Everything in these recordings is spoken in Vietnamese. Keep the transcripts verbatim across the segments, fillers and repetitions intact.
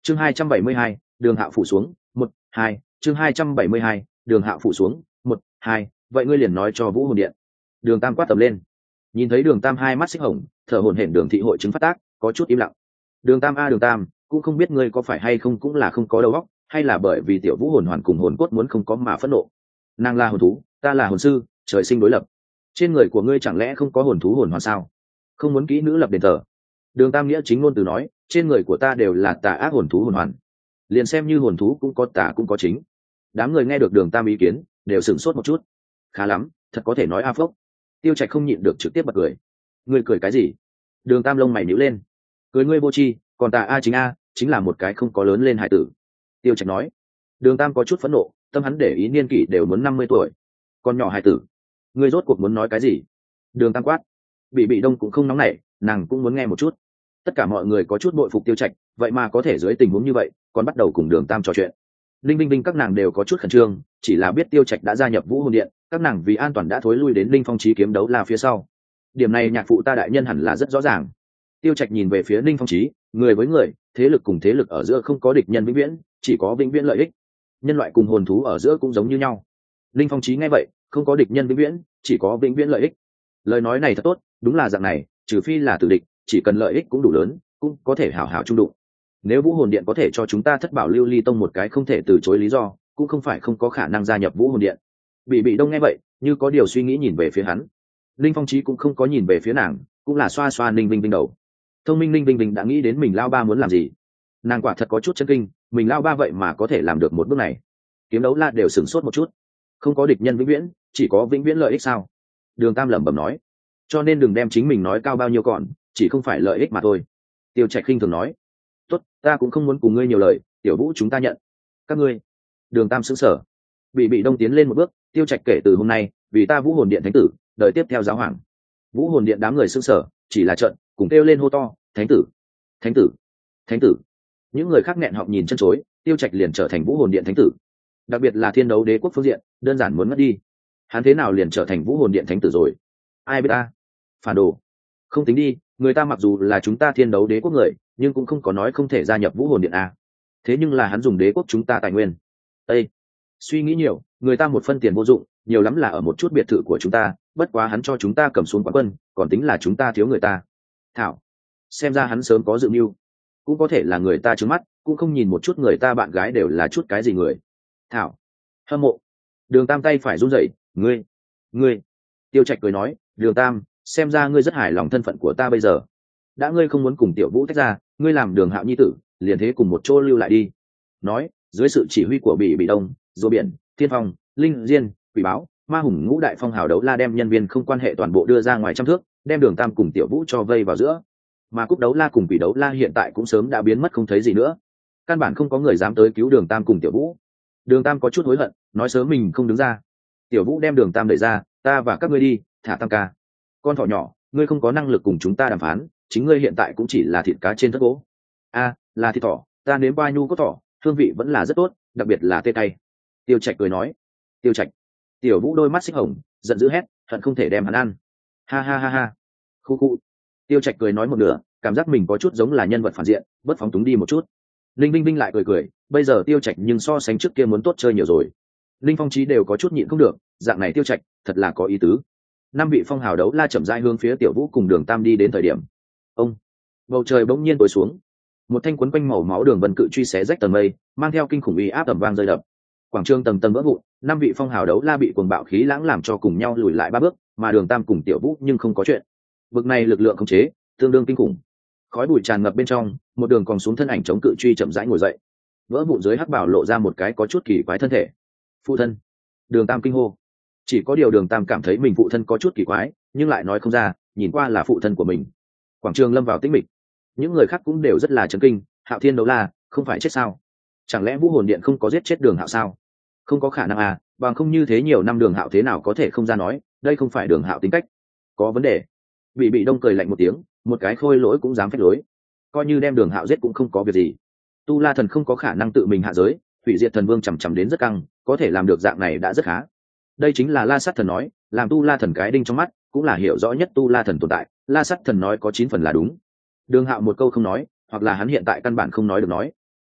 chương hai trăm bảy mươi hai, đường hạo phủ xuống một hai chương hai trăm bảy mươi hai, đường hạo phủ xuống một hai vậy ngươi liền nói cho vũ hồn điện. Đường tam quát tầm lên. Nhìn thấy đường tam hai mắt xích hồng, thở hổn hển, đường thị hội chứng phát tác, có chút im lặng. Đường tam a đường tam, cũng không biết ngươi có phải hay không cũng là không có đầu óc, hay là bởi vì tiểu vũ hồn hoàn cùng hồn cốt muốn không có mà phẫn nộ. Nàng là hồn thú, ta là hồn sư, trời sinh đối lập. Trên người của ngươi chẳng lẽ không có hồn thú hồn hoàn sao? Không muốn kỹ nữ lập đền thờ. Đường tam nghĩa chính ngôn từ nói, trên người của ta đều là tà ác hồn thú hồn hoàn, liền xem như hồn thú cũng có tà cũng có chính. Đám người nghe được đường tam ý kiến đều sửng sốt một chút. Khá lắm, thật có thể nói a phốc. Tiêu Trạch không nhịn được trực tiếp bật cười. Ngươi cười cái gì? Đường tam lông mày nhíu lên. Cười ngươi vô tri, còn tà a chính a chính là một cái không có lớn lên hải tử. Tiêu Trạch nói. Đường tam có chút phẫn nộ, tâm hắn để ý niên kỷ đều muốn năm mươi tuổi, còn nhỏ hải tử. Ngươi rốt cuộc muốn nói cái gì? Đường tam quát. Bị bị đông cũng không nóng nảy, nàng cũng muốn nghe một chút. Tất cả mọi người có chút bội phục Tiêu Trạch, vậy mà có thể dưới tình huống như vậy còn bắt đầu cùng đường tam trò chuyện. Linh Vinh Vinh các nàng đều có chút khẩn trương, chỉ là biết Tiêu Trạch đã gia nhập Vũ Hồn Điện, các nàng vì an toàn đã thối lui đến Linh Phong Chí kiếm đấu la phía sau. Điểm này nhạc phụ ta đại nhân hẳn là rất rõ ràng. Tiêu Trạch nhìn về phía Linh Phong Chí, người với người, thế lực cùng thế lực ở giữa không có địch nhân vĩnh viễn, chỉ có vĩnh viễn lợi ích. Nhân loại cùng hồn thú ở giữa cũng giống như nhau. Linh Phong Chí nghe vậy, không có địch nhân vĩnh viễn, chỉ có vĩnh viễn lợi ích. Lời nói này thật tốt, đúng là dạng này, trừ phi là tử địch, chỉ cần lợi ích cũng đủ lớn, cũng có thể hảo hảo chung đụng. Nếu Vũ Hồn Điện có thể cho chúng ta Thất Bảo Lưu Ly Tông một cái không thể từ chối lý do, cũng không phải không có khả năng gia nhập Vũ Hồn Điện. Bị bị đông nghe vậy, như có điều suy nghĩ nhìn về phía hắn. Linh Phong Chí cũng không có nhìn về phía nàng, cũng là xoa xoa Ninh Vinh Vinh đầu. Thông minh Ninh Vinh Vinh đã nghĩ đến mình lao ba muốn làm gì. Nàng quả thật có chút chấn kinh, mình lao ba vậy mà có thể làm được một bước này. Kiếm đấu la đều sửng sốt một chút. Không có địch nhân vĩnh viễn, chỉ có vĩnh viễn lợi ích sao? Đường Tam lẩm bẩm nói. Cho nên đừng đem chính mình nói cao bao nhiêu còn, chỉ không phải lợi ích mà thôi. Tiêu Trạch khinh thường nói. Tốt, ta cũng không muốn cùng ngươi nhiều lời, tiểu vũ chúng ta nhận. Các ngươi. Đường Tam sững sờ. Bị bị đông tiến lên một bước, Tiêu Trạch kể từ hôm nay, vì ta Vũ Hồn Điện thánh tử, đợi tiếp theo giáo hoàng. Vũ Hồn Điện đám người sững sờ, chỉ là trận, cùng kêu lên hô to, thánh tử, thánh tử, thánh tử. Những người khác nghẹn họng nhìn chân chối, Tiêu Trạch liền trở thành Vũ Hồn Điện thánh tử. Đặc biệt là Thiên Đấu Đế quốc phương diện, đơn giản muốn mất đi. Hắn thế nào liền trở thành Vũ Hồn Điện thánh tử rồi? Ai biết ta? Phản đồ. Không tính đi, người ta mặc dù là chúng ta Thiên Đấu Đế quốc người, nhưng cũng không có nói không thể gia nhập Vũ Hồn Điện a. Thế nhưng là hắn dùng đế quốc chúng ta tài nguyên. Ê, suy nghĩ nhiều, người ta một phân tiền vô dụng, nhiều lắm là ở một chút biệt thự của chúng ta, bất quá hắn cho chúng ta cầm xuống quán quân, còn tính là chúng ta thiếu người ta. Thảo, xem ra hắn sớm có dự mưu. Cũng có thể là người ta trướng mắt, cũng không nhìn một chút người ta bạn gái đều là chút cái gì người. Thảo, hâm mộ. Đường Tam tay phải run rẩy, ngươi, ngươi. Tiêu Trạch cười nói, Đường Tam, xem ra ngươi rất hài lòng thân phận của ta bây giờ. Đã ngươi không muốn cùng tiểu vũ tách ra, ngươi làm Đường Hạo nhi tử, liền thế cùng một chỗ lưu lại đi. Nói, dưới sự chỉ huy của Bị Bị Đông, Rùa Biển, Thiên Phong, Linh Diên, Quỷ Báo, Ma Hùng ngũ đại phong hào đấu la đem nhân viên không quan hệ toàn bộ đưa ra ngoài trăm thước, đem Đường Tam cùng tiểu vũ cho vây vào giữa. Mà Cúc đấu la cùng Quỷ đấu la hiện tại cũng sớm đã biến mất không thấy gì nữa. Căn bản không có người dám tới cứu Đường Tam cùng tiểu vũ. Đường Tam có chút hối hận, nói sớm mình không đứng ra. Tiểu vũ đem Đường Tam đẩy ra, ta và các ngươi đi, thả Tam ca. Con thỏ nhỏ, ngươi không có năng lực cùng chúng ta đàm phán, chính ngươi hiện tại cũng chỉ là thịt cá trên thất gỗ. A, là thịt thỏ, ta nếm qua nhu có thỏ, hương vị vẫn là rất tốt, đặc biệt là tê tay. Tiêu Trạch cười nói. Tiêu Trạch. Tiểu vũ đôi mắt xích hồng, giận dữ hét, hận không thể đem hắn ăn. Ha ha ha ha. Khu khu. Tiêu Trạch cười nói một nửa, cảm giác mình có chút giống là nhân vật phản diện, bất phóng túng đi một chút. Linh Vinh Vinh lại cười cười, bây giờ Tiêu Trạch nhưng so sánh trước kia muốn tốt chơi nhiều rồi. Linh Phong Chí đều có chút nhịn không được, dạng này Tiêu Trạch thật là có ý tứ. Năm vị phong hào đấu la chậm rãi hướng phía tiểu vũ cùng Đường Tam đi đến thời điểm. Ông. Bầu trời bỗng nhiên tối xuống, một thanh quấn quanh màu máu đường vân cự truy xé rách tầng mây, mang theo kinh khủng uy áp tầm vang rơi đập. Quảng trường tầng tầng vỡ vụn, năm vị phong hào đấu la bị cuồng bạo khí lãng làm cho cùng nhau lùi lại ba bước, mà Đường Tam cùng tiểu vũ nhưng không có chuyện. Vực này lực lượng khống chế tương đương kinh khủng. Khói bụi tràn ngập bên trong, một đường còn xuống thân ảnh chống cự truy chậm rãi ngồi dậy. Vỡ vụn dưới hắc bảo lộ ra một cái có chút kỳ quái thân thể. Phụ thân. Đường Tam kinh hô. Chỉ có điều Đường Tam cảm thấy mình phụ thân có chút kỳ quái, nhưng lại nói không ra, nhìn qua là phụ thân của mình. Quảng trường lâm vào tĩnh mịch. Những người khác cũng đều rất là chấn kinh, Hạo Thiên đấu la, không phải chết sao? Chẳng lẽ Vũ Hồn Điện không có giết chết Đường Hạo sao? Không có khả năng à, bằng không như thế nhiều năm Đường Hạo thế nào có thể không ra nói, đây không phải Đường Hạo tính cách. Có vấn đề. Bị Bị Đông cười lạnh một tiếng, một cái khôi lỗi cũng dám phách lối. Coi như đem Đường Hạo giết cũng không có việc gì. Tu La Thần không có khả năng tự mình hạ giới, Hủy Diệt Thần Vương chằm chằm đến rất căng, có thể làm được dạng này đã rất khá. Đây chính là La Sát Thần nói, làm Tu La Thần cái đinh trong mắt, cũng là hiểu rõ nhất Tu La Thần tồn tại. La Sát Thần nói có chín phần là đúng. Đường Hạo một câu không nói, hoặc là hắn hiện tại căn bản không nói được nói.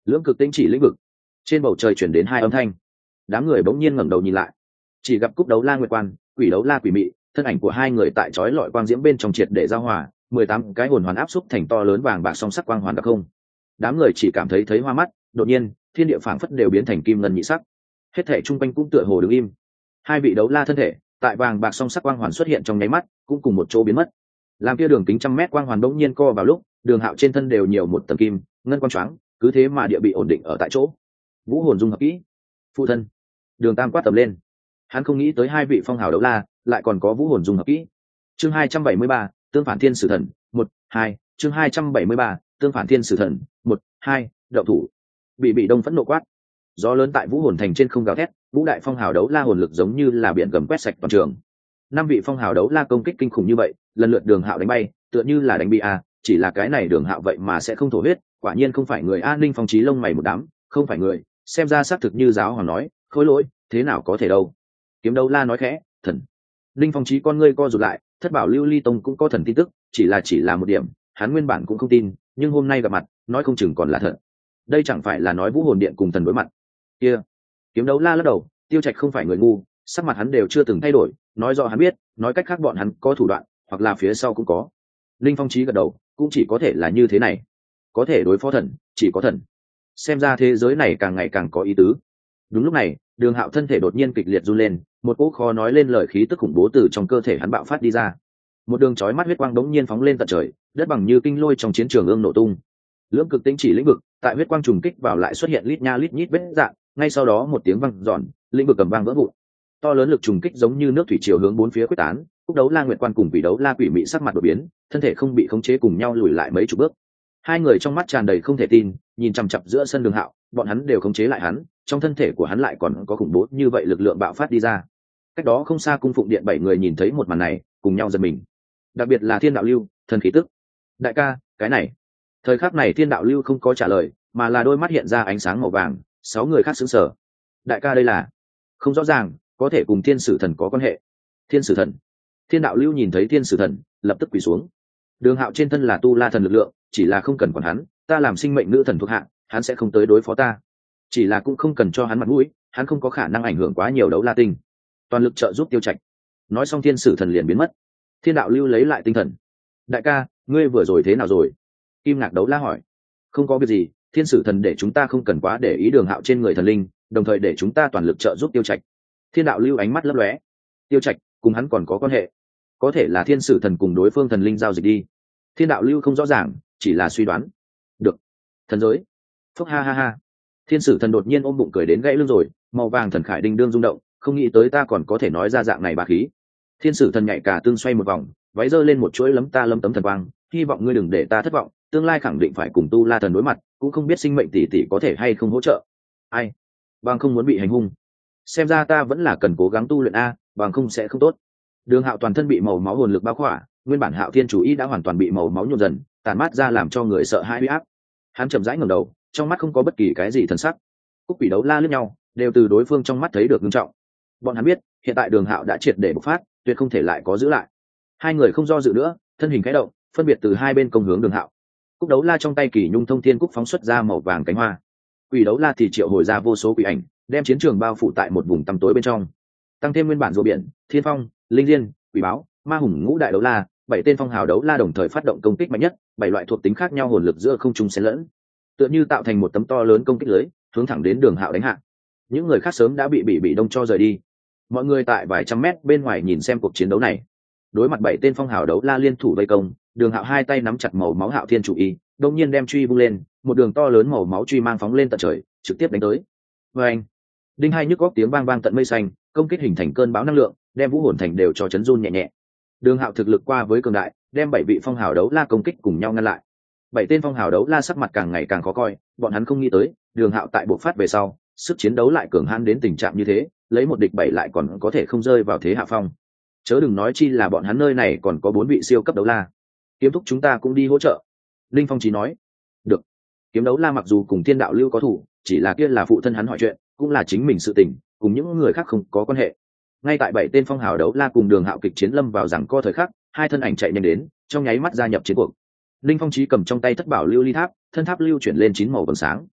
lưỡng cực tĩnh chỉ lĩnh vực. Trên bầu trời chuyển đến hai âm thanh, đám người bỗng nhiên ngẩng đầu nhìn lại, chỉ gặp cúc đấu la nguyệt quan, quỷ đấu la quỷ mị, thân ảnh của hai người tại chói lọi quang diễm bên trong triệt để giao hòa, mười tám cái hồn hoàn áp xúc thành to lớn vàng bạc song sắc quang hoàn đặc không. Đám người chỉ cảm thấy thấy hoa mắt, đột nhiên thiên địa phảng phất đều biến thành kim ngân nhị sắc, hết thảy trung quanh cũng tựa hồ đứng im. Hai vị đấu la thân thể tại vàng bạc song sắc quang hoàn xuất hiện trong nháy mắt, cũng cùng một chỗ biến mất. Làm kia đường kính trăm mét quang hoàn bỗng nhiên co vào lúc, Đường Hạo trên thân đều nhiều một tầng kim ngân quang choáng, cứ thế mà địa bị ổn định ở tại chỗ. Vũ hồn dung hợp kỹ. Phụ thân. Đường Tam quát tầm lên. Hắn không nghĩ tới hai vị phong hào đấu la lại còn có vũ hồn dung hợp kỹ. Chương hai trăm bảy mươi ba, tương phản thiên sử thần, một, hai, chương hai trăm bảy mươi ba, tương phản thiên sử thần, một, hai, đậu thủ. Bị bị đông phẫn nộ quát. Gió lớn tại vũ hồn thành trên không gào thét, ngũ đại phong hào đấu la hồn lực giống như là biển gầm quét sạch toàn trường. Năm vị phong hào đấu la công kích kinh khủng như vậy, lần lượt Đường Hạo đánh bay, tựa như là đánh bi a, chỉ là cái này Đường Hạo vậy mà sẽ không thổ huyết, quả nhiên không phải người. An Ninh phong trí lông mày một đám, không phải người, xem ra xác thực như giáo hoàng nói, khối lỗi, thế nào có thể đâu. Kiếm đấu la nói khẽ, thần. Linh phong trí con ngươi co rụt lại, thất bảo lưu ly tông cũng có thần tin tức, chỉ là chỉ là một điểm, hắn nguyên bản cũng không tin, nhưng hôm nay gặp mặt, nói không chừng còn là thật. Đây chẳng phải là nói vũ hồn điện cùng thần đối mặt. Kia, kiếm đấu la lắc đầu, Tiêu Trạch không phải người ngu, sắc mặt hắn đều chưa từng thay đổi, nói rõ hắn biết, nói cách khác bọn hắn có thủ đoạn, hoặc là phía sau cũng có. Linh phong trí gật đầu, cũng chỉ có thể là như thế này, có thể đối phó thần, chỉ có thần. Xem ra thế giới này càng ngày càng có ý tứ. Đúng lúc này, Đường Hạo thân thể đột nhiên kịch liệt run lên, một cỗ khó nói lên lời khí tức khủng bố từ trong cơ thể hắn bạo phát đi ra. Một đường chói mắt huyết quang đống nhiên phóng lên tận trời, đất bằng như kinh lôi trong chiến trường ương nổ tung. Lưỡng cực tĩnh chỉ lĩnh vực, tại huyết quang trùng kích vào lại xuất hiện lít nha lít nhít vết rạn, ngay sau đó một tiếng vang giòn, lĩnh vực cầm vang vỡ vụn. To lớn lực trùng kích giống như nước thủy triều hướng bốn phía quyết tán, Cúc đấu la nguyệt quan cùng Quỷ đấu la quỷ mị sắc mặt đột biến, thân thể không bị khống chế cùng nhau lùi lại mấy chục bước. Hai người trong mắt tràn đầy không thể tin, nhìn chằm chằm giữa sân Đường Hạo, bọn hắn đều khống chế lại hắn, trong thân thể của hắn lại còn có khủng bố như vậy lực lượng bạo phát đi ra. Cách đó không xa cung phụng điện bảy người nhìn thấy một màn này, cùng nhau giật mình. Đặc biệt là Thiên đạo lưu, thần khí tức. Đại ca, cái này. Thời khắc này Thiên đạo lưu không có trả lời, mà là đôi mắt hiện ra ánh sáng màu vàng. Sáu người khác sững sờ. Đại ca đây là? Không rõ ràng, có thể cùng Thiên sử thần có quan hệ. Thiên sử thần. Thiên đạo lưu nhìn thấy Thiên sử thần, lập tức quỳ xuống. Đường Hạo trên thân là tu la thần lực lượng, chỉ là không cần quản hắn, ta làm sinh mệnh nữ thần thuộc hạ, hắn sẽ không tới đối phó ta. Chỉ là cũng không cần cho hắn mặt mũi, hắn không có khả năng ảnh hưởng quá nhiều đấu la tinh. Toàn lực trợ giúp Tiêu Trạch. Nói xong Thiên sử thần liền biến mất. Thiên đạo lưu lấy lại tinh thần. Đại ca, ngươi vừa rồi thế nào rồi? Kim Ngạc đấu la hỏi. Không có việc gì, Thiên sử thần để chúng ta không cần quá để ý Đường Hạo trên người thần linh, đồng thời để chúng ta toàn lực trợ giúp Tiêu Trạch. Thiên đạo lưu ánh mắt lấp lóe. Tiêu Trạch cùng hắn còn có quan hệ, có thể là Thiên sử thần cùng đối phương thần linh giao dịch đi. Thiên đạo lưu không rõ ràng, chỉ là suy đoán. Được. Thần giới. Phúc ha ha ha. Thiên sử thần đột nhiên ôm bụng cười đến gãy lưng rồi, màu vàng thần khải đinh đương rung động, không nghĩ tới ta còn có thể nói ra dạng này bá khí. Thiên sử thần nhảy cả tương xoay một vòng, váy giơ lên một chuỗi lấm ta lấm tấm thần quang, hy vọng ngươi đừng để ta thất vọng, tương lai khẳng định phải cùng tu la thần đối mặt, cũng không biết sinh mệnh tỷ tỷ có thể hay không hỗ trợ. Ai? Bằng không muốn bị hành hung. Xem ra ta vẫn là cần cố gắng tu luyện a, bằng không sẽ không tốt. Đường Hạo toàn thân bị màu máu hồn lực bao khỏa, nguyên bản Hạo Thiên chủ ý đã hoàn toàn bị màu máu nhuộm dần, tàn mát ra làm cho người sợ hãi uy áp. Hắn chậm rãi ngẩng đầu, trong mắt không có bất kỳ cái gì thần sắc. Cúc Quỷ đấu la liếc nhau, đều từ đối phương trong mắt thấy được nghiêm trọng. Bọn hắn biết, hiện tại Đường Hạo đã triệt để bộc phát, tuyệt không thể lại có giữ lại. Hai người không do dự nữa, thân hình khẽ động, phân biệt từ hai bên công hướng Đường Hạo. Cúc đấu la trong tay Kỳ Nhung Thông Thiên Cúc phóng xuất ra màu vàng cánh hoa. Quỷ đấu la thì triệu hồi ra vô số quỷ ảnh, đem chiến trường bao phủ tại một vùng tăm tối bên trong. Tăng thêm nguyên bản rùa biển, Thiên Phong, Linh Liên, Quỷ báo, Ma Hùng ngũ đại đấu la, bảy tên phong hào đấu la đồng thời phát động công kích mạnh nhất, bảy loại thuộc tính khác nhau hồn lực giữa không trung xen lẫn, tựa như tạo thành một tấm to lớn công kích lưới, hướng thẳng đến Đường Hạo đánh hạ. Những người khác sớm đã bị bị bị đông cho rời đi. Mọi người tại vài trăm mét bên ngoài nhìn xem cuộc chiến đấu này. Đối mặt bảy tên phong hào đấu la liên thủ vây công, Đường Hạo hai tay nắm chặt màu máu Hạo Thiên chủ y, đột nhiên đem truy vung lên, một đường to lớn màu máu truy mang phóng lên tận trời, trực tiếp đánh tới. Oeng! Đinh hai nhức góc tiếng vang vang tận mây xanh, công kích hình thành cơn bão năng lượng, đem vũ hồn thành đều cho chấn run nhẹ nhẹ. Đường Hạo thực lực qua với cường đại, đem bảy vị phong hào đấu la công kích cùng nhau ngăn lại. Bảy tên phong hào đấu la sắc mặt càng ngày càng khó coi, bọn hắn không nghĩ tới, Đường Hạo tại bộc phát về sau, sức chiến đấu lại cường hãn đến tình trạng như thế, lấy một địch bảy lại còn có thể không rơi vào thế hạ phong. Chớ đừng nói chi là bọn hắn nơi này còn có bốn vị siêu cấp đấu la. Kiếm thúc chúng ta cũng đi hỗ trợ. Linh Phong Chí nói. Được. Kiếm đấu la mặc dù cùng Thiên đạo lưu có thủ, chỉ là kia là phụ thân hắn hỏi chuyện, cũng là chính mình sự tình, cùng những người khác không có quan hệ. Ngay tại bảy tên phong hào đấu la cùng Đường Hạo kịch chiến lâm vào rằng co thời khắc, hai thân ảnh chạy nhanh đến, trong nháy mắt gia nhập chiến cuộc. Linh Phong Chí cầm trong tay thất bảo lưu ly tháp, thân tháp lưu chuyển lên chín màu vầng sáng.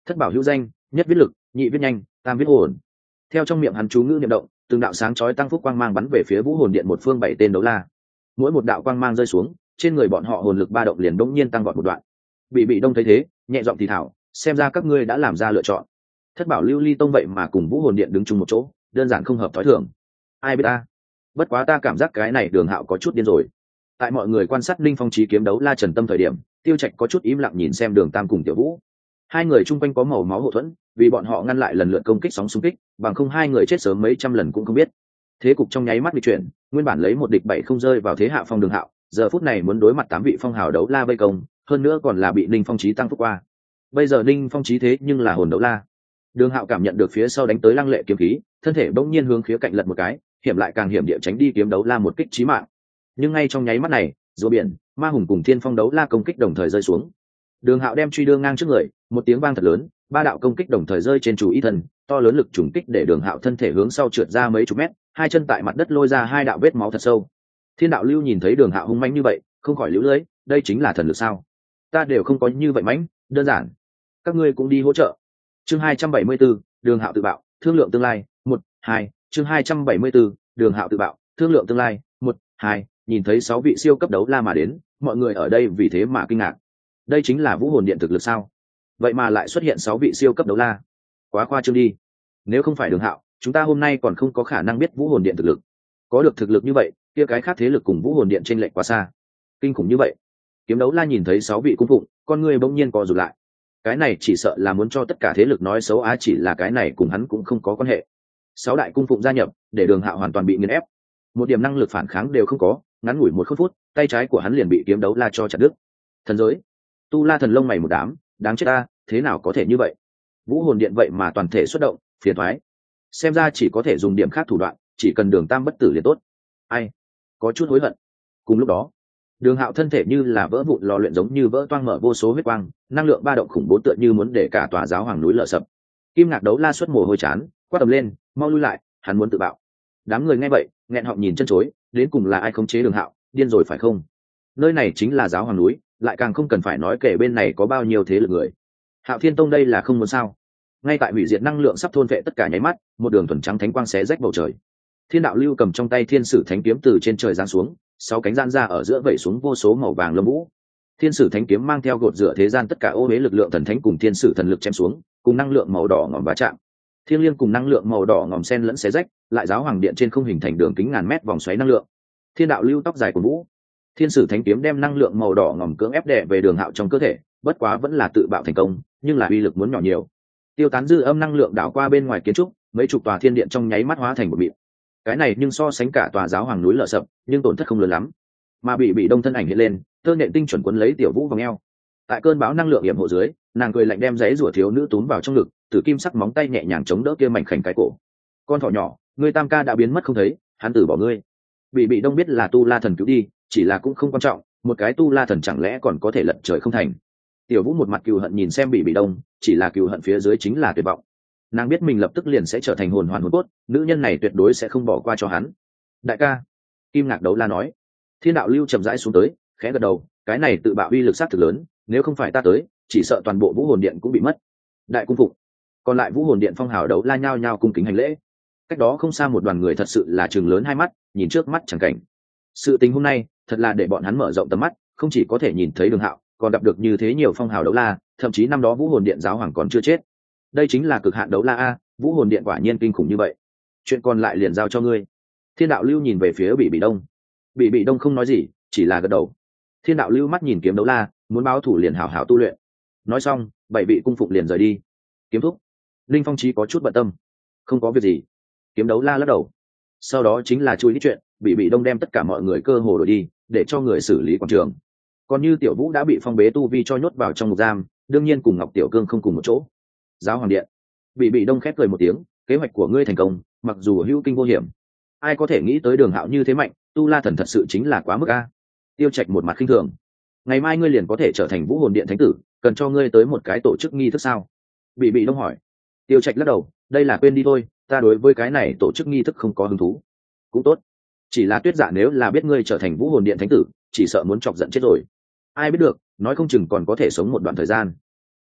Thất bảo hữu danh, nhất viết lực, nhị viết nhanh, tam viết hồn. Theo trong miệng hắn chú ngữ niệm động, từng đạo sáng chói tăng phúc quang mang bắn về phía vũ hồn điện một phương bảy tên đấu la. Mỗi một đạo quang mang rơi xuống, trên người bọn họ hồn lực ba động liền đống nhiên tăng vọt một đoạn. Bị bị đông thấy thế, nhẹ giọng thì thảo, xem ra các ngươi đã làm ra lựa chọn. Thất bảo lưu ly tông vậy mà cùng vũ hồn điện đứng chung một chỗ, đơn giản không hợp thói thường. Ai biết ta? Bất quá ta cảm giác cái này Đường Hạo có chút điên rồi. Tại mọi người quan sát linh phong chí kiếm đấu la Trần Tâm thời điểm, Tiêu Trạch có chút im lặng nhìn xem Đường Tam cùng Tiểu Vũ. Hai người chung quanh có màu máu hộ thuẫn, vì bọn họ ngăn lại lần lượt công kích sóng xung kích, bằng không hai người chết sớm mấy trăm lần cũng không biết. Thế cục trong nháy mắt bị chuyển, nguyên bản lấy một địch bảy không rơi vào thế hạ phong Đường Hạo, giờ phút này muốn đối mặt tám vị phong hào đấu la vây công, hơn nữa còn là bị Ninh Phong chí tăng phúc qua. Bây giờ Ninh Phong chí thế nhưng là hồn đấu la. Đường Hạo cảm nhận được phía sau đánh tới lăng lệ kiếm khí, thân thể bỗng nhiên hướng khía cạnh lật một cái, hiểm lại càng hiểm địa tránh đi kiếm đấu la một kích chí mạng. Nhưng ngay trong nháy mắt này, rùa biển, ma hùng cùng thiên phong đấu la công kích đồng thời rơi xuống. Đường Hạo đem truy đưa ngang trước người, một tiếng vang thật lớn, ba đạo công kích đồng thời rơi trên chủ y thần, to lớn lực trùng kích để Đường Hạo thân thể hướng sau trượt ra mấy chục mét, hai chân tại mặt đất lôi ra hai đạo vết máu thật sâu. Thiên đạo lưu nhìn thấy Đường Hạo hung mãnh như vậy, không khỏi liễu lưỡi, đây chính là thần lực sao? Ta đều không có như vậy mãnh, đơn giản. Các ngươi cũng đi hỗ trợ. Chương hai trăm bảy mươi bốn, Đường Hạo tự bạo, thương lượng tương lai, một, hai, chương hai trăm bảy mươi 4, Đường Hạo tự bạo, thương lượng tương lai, một, hai, nhìn thấy sáu vị siêu cấp đấu la mà đến, mọi người ở đây vì thế mà kinh ngạc. Đây chính là vũ hồn điện thực lực sao? Vậy mà lại xuất hiện sáu vị siêu cấp đấu la. Quá khoa trương đi. Nếu không phải Đường Hạo, chúng ta hôm nay còn không có khả năng biết vũ hồn điện thực lực. Có được thực lực như vậy, kia cái khác thế lực cùng vũ hồn điện chênh lệch quá xa. Kinh khủng như vậy. Kiếm đấu la nhìn thấy sáu vị cung phụng, con người bỗng nhiên co rụt lại. Cái này chỉ sợ là muốn cho tất cả thế lực nói xấu á, chỉ là cái này cùng hắn cũng không có quan hệ. Sáu đại cung phụng gia nhập, để Đường Hạo hoàn toàn bị nghiền ép. Một điểm năng lực phản kháng đều không có, ngắn ngủi một phút, tay trái của hắn liền bị kiếm đấu la cho chặt đứt. Thần giới, tu la thần lông mày một đám, đáng chết ta, thế nào có thể như vậy? Vũ hồn điện vậy mà toàn thể xuất động, phiền toái. Xem ra chỉ có thể dùng điểm khác thủ đoạn, chỉ cần Đường Tam bất tử liền tốt. Ai, có chút hối hận. Cùng lúc đó, Đường Hạo thân thể như là vỡ vụn lò luyện, giống như vỡ toang mở vô số huyết quang, năng lượng ba động khủng bố tựa như muốn để cả tòa giáo hoàng núi lở sập. Kim Ngạc đấu la xuất mồ hôi chán, quát tầm lên, mau lui lại, hắn muốn tự bạo. Đám người nghe vậy, nghẹn họng nhìn chân chối, đến cùng là ai khống chế Đường Hạo, điên rồi phải không? Nơi này chính là giáo hoàng núi, lại càng không cần phải nói kể bên này có bao nhiêu thế lực người. Hạo Thiên Tông đây là không muốn sao? Ngay tại hủy diệt năng lượng sắp thôn vệ tất cả nháy mắt, một đường thuần trắng thánh quang xé rách bầu trời. Thiên đạo lưu cầm trong tay thiên sử thánh kiếm từ trên trời giáng xuống, sáu cánh gian ra ở giữa vẩy xuống vô số màu vàng lông vũ. Thiên sử thánh kiếm mang theo gột rửa thế gian tất cả ô huế lực lượng thần thánh cùng thiên sử thần lực chém xuống, cùng năng lượng màu đỏ ngòm va chạm. Thiên liên cùng năng lượng màu đỏ ngòm xen lẫn xé rách, lại giáo hoàng điện trên không hình thành đường kính ngàn mét vòng xoáy năng lượng. Thiên đạo lưu tóc dài của vũ, thiên sử thánh kiếm đem năng lượng màu đỏ ngòm cưỡng ép đè về Đường Hạo trong cơ thể, bất quá vẫn là tự bạo thành công, nhưng là uy lực muốn nhỏ nhiều. Tiêu tán dư âm năng lượng đảo qua bên ngoài kiến trúc, mấy chục tòa thiên điện trong nháy mắt hóa thành một mịn. Cái này nhưng so sánh cả tòa giáo hoàng núi lở sập, nhưng tổn thất không lớn lắm. Mà bị bị đông thân ảnh hiện lên, tơ nện tinh chuẩn quấn lấy Tiểu Vũ vòng eo. Tại cơn bão năng lượng yểm hộ dưới, nàng cười lạnh đem giấy rủa thiếu nữ túm vào trong ngực, tử kim sắc móng tay nhẹ nhàng chống đỡ kia mảnh khảnh cái cổ. Con thỏ nhỏ, ngươi Tam ca đã biến mất không thấy, hắn từ bỏ ngươi. Bị bị đông biết là tu la thần cứu đi, chỉ là cũng không quan trọng, một cái tu la thần chẳng lẽ còn có thể lật trời không thành. Tiểu Vũ một mặt cừu hận nhìn xem bị bị đông, chỉ là cừu hận phía dưới chính là tuyệt vọng. Nàng biết mình lập tức liền sẽ trở thành hồn hoàn hồn cốt, nữ nhân này tuyệt đối sẽ không bỏ qua cho hắn. Đại ca, Kim Ngạc đấu la nói. Thiên đạo lưu chậm rãi xuống tới, khẽ gật đầu, cái này tự bạo uy lực sát thực lớn, nếu không phải ta tới, chỉ sợ toàn bộ vũ hồn điện cũng bị mất. Đại cung phục, còn lại vũ hồn điện phong hào đấu la nhao nhao cung kính hành lễ. Cách đó không xa một đoàn người thật sự là trừng lớn hai mắt, nhìn trước mắt chẳng cảnh. Sự tình hôm nay thật là để bọn hắn mở rộng tầm mắt, không chỉ có thể nhìn thấy Đường Hạo, còn gặp được như thế nhiều phong hào đấu la, thậm chí năm đó vũ hồn điện giáo hoàng còn chưa chết. Đây chính là cực hạn đấu la a, vũ hồn điện quả nhiên kinh khủng như vậy. Chuyện còn lại liền giao cho ngươi. Thiên đạo lưu nhìn về phía bị bị đông. Bị bị đông không nói gì, chỉ là gật đầu. Thiên đạo lưu mắt nhìn kiếm đấu la, muốn báo thủ liền hảo hảo tu luyện. Nói xong, bảy vị cung phục liền rời đi. Kiếm thúc, linh phong trí có chút bận tâm. Không có việc gì. Kiếm đấu la lắc đầu. Sau đó chính là chui đi chuyện, bị bị đông đem tất cả mọi người cơ hồ đổi đi, để cho người xử lý quảng trường. Còn như Tiểu Vũ đã bị phong bế tu vi cho nhốt vào trong ngục giam, đương nhiên cùng Ngọc Tiểu Cương không cùng một chỗ. Giáo hoàng điện, bị bị đông khép cười một tiếng, kế hoạch của ngươi thành công, mặc dù hữu kinh vô hiểm. Ai có thể nghĩ tới Đường Hạo như thế mạnh, tu la thần thật sự chính là quá mức a. Tiêu Trạch một mặt khinh thường. Ngày mai ngươi liền có thể trở thành vũ hồn điện thánh tử, cần cho ngươi tới một cái tổ chức nghi thức sao? Bị bị đông hỏi. Tiêu Trạch lắc đầu, đây là quên đi thôi, ta đối với cái này tổ chức nghi thức không có hứng thú. Cũng tốt, chỉ là Tuyết Dạ nếu là biết ngươi trở thành vũ hồn điện thánh tử, chỉ sợ muốn chọc giận chết rồi. Ai biết được, nói không chừng còn có thể sống một đoạn thời gian.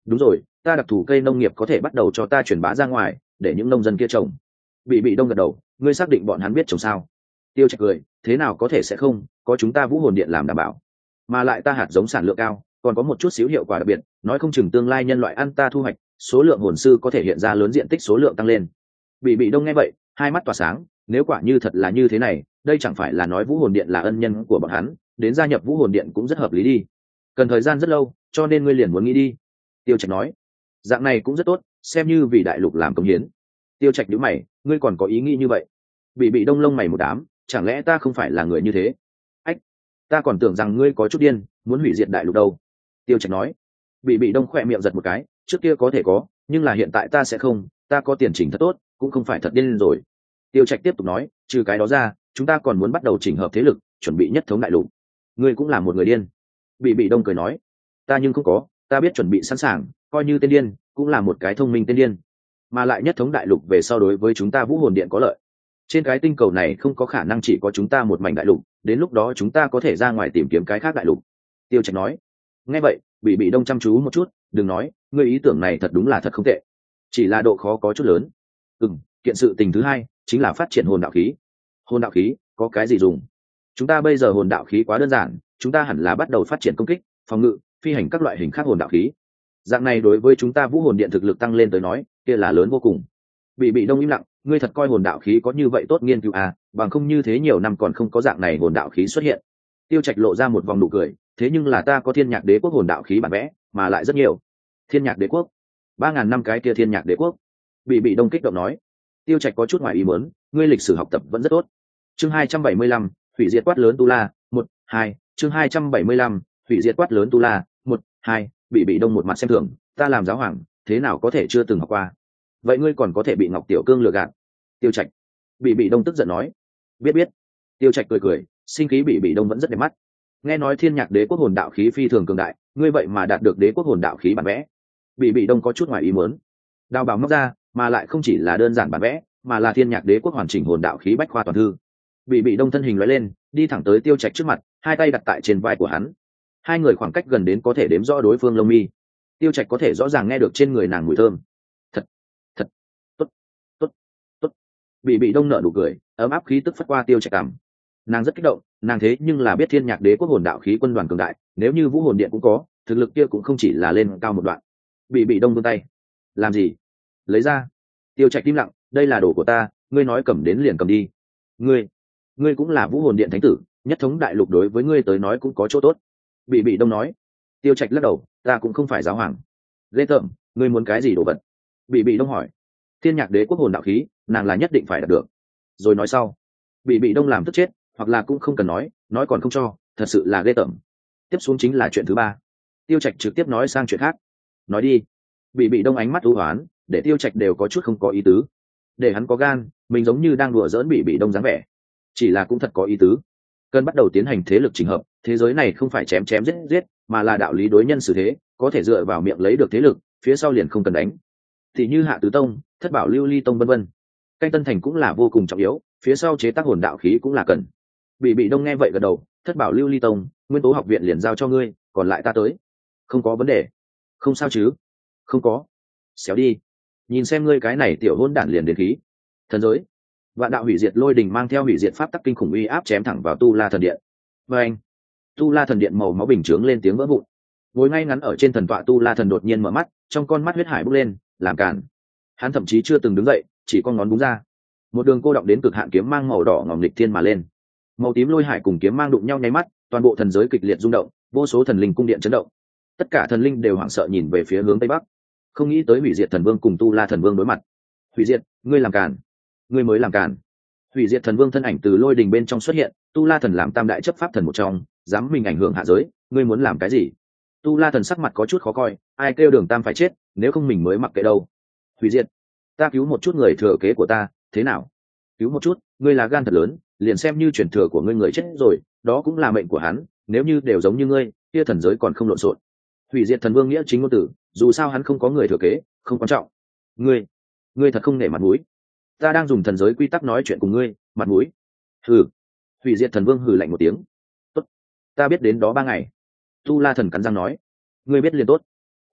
đúng rồi, ta đặc thù cây nông nghiệp có thể bắt đầu cho ta truyền bá ra ngoài để những nông dân kia trồng. Bị bị đông gật đầu, ngươi xác định bọn hắn biết trồng sao? Tiêu Trạch cười, thế nào có thể sẽ không, có chúng ta Vũ Hồn Điện làm đảm bảo, mà lại ta hạt giống sản lượng cao, còn có một chút xíu hiệu quả đặc biệt, nói không chừng tương lai nhân loại ăn ta thu hoạch, số lượng hồn sư có thể hiện ra lớn diện tích số lượng tăng lên. Bị bị đông nghe vậy, hai mắt tỏa sáng, nếu quả như thật là như thế này, đây chẳng phải là nói Vũ Hồn Điện là ân nhân của bọn hắn, đến gia nhập Vũ Hồn Điện cũng rất hợp lý đi. Cần thời gian rất lâu, cho nên ngươi liền muốn nghĩ đi. Tiêu Trạch nói, dạng này cũng rất tốt, xem như vì đại lục làm công hiến. Tiêu Trạch nhíu mày, ngươi còn có ý nghĩ như vậy? Bị bị đông lông mày một đám, chẳng lẽ ta không phải là người như thế? Ách, ta còn tưởng rằng ngươi có chút điên, muốn hủy diệt đại lục đâu. Tiêu Trạch nói. Bị bị đông khỏe miệng giật một cái, trước kia có thể có, nhưng là hiện tại ta sẽ không, ta có tiền chỉnh thật tốt, cũng không phải thật điên rồi. Tiêu Trạch tiếp tục nói, trừ cái đó ra, chúng ta còn muốn bắt đầu chỉnh hợp thế lực, chuẩn bị nhất thống đại lục. Ngươi cũng là một người điên. Bị bị đông cười nói, ta nhưng không có, ta biết chuẩn bị sẵn sàng, coi như tên điên, cũng là một cái thông minh tên điên, mà lại nhất thống đại lục về sau đối với chúng ta Vũ Hồn Điện có lợi. Trên cái tinh cầu này không có khả năng chỉ có chúng ta một mảnh đại lục, đến lúc đó chúng ta có thể ra ngoài tìm kiếm cái khác đại lục. Tiêu Trạch nói. Nghe vậy, bị bị đông chăm chú một chút, đừng nói, ngươi ý tưởng này thật đúng là thật không tệ, chỉ là độ khó có chút lớn. Ừ, kiện sự tình thứ hai chính là phát triển hồn đạo khí. Hồn đạo khí có cái gì dùng? Chúng ta bây giờ hồn đạo khí quá đơn giản, chúng ta hẳn là bắt đầu phát triển công kích, phòng ngự, phi hành các loại hình khác hồn đạo khí. Dạng này đối với chúng ta Vũ Hồn Điện thực lực tăng lên tới nói, kia là lớn vô cùng. Bị bị đông im lặng, ngươi thật coi hồn đạo khí có như vậy tốt nghiên cứu à, bằng không như thế nhiều năm còn không có dạng này hồn đạo khí xuất hiện. Tiêu Trạch lộ ra một vòng nụ cười, thế nhưng là ta có Thiên Nhạc Đế Quốc hồn đạo khí bản vẽ, mà lại rất nhiều. Thiên Nhạc Đế Quốc? ba ngàn năm cái kia Thiên Nhạc Đế Quốc? Bị bị đông kích động nói. Tiêu Trạch có chút ngoài ý muốn, ngươi lịch sử học tập vẫn rất tốt. Chương hai trăm bảy mươi lăm, hủy diệt quát lớn Tu La, một, hai, chương hai trăm bảy mươi lăm, hủy diệt quát lớn Tu La, một, hai, bị bị đông một mặt xem thường, ta làm giáo hoàng, thế nào có thể chưa từng học qua? Vậy ngươi còn có thể bị Ngọc Tiểu Cương lừa gạt? Tiêu Trạch. Bị bị đông tức giận nói. Biết biết. Tiêu Trạch cười cười, sinh khí bị bị đông vẫn rất đẹp mắt. Nghe nói Thiên Nhạc Đế Quốc hồn đạo khí phi thường cường đại, ngươi vậy mà đạt được Đế Quốc hồn đạo khí bản vẽ. Bị bị đông có chút ngoài ý muốn. Đào bảo móc ra, mà lại không chỉ là đơn giản bản vẽ, mà là Thiên Nhạc Đế Quốc hoàn chỉnh hồn đạo khí bách khoa toàn thư. Bị bị đông thân hình lóe lên, đi thẳng tới Tiêu Trạch trước mặt, hai tay đặt tại trên vai của hắn. Hai người khoảng cách gần đến có thể đếm rõ đối phương lông mi. Tiêu Trạch có thể rõ ràng nghe được trên người nàng mùi thơm. Thật, thật, tốt, tốt, tốt. Bị bị đông nở nụ cười, ấm áp khí tức phất qua Tiêu Trạch cảm. Nàng rất kích động, nàng thế nhưng là biết Thiên Nhạc Đế Quốc hồn đạo khí quân đoàn cường đại, nếu như Vũ Hồn Điện cũng có, thực lực kia cũng không chỉ là lên cao một đoạn. Bị bị đông vươn tay. Làm gì? Lấy ra. Tiêu Trạch im lặng, đây là đồ của ta, ngươi nói cầm đến liền cầm đi. Ngươi, ngươi cũng là Vũ Hồn Điện thánh tử, nhất thống đại lục đối với ngươi tới nói cũng có chỗ tốt. Bị bị đông nói. Tiêu Trạch lắc đầu, ta cũng không phải giáo hoàng. Ghê tởm, ngươi muốn cái gì đồ vật? Bị bị đông hỏi. Thiên Nhạc Đế Quốc hồn đạo khí, nàng là nhất định phải đạt được. Rồi nói sau. Bị bị đông làm tức chết, hoặc là cũng không cần nói, nói còn không cho, thật sự là ghê tởm. Tiếp xuống chính là chuyện thứ ba. Tiêu Trạch trực tiếp nói sang chuyện khác. Nói đi. Bị bị đông ánh mắt u hoán, để Tiêu Trạch đều có chút không có ý tứ. Để hắn có gan, mình giống như đang đùa giỡn bị bị đông dáng vẻ. Chỉ là cũng thật có ý tứ. Cần bắt đầu tiến hành thế lực chỉnh hợp, thế giới này không phải chém chém giết giết, mà là đạo lý đối nhân xử thế, có thể dựa vào miệng lấy được thế lực, phía sau liền không cần đánh. Thì như Hạ Tứ Tông, Thất Bảo Lưu Ly Tông vân vân. Canh Tân Thành cũng là vô cùng trọng yếu, phía sau chế tác hồn đạo khí cũng là cần. Bị bị đông nghe vậy gật đầu, Thất Bảo Lưu Ly Tông, Nguyên Tố học viện liền giao cho ngươi, còn lại ta tới. Không có vấn đề. Không sao chứ? Không có. Xéo đi. Nhìn xem ngươi cái này tiểu hôn đản liền đến khí. Thần giới. Vạn đạo hủy diệt lôi đình mang theo hủy diệt pháp tắc kinh khủng uy áp chém thẳng vào Tu La thần điện. Và anh, Tu La thần điện màu máu bình chướng lên tiếng vỡ vụn. Ngồi ngay ngắn ở trên thần tọa Tu La thần đột nhiên mở mắt, trong con mắt huyết hải bốc lên, làm cản. Hắn thậm chí chưa từng đứng dậy, chỉ con ngón búng ra. Một đường cô động đến cực hạn kiếm mang màu đỏ ngòm lịch thiên mà lên. Màu tím lôi hải cùng kiếm mang đụng nhau nháy mắt, toàn bộ thần giới kịch liệt rung động, vô số thần linh cung điện chấn động. Tất cả thần linh đều hoảng sợ nhìn về phía hướng tây bắc, không nghĩ tới hủy diệt thần vương cùng Tu La thần vương đối mặt. Hủy diệt, ngươi làm cản. Ngươi mới làm cản. Hủy diệt thần vương thân ảnh từ lôi đình bên trong xuất hiện, Tu La thần làm tam đại chấp pháp thần một trong, dám mình ảnh hưởng hạ giới, ngươi muốn làm cái gì? Tu La thần sắc mặt có chút khó coi, ai kêu đường tam phải chết, nếu không mình mới mặc kệ đâu. Hủy diệt, ta cứu một chút người thừa kế của ta, thế nào? Cứu một chút, ngươi là gan thật lớn, liền xem như truyền thừa của ngươi người chết rồi, đó cũng là mệnh của hắn, nếu như đều giống như ngươi, kia thần giới còn không lộn xộn. Hủy diệt thần vương nghĩa chính ngôn tử, dù sao hắn không có người thừa kế, không quan trọng. Ngươi, ngươi thật không nể mặt mũi. Ta đang dùng thần giới quy tắc nói chuyện cùng ngươi, mặt mũi. Hừ. Hủy diệt thần vương hừ lạnh một tiếng. Tốt, ta biết đến đó ba ngày. Tu La thần cắn răng nói. Ngươi biết liền tốt.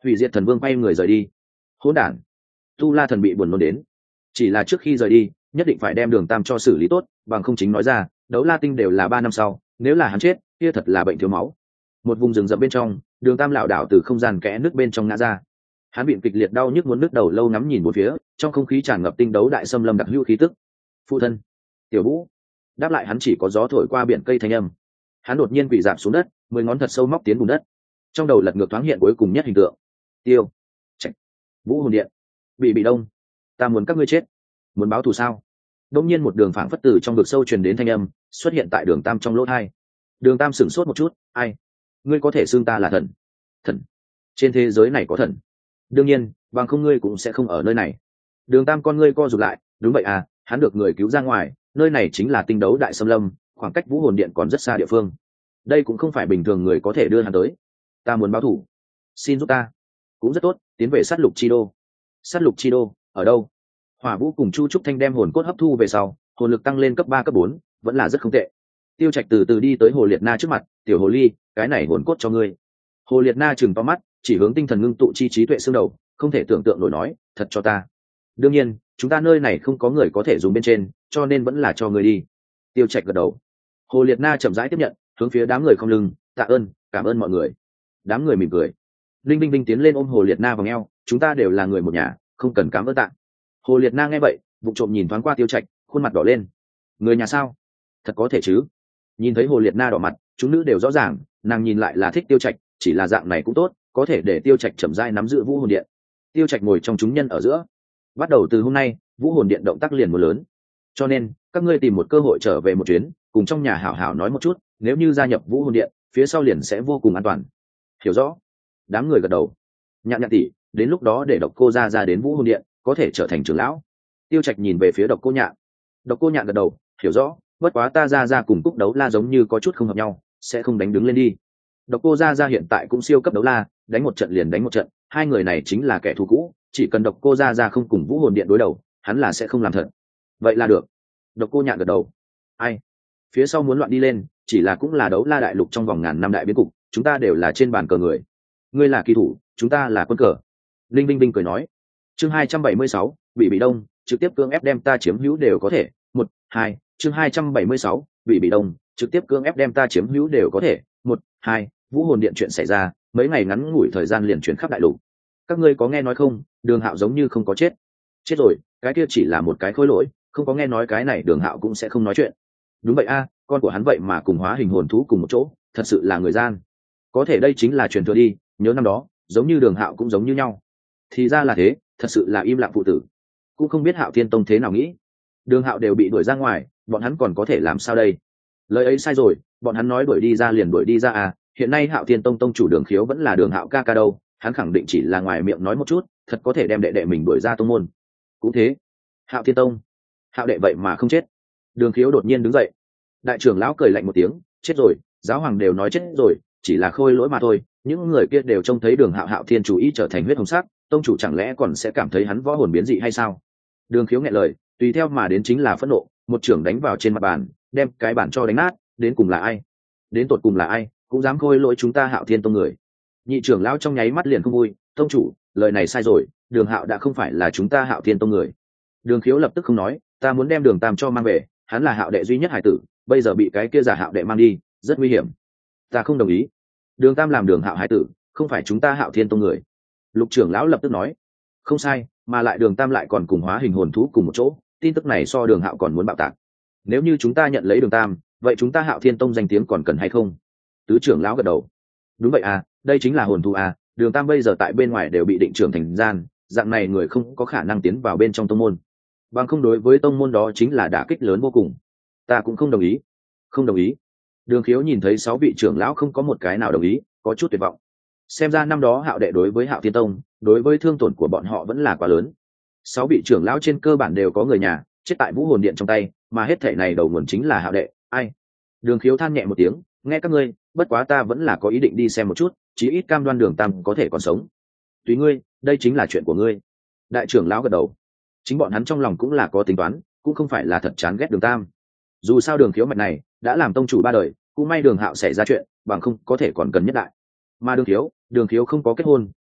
Hủy diệt thần vương quay người rời đi. Hỗn đản. Tu La thần bị buồn nôn đến, chỉ là trước khi rời đi nhất định phải đem Đường Tam cho xử lý tốt, bằng không chính nói ra đấu la tinh đều là ba năm sau, nếu là hắn chết kia thật là bệnh thiếu máu. Một vùng rừng rậm bên trong, Đường Tam lảo đảo từ không gian kẽ nước bên trong ngã ra. Hắn bị kịch liệt đau nhức muốn nứt đầu lâu ngắm nhìn một phía, trong không khí tràn ngập tinh đấu đại xâm lâm đặc hữu khí tức. Phụ thân. Tiểu Vũ. Đáp lại hắn chỉ có gió thổi qua biển cây thanh âm. Hắn đột nhiên quỳ rạp xuống đất, mười ngón thật sâu móc tiến bùn đất, trong đầu lật ngược thoáng hiện cuối cùng nhất hình tượng. Tiêu. Trạch. Vũ hồn điện. Bị bị đông. Ta muốn các ngươi chết. Muốn báo thù sao? Đông nhiên một đường phảng phất từ trong vực sâu truyền đến thanh âm, xuất hiện tại Đường Tam trong lỗ tai. Đường Tam sửng sốt một chút, ai? Ngươi có thể xưng ta là thần? Thần? Trên thế giới này có thần? Đương nhiên, bằng không ngươi cũng sẽ không ở nơi này. Đường Tam con ngươi co rụt lại, đúng vậy à, hắn được người cứu ra ngoài, nơi này chính là tinh đấu đại xâm lâm, khoảng cách Vũ hồn điện còn rất xa địa phương. Đây cũng không phải bình thường người có thể đưa hắn tới. Ta muốn báo thù, xin giúp ta. Cũng rất tốt, tiến về sát lục chi đô. Sát lục chi đô ở đâu? Hỏa Vũ cùng Chu Trúc Thanh đem hồn cốt hấp thu về sau, hồn lực tăng lên cấp ba cấp bốn, vẫn là rất không tệ. Tiêu Trạch từ từ đi tới Hồ Liệt Na trước mặt, "Tiểu hồ ly, cái này hồn cốt cho ngươi." Hồ Liệt Na trừng to mắt, chỉ hướng tinh thần ngưng tụ chi trí tuệ xương đầu, không thể tưởng tượng nổi nói, "Thật cho ta." "Đương nhiên, chúng ta nơi này không có người có thể dùng bên trên, cho nên vẫn là cho ngươi đi." Tiêu Trạch gật đầu. Hồ Liệt Na chậm rãi tiếp nhận, hướng phía đám người không lưng, "Tạ ơn, cảm ơn mọi người." Đám người mỉm cười. Linh Binh Binh tiến lên ôm Hồ Liệt Na vào eo, "Chúng ta đều là người một nhà, không cần cảm ơn tạ." Hồ Liệt Na nghe vậy, vụ trộm nhìn thoáng qua Tiêu Trạch, khuôn mặt đỏ lên. "Người nhà sao? Thật có thể chứ?" Nhìn thấy Hồ Liệt Na đỏ mặt, chúng nữ đều rõ ràng, nàng nhìn lại là thích Tiêu Trạch, chỉ là dạng này cũng tốt, có thể để Tiêu Trạch chậm rãi nắm giữ Vũ hồn điện. Tiêu Trạch ngồi trong chúng nhân ở giữa. "Bắt đầu từ hôm nay, Vũ hồn điện động tác liền một lớn, cho nên các ngươi tìm một cơ hội trở về một chuyến, cùng trong nhà hảo hảo nói một chút, nếu như gia nhập Vũ hồn điện, phía sau liền sẽ vô cùng an toàn." "Hiểu rõ." Đám người gật đầu. "Nhạn Nhạn tỷ, đến lúc đó để Độc Cô gia gia đến Vũ hồn điện, có thể trở thành trưởng lão." Tiêu Trạch nhìn về phía Độc Cô Nhạn. Độc Cô Nhạn gật đầu, "Hiểu rõ, bất quá ta gia gia cùng Cúc Đấu La giống như có chút không hợp nhau, sẽ không đánh đứng lên đi." Độc Cô gia gia hiện tại cũng siêu cấp đấu la, đánh một trận liền đánh một trận, hai người này chính là kẻ thù cũ, chỉ cần Độc Cô gia gia không cùng Vũ hồn điện đối đầu, hắn là sẽ không làm thật. "Vậy là được." Độc Cô Nhạn gật đầu. "Ai? Phía sau muốn loạn đi lên, chỉ là cũng là đấu la đại lục trong vòng ngàn năm đại biến cục, chúng ta đều là trên bàn cờ người. Ngươi là kỳ thủ, chúng ta là quân cờ." Linh Binh Binh cười nói. Chương hai trăm bảy mươi sáu, bị bị đông, trực tiếp cưỡng ép đem ta chiếm hữu đều có thể. Một, hai, chương hai trăm bảy mươi sáu, bị bị đông, trực tiếp cưỡng ép đem ta chiếm hữu đều có thể. Một, hai, Vũ hồn điện chuyện xảy ra, mấy ngày ngắn ngủi thời gian liền chuyển khắp đại lục. Các ngươi có nghe nói không, Đường Hạo giống như không có chết. Chết rồi, cái kia chỉ là một cái khối lỗi, không có nghe nói cái này Đường Hạo cũng sẽ không nói chuyện. Đúng vậy a, con của hắn vậy mà cùng hóa hình hồn thú cùng một chỗ, thật sự là người gian. Có thể đây chính là truyền thừa đi, nhớ năm đó, giống như Đường Hạo cũng giống như nhau. Thì ra là thế, thật sự là im lặng phụ tử. Cũng không biết Hạo Thiên Tông thế nào nghĩ. Đường Hạo đều bị đuổi ra ngoài, bọn hắn còn có thể làm sao đây? Lời ấy sai rồi, bọn hắn nói đuổi đi ra liền đuổi đi ra à, hiện nay Hạo Thiên Tông tông chủ Đường Khiếu vẫn là Đường Hạo ca ca đâu, hắn khẳng định chỉ là ngoài miệng nói một chút, thật có thể đem đệ đệ mình đuổi ra tông môn. Cũng thế. Hạo Thiên Tông. Hạo đệ vậy mà không chết. Đường Khiếu đột nhiên đứng dậy. Đại trưởng lão cười lạnh một tiếng, chết rồi, giáo hoàng đều nói chết rồi, chỉ là khôi lỗi mà thôi, những người kia đều trông thấy Đường Hạo Hạo Thiên chủ ý trở thành huyết hồng sắc, tông chủ chẳng lẽ còn sẽ cảm thấy hắn võ hồn biến dị hay sao? Đường Khiếu nghẹn lời, tùy theo mà đến chính là phẫn nộ, một trưởng đánh vào trên mặt bàn, đem cái bàn cho đánh nát. Đến cùng là ai? Đến tột cùng là ai cũng dám khôi lỗi chúng ta Hạo Thiên Tông người? Nhị trưởng lão trong nháy mắt liền không vui, tông chủ, lời này sai rồi, Đường Hạo đã không phải là chúng ta Hạo Thiên Tông người. Đường Khiếu lập tức không nói, ta muốn đem Đường Tam cho mang về, hắn là Hạo đệ duy nhất hải tử, bây giờ bị cái kia giả Hạo đệ mang đi, rất nguy hiểm. Ta không đồng ý. Đường Tam làm Đường Hạo hải tử, không phải chúng ta Hạo Thiên Tông người. Lục trưởng lão lập tức nói, không sai, mà lại Đường Tam lại còn cùng hóa hình hồn thú cùng một chỗ, tin tức này so Đường Hạo còn muốn bạo tạc. Nếu như chúng ta nhận lấy Đường Tam, vậy chúng ta Hạo Thiên Tông danh tiếng còn cần hay không? Tứ trưởng lão gật đầu. Đúng vậy à, đây chính là hồn thú à, Đường Tam bây giờ tại bên ngoài đều bị định trưởng thành gian, dạng này người không có khả năng tiến vào bên trong tông môn. Bằng không đối với tông môn đó chính là đả kích lớn vô cùng. Ta cũng không đồng ý. Không đồng ý. Đường Khiếu nhìn thấy sáu vị trưởng lão không có một cái nào đồng ý, có chút tuyệt vọng. Xem ra năm đó Hạo đệ đối với Hạo Thiên Tông, đối với thương tổn của bọn họ vẫn là quá lớn. Sáu vị trưởng lão trên cơ bản đều có người nhà chết tại Vũ hồn điện trong tay, mà hết thể này đầu nguồn chính là Hạo đệ. Ai? Đường Khiếu than nhẹ một tiếng, nghe các ngươi, bất quá ta vẫn là có ý định đi xem một chút, chí ít cam đoan Đường Tam có thể còn sống. Tùy ngươi, đây chính là chuyện của ngươi. Đại trưởng lão gật đầu. Chính bọn hắn trong lòng cũng là có tính toán, cũng không phải là thật chán ghét Đường Tam. Dù sao Đường Khiếu mạch này đã làm tông chủ ba đời, cũng may Đường Hạo xảy ra chuyện, bằng không có thể còn cần nhất đại. Mà Đường Khiếu, Đường Khiếu không có kết hôn,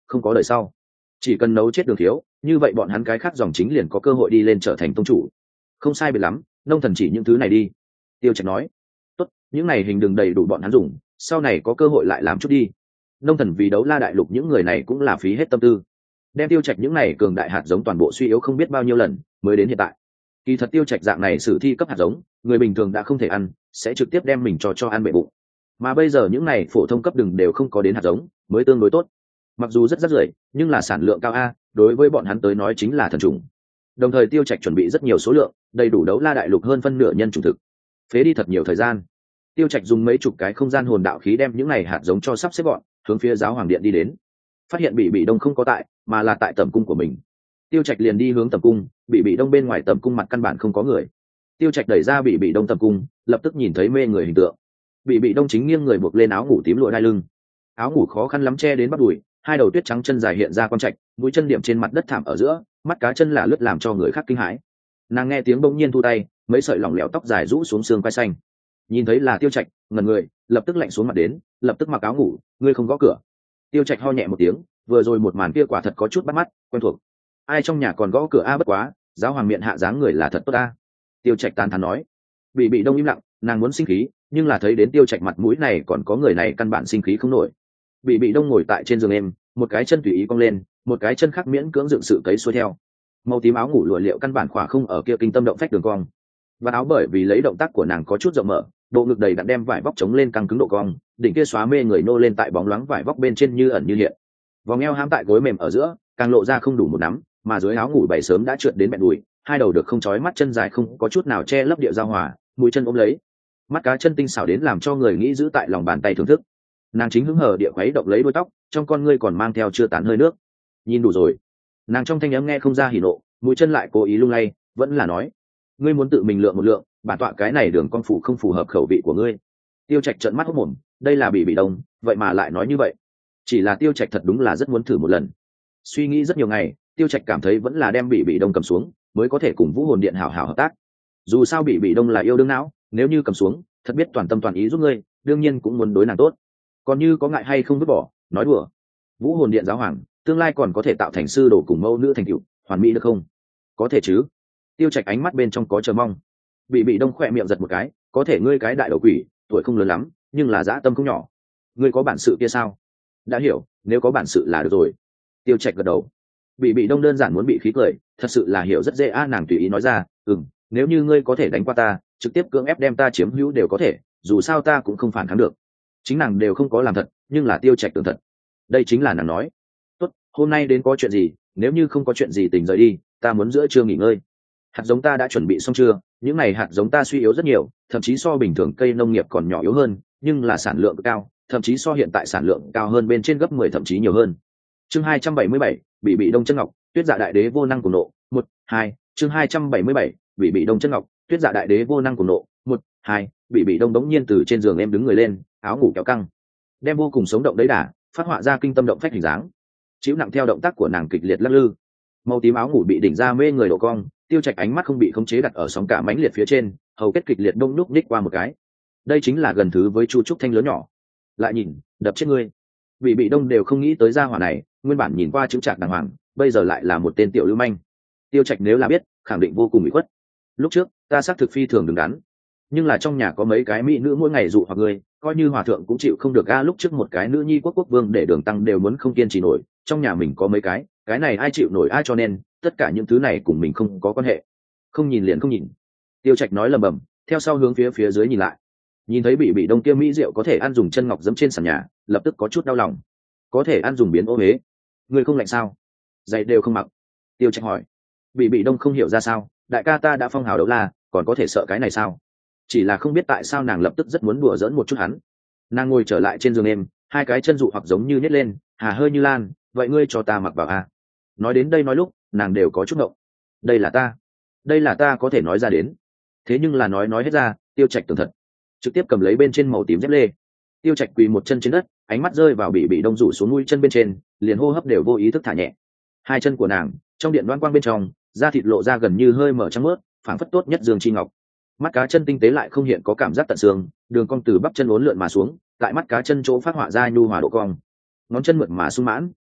không có đời sau. Chỉ cần nấu chết Đường Thiếu, như vậy bọn hắn cái khác dòng chính liền có cơ hội đi lên trở thành tông chủ. Không sai biệt lắm, nông thần chỉ những thứ này đi. Tiêu Trạch nói. Tốt, những này hình đường đầy đủ bọn hắn dùng, sau này có cơ hội lại làm chút đi. Nông thần vì đấu la đại lục những người này cũng là phí hết tâm tư, đem Tiêu Trạch những này cường đại hạt giống toàn bộ suy yếu không biết bao nhiêu lần mới đến hiện tại. Kỳ thật Tiêu Trạch dạng này sử thi cấp hạt giống, người bình thường đã không thể ăn, sẽ trực tiếp đem mình cho cho ăn bệ bụng. Mà bây giờ những này phổ thông cấp đường đều không có đến hạt giống, mới tương đối tốt. Mặc dù rất rất rưởi, nhưng là sản lượng cao a, đối với bọn hắn tới nói chính là thần trùng. Đồng thời Tiêu Trạch chuẩn bị rất nhiều số lượng, đầy đủ đấu la đại lục hơn phân nửa nhân chủng thực. Phế đi thật nhiều thời gian. Tiêu Trạch dùng mấy chục cái không gian hồn đạo khí đem những này hạt giống cho sắp xếp gọn, hướng phía giáo hoàng điện đi đến. Phát hiện bị bị đông không có tại, mà là tại tẩm cung của mình. Tiêu Trạch liền đi hướng tẩm cung, bị bị đông bên ngoài tẩm cung mặt căn bản không có người. Tiêu Trạch đẩy ra bị bị đông tẩm cung, lập tức nhìn thấy mê người hình tượng. Bị bị đông chính nghiêng người buộc lên áo ngủ tím lụa đai lưng, áo ngủ khó khăn lắm che đến bắp đùi, hai đầu tuyết trắng chân dài hiện ra quang trạch, mũi chân điểm trên mặt đất thảm ở giữa, mắt cá chân là lướt làm cho người khác kinh hãi. Nàng nghe tiếng bỗng nhiên thu tay, mấy sợi lỏng lẻo tóc dài rũ xuống xương quai xanh. Nhìn thấy là Tiêu Trạch, ngẩn người, lập tức lạnh xuống mặt đến, lập tức mặc áo ngủ, ngươi không gõ cửa. Tiêu Trạch ho nhẹ một tiếng, vừa rồi một màn kia quả thật có chút bắt mắt, quen thuộc. Ai trong nhà còn gõ cửa a, bất quá, giáo hoàng miệng hạ dáng người là thật tốt a. Tiêu Trạch tán thán nói. Bị bị đông im lặng, nàng muốn sinh khí, nhưng là thấy đến Tiêu Trạch mặt mũi này còn có người này căn bản sinh khí không nổi. Bị bị đông ngồi tại trên giường em, một cái chân tùy ý cong lên, một cái chân khác miễn cưỡng dựng sự cấy xuôi theo. Màu tím áo ngủ lụa liệu căn bản khỏa không ở kia kinh tâm động phách đường cong. Và áo bởi vì lấy động tác của nàng có chút rộng mở, bộ ngực đầy đặn đem vải vóc chống lên căng cứng độ cong, đỉnh kia xóa mê người nô lên tại bóng loáng vải vóc bên trên như ẩn như hiện. Vòng eo hãm tại gối mềm ở giữa, càng lộ ra không đủ một nắm, mà dưới áo ngủ bảy sớm đã trượt đến bẹn đùi, hai đầu được không chói mắt chân dài không có chút nào che lấp địa giao hòa, mũi chân ôm lấy, mắt cá chân tinh xảo đến làm cho người nghĩ giữ tại lòng bàn tay thưởng thức. Nàng chính hứng hờ địa khuấy động lấy đuôi tóc, trong con ngươi còn mang theo chưa tán hơi nước. Nhìn đủ rồi. Nàng trong thanh âm nghe không ra hỉ nộ, mũi chân lại cố ý lung lay, vẫn là nói, ngươi muốn tự mình lượng một lượng, bản tọa cái này đường con phủ không phù hợp khẩu vị của ngươi. Tiêu Trạch trợn mắt hốt mồm, đây là bị bị đông, vậy mà lại nói như vậy. Chỉ là Tiêu Trạch thật đúng là rất muốn thử một lần. Suy nghĩ rất nhiều ngày, Tiêu Trạch cảm thấy vẫn là đem bị bị đông cầm xuống, mới có thể cùng Vũ Hồn Điện hảo hảo hợp tác. Dù sao bị bị đông là yêu đương não, nếu như cầm xuống, thật biết toàn tâm toàn ý giúp ngươi, đương nhiên cũng muốn đối nàng tốt. Còn như có ngại hay không vứt bỏ, nói đùa. Vũ Hồn Điện giáo hoàng, tương lai còn có thể tạo thành sư đồ cùng mẫu nữ thành tựu, hoàn mỹ được không? Có thể chứ? Tiêu Trạch ánh mắt bên trong có chờ mong. Bị bị đông khỏe miệng giật một cái, có thể ngươi cái đại đầu quỷ, tuổi không lớn lắm, nhưng là dã tâm không nhỏ. Ngươi có bản sự kia sao? Đã hiểu, nếu có bản sự là được rồi. Tiêu Trạch gật đầu. Bị bị đông đơn giản muốn bị khí cười, thật sự là hiểu rất dễ a, nàng tùy ý nói ra, ừm, nếu như ngươi có thể đánh qua ta, trực tiếp cưỡng ép đem ta chiếm hữu đều có thể, dù sao ta cũng không phản kháng được. Chính nàng đều không có làm thật, nhưng là Tiêu Trạch tưởng thật. Đây chính là nàng nói. Tốt, hôm nay đến có chuyện gì, nếu như không có chuyện gì tỉnh rời đi, ta muốn giữa trưa nghỉ ngơi. Hạt giống ta đã chuẩn bị xong chưa? Những này hạt giống ta suy yếu rất nhiều, thậm chí so bình thường cây nông nghiệp còn nhỏ yếu hơn, nhưng là sản lượng cao, thậm chí so hiện tại sản lượng cao hơn bên trên gấp mười thậm chí nhiều hơn. Chương hai trăm bảy mươi bảy, bị bị đông chân ngọc, Tuyết Dạ đại đế vô năng cùng nộ, một, hai, chương hai trăm bảy mươi bảy, bị bị đông chân ngọc, Tuyết Dạ đại đế vô năng cùng nộ, một, hai, bị bị đông đống nhiên từ trên giường em đứng người lên, áo ngủ kéo căng, đem vô cùng sống động đấy đà, phát họa ra kinh tâm động phách hình dáng. Chịu nặng theo động tác của nàng kịch liệt lắc lư. Màu tím áo ngủ bị đỉnh ra mê người độ cong, Tiêu Trạch ánh mắt không bị khống chế đặt ở sóng cả mãnh liệt phía trên, hầu kết kịch liệt đông núc ních qua một cái. Đây chính là gần thứ với Chu Trúc Thanh lớn nhỏ. Lại nhìn, đập chết ngươi. Bị bị đông đều không nghĩ tới gia hỏa này, nguyên bản nhìn qua chứng trạc đàng hoàng, bây giờ lại là một tên tiểu lưu manh. Tiêu Trạch nếu là biết, khẳng định vô cùng bị khuất. Lúc trước, ta xác thực phi thường đứng đắn, nhưng là trong nhà có mấy cái mỹ nữ mỗi ngày dụ hoặc ngươi, coi như hòa thượng cũng chịu không được a. Lúc trước một cái nữ nhi quốc quốc vương để đường tăng đều muốn không kiên trì nổi, trong nhà mình có mấy cái, cái này ai chịu nổi ai, cho nên tất cả những thứ này cùng mình không có quan hệ. Không nhìn liền không nhìn. Tiêu Trạch nói lầm bầm, theo sau hướng phía phía dưới nhìn lại, nhìn thấy bị bị đông kia mỹ diệu có thể ăn dùng chân ngọc dẫm trên sàn nhà, lập tức có chút đau lòng. Có thể ăn dùng biến ô huế, người không lạnh sao? Giày đều không mặc. Tiêu Trạch hỏi. Bị bị đông không hiểu ra sao, đại ca ta đã phong hào đấu la, còn có thể sợ cái này sao? Chỉ là không biết tại sao nàng lập tức rất muốn đùa giỡn một chút hắn. Nàng ngồi trở lại trên giường em, hai cái chân dụ hoặc giống như nhét lên, hà hơi như lan, vậy ngươi cho ta mặc vào a. Nói đến đây nói lúc, nàng đều có chút ngộng. Đây là ta, đây là ta có thể nói ra đến. Thế nhưng là nói nói hết ra, Tiêu Trạch tưởng thật, trực tiếp cầm lấy bên trên màu tím dép lê. Tiêu Trạch quỳ một chân trên đất, ánh mắt rơi vào bị bị đông rủ xuống mũi chân bên trên, liền hô hấp đều vô ý thức thả nhẹ. Hai chân của nàng trong điện đoan quang bên trong, da thịt lộ ra gần như hơi mở trắng mướt, phảng phất tốt nhất dương chi ngọc. Mắt cá chân tinh tế lại không hiện có cảm giác tận xương, đường cong từ bắp chân uốn lượn mà xuống, tại mắt cá chân chỗ phát họa ra nhu hòa độ cong. Ngón chân mượt mà sung mãn,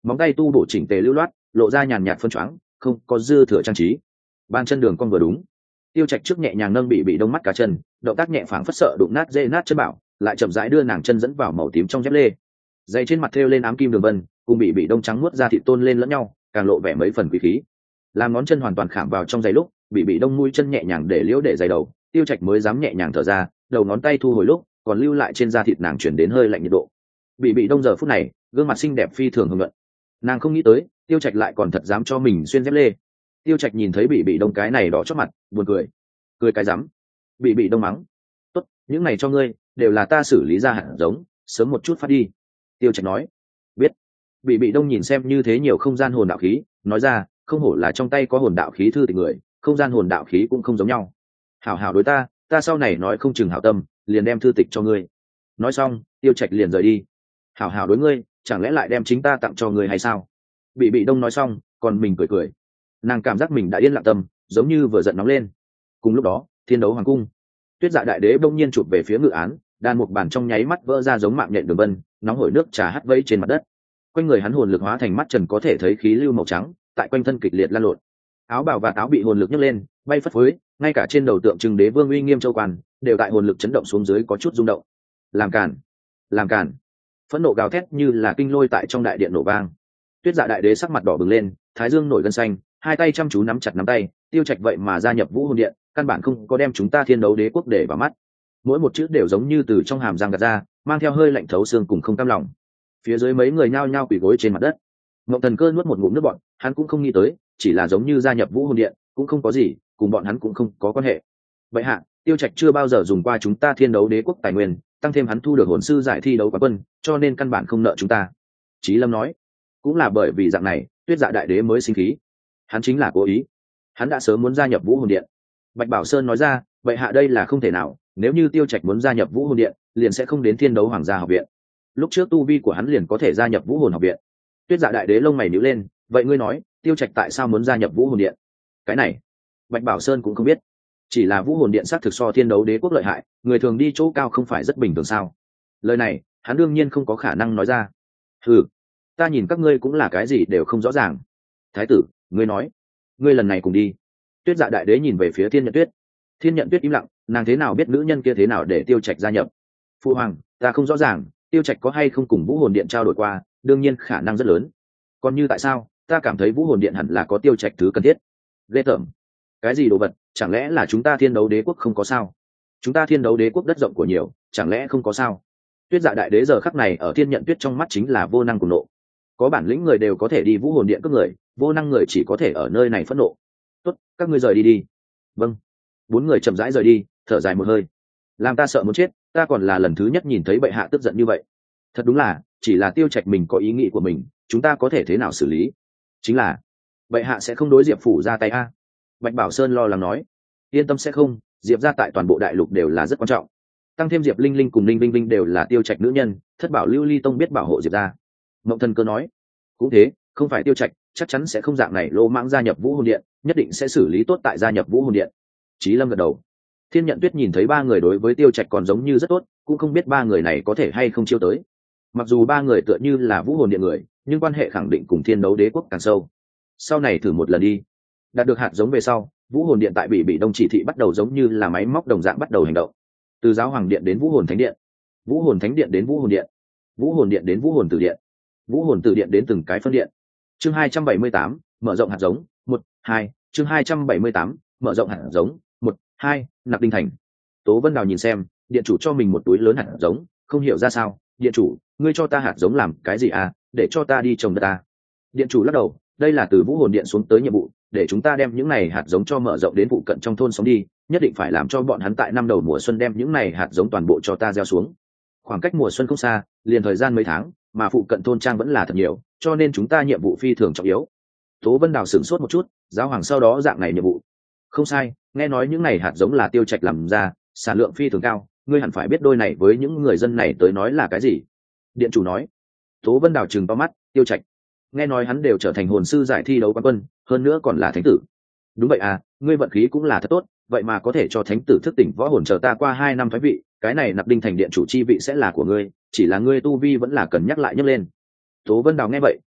móng tay tu bổ chỉnh tề lưu loát, lộ ra nhàn nhạt phân choáng, không có dư thừa trang trí. Bàn chân đường con vừa đúng. Tiêu Trạch trước nhẹ nhàng nâng bị bị đông mắt cá chân, động tác nhẹ phảng phất sợ đụng nát dê nát chân bảo, lại chậm rãi đưa nàng chân dẫn vào màu tím trong dép lê. Giày trên mặt thêu lên ám kim đường vân, cùng bị bị đông trắng muốt ra thịt tôn lên lẫn nhau, càng lộ vẻ mấy phần quý khí. Làm ngón chân hoàn toàn khảm vào trong giày lúc, bị bị đông mũi chân nhẹ nhàng để liễu để giày đầu, Tiêu Trạch mới dám nhẹ nhàng thở ra, đầu ngón tay thu hồi lúc, còn lưu lại trên da thịt nàng chuyển đến hơi lạnh nhiệt độ. Bị bị đông giờ phút này, gương mặt xinh đẹp phi thường hưng luận. Nàng không nghĩ tới, Tiêu Trạch lại còn thật dám cho mình xuyên dép lê. Tiêu Trạch nhìn thấy bị bị đông cái này đỏ chót mặt, buồn cười. Cười cái rắm. Bị bị đông mắng. Tốt, những này cho ngươi, đều là ta xử lý ra hạt giống, sớm một chút phát đi. Tiêu Trạch nói. Biết. Bị bị đông nhìn xem như thế nhiều không gian hồn đạo khí, nói ra, không hổ là trong tay có hồn đạo khí thư tình người, không gian hồn đạo khí cũng không giống nhau. Hảo hảo đối ta, ta sau này nói không chừng hảo tâm, liền đem thư tịch cho ngươi. Nói xong, Tiêu Trạch liền rời đi. Hảo hảo đối ngươi, chẳng lẽ lại đem chính ta tặng cho ngươi hay sao? Bị bị đông nói xong, còn mình cười cười. Nàng cảm giác mình đã yên lặng tâm, giống như vừa giận nóng lên. Cùng lúc đó, thiên đấu hoàng cung, Tuyết Dạ đại đế bỗng nhiên chụp về phía ngự án, đàn một bàn trong nháy mắt vỡ ra giống mạng nhện đường vân, nóng hổi nước trà hắt vẫy trên mặt đất. Quanh người hắn hồn lực hóa thành mắt trần có thể thấy khí lưu màu trắng, tại quanh thân kịch liệt lan lộn. Áo bào và áo bị hồn lực nhấc lên, bay phất phới, ngay cả trên đầu tượng trưng đế vương uy nghiêm châu quan, đều tại hồn lực chấn động xuống dưới có chút rung động. Làm cản, làm cản! Phẫn nộ gào thét như là kinh lôi tại trong đại điện nổ vang. Tuyết Dạ đại đế sắc mặt đỏ bừng lên, thái dương nổi gân xanh, hai tay chăm chú nắm chặt nắm tay. Tiêu Trạch vậy mà gia nhập Vũ Hồn Điện, căn bản không có đem chúng ta Thiên Đấu Đế quốc để vào mắt. Mỗi một chữ đều giống như từ trong hàm răng gạt ra, mang theo hơi lạnh thấu xương cùng không cam lòng. Phía dưới mấy người nhao nhao quỳ gối trên mặt đất. Ngộng Thần Cơ nuốt một ngụm nước bọt, hắn cũng không nghĩ tới, chỉ là giống như gia nhập Vũ Hồn Điện, cũng không có gì, cùng bọn hắn cũng không có quan hệ. Vậy hạ, Tiêu Trạch chưa bao giờ dùng qua chúng ta Thiên Đấu Đế quốc tài nguyên, tăng thêm hắn thu được hồn sư giải thi đấu quán quân, cho nên căn bản không nợ chúng ta. Chí Lâm nói, cũng là bởi vì dạng này, Tuyết Dạ đại đế mới sinh khí. Hắn chính là cố ý. Hắn đã sớm muốn gia nhập Vũ Hồn Điện. Bạch Bảo Sơn nói ra, vậy hạ đây là không thể nào, nếu như Tiêu Trạch muốn gia nhập Vũ Hồn Điện, liền sẽ không đến Thiên Đấu Hoàng gia học viện. Lúc trước tu vi của hắn liền có thể gia nhập Vũ Hồn học viện. Tuyết Dạ đại đế lông mày nhíu lên, vậy ngươi nói, Tiêu Trạch tại sao muốn gia nhập Vũ Hồn Điện? Cái này, Bạch Bảo Sơn cũng không biết. Chỉ là Vũ Hồn Điện xác thực so Thiên Đấu Đế quốc lợi hại, người thường đi chỗ cao không phải rất bình thường sao? Lời này, hắn đương nhiên không có khả năng nói ra. Ừ, ta nhìn các ngươi cũng là cái gì đều không rõ ràng. Thái tử, ngươi nói, ngươi lần này cùng đi. Tuyết Dạ đại đế nhìn về phía Thiên Nhận Tuyết. Thiên Nhận Tuyết im lặng, nàng thế nào biết nữ nhân kia thế nào để Tiêu Trạch gia nhập? Phu hoàng, ta không rõ ràng, Tiêu Trạch có hay không cùng Vũ Hồn Điện trao đổi qua, đương nhiên khả năng rất lớn. Còn như tại sao, ta cảm thấy Vũ Hồn Điện hẳn là có Tiêu Trạch thứ cần thiết. Ghê tởm. Cái gì đồ vật, chẳng lẽ là chúng ta Thiên Đấu Đế quốc không có sao? Chúng ta Thiên Đấu Đế quốc đất rộng của nhiều, chẳng lẽ không có sao? Tuyết Dạ đại đế giờ khắc này ở Thiên Nhận Tuyết trong mắt chính là vô năng cùng nộ. Có bản lĩnh người đều có thể đi Vũ Hồn Điện cướp người, vô năng người chỉ có thể ở nơi này phẫn nộ. Tốt, các ngươi rời đi đi. Vâng. Bốn người chậm rãi rời đi, thở dài một hơi. Làm ta sợ muốn chết, ta còn là lần thứ nhất nhìn thấy bệ hạ tức giận như vậy. Thật đúng là, chỉ là Tiêu Trạch mình có ý nghĩ của mình, chúng ta có thể thế nào xử lý? Chính là, bệ hạ sẽ không đối Diệp phủ ra tay a. Bạch Bảo Sơn lo lắng nói. Yên tâm sẽ không, Diệp ra tại toàn bộ đại lục đều là rất quan trọng. Tăng thêm Diệp Linh Linh cùng Linh Vinh Vinh đều là Tiêu Trạch nữ nhân, thất bảo Lưu Ly Tông biết bảo hộ Diệp ra. Mộng Thần Cơ nói. Cũng thế, không phải Tiêu Trạch, chắc chắn sẽ không dạng này lô mãng gia nhập Vũ Hồn Điện, nhất định sẽ xử lý tốt tại gia nhập Vũ Hồn Điện. Chí Lâm gật đầu. Thiên Nhận Tuyết nhìn thấy ba người đối với Tiêu Trạch còn giống như rất tốt, cũng không biết ba người này có thể hay không chiêu tới. Mặc dù ba người tựa như là Vũ Hồn Điện người, nhưng quan hệ khẳng định cùng Thiên Đấu Đế quốc càng sâu. Sau này thử một lần đi. Đạt được hạt giống về sau, Vũ Hồn Điện tại bị bị đông chỉ thị bắt đầu giống như là máy móc đồng dạng bắt đầu hành động. Từ Giáo Hoàng Điện đến Vũ Hồn Thánh Điện, Vũ Hồn Thánh Điện đến Vũ Hồn Điện, Vũ Hồn Điện đến Vũ Hồn Tử Điện, Vũ Hồn Tử Điện đến từng cái phân điện. Chương hai trăm bảy mươi tám, mở rộng hạt giống, một, hai, chương hai trăm bảy mươi tám, mở rộng hạt giống, một, hai, Nặc Đinh Thành. Tố Vân Đào nhìn xem, điện chủ cho mình một túi lớn hạt giống, không hiểu ra sao, điện chủ, ngươi cho ta hạt giống làm cái gì à, để cho ta đi trồng đất ta. Điện chủ lắc đầu, đây là từ Vũ Hồn Điện xuống tới nhiệm vụ, để chúng ta đem những này hạt giống cho mở rộng đến phụ cận trong thôn sống đi, nhất định phải làm cho bọn hắn tại năm đầu mùa xuân đem những này hạt giống toàn bộ cho ta gieo xuống. Khoảng cách mùa xuân không xa, liền thời gian mấy tháng, mà phụ cận thôn trang vẫn là thật nhiều, cho nên chúng ta nhiệm vụ phi thường trọng yếu. Tố Vân Đào sửng sốt một chút, Giáo Hoàng sau đó dạng này nhiệm vụ. Không sai, nghe nói những này hạt giống là Tiêu Trạch làm ra, sản lượng phi thường cao, ngươi hẳn phải biết đôi này với những người dân này tới nói là cái gì. Điện chủ nói. Tố Vân Đào trừng to mắt, Tiêu Trạch. Nghe nói hắn đều trở thành hồn sư giải thi đấu quán quân, hơn nữa còn là thánh tử. Đúng vậy à, ngươi vận khí cũng là thật tốt, vậy mà có thể cho thánh tử thức tỉnh võ hồn, chờ ta qua hai năm thoái vị, cái này Nặc Đinh Thành điện chủ chi vị sẽ là của ngươi, chỉ là ngươi tu vi vẫn là cần nhắc lại nhắc lên. Tố Vân Đào nghe vậy,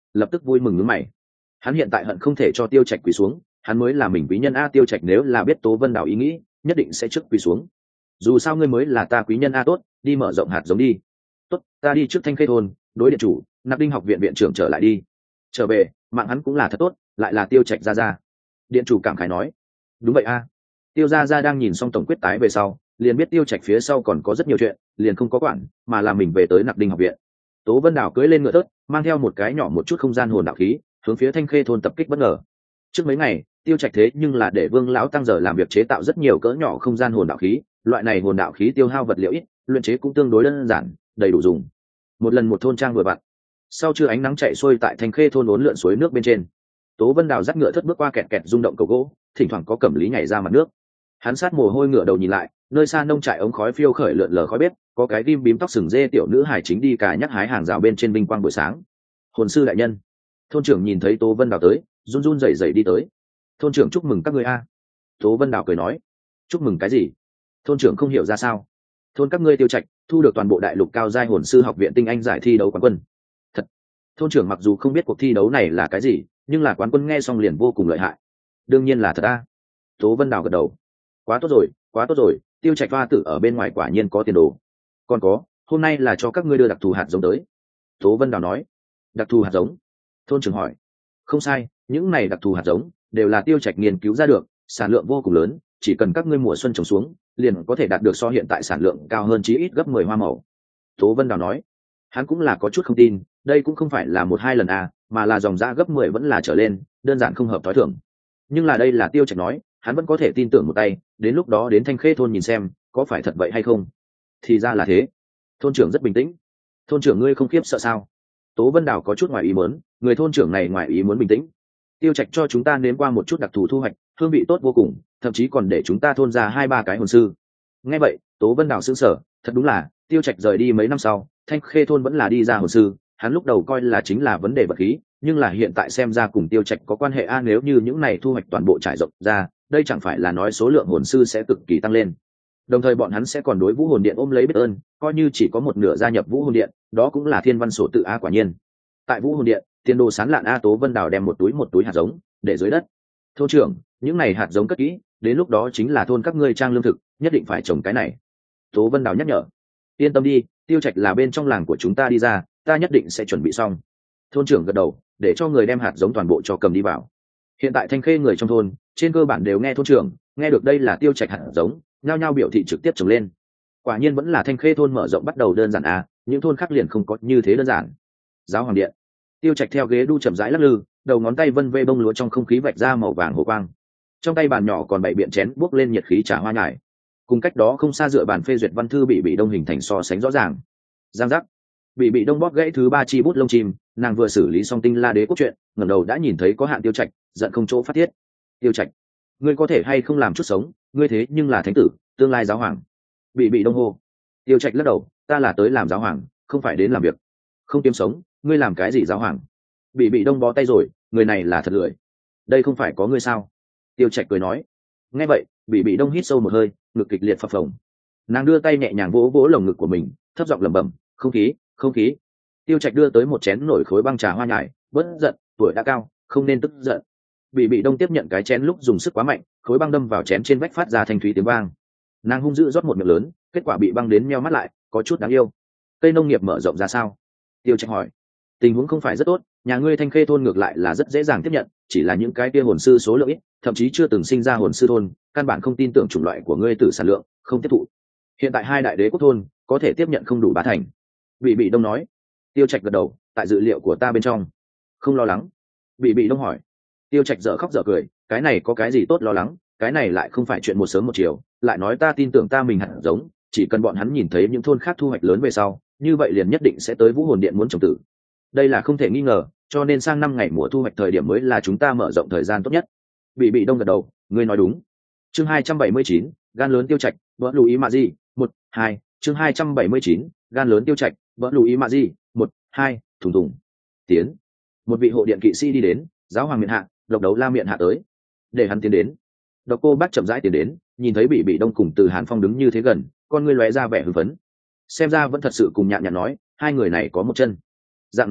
lập tức vui mừng nhướng mày. Hắn hiện tại hận không thể cho Tiêu Trạch quỳ xuống, hắn mới là mình quý nhân a. Tiêu Trạch nếu là biết Tố Vân Đào ý nghĩ, nhất định sẽ trước quỳ xuống. Dù sao ngươi mới là ta quý nhân a. Tốt, đi mở rộng hạt giống đi. Tốt, ta đi trước Thanh Khê thôn, đối điện chủ, Nạp Đinh học viện viện trưởng trở lại đi. Trở về, mạng hắn cũng là thật tốt, lại là Tiêu Trạch ra ra. Điện chủ cảm khái nói. Đúng vậy a. Tiêu gia gia đang nhìn xong tổng quyết tái về sau, liền biết Tiêu Trạch phía sau còn có rất nhiều chuyện, liền không có quản, mà là mình về tới Nạp Đinh học viện. Tố Vân Đào cưỡi lên ngựa tớt, mang theo một cái nhỏ một chút không gian hồn đạo khí, hướng phía Thanh Khê thôn tập kích bất ngờ. Trước mấy ngày, Tiêu Trạch thế nhưng là để Vương lão tăng giờ làm việc chế tạo rất nhiều cỡ nhỏ không gian hồn đạo khí, loại này hồn đạo khí tiêu hao vật liệu ít, luyện chế cũng tương đối đơn giản, đầy đủ dùng. Một lần một thôn trang vừa vặn. Sau trưa ánh nắng chạy xuôi tại Thanh Khê thôn uốn lượn suối nước bên trên. Tố Vân Đào dắt ngựa thất bước qua kẹt kẹt rung động cầu gỗ, thỉnh thoảng có cẩm lý nhảy ra mặt nước. Hắn sát mồ hôi ngựa đầu nhìn lại, nơi xa nông trại ống khói phiêu khởi lượn lờ khói bếp, có cái ghim bím tóc sừng dê tiểu nữ hải chính đi cả nhắc hái hàng rào bên trên vinh quang buổi sáng. Hồn sư đại nhân. Thôn trưởng nhìn thấy Tố Vân Đào tới, run run rẩy rẩy đi tới. Thôn trưởng chúc mừng các ngươi a. Tố Vân Đào cười nói. Chúc mừng cái gì? Thôn trưởng không hiểu ra sao. Thôn các ngươi Tiêu Trạch thu được toàn bộ đại lục cao giai hồn sư học viện tinh anh giải thi đấu quán quân. Thật. Thôn trưởng mặc dù không biết cuộc thi đấu này là cái gì, nhưng là quán quân nghe xong liền vô cùng lợi hại. Đương nhiên là thật a. Tố Vân Đào gật đầu. Quá tốt rồi, quá tốt rồi, Tiêu Trạch hoa tử ở bên ngoài quả nhiên có tiền đồ. Còn có, hôm nay là cho các ngươi đưa đặc thù hạt giống tới. Tố Vân Đào nói. Đặc thù hạt giống? Thôn trưởng hỏi. Không sai, những này đặc thù hạt giống đều là Tiêu Trạch nghiên cứu ra được, sản lượng vô cùng lớn, chỉ cần các ngươi mùa xuân trồng xuống, liền có thể đạt được so hiện tại sản lượng cao hơn chí ít gấp mười hoa màu. Tố Vân Đào nói. Hắn cũng là có chút không tin, đây cũng không phải là một hai lần à, mà là dòng ra gấp mười vẫn là trở lên, đơn giản không hợp thói thường. Nhưng là đây là Tiêu Trạch nói, hắn vẫn có thể tin tưởng một tay, đến lúc đó đến Thanh Khê thôn nhìn xem, có phải thật vậy hay không. Thì ra là thế. Thôn trưởng rất bình tĩnh. Thôn trưởng ngươi không khiếp sợ sao? Tố Vân Đào có chút ngoài ý muốn, người thôn trưởng này ngoài ý muốn bình tĩnh. Tiêu Trạch cho chúng ta nếm qua một chút đặc thù thu hoạch, hương vị tốt vô cùng, thậm chí còn để chúng ta thôn ra hai ba cái hồn sư. Nghe vậy, Tố Vân Đào sững sờ, thật đúng là, Tiêu Trạch rời đi mấy năm sau, Thanh Khê thôn vẫn là đi ra hồn sư, hắn lúc đầu coi là chính là vấn đề vật khí, nhưng là hiện tại xem ra cùng Tiêu Trạch có quan hệ a. Nếu như những này thu hoạch toàn bộ trải rộng ra, đây chẳng phải là nói số lượng hồn sư sẽ cực kỳ tăng lên. Đồng thời bọn hắn sẽ còn đối Vũ Hồn Điện ôm lấy biết ơn, coi như chỉ có một nửa gia nhập Vũ Hồn Điện, đó cũng là thiên văn sổ tự a. Quả nhiên, tại Vũ Hồn Điện, tiền đồ sán lạn a. Tố Vân Đào đem một túi một túi hạt giống để dưới đất. Thôn trưởng, những này hạt giống cất kỹ, đến lúc đó chính là thôn các ngươi trang lương thực, nhất định phải trồng cái này. Tố Vân Đào nhắc nhở. Yên tâm đi, Tiêu Trạch là bên trong làng của chúng ta đi ra, ta nhất định sẽ chuẩn bị xong. Thôn trưởng gật đầu, để cho người đem hạt giống toàn bộ cho cầm đi vào. Hiện tại Thanh Khê người trong thôn trên cơ bản đều nghe thôn trưởng, nghe được đây là Tiêu Trạch hạt giống, nhao nhao biểu thị trực tiếp trồng lên. Quả nhiên vẫn là Thanh Khê thôn mở rộng bắt đầu đơn giản à, những thôn khác liền không có như thế đơn giản. Giáo hoàng điện. Tiêu Trạch theo ghế đu chậm rãi lắc lư, đầu ngón tay vân vê bông lúa trong không khí vạch ra màu vàng hồ quang. Trong tay bàn nhỏ còn bảy biện chén buốc lên nhiệt khí trà hoa nhài. Cùng cách đó không xa dựa bàn phê duyệt văn thư bị bị đông hình thành so sánh rõ ràng. Giang giác. Bị bị đông bóp gãy thứ ba chi bút lông chim, nàng vừa xử lý xong tinh la đế cốt truyện, ngẩng đầu đã nhìn thấy có Hạn Tiêu Trạch, giận không chỗ phát tiết. Tiêu Trạch, ngươi có thể hay không làm chút sống, ngươi thế nhưng là thánh tử, tương lai giáo hoàng. Bị bị đông hô. Tiêu Trạch lắc đầu, ta là tới làm giáo hoàng, không phải đến làm việc. Không kiếm sống, ngươi làm cái gì giáo hoàng? Bị bị đông bó tay rồi, người này là thật lười. Đây không phải có ngươi sao? Tiêu Trạch cười nói. Nghe vậy, bị bị đông hít sâu một hơi, ngực kịch liệt phập phồng. Nàng đưa tay nhẹ nhàng vỗ vỗ lồng ngực của mình, thấp giọng lẩm bẩm, không khí, không khí. Tiêu Trạch đưa tới một chén nổi khối băng trà hoa nhài, bớt giận, tuổi đã cao, không nên tức giận. Bị bị đông tiếp nhận cái chén lúc dùng sức quá mạnh, khối băng đâm vào chén trên vách phát ra thanh thúy tiếng vang. Nàng hung dữ rót một miệng lớn, kết quả bị băng đến meo mắt lại, có chút đáng yêu. Cây nông nghiệp mở rộng ra sao? Tiêu Trạch hỏi. Tình huống không phải rất tốt, nhà ngươi Thanh Khê thôn ngược lại là rất dễ dàng tiếp nhận, chỉ là những cái kia hồn sư số lượng ít, thậm chí chưa từng sinh ra hồn sư thôn, căn bản không tin tưởng chủng loại của ngươi tử sản lượng, không tiếp thụ. Hiện tại hai đại đế quốc thôn có thể tiếp nhận không đủ ba thành. Bị bị đông nói. Tiêu Trạch gật đầu, tại dự liệu của ta bên trong. Không lo lắng. Bị bị đông hỏi. Tiêu Trạch dở khóc dở cười, cái này có cái gì tốt lo lắng, cái này lại không phải chuyện một sớm một chiều, lại nói ta tin tưởng ta mình hẳn giống, chỉ cần bọn hắn nhìn thấy những thôn khác thu hoạch lớn về sau, như vậy liền nhất định sẽ tới Vũ Hồn Điện muốn trồng tử. Đây là không thể nghi ngờ, cho nên sang năm ngày mùa thu hoạch thời điểm mới là chúng ta mở rộng thời gian tốt nhất. Bị bị đông gật đầu, ngươi nói đúng. Chương hai trăm bảy mươi chín, gan lớn Tiêu Trạch, vỡ lùi ý mạ gì, một, hai, chương hai trăm bảy mươi chín, gan lớn Tiêu Trạch, vỡ lùi ý mạ gì, một, hai, thùng thùng. Tiến. Một vị hộ điện kỵ sĩ đi đến, giáo hoàng miện hạ, độc đấu la miện hạ tới. Để hắn tiến đến. Độc cô bác chậm rãi tiến đến, nhìn thấy bị bị đông cùng từ Hàn Phong đứng như thế gần, con ngươi lóe ra vẻ hưng phấn. Xem ra vẫn thật sự cùng nhạn nhạn nói, hai người này có một chân. Dạng này,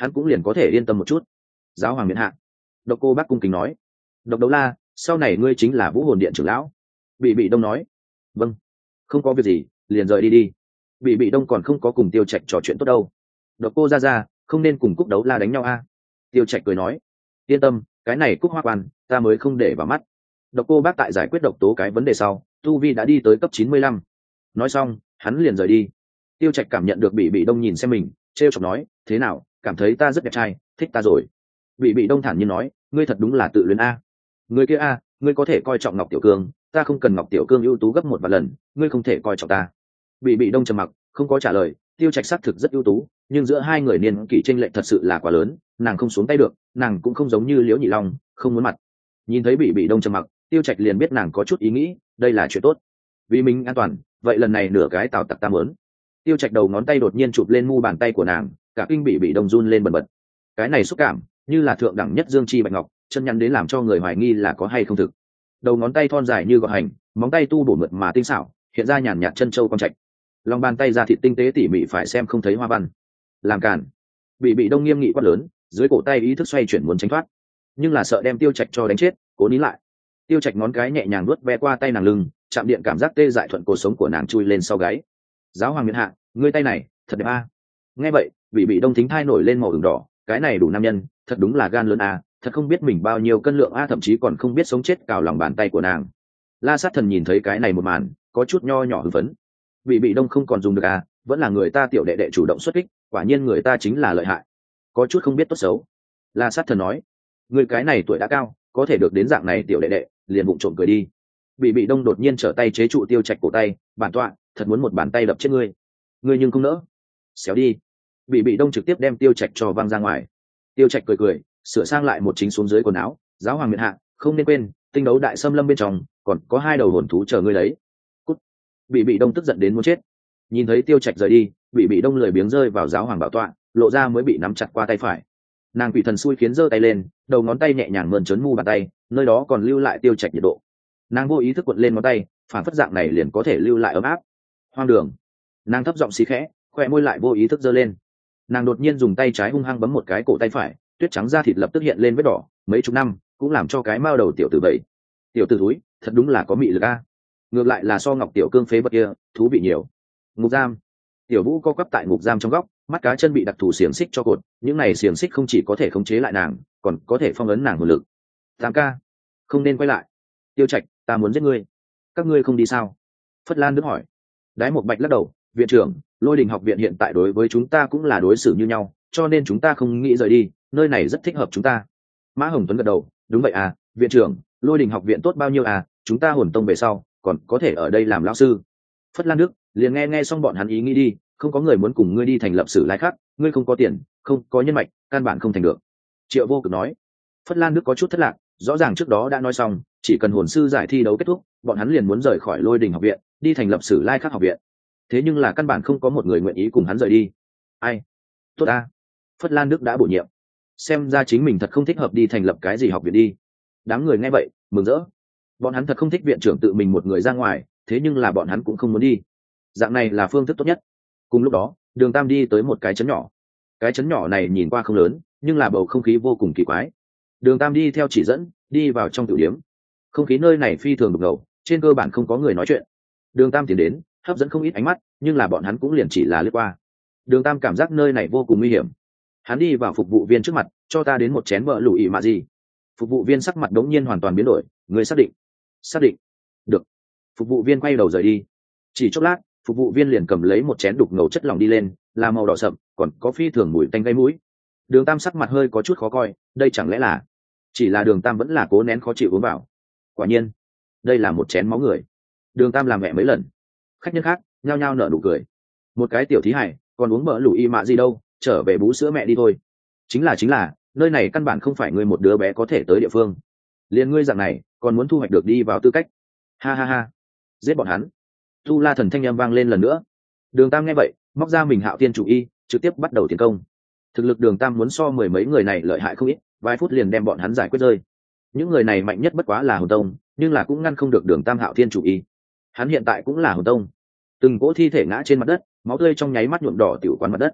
hắn cũng liền có thể yên tâm một chút. Giáo hoàng miễn hạ. Độc Cô Bác cung kính nói. Độc Đấu La, sau này ngươi chính là Vũ Hồn Điện trưởng lão. Bị Bị Đông nói. Vâng, không có việc gì, liền rời đi đi. Bị Bị Đông còn không có cùng Tiêu Trạch trò chuyện tốt đâu. Độc Cô ra ra, không nên cùng Cúc Đấu La đánh nhau a. Tiêu Trạch cười nói. Yên tâm, cái này Cúc Hoa Quan ta mới không để vào mắt. Độc Cô Bác tại giải quyết độc tố cái vấn đề sau, tu vi đã đi tới cấp chín mươi lăm. Nói xong, hắn liền rời đi. Tiêu Trạch cảm nhận được Bị Bị Đông nhìn xem mình, trêu chọc nói, thế nào, cảm thấy ta rất đẹp trai, thích ta rồi. Bị Bị Đông thản nhiên nói, ngươi thật đúng là tự luyến a. Ngươi kia a, ngươi có thể coi trọng Ngọc Tiểu Cương, ta không cần Ngọc Tiểu Cương ưu tú gấp một vài lần, ngươi không thể coi trọng ta. Bị Bị Đông trầm mặc, không có trả lời. Tiêu Trạch xác thực rất ưu tú, nhưng giữa hai người niên kỷ chênh lệch thật sự là quá lớn, nàng không xuống tay được, nàng cũng không giống như Liễu Nhị Long, không muốn mặt. Nhìn thấy Bị Bị Đông trầm mặc, Tiêu Trạch liền biết nàng có chút ý nghĩ, đây là chuyện tốt. Vì mình an toàn, vậy lần này nửa cái tào tặc ta muốn. Tiêu Trạch đầu ngón tay đột nhiên chụp lên mu bàn tay của nàng, cả kinh Bị Bị Đông run lên bần bật. Cái này xúc cảm, như là thượng đẳng nhất dương chi bạch ngọc, chân nhắn đến làm cho người hoài nghi là có hay không thực. Đầu ngón tay thon dài như gọt hành, móng tay tu bổ mượt mà tinh xảo, hiện ra nhàn nhạt chân châu quang trạch. Lòng bàn tay ra thịt tinh tế tỉ mỉ phải xem không thấy hoa văn. Làm cản. Bị Bị Đông nghiêm nghị quát lớn, dưới cổ tay ý thức xoay chuyển muốn tránh thoát, nhưng là sợ đem Tiêu Trạch cho đánh chết, cố nín lại. Tiêu Trạch ngón cái nhẹ nhàng vuốt ve qua tay nàng lưng, chạm điện cảm giác tê dại thuận cổ sống của nàng chui lên sau gáy. Giáo hoàng miện hạ, ngươi tay này thật đẹp a. Nghe vậy, Bị Bị Đông thính thai nổi lên màu ửng đỏ, cái này đủ nam nhân, thật đúng là gan lớn a, thật không biết mình bao nhiêu cân lượng a, thậm chí còn không biết sống chết cào lòng bàn tay của nàng. La Sát Thần nhìn thấy cái này một màn, có chút nho nhỏ hưng phấn. Bị Bị Đông không còn dùng được a, vẫn là người ta tiểu đệ đệ chủ động xuất kích, quả nhiên người ta chính là lợi hại. Có chút không biết tốt xấu. La Sát Thần nói, người cái này tuổi đã cao, có thể được đến dạng này tiểu đệ đệ, liền bụng trộm cười đi. Bị Bị Đông đột nhiên trở tay chế trụ Tiêu Trạch cổ tay, bản tọa, thật muốn một bàn tay đập chết ngươi. Ngươi nhưng không nỡ. Xéo đi. Bị Bị Đông trực tiếp đem Tiêu Trạch cho văng ra ngoài. Tiêu Trạch cười cười, sửa sang lại một chính xuống dưới quần áo, giáo hoàng miện hạ, không nên quên, tinh đấu đại xâm lâm bên trong, còn có hai đầu hồn thú chờ ngươi lấy. Cút. Bị Bị Đông tức giận đến muốn chết. Nhìn thấy Tiêu Trạch rời đi, Bị Bị Đông lười biếng rơi vào giáo hoàng bảo tọa, lộ ra mới bị nắm chặt qua tay phải. Nàng quỷ thần xui khiến giơ tay lên, đầu ngón tay nhẹ nhàng mơn trớn mu bàn tay, nơi đó còn lưu lại Tiêu Trạch nhiệt độ. Nàng vô ý thức cuộn lên ngón tay, phản phất dạng này liền có thể lưu lại ấm áp. Hoang đường. Nàng thấp giọng xí khẽ, khoe môi lại vô ý thức giơ lên. Nàng đột nhiên dùng tay trái hung hăng bấm một cái cổ tay phải, tuyết trắng da thịt lập tức hiện lên vết đỏ, mấy chục năm cũng làm cho cái mao đầu tiểu tử vậy. Tiểu tử túi, thật đúng là có mị lực a. Ngược lại là so Ngọc Tiểu Cương phế vật kia thú vị nhiều. Ngục giam. Tiểu Vũ co quắp tại ngục giam trong góc, mắt cá chân bị đặc thù xiềng xích cho cột, những này xiềng xích không chỉ có thể khống chế lại nàng, còn có thể phong ấn nàng hồn lực. Tam ca, không nên quay lại. Tiêu Trạch, ta muốn giết ngươi. Các ngươi không đi sao? Phất Lan Đức hỏi. Đái Một Bạch lắc đầu, viện trưởng, Lôi Đình học viện hiện tại đối với chúng ta cũng là đối xử như nhau, cho nên chúng ta không nghĩ rời đi, nơi này rất thích hợp chúng ta. Mã Hồng Tuấn gật đầu, đúng vậy à, viện trưởng, Lôi Đình học viện tốt bao nhiêu à, chúng ta hồn tông về sau, còn có thể ở đây làm lão sư. Phất Lan Đức, liền nghe nghe xong bọn hắn ý nghĩ đi, không có người muốn cùng ngươi đi thành lập sử lai khác, ngươi không có tiền, không có nhân mạch, căn bản không thành được. Triệu Vô Cực nói. Phất Lan Đức có chút thất lạc, rõ ràng trước đó đã nói xong, chỉ cần hồn sư giải thi đấu kết thúc, bọn hắn liền muốn rời khỏi Lôi Đình học viện, đi thành lập sử lai khác học viện. Thế nhưng là căn bản không có một người nguyện ý cùng hắn rời đi. Ai? Tốt a. Phất Lan Đức đã bổ nhiệm. Xem ra chính mình thật không thích hợp đi thành lập cái gì học viện đi. Đám người nghe vậy, mừng rỡ. Bọn hắn thật không thích viện trưởng tự mình một người ra ngoài, thế nhưng là bọn hắn cũng không muốn đi. Dạng này là phương thức tốt nhất. Cùng lúc đó, Đường Tam đi tới một cái trấn nhỏ. Cái trấn nhỏ này nhìn qua không lớn, nhưng là bầu không khí vô cùng kỳ quái. Đường Tam đi theo chỉ dẫn, đi vào trong tiểu điếm. Không khí nơi này phi thường đục ngầu, trên cơ bản không có người nói chuyện. Đường Tam tiến đến, hấp dẫn không ít ánh mắt, nhưng là bọn hắn cũng liền chỉ là lướt qua. Đường Tam cảm giác nơi này vô cùng nguy hiểm. Hắn đi vào phục vụ viên trước mặt, cho ta đến một chén bợ lụ ỉ mạ gì. Phục vụ viên sắc mặt đống nhiên hoàn toàn biến đổi, người xác định. Xác định. Được. Phục vụ viên quay đầu rời đi. Chỉ chốc lát, phục vụ viên liền cầm lấy một chén đục ngầu chất lỏng đi lên, là màu đỏ sậm, còn có phi thường mùi tanh gây mũi. Đường Tam sắc mặt hơi có chút khó coi, đây chẳng lẽ là... Chỉ là Đường Tam vẫn là cố nén khó chịu uống vào. Quả nhiên, đây là một chén máu người. Đường Tam làm mẹ mấy lần. Khách nhân khác nhao nhao nở nụ cười. Một cái tiểu thí hải, còn uống bợ lụ y mạ gì đâu, trở về bú sữa mẹ đi thôi. Chính là chính là, nơi này căn bản không phải ngươi một đứa bé có thể tới địa phương. Liền ngươi dạng này, còn muốn thu hoạch được đi vào tư cách. Ha ha ha, giết bọn hắn. Tu La Thần thanh âm vang lên lần nữa. Đường Tam nghe vậy, móc ra mình Hạo Thiên chủ y, trực tiếp bắt đầu tiến công. Thực lực Đường Tam muốn so mười mấy người này lợi hại không ít, vài phút liền đem bọn hắn giải quyết rơi. Những người này mạnh nhất bất quá là hồn tông, nhưng là cũng ngăn không được Đường Tam Hạo Thiên chủ y. Hắn hiện tại cũng là hồn tông. Từng cỗ thi thể ngã trên mặt đất, máu tươi trong nháy mắt nhuộm đỏ tiểu quán mặt đất.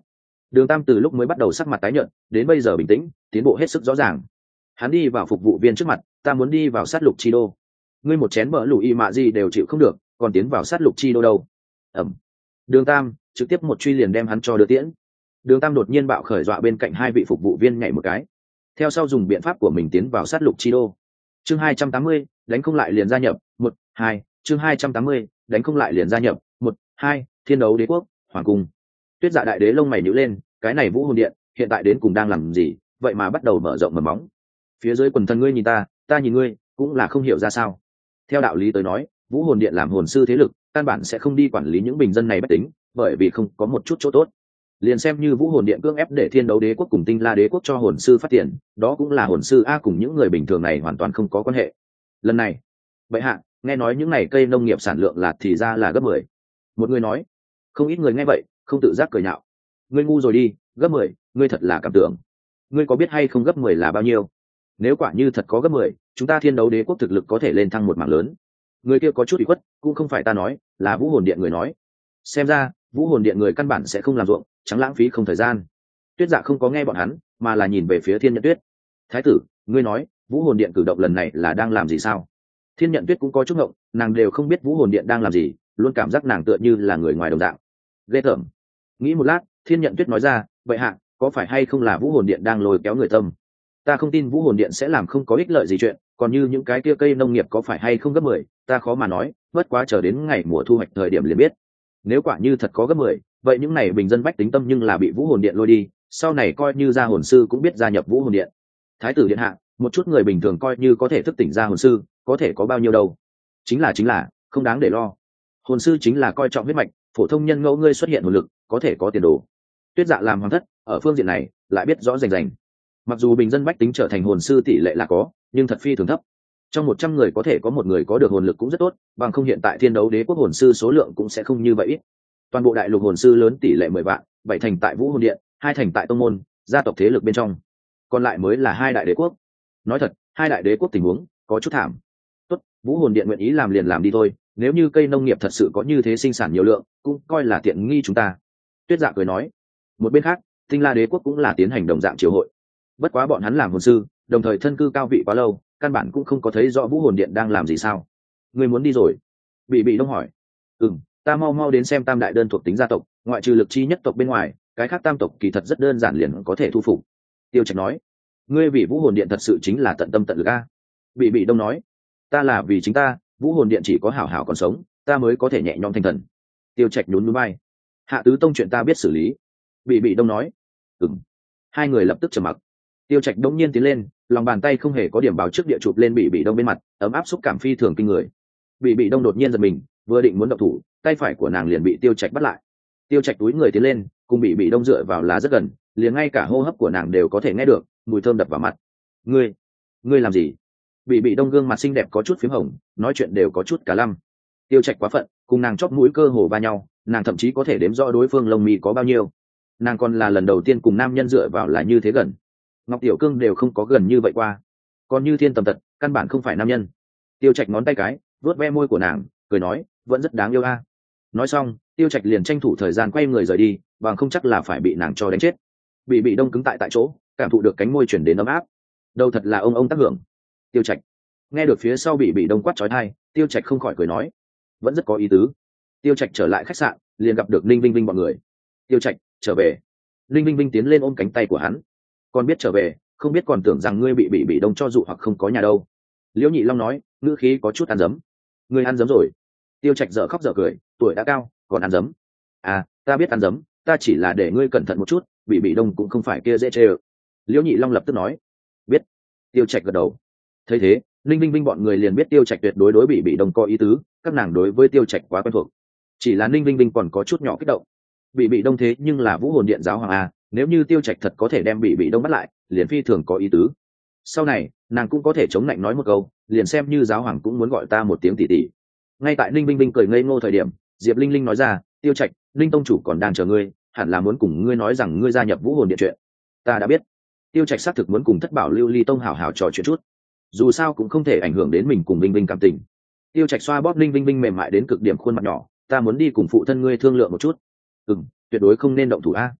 Đường Tam từ lúc mới bắt đầu sắc mặt tái nhợt đến bây giờ bình tĩnh, tiến bộ hết sức rõ ràng. Hắn đi vào phục vụ viên trước mặt, ta muốn đi vào sát lục chi đô. Ngươi một chén mỡ lù y mạ gì đều chịu không được, còn tiến vào sát lục chi đô đâu? Ẩm. Đường Tam trực tiếp một truy liền đem hắn cho đưa tiễn. Đường Tam đột nhiên bạo khởi dọa bên cạnh hai vị phục vụ viên nhảy một cái, theo sau dùng biện pháp của mình tiến vào sát lục chi đô. Chương hai trăm tám mươi, đánh không lại liền gia nhập, một, hai, chương hai trăm tám mươi, đánh không lại liền gia nhập, một, hai, Thiên Đấu Đế quốc, hoàng cung. Tuyết Dạ đại đế lông mày nhíu lên, cái này Vũ Hồn Điện hiện tại đến cùng đang làm gì, vậy mà bắt đầu mở rộng mầm móng. Phía dưới quần thần ngươi nhìn ta, ta nhìn ngươi, cũng là không hiểu ra sao. Theo đạo lý tới nói, Vũ Hồn Điện làm hồn sư thế lực, căn bản sẽ không đi quản lý những bình dân này bất tính, bởi vì không có một chút chỗ tốt. Liền xem như Vũ Hồn Điện cưỡng ép để Thiên Đấu Đế quốc cùng Tinh La Đế quốc cho hồn sư phát triển, đó cũng là hồn sư a cùng những người bình thường này hoàn toàn không có quan hệ. Lần này, vậy hạ, nghe nói những này cây nông nghiệp sản lượng là thì ra là gấp mười. Một người nói, không ít người nghe vậy, không tự giác cười nhạo. Ngươi ngu rồi đi, gấp mười, ngươi thật là cảm tưởng. Ngươi có biết hay không gấp mười là bao nhiêu? Nếu quả như thật có gấp mười, chúng ta Thiên Đấu Đế quốc thực lực có thể lên thăng một mảng lớn. Người kia có chút ủy khuất, cũng không phải ta nói, là Vũ Hồn Điện người nói. Xem ra, Vũ Hồn Điện người căn bản sẽ không làm ruộng, chẳng lãng phí không thời gian. Tuyết Dạ không có nghe bọn hắn, mà là nhìn về phía Thiên Nhận Tuyết. Thái tử, ngươi nói, Vũ Hồn Điện cử động lần này là đang làm gì sao? Thiên Nhận Tuyết cũng có chút ngộng, nàng đều không biết Vũ Hồn Điện đang làm gì, luôn cảm giác nàng tựa như là người ngoài đồng dạng. Ghê tởm. Nghĩ một lát, Thiên Nhận Tuyết nói ra, vậy hạ, có phải hay không là Vũ Hồn Điện đang lôi kéo người tâm? Ta không tin Vũ Hồn Điện sẽ làm không có ích lợi gì chuyện, còn như những cái kia cây nông nghiệp có phải hay không gấp mười, ta khó mà nói, bất quá chờ đến ngày mùa thu hoạch thời điểm liền biết. Nếu quả như thật có gấp mười, vậy những này bình dân bách tính tâm nhưng là bị Vũ Hồn Điện lôi đi, sau này coi như ra hồn sư cũng biết gia nhập Vũ Hồn Điện. Thái tử điện hạ, một chút người bình thường coi như có thể thức tỉnh ra hồn sư, có thể có bao nhiêu đâu? Chính là chính là, không đáng để lo. Hồn sư chính là coi trọng huyết mạch, phổ thông nhân ngẫu ngươi xuất hiện hồn lực, có thể có tiền đồ. Tuyết Dạ làm hoàng thất, ở phương diện này lại biết rõ rành rành. Mặc dù bình dân bách tính trở thành hồn sư tỷ lệ là có, nhưng thật phi thường thấp. Trong một trăm người có thể có một người có được hồn lực cũng rất tốt, bằng không hiện tại Thiên Đấu Đế quốc hồn sư số lượng cũng sẽ không như vậy ít. Toàn bộ đại lục hồn sư lớn tỷ lệ mười vạn, bảy thành tại Vũ Hồn Điện, hai thành tại tông môn, gia tộc thế lực bên trong. Còn lại mới là hai đại đế quốc. Nói thật, hai đại đế quốc tình huống có chút thảm. Tốt, Vũ Hồn Điện nguyện ý làm liền làm đi thôi, nếu như cây nông nghiệp thật sự có như thế sinh sản nhiều lượng, cũng coi là tiện nghi chúng ta. Tuyết Dạ cười nói. Một bên khác, Tinh La Đế quốc cũng là tiến hành đồng dạng triều hội. Bất quá bọn hắn làm hồn sư, đồng thời thân cư cao vị quá lâu, căn bản cũng không có thấy rõ Vũ Hồn Điện đang làm gì sao. Ngươi muốn đi rồi? Bị Bị Đông hỏi. Ừm, ta mau mau đến xem tam đại đơn thuộc tính gia tộc, ngoại trừ lực chi nhất tộc bên ngoài, cái khác tam tộc kỳ thật rất đơn giản liền có thể thu phục. Tiêu Trạch nói. Ngươi vì Vũ Hồn Điện thật sự chính là tận tâm tận lực a. Bị Bị Đông nói. Ta là vì chính ta, Vũ Hồn Điện chỉ có hảo hảo còn sống, ta mới có thể nhẹ nhõm thanh thần. Tiêu Trạch nhún nhún vai. Hạ tứ tông chuyện ta biết xử lý. Bị Bị Đông nói. Ừm. Hai người lập tức trầm mặc. Tiêu Trạch đông nhiên tiến lên, lòng bàn tay không hề có điểm báo trước địa chụp lên Bị Bị Đông bên mặt, ấm áp xúc cảm phi thường kinh người. Bị Bị Đông đột nhiên giật mình, vừa định muốn động thủ, tay phải của nàng liền bị Tiêu Trạch bắt lại. Tiêu Trạch túi người tiến lên, cùng Bị Bị Đông dựa vào là rất gần, liền ngay cả hô hấp của nàng đều có thể nghe được, mùi thơm đập vào mặt. Ngươi, ngươi làm gì? Bị Bị Đông gương mặt xinh đẹp có chút phím hồng, nói chuyện đều có chút cả lăm. Tiêu Trạch quá phận, cùng nàng chóp mũi cơ hồ va nhau, nàng thậm chí có thể đếm rõ đối phương lông mi có bao nhiêu. Nàng còn là lần đầu tiên cùng nam nhân dựa vào là như thế gần. Ngọc Tiểu Cương đều không có gần như vậy qua, còn như Thiên Tầm Tật căn bản không phải nam nhân. Tiêu Trạch ngón tay cái vuốt ve môi của nàng, cười nói, vẫn rất đáng yêu a. Nói xong, Tiêu Trạch liền tranh thủ thời gian quay người rời đi, bằng không chắc là phải bị nàng cho đánh chết. Bị Bị Đông cứng tại tại chỗ, cảm thụ được cánh môi chuyển đến ấm áp. Đâu thật là ông ông tác hưởng. Tiêu Trạch nghe được phía sau Bị Bị Đông quát chói tai, Tiêu Trạch không khỏi cười nói, vẫn rất có ý tứ. Tiêu Trạch trở lại khách sạn, liền gặp được Ninh Vinh Vinh bọn người. Tiêu Trạch trở về. Ninh Vinh Vinh tiến lên ôm cánh tay của hắn. Còn biết trở về, không biết còn tưởng rằng ngươi bị bị bị đông cho dụ hoặc không có nhà đâu. Liễu Nhị Long nói, ngữ khí có chút ăn dấm. Ngươi ăn dấm rồi? Tiêu Trạch dở khóc dở cười, tuổi đã cao, còn ăn dấm? À, ta biết ăn dấm, ta chỉ là để ngươi cẩn thận một chút, bị bị đông cũng không phải kia dễ chê ơ. Liễu Nhị Long lập tức nói, biết. Tiêu Trạch gật đầu. Thấy thế, Ninh Vinh Vinh bọn người liền biết Tiêu Trạch tuyệt đối đối bị bị đông có ý tứ, các nàng đối với Tiêu Trạch quá quen thuộc. Chỉ là Ninh Vinh Vinh còn có chút nhỏ kích động. Bị bị đông thế nhưng là Vũ Hồn Điện giáo hoàng a, nếu như Tiêu Trạch thật có thể đem bị bị đông bắt lại, liền phi thường có ý tứ. Sau này, nàng cũng có thể chống lạnh nói một câu, liền xem như giáo hoàng cũng muốn gọi ta một tiếng tỷ tỷ. Ngay tại Ninh Vinh Vinh cười ngây ngô thời điểm, Diệp Linh Linh nói ra, Tiêu Trạch, Linh tông chủ còn đang chờ ngươi, hẳn là muốn cùng ngươi nói rằng ngươi gia nhập Vũ Hồn Điện chuyện. Ta đã biết. Tiêu Trạch xác thực muốn cùng Thất Bảo Lưu Ly tông hảo hảo trò chuyện chút, dù sao cũng không thể ảnh hưởng đến mình cùng Vinh Vinh cảm tình. Tiêu Trạch xoa bóp Linh Vinh Vinh mềm mại đến cực điểm khuôn mặt nhỏ, ta muốn đi cùng phụ thân ngươi thương lượng một chút. Ừm, tuyệt đối không nên động thủ a.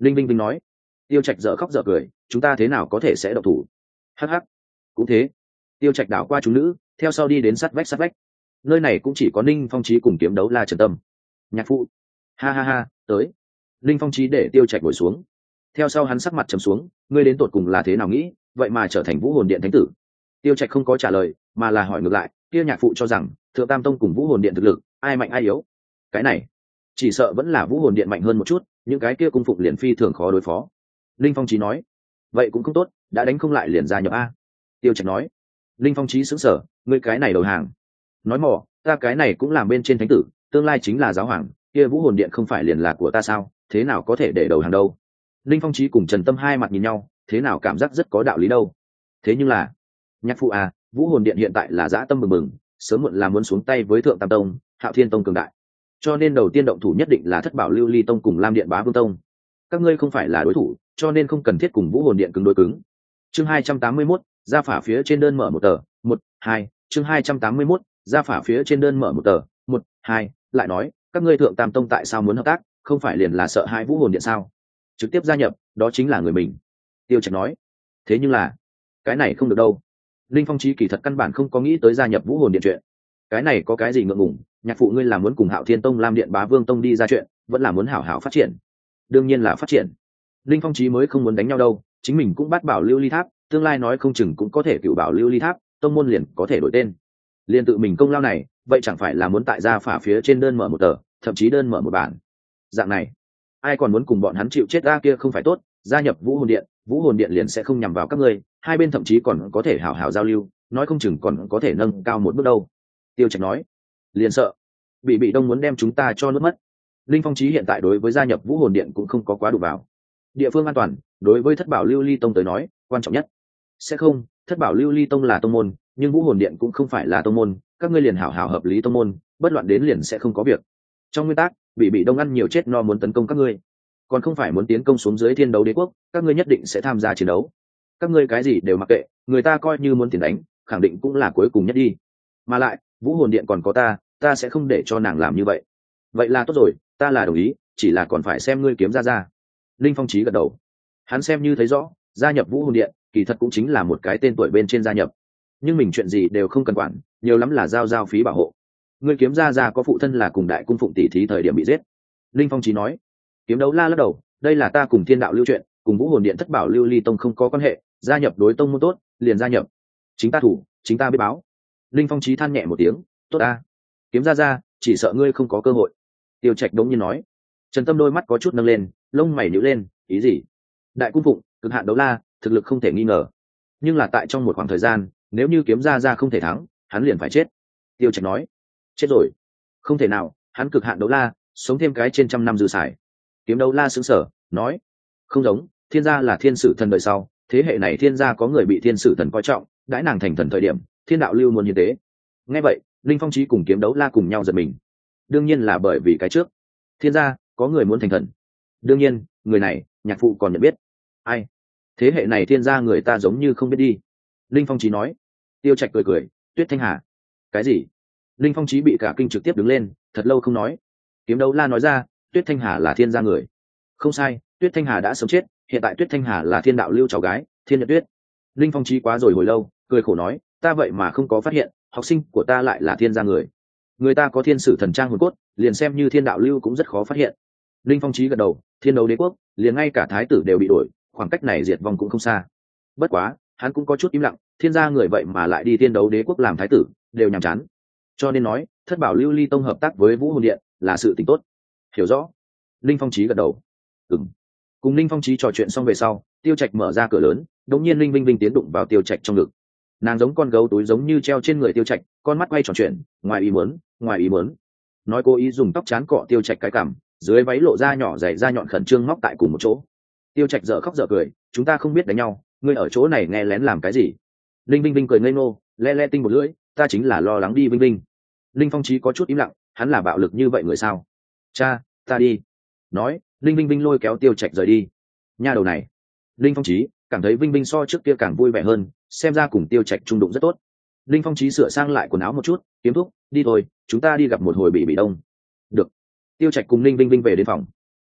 Linh vinh vinh nói. Tiêu Trạch dở khóc dở cười, chúng ta thế nào có thể sẽ độc thủ? Hắc hắc, cũng thế. Tiêu Trạch đảo qua chúng nữ, theo sau đi đến sát vách sát vách. Nơi này cũng chỉ có Ninh Phong Chí cùng Kiếm Đấu La Trần Tâm. Nhạc phụ, ha ha ha, tới. Ninh Phong Chí để Tiêu Trạch ngồi xuống, theo sau hắn sắc mặt trầm xuống, ngươi đến tột cùng là thế nào nghĩ, vậy mà trở thành Vũ Hồn Điện thánh tử? Tiêu Trạch không có trả lời, mà là hỏi ngược lại, kia nhạc phụ cho rằng Thượng Tam Tông cùng Vũ Hồn Điện thực lực, ai mạnh ai yếu? Cái này, chỉ sợ vẫn là Vũ Hồn Điện mạnh hơn một chút, những cái kia cung phụng liền phi thường khó đối phó. Linh Phong Chí nói, vậy cũng không tốt, đã đánh không lại liền gia nhập a. Tiêu Trạch nói. Linh Phong Chí sững sờ, ngươi cái này đầu hàng. Nói mỏ, ta cái này cũng làm bên trên thánh tử, tương lai chính là giáo hoàng, kia Vũ Hồn Điện không phải liền là của ta sao, thế nào có thể để đầu hàng đâu? Linh Phong Chí cùng Trần Tâm hai mặt nhìn nhau, thế nào cảm giác rất có đạo lý đâu. Thế nhưng là, nhạc phụ à, Vũ Hồn Điện hiện tại là dã tâm mừng mừng, sớm muộn là muốn xuống tay với Thượng Tam Tông, Hạo Thiên Tông cường đại. Cho nên đầu tiên động thủ nhất định là Thất Bảo Lưu Ly Tông cùng Lam Điện Bá Vương Tông. Các ngươi không phải là đối thủ, cho nên không cần thiết cùng Vũ Hồn Điện cứng đối cứng. Chương hai trăm tám mươi mốt, ra phả phía trên đơn mở một tờ, một, hai, chương hai trăm tám mươi mốt, ra phả phía trên đơn mở một tờ, một, hai, lại nói, các ngươi Thượng Tam Tông tại sao muốn hợp tác, không phải liền là sợ hai Vũ Hồn Điện sao? Trực tiếp gia nhập, đó chính là người mình. Tiêu Trạch nói. Thế nhưng là, cái này không được đâu. Linh Phong Chí kỳ thật căn bản không có nghĩ tới gia nhập Vũ Hồn Điện chuyện. Cái này có cái gì ngượng ngùng, nhạc phụ ngươi là muốn cùng Hạo Thiên Tông, Lam Điện Bá Vương Tông đi ra chuyện, vẫn là muốn hảo hảo phát triển. Đương nhiên là phát triển. Linh Phong Chí mới không muốn đánh nhau đâu, chính mình cũng bắt bảo Lưu Ly Tháp, tương lai nói không chừng cũng có thể cựu bảo Lưu Ly Tháp, tông môn liền có thể đổi tên. Liên tự mình công lao này, vậy chẳng phải là muốn tại gia phả phía trên đơn mở một tờ, thậm chí đơn mở một bản. Dạng này, ai còn muốn cùng bọn hắn chịu chết ra kia không phải tốt, gia nhập Vũ Hồn Điện, Vũ Hồn Điện liền sẽ không nhằm vào các ngươi, hai bên thậm chí còn có thể hảo hảo giao lưu, nói không chừng còn có thể nâng cao một bước đâu. Tiêu Trạch nói. Liền sợ bị bị đông muốn đem chúng ta cho nuốt mất. Linh Phong Chí hiện tại đối với gia nhập Vũ Hồn Điện cũng không có quá đủ vào. Địa phương an toàn, đối với Thất Bảo Lưu Ly Tông tới nói, quan trọng nhất. Sẽ không, Thất Bảo Lưu Ly Tông là tông môn, nhưng Vũ Hồn Điện cũng không phải là tông môn, các ngươi liền hảo hảo hợp lý tông môn, bất loạn đến liền sẽ không có việc. Trong nguyên tắc, bị bị đông ăn nhiều chết no muốn tấn công các ngươi, còn không phải muốn tiến công xuống dưới Thiên Đấu Đế quốc, các ngươi nhất định sẽ tham gia chiến đấu. Các ngươi cái gì đều mặc kệ, người ta coi như muốn tiền đánh, khẳng định cũng là cuối cùng nhất đi. Mà lại, Vũ Hồn Điện còn có ta, ta sẽ không để cho nàng làm như vậy. Vậy là tốt rồi, ta là đồng ý, chỉ là còn phải xem ngươi kiếm ra ra. Linh Phong Chí gật đầu. Hắn xem như thấy rõ, gia nhập Vũ Hồn Điện, kỳ thật cũng chính là một cái tên tuổi bên trên gia nhập. Nhưng mình chuyện gì đều không cần quản, nhiều lắm là giao giao phí bảo hộ. Ngươi kiếm ra ra có phụ thân là cùng đại cung phụng tỷ thí thời điểm bị giết. Linh Phong Chí nói. Kiếm Đấu La lắc đầu, đây là ta cùng Thiên Đạo lưu chuyện, cùng Vũ Hồn Điện Thất Bảo Lưu Ly Tông không có quan hệ, gia nhập đối tông môn tốt, liền gia nhập. Chính ta thủ, chính ta biết báo. Linh Phong Chí than nhẹ một tiếng, tốt ta. Kiếm ra ra, chỉ sợ ngươi không có cơ hội. Tiêu Trạch đống nhiên nói. Trần Tâm đôi mắt có chút nâng lên, lông mày nhíu lên, ý gì? Đại cung phụng, cực hạn đấu la, thực lực không thể nghi ngờ. Nhưng là tại trong một khoảng thời gian, nếu như kiếm ra ra không thể thắng, hắn liền phải chết. Tiêu Trạch nói. Chết rồi? Không thể nào, hắn cực hạn đấu la, sống thêm cái trên trăm năm dư xài. Kiếm Đấu La sững sờ, nói. Không giống, thiên gia là thiên sử thần đời sau, thế hệ này thiên gia có người bị thiên sử thần coi trọng, đãi nàng thành thần thời điểm, thiên đạo lưu muốn như thế. Nghe vậy, Linh Phong Chí cùng Kiếm Đấu La cùng nhau giật mình. Đương nhiên là bởi vì cái trước, thiên gia có người muốn thành thần. Đương nhiên, người này, nhạc phụ còn nhận biết. Ai? Thế hệ này thiên gia người ta giống như không biết đi. Linh Phong Chí nói. Tiêu Trạch cười cười, Tuyết Thanh Hà. Cái gì? Linh Phong Chí bị cả kinh trực tiếp đứng lên, thật lâu không nói. Kiếm Đấu La nói ra, Tuyết Thanh Hà là thiên gia người. Không sai, Tuyết Thanh Hà đã sớm chết, hiện tại Tuyết Thanh Hà là thiên đạo lưu cháu gái, Thiên Nhật Tuyết. Linh Phong Chí quá rồi hồi lâu, cười khổ nói, ta vậy mà không có phát hiện, học sinh của ta lại là thiên gia người. Người ta có thiên sử thần trang hồn cốt, liền xem như thiên đạo lưu cũng rất khó phát hiện. Linh Phong Chí gật đầu, Thiên Đấu Đế quốc, liền ngay cả thái tử đều bị đuổi, khoảng cách này diệt vong cũng không xa. Bất quá, hắn cũng có chút im lặng, thiên gia người vậy mà lại đi Thiên Đấu Đế quốc làm thái tử, đều nhàm chán. Cho nên nói, Thất Bảo Lưu Ly Tông hợp tác với Vũ Hồn Điện là sự tình tốt. Hiểu rõ. Linh Phong Chí gật đầu. Ừm. Cùng Linh Phong Chí trò chuyện xong về sau, Tiêu Trạch mở ra cửa lớn, đống nhiên Linh Vinh Vinh tiến đụng vào Tiêu Trạch trong ngực. Nàng giống con gấu túi giống như treo trên người Tiêu Trạch, con mắt quay tròn chuyển, ngoài ý muốn, ngoài ý muốn. Nói cô ý dùng tóc chán cọ Tiêu Trạch cái cằm, dưới váy lộ ra nhỏ dày da nhọn khẩn trương móc tại cùng một chỗ. Tiêu Trạch dở khóc dở cười, chúng ta không biết đánh nhau, ngươi ở chỗ này nghe lén làm cái gì? Linh Vinh Vinh cười ngây ngô, le le tinh một lưỡi, ta chính là lo lắng đi Vinh Vinh. Linh Phong Chí có chút im lặng, hắn là bạo lực như vậy người sao? Cha, ta đi. Nói, Linh Vinh Vinh lôi kéo Tiêu Trạch rời đi. Nha đầu này. Linh Phong Chí cảm thấy Vinh Vinh so trước kia càng vui vẻ hơn, xem ra cùng Tiêu Trạch trung đụng rất tốt. Linh Phong Chí sửa sang lại quần áo một chút, kiếm thúc, đi thôi, chúng ta đi gặp một hồi bị bị đông. Được. Tiêu Trạch cùng Linh Vinh Vinh về đến phòng.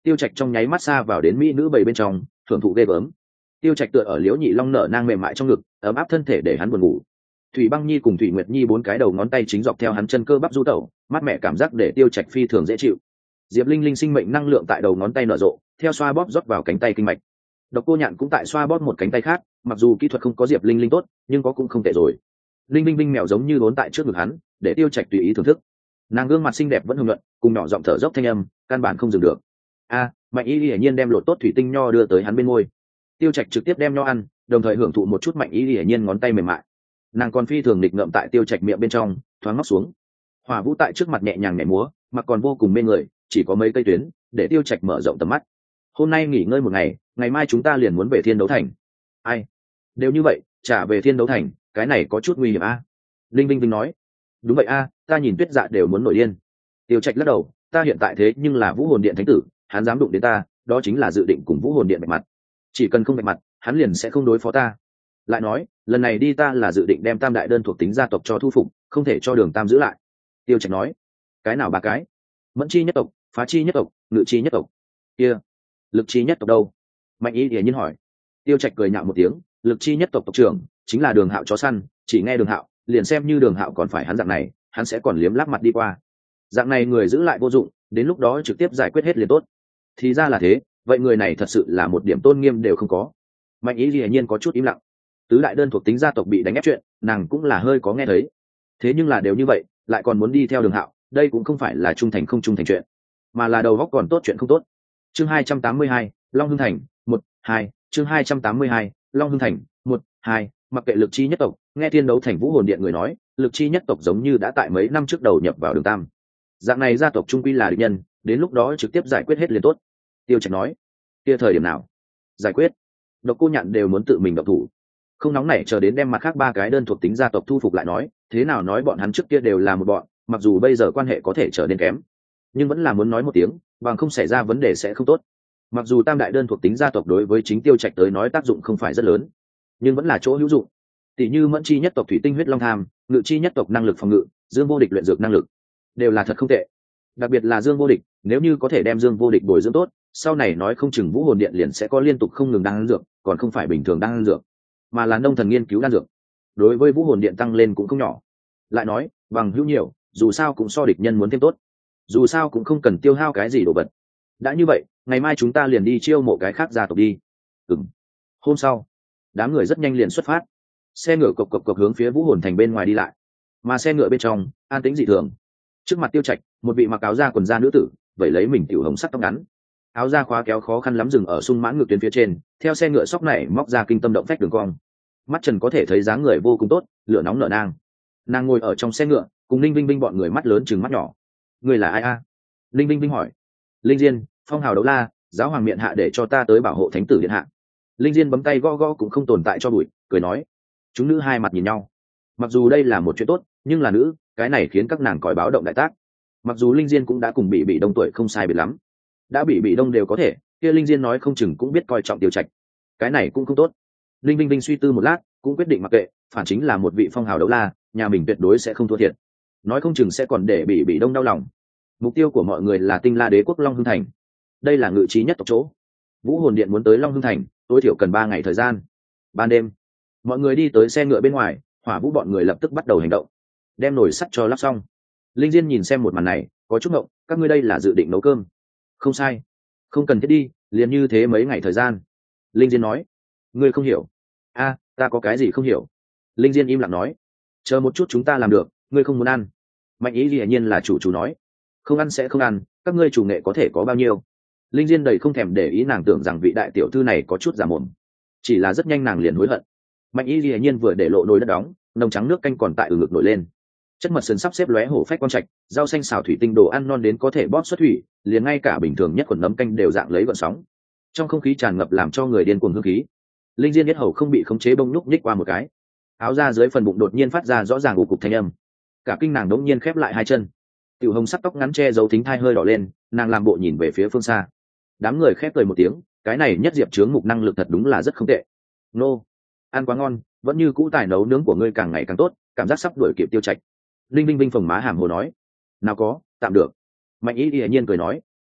Tiêu Trạch trong nháy mắt xa vào đến mỹ nữ bầy bên trong thưởng thụ ghê gớm. Tiêu Trạch tựa ở Liễu Nhị Long nở nang mềm mại trong ngực, ấm áp thân thể để hắn buồn ngủ. Thủy Băng Nhi cùng Thủy Nguyệt Nhi bốn cái đầu ngón tay chính dọc theo hắn chân cơ bắp du tẩu, mát mẻ cảm giác để Tiêu Trạch phi thường dễ chịu. Diệp Linh Linh sinh mệnh năng lượng tại đầu ngón tay nở rộ, theo xoa bóp rót vào cánh tay kinh mạch. Độc Cô Nhạn cũng tại xoa bóp một cánh tay khác, mặc dù kỹ thuật không có Diệp Linh Linh tốt, nhưng có cũng không tệ rồi. Linh Linh Linh mèo giống như vốn tại trước ngực hắn, để Tiêu Trạch tùy ý thưởng thức. Nàng gương mặt xinh đẹp vẫn hùng luận, cùng nhỏ giọng thở dốc thanh âm, căn bản không dừng được. A, Mạnh Y hiển nhiên đem lột tốt thủy tinh nho đưa tới hắn bên môi. Tiêu Trạch trực tiếp đem nho ăn, đồng thời hưởng thụ một chút Mạnh Y hiển nhiên ngón tay mềm mại. Nàng còn phi thường nghịch ngợm tại Tiêu Trạch miệng bên trong, thoáng móc xuống. Hỏa Vũ tại trước mặt nhẹ nhàng nhảy múa, mặc còn vô cùng mê người, chỉ có mấy cây tuyến, để Tiêu Trạch mở rộng tầm mắt. Hôm nay nghỉ ngơi một ngày, ngày mai chúng ta liền muốn về Thiên Đấu Thành. Ai? Đều như vậy, trả về Thiên Đấu Thành, cái này có chút nguy hiểm a. Linh Vinh Vinh nói. Đúng vậy a, ta nhìn Tuyết Dạ đều muốn nổi điên. Tiêu Trạch lắc đầu, ta hiện tại thế nhưng là Vũ Hồn Điện thánh tử, hắn dám đụng đến ta, đó chính là dự định cùng Vũ Hồn Điện bạch mặt. Chỉ cần không bạch mặt, hắn liền sẽ không đối phó ta. Lại nói, lần này đi ta là dự định đem tam đại đơn thuộc tính gia tộc cho thu phục, không thể cho Đường Tam giữ lại. Tiêu Trạch nói. Cái nào ba cái? Mẫn Chi nhất tộc, Phá Chi nhất tộc, Ngự Chi nhất tộc. Kia, Lực Chi nhất tộc đâu? Mạnh Y hiển nhiên hỏi. Tiêu Trạch cười nhạo một tiếng, Lực Chi nhất tộc tộc trưởng chính là Đường Hạo chó săn, chỉ nghe Đường Hạo, liền xem như Đường Hạo còn phải hắn dạng này, hắn sẽ còn liếm láp mặt đi qua. Dạng này người giữ lại vô dụng, đến lúc đó trực tiếp giải quyết hết liền tốt. Thì ra là thế, vậy người này thật sự là một điểm tôn nghiêm đều không có. Mạnh Ý hiển nhiên có chút im lặng. Tứ đại đơn thuộc tính gia tộc bị đánh ép chuyện, nàng cũng là hơi có nghe thấy. Thế nhưng là đều như vậy, lại còn muốn đi theo Đường Hạo, đây cũng không phải là trung thành không trung thành chuyện, mà là đầu góc còn tốt chuyện không tốt. Chương hai trăm tám mươi hai, Long Hưng Thành, một, hai, chương hai trăm tám mươi hai, Long Hưng Thành, một, hai, mặc kệ Lực Chi nhất tộc, nghe Thiên Đấu Thành Vũ Hồn Điện người nói, Lực Chi nhất tộc giống như đã tại mấy năm trước đầu nhập vào Đường Tam. Dạng này gia tộc trung quy là địch nhân, đến lúc đó trực tiếp giải quyết hết liền tốt. Tiêu Trạch nói. Kia thời điểm nào? Giải quyết. Độc Cô Nhạn đều muốn tự mình động thủ. Không nóng nảy chờ đến đem mặt khác ba cái đơn thuộc tính gia tộc thu phục lại nói, thế nào nói bọn hắn trước kia đều là một bọn, mặc dù bây giờ quan hệ có thể trở nên kém, nhưng vẫn là muốn nói một tiếng, bằng không xảy ra vấn đề sẽ không tốt. Mặc dù tam đại đơn thuộc tính gia tộc đối với chính Tiêu Trạch tới nói tác dụng không phải rất lớn, nhưng vẫn là chỗ hữu dụng. Tỷ như Mẫn Chi nhất tộc thủy tinh huyết long tham, Ngự Chi nhất tộc năng lực phòng ngự, Dương Vô Địch luyện dược năng lực, đều là thật không tệ. Đặc biệt là Dương Vô Địch, nếu như có thể đem Dương Vô Địch bồi dưỡng tốt, sau này nói không chừng Vũ Hồn Điện liền sẽ có liên tục không ngừng đan dược, còn không phải bình thường đan dược, mà là nông thần nghiên cứu đan dược. Đối với Vũ Hồn Điện tăng lên cũng không nhỏ. Lại nói, bằng hữu nhiều, dù sao cũng so địch nhân muốn thêm tốt. Dù sao cũng không cần tiêu hao cái gì đồ vật. Đã như vậy, ngày mai chúng ta liền đi chiêu mộ cái khác gia tộc đi. Ừm. Hôm sau, đám người rất nhanh liền xuất phát. Xe ngựa cộc cộc cộc hướng phía Vũ Hồn Thành bên ngoài đi lại. Mà xe ngựa bên trong, an tĩnh dị thường. Trước mặt Tiêu Trạch, một vị mặc áo da quần da nữ tử, vẩy lấy mình tiểu hồng sắc tóc ngắn. Áo da khóa kéo khó khăn lắm dừng ở sung mãn ngựa tuyến phía trên, theo xe ngựa sóc này móc ra kinh tâm động phách đường cong. Mắt Trần có thể thấy dáng người vô cùng tốt, lửa nóng nở nang. Nàng ngồi ở trong xe ngựa, cùng Ninh Vinh Vinh bọn người mắt lớn chừng mắt nhỏ. Người là ai a? Ninh Vinh Vinh hỏi. Linh Diên, phong hào đấu la, giáo hoàng miện hạ để cho ta tới bảo hộ thánh tử điện hạ. Linh Diên bấm tay gõ gõ cũng không tồn tại cho bụi, cười nói. Chúng nữ hai mặt nhìn nhau. Mặc dù đây là một chuyện tốt, nhưng là nữ, cái này khiến các nàng còi báo động đại tác. Mặc dù Linh Diên cũng đã cùng bị bị đông tuổi không sai biệt lắm, đã bị bị đông đều có thể, kia Linh Diên nói không chừng cũng biết coi trọng Tiêu Trạch, cái này cũng không tốt. Linh Vinh Vinh suy tư một lát, cũng quyết định mặc kệ, phản chính là một vị phong hào đấu la, nhà mình tuyệt đối sẽ không thua thiệt, nói không chừng sẽ còn để bị bị đông đau lòng. Mục tiêu của mọi người là Tinh La Đế quốc Long Hưng Thành, đây là ngự trí nhất tộc chỗ. Vũ Hồn Điện muốn tới Long Hưng Thành, tối thiểu cần ba ngày thời gian. Ban đêm, mọi người đi tới xe ngựa bên ngoài, Hỏa Vũ bọn người lập tức bắt đầu hành động, đem nồi sắt cho lắp xong. Linh Diên nhìn xem một màn này, có chút ngộng, các ngươi đây là dự định nấu cơm? Không sai, không cần thiết đi, liền như thế mấy ngày thời gian. Linh Diên nói. Ngươi không hiểu? A, ta có cái gì không hiểu? Linh Diên im lặng nói. Chờ một chút chúng ta làm được, ngươi không muốn ăn. Mạnh Ý dĩ nhiên là chủ chủ nói. Không ăn sẽ không ăn, các ngươi chủ nghệ có thể có bao nhiêu? Linh Diên đầy không thèm để ý, nàng tưởng rằng vị đại tiểu thư này có chút giả mồm, chỉ là rất nhanh nàng liền hối hận. Mạnh Ý dĩ nhiên vừa để lộ nồi đất đóng, nồng trắng nước canh còn tại ở ngực nổi lên, chất mật sườn sắp xếp lóe hổ phách quang trạch, rau xanh xào thủy tinh đồ ăn non đến có thể bóp xuất thủy, liền ngay cả bình thường nhất quần nấm canh đều dạng lấy gợn sóng, trong không khí tràn ngập làm cho người điên cuồng hương khí. Linh Diên biết hầu không bị khống chế bông nhúc nhích qua một cái, áo ra dưới phần bụng đột nhiên phát ra rõ ràng ù cục thanh âm, cả kinh nàng đống nhiên khép lại hai chân, tiểu hồng sắc tóc ngắn che giấu thính thai hơi đỏ lên, nàng làm bộ nhìn về phía phương xa. Đám người khép cười một tiếng, cái này nhất diệp chướng mục năng lực thật đúng là rất không tệ. Nô, ăn quá ngon, vẫn như cũ tài nấu nướng của ngươi càng ngày càng tốt, cảm giác sắp đuổi kịp Tiêu Trạch. Linh Vinh Vinh phồng má hàm hồ nói. Nào có, tạm được. Mạnh Ý hiển nhiên cười nói.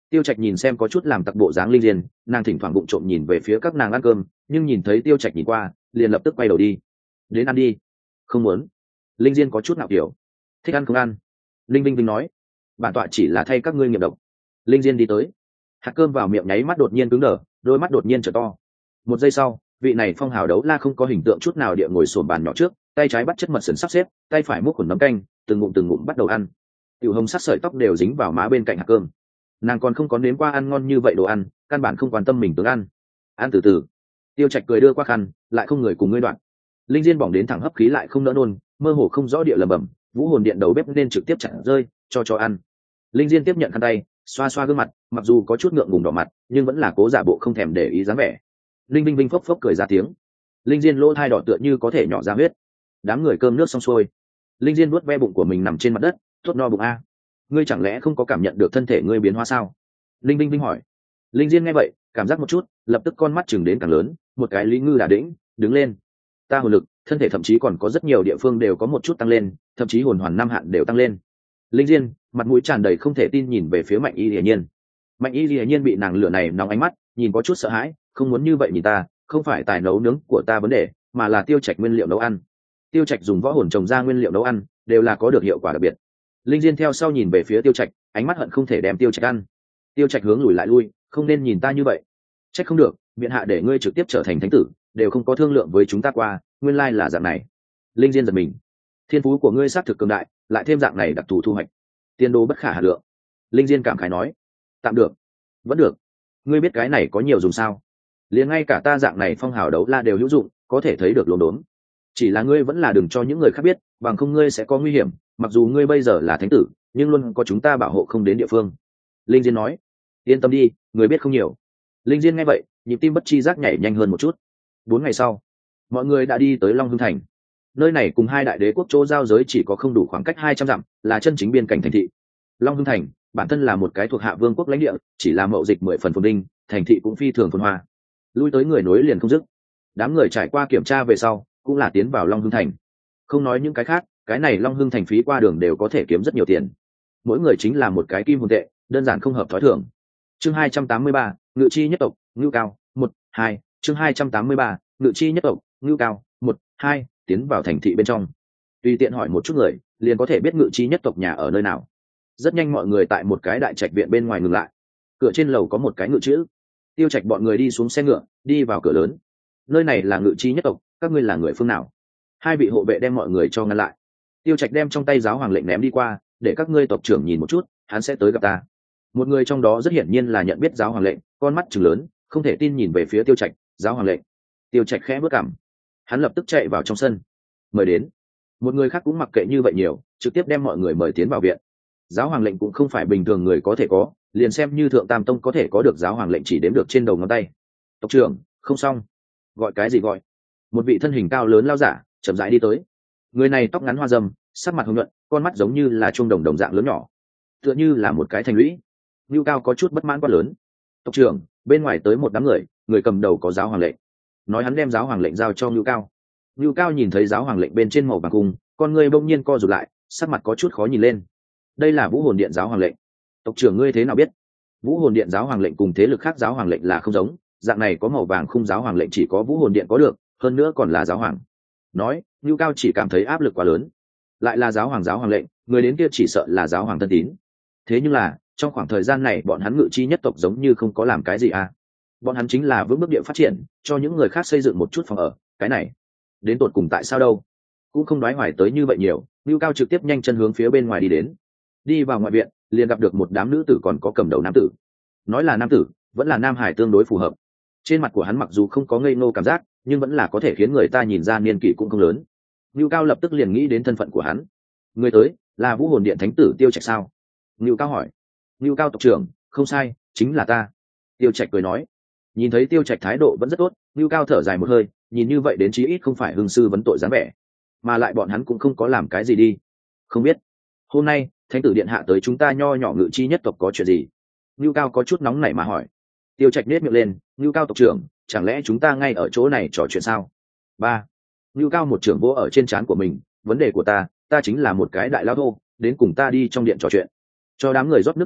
Tiêu Trạch nhìn xem có chút làm tặc bộ dáng Linh Diên, nàng thỉnh thoảng bụng trộm nhìn về phía các nàng ăn cơm, nhưng nhìn thấy Tiêu Trạch nhìn qua, liền lập tức quay đầu đi. Đến ăn đi. Không muốn. Linh Diên có chút ngạo kiểu. Thích ăn không ăn. Linh Vinh Vinh nói. Bản tọa chỉ là thay các ngươi nghiệm độc. Linh Diên đi tới. Hạt cơm vào miệng nháy mắt đột nhiên cứng đờ, đôi mắt đột nhiên trở to. Một giây sau, vị này phong hào đấu la không có hình tượng chút nào địa ngồi sồn bàn nhỏ trước, tay trái bắt chất mật sườn sắp xếp, tay phải múc khuẩn nấm canh, từng ngụm từng ngụm bắt đầu ăn. Tiểu hồng sắc sợi tóc đều dính vào má bên cạnh hạt cơm. Nàng còn không có nếm qua ăn ngon như vậy đồ ăn, căn bản không quan tâm mình tướng ăn. Ăn từ từ. Tiêu Trạch cười đưa qua khăn, lại không người cùng ngươi đoạn. Linh Diên bỏng đến thẳng hấp khí lại không nỡ nôn, mơ hồ không rõ địa lẩm bẩm, vũ hồn điện đầu bếp nên trực tiếp chặn rơi, cho cho ăn. Linh Diên tiếp nhận khăn tay, xoa xoa gương mặt, mặc dù có chút ngượng ngùng đỏ mặt, nhưng vẫn là cố giả bộ không thèm để ý dáng vẻ. Linh Vinh Vinh phốc phốc cười ra tiếng. Linh Diên lỗ thai đỏ tựa như có thể nhỏ ra huyết. Đám người cơm nước xong xuôi, Linh Diên vuốt ve bụng của mình nằm trên mặt đất, thốt no bụng a. Ngươi chẳng lẽ không có cảm nhận được thân thể ngươi biến hóa sao? Linh Vinh Vinh hỏi. Linh Diên nghe vậy, cảm giác một chút, lập tức con mắt chừng đến càng lớn, một cái lý ngư đả đĩnh, đứng lên. Ta hồn lực, thân thể thậm chí còn có rất nhiều địa phương đều có một chút tăng lên, thậm chí hồn hoàn năm hạn đều tăng lên. Linh Diên mặt mũi tràn đầy không thể tin nhìn về phía Mạnh Y Lìa Nhiên. Mạnh Y Lìa Nhiên bị nàng lửa này nóng ánh mắt, nhìn có chút sợ hãi, không muốn như vậy nhìn ta, không phải tài nấu nướng của ta vấn đề, mà là Tiêu Trạch nguyên liệu nấu ăn. Tiêu Trạch dùng võ hồn trồng ra nguyên liệu nấu ăn, đều là có được hiệu quả đặc biệt. Linh Diên theo sau nhìn về phía Tiêu Trạch, ánh mắt hận không thể đem Tiêu Trạch ăn. Tiêu Trạch hướng lùi lại lui, không nên nhìn ta như vậy. Trách không được, viện hạ để ngươi trực tiếp trở thành thánh tử, đều không có thương lượng với chúng ta qua, nguyên lai là dạng này. Linh Diên giật mình. Thiên phú của ngươi xác thực cường đại, lại thêm dạng này đặc thù thu hoạch, tiên đô bất khả hà lượng. Linh Diên cảm khái nói. Tạm được, vẫn được. Ngươi biết cái này có nhiều dùng sao? Liền ngay cả ta dạng này phong hào đấu la đều hữu dụng, có thể thấy được lồn đốn. Chỉ là ngươi vẫn là đừng cho những người khác biết, bằng không ngươi sẽ có nguy hiểm. Mặc dù ngươi bây giờ là thánh tử, nhưng luôn có chúng ta bảo hộ không đến địa phương. Linh Diên nói. Yên tâm đi, người biết không nhiều. Linh Diên nghe vậy, nhịp tim bất chi giác nhảy nhanh hơn một chút. Bốn ngày sau, mọi người đã đi tới Long Hưng Thành. Nơi này cùng hai đại đế quốc chỗ giao giới chỉ có không đủ khoảng cách hai trăm dặm, là chân chính biên cảnh thành thị. Long Hưng Thành bản thân là một cái thuộc hạ vương quốc lãnh địa, chỉ là mậu dịch mười phần phồn vinh, thành thị cũng phi thường phồn hoa. Lui tới người nối liền không dứt. Đám người trải qua kiểm tra về sau, cũng là tiến vào Long Hưng Thành. Không nói những cái khác, cái này Long Hưng Thành phí qua đường đều có thể kiếm rất nhiều tiền. Mỗi người chính là một cái kim hồn tệ, đơn giản không hợp thói thường. Chương hai trăm tám mươi ba, Ngự chi nhất tộc, Ngưu Cao, một, hai, chương hai trăm tám mươi ba, Ngự chi nhất tộc, Ngưu Cao, một, hai, tiến vào thành thị bên trong. Tùy tiện hỏi một chút người, liền có thể biết Ngự chi nhất tộc nhà ở nơi nào. Rất nhanh mọi người tại một cái đại trạch viện bên ngoài ngừng lại. Cửa trên lầu có một cái ngự chữ. Tiêu Trạch bọn người đi xuống xe ngựa, đi vào cửa lớn. Nơi này là Ngự chi nhất tộc, các ngươi là người phương nào? Hai vị hộ vệ đem mọi người cho ngăn lại. Tiêu Trạch đem trong tay giáo hoàng lệnh ném đi qua, để các ngươi tộc trưởng nhìn một chút, hắn sẽ tới gặp ta. Một người trong đó rất hiển nhiên là nhận biết giáo hoàng lệnh, con mắt trừng lớn, không thể tin nhìn về phía Tiêu Trạch. Giáo hoàng lệnh. Tiêu Trạch khẽ bước cằm. Hắn lập tức chạy vào trong sân. Mời đến. Một người khác cũng mặc kệ như vậy nhiều, trực tiếp đem mọi người mời tiến vào viện. Giáo hoàng lệnh cũng không phải bình thường người có thể có, liền xem như thượng tam tông có thể có được giáo hoàng lệnh chỉ đếm được trên đầu ngón tay. Tộc trưởng, không xong. Gọi cái gì gọi? Một vị thân hình cao lớn lao giả chậm rãi đi tới. Người này tóc ngắn hoa râm, sắc mặt hồng nhuận, con mắt giống như là chuông đồng đồng dạng lớn nhỏ, tựa như là một cái thành lũy. Ngưu Cao có chút bất mãn quá lớn. Tộc trưởng, bên ngoài tới một đám người, người cầm đầu có giáo hoàng lệnh. Nói hắn đem giáo hoàng lệnh giao cho Ngưu Cao. Ngưu Cao nhìn thấy giáo hoàng lệnh bên trên màu vàng cung, con người bỗng nhiên co rụt lại, sắc mặt có chút khó nhìn lên. Đây là Vũ Hồn Điện giáo hoàng lệnh. Tộc trưởng ngươi thế nào biết? Vũ Hồn Điện giáo hoàng lệnh cùng thế lực khác giáo hoàng lệnh là không giống, dạng này có màu vàng khung giáo hoàng lệnh chỉ có Vũ Hồn Điện có được, hơn nữa còn là giáo hoàng. Nói, Ngưu Cao chỉ cảm thấy áp lực quá lớn. Lại là giáo hoàng giáo hoàng lệnh, người đến kia chỉ sợ là giáo hoàng thân tín. Thế nhưng là, trong khoảng thời gian này bọn hắn Ngự chi nhất tộc giống như không có làm cái gì à? Bọn hắn chính là vững bước địa phát triển, cho những người khác xây dựng một chút phòng ở, cái này đến tột cùng tại sao đâu? Cũng không nói hoài tới như vậy nhiều, Ngưu Cao trực tiếp nhanh chân hướng phía bên ngoài đi đến. Đi vào ngoại viện, liền gặp được một đám nữ tử còn có cầm đầu nam tử. Nói là nam tử, vẫn là nam hải tương đối phù hợp. Trên mặt của hắn mặc dù không có ngây ngô cảm giác, nhưng vẫn là có thể khiến người ta nhìn ra niên kỷ cũng không lớn. Ngưu Cao lập tức liền nghĩ đến thân phận của hắn. Người tới là Vũ Hồn Điện thánh tử Tiêu Trạch sao? Ngưu Cao hỏi. Ngưu Cao tộc trưởng, không sai, chính là ta. Tiêu Trạch cười nói. Nhìn thấy Tiêu Trạch thái độ vẫn rất tốt, Ngưu Cao thở dài một hơi, nhìn như vậy đến chí ít không phải hương sư vấn tội dáng vẻ, mà lại bọn hắn cũng không có làm cái gì đi. Không biết hôm nay thánh tử điện hạ tới chúng ta nho nhỏ Ngự chi nhất tộc có chuyện gì? Ngưu Cao có chút nóng nảy mà hỏi. Tiêu Trạch nết miệng lên. Ngưu Cao tộc trưởng, chẳng lẽ chúng ta ngay ở chỗ này trò chuyện sao? Ba. Ngưu Cao một trưởng vỗ ở trên trán của mình. Vấn đề của ta, ta chính là một cái đại lao thô, đến cùng ta đi trong điện trò chuyện. Cho đám người rót nước trà,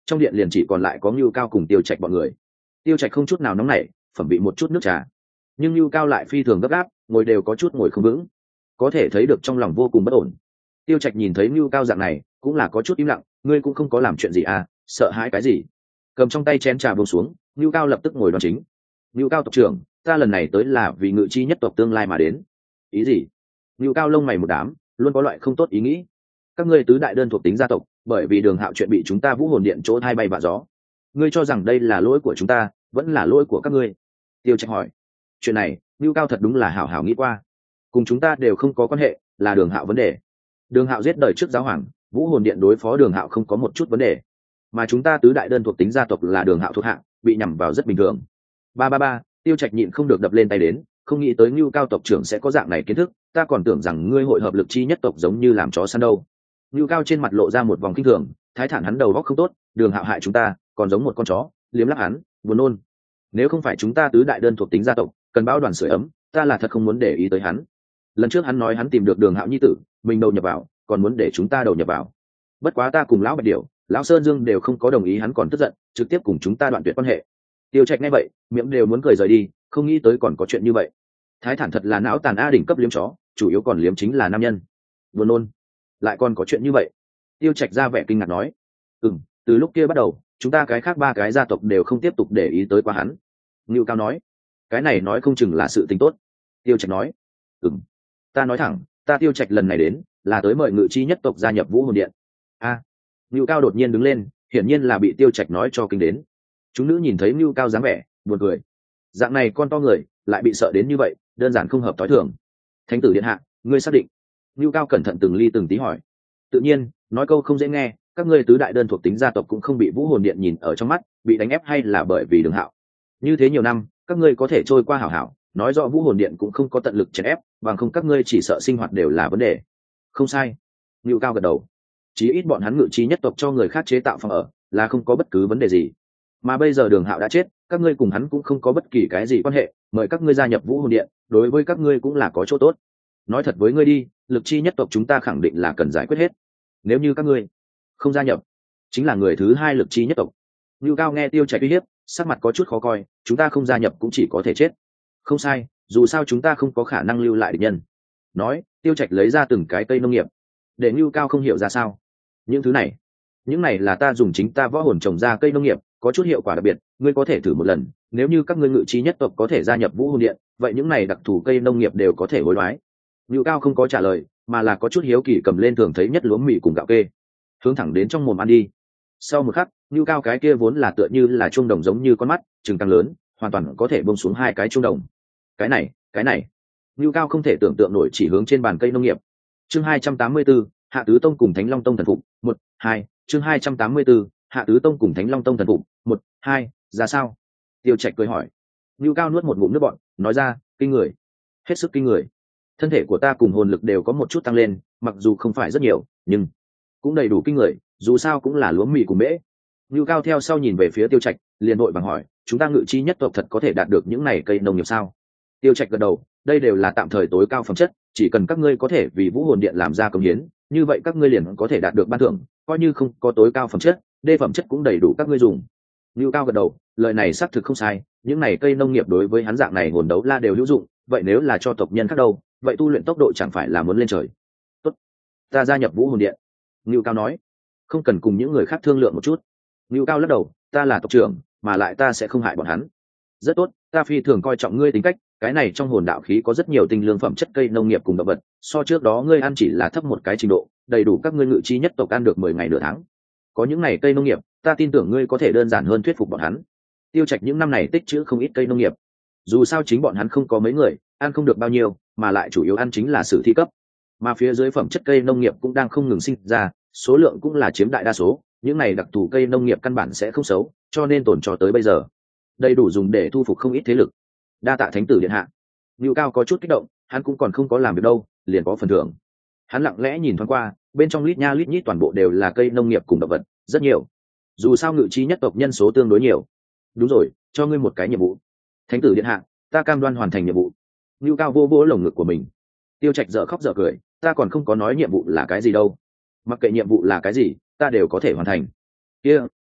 trong điện liền chỉ còn lại có Ngưu Cao cùng Tiêu Trạch bọn người. Tiêu Trạch không chút nào nóng nảy, phẩm bị một chút nước trà, nhưng Ngưu Cao lại phi thường gấp gáp, ngồi đều có chút ngồi không vững, có thể thấy được trong lòng vô cùng bất ổn. Tiêu Trạch nhìn thấy Ngưu Cao dạng này cũng là có chút im lặng, ngươi cũng không có làm chuyện gì à, sợ hãi cái gì? Cầm trong tay chén trà buông xuống, Ngưu Cao lập tức ngồi đoan chính. Ngưu Cao tộc trưởng, ta lần này tới là vì ngự chi nhất tộc tương lai mà đến. Ý gì? Ngưu Cao lông mày một đám, luôn có loại không tốt ý nghĩ. Các ngươi tứ đại đơn thuộc tính gia tộc, bởi vì Đường Hạo chuyện bị chúng ta Vũ Hồn Điện chỗ thay bay vạ gió. Ngươi cho rằng đây là lỗi của chúng ta, vẫn là lỗi của các ngươi? Tiêu Trạch hỏi. Chuyện này, Ngưu Cao thật đúng là hảo hảo nghĩ qua. Cùng chúng ta đều không có quan hệ, là Đường Hạo vấn đề. Đường Hạo giết đời trước giáo hoàng, Vũ Hồn Điện đối phó Đường Hạo không có một chút vấn đề. Mà chúng ta tứ đại đơn thuộc tính gia tộc là Đường Hạo thuộc hạ, bị nhằm vào rất bình thường. Ba ba ba, Tiêu Trạch nhịn không được đập lên tay đến, không nghĩ tới Ngưu Cao tộc trưởng sẽ có dạng này kiến thức, ta còn tưởng rằng ngươi hội hợp lực chi nhất tộc giống như làm chó săn đâu. Ngưu Cao trên mặt lộ ra một vòng kinh thường, thái thản hắn đầu óc không tốt, Đường Hạo hại chúng ta, còn giống một con chó, liếm lắp hắn, buồn nôn. Nếu không phải chúng ta tứ đại đơn thuộc tính gia tộc, cần báo đoàn sưởi ấm, ta là thật không muốn để ý tới hắn. Lần trước hắn nói hắn tìm được Đường Hạo nhi tử, mình đầu nhập vào, còn muốn để chúng ta đầu nhập vào. Bất quá ta cùng lão Bạch Điểu, lão Sơn Dương đều không có đồng ý, hắn còn tức giận, trực tiếp cùng chúng ta đoạn tuyệt quan hệ. Tiêu Trạch nghe vậy, miệng đều muốn cười rời đi, không nghĩ tới còn có chuyện như vậy. Thái thản thật là não tàn a, đỉnh cấp liếm chó, chủ yếu còn liếm chính là nam nhân. Buồn nôn, lại còn có chuyện như vậy. Tiêu Trạch ra vẻ kinh ngạc nói, ừm, từ lúc kia bắt đầu, chúng ta cái khác ba cái gia tộc đều không tiếp tục để ý tới qua hắn. Ngưu Cao nói, cái này nói không chừng là sự tình tốt. Tiêu Trạch nói, ừm, ta nói thẳng, ta Tiêu Trạch lần này đến là tới mời ngự chi nhất tộc gia nhập Vũ Hồn Điện. A, à, Ngưu Cao đột nhiên đứng lên, hiển nhiên là bị Tiêu Trạch nói cho kinh đến. Chúng nữ nhìn thấy Ngưu Cao dáng vẻ, buồn cười. Dạng này con to người lại bị sợ đến như vậy, đơn giản không hợp tối thường. Thánh tử điện hạ, ngươi xác định? Ngưu Cao cẩn thận từng ly từng tí hỏi. Tự nhiên, nói câu không dễ nghe, các ngươi tứ đại đơn thuộc tính gia tộc cũng không bị Vũ Hồn Điện nhìn ở trong mắt, bị đánh ép hay là bởi vì Đường Hạo? Như thế nhiều năm, các ngươi có thể trôi qua hảo hảo, nói rõ Vũ Hồn Điện cũng không có tận lực chèn ép, bằng không các ngươi chỉ sợ sinh hoạt đều là vấn đề. Không sai. Ngưu Cao gật đầu. Chí ít bọn hắn ngự chi nhất tộc cho người khác chế tạo phòng ở, là không có bất cứ vấn đề gì. Mà bây giờ Đường Hạo đã chết, các ngươi cùng hắn cũng không có bất kỳ cái gì quan hệ, mời các ngươi gia nhập Vũ Hồn Điện, đối với các ngươi cũng là có chỗ tốt. Nói thật với ngươi đi, lực chi nhất tộc chúng ta khẳng định là cần giải quyết hết. Nếu như các ngươi không gia nhập, chính là người thứ hai lực chi nhất tộc. Ngưu Cao nghe Tiêu Trạch uy hiếp, sắc mặt có chút khó coi, chúng ta không gia nhập cũng chỉ có thể chết. Không sai, dù sao chúng ta không có khả năng lưu lại địch nhân. Nói, Tiêu Trạch lấy ra từng cái cây nông nghiệp, để Ngưu Cao không hiểu ra sao. Những thứ này, những này là ta dùng chính ta võ hồn trồng ra cây nông nghiệp, có chút hiệu quả đặc biệt, ngươi có thể thử một lần. Nếu như các ngươi ngự chi nhất tộc có thể gia nhập Vũ Hồn Điện, vậy những này đặc thù cây nông nghiệp đều có thể hối đoái. Ngưu Cao không có trả lời, mà là có chút hiếu kỳ cầm lên thường thấy nhất lúa mì cùng gạo kê, hướng thẳng đến trong mồm ăn đi. Sau một khắc, Ngưu Cao cái kia vốn là tựa như là chuông đồng giống như con mắt, trừng càng lớn, hoàn toàn có thể bông xuống hai cái chuông đồng. Cái này, cái này, Ngưu Cao không thể tưởng tượng nổi, chỉ hướng trên bàn cây nông nghiệp. Chương hai trăm tám mươi tư, Hạ Tứ Tông cùng Thánh Long Tông thần phục, một, hai, chương hai trăm tám mươi tư, Hạ Tứ Tông cùng Thánh Long Tông thần phục, một, hai, ra sao? Tiêu Trạch cười hỏi. Ngưu Cao nuốt một ngụm nước bọt, nói ra, kinh người, hết sức kinh người. Thân thể của ta cùng hồn lực đều có một chút tăng lên, mặc dù không phải rất nhiều, nhưng cũng đầy đủ kinh người, dù sao cũng là lúa mì cùng mễ. Ngưu Cao theo sau nhìn về phía Tiêu Trạch, liền vội vàng hỏi, chúng ta ngự chi nhất tộc thật có thể đạt được những này cây nông nghiệp sao? Tiêu Trạch gật đầu, đây đều là tạm thời tối cao phẩm chất, chỉ cần các ngươi có thể vì Vũ Hồn Điện làm ra công hiến, như vậy các ngươi liền có thể đạt được ban thưởng, coi như không có tối cao phẩm chất, đê phẩm chất cũng đầy đủ các ngươi dùng. Ngưu Cao gật đầu, lời này xác thực không sai, những này cây nông nghiệp đối với hắn dạng này hồn đấu la đều hữu dụng, vậy nếu là cho tộc nhân khác đâu, vậy tu luyện tốc độ chẳng phải là muốn lên trời. Tốt, ta gia nhập Vũ Hồn Điện. Ngưu Cao nói, không cần cùng những người khác thương lượng một chút. Ngưu Cao lắc đầu, ta là tộc trưởng, mà lại ta sẽ không hại bọn hắn. Rất tốt, ta phi thường coi trọng ngươi tính cách, cái này trong hồn đạo khí có rất nhiều tinh lương phẩm chất cây nông nghiệp cùng động vật, so trước đó ngươi ăn chỉ là thấp một cái trình độ, đầy đủ các ngươi ngự chi nhất tộc ăn được mười ngày nửa tháng. Có những này cây nông nghiệp, ta tin tưởng ngươi có thể đơn giản hơn thuyết phục bọn hắn. Tiêu Trạch những năm này tích trữ không ít cây nông nghiệp, dù sao chính bọn hắn không có mấy người, ăn không được bao nhiêu, mà lại chủ yếu ăn chính là sử thi cấp, mà phía dưới phẩm chất cây nông nghiệp cũng đang không ngừng sinh ra, số lượng cũng là chiếm đại đa số, những này đặc thù cây nông nghiệp căn bản sẽ không xấu, cho nên tồn cho tới bây giờ đầy đủ dùng để thu phục không ít thế lực. Đa tạ Thánh tử điện hạ. Ngưu Cao có chút kích động, hắn cũng còn không có làm việc đâu, liền có phần thưởng. Hắn lặng lẽ nhìn thoáng qua, bên trong lít nha lít nhít toàn bộ đều là cây nông nghiệp cùng động vật, rất nhiều. Dù sao ngự chi nhất tộc nhân số tương đối nhiều. Đúng rồi, cho ngươi một cái nhiệm vụ. Thánh tử điện hạ, ta cam đoan hoàn thành nhiệm vụ. Ngưu Cao vô vỗ lồng ngực của mình. Tiêu Trạch dở khóc dở cười, ta còn không có nói nhiệm vụ là cái gì đâu. Mặc kệ nhiệm vụ là cái gì, ta đều có thể hoàn thành. Kia,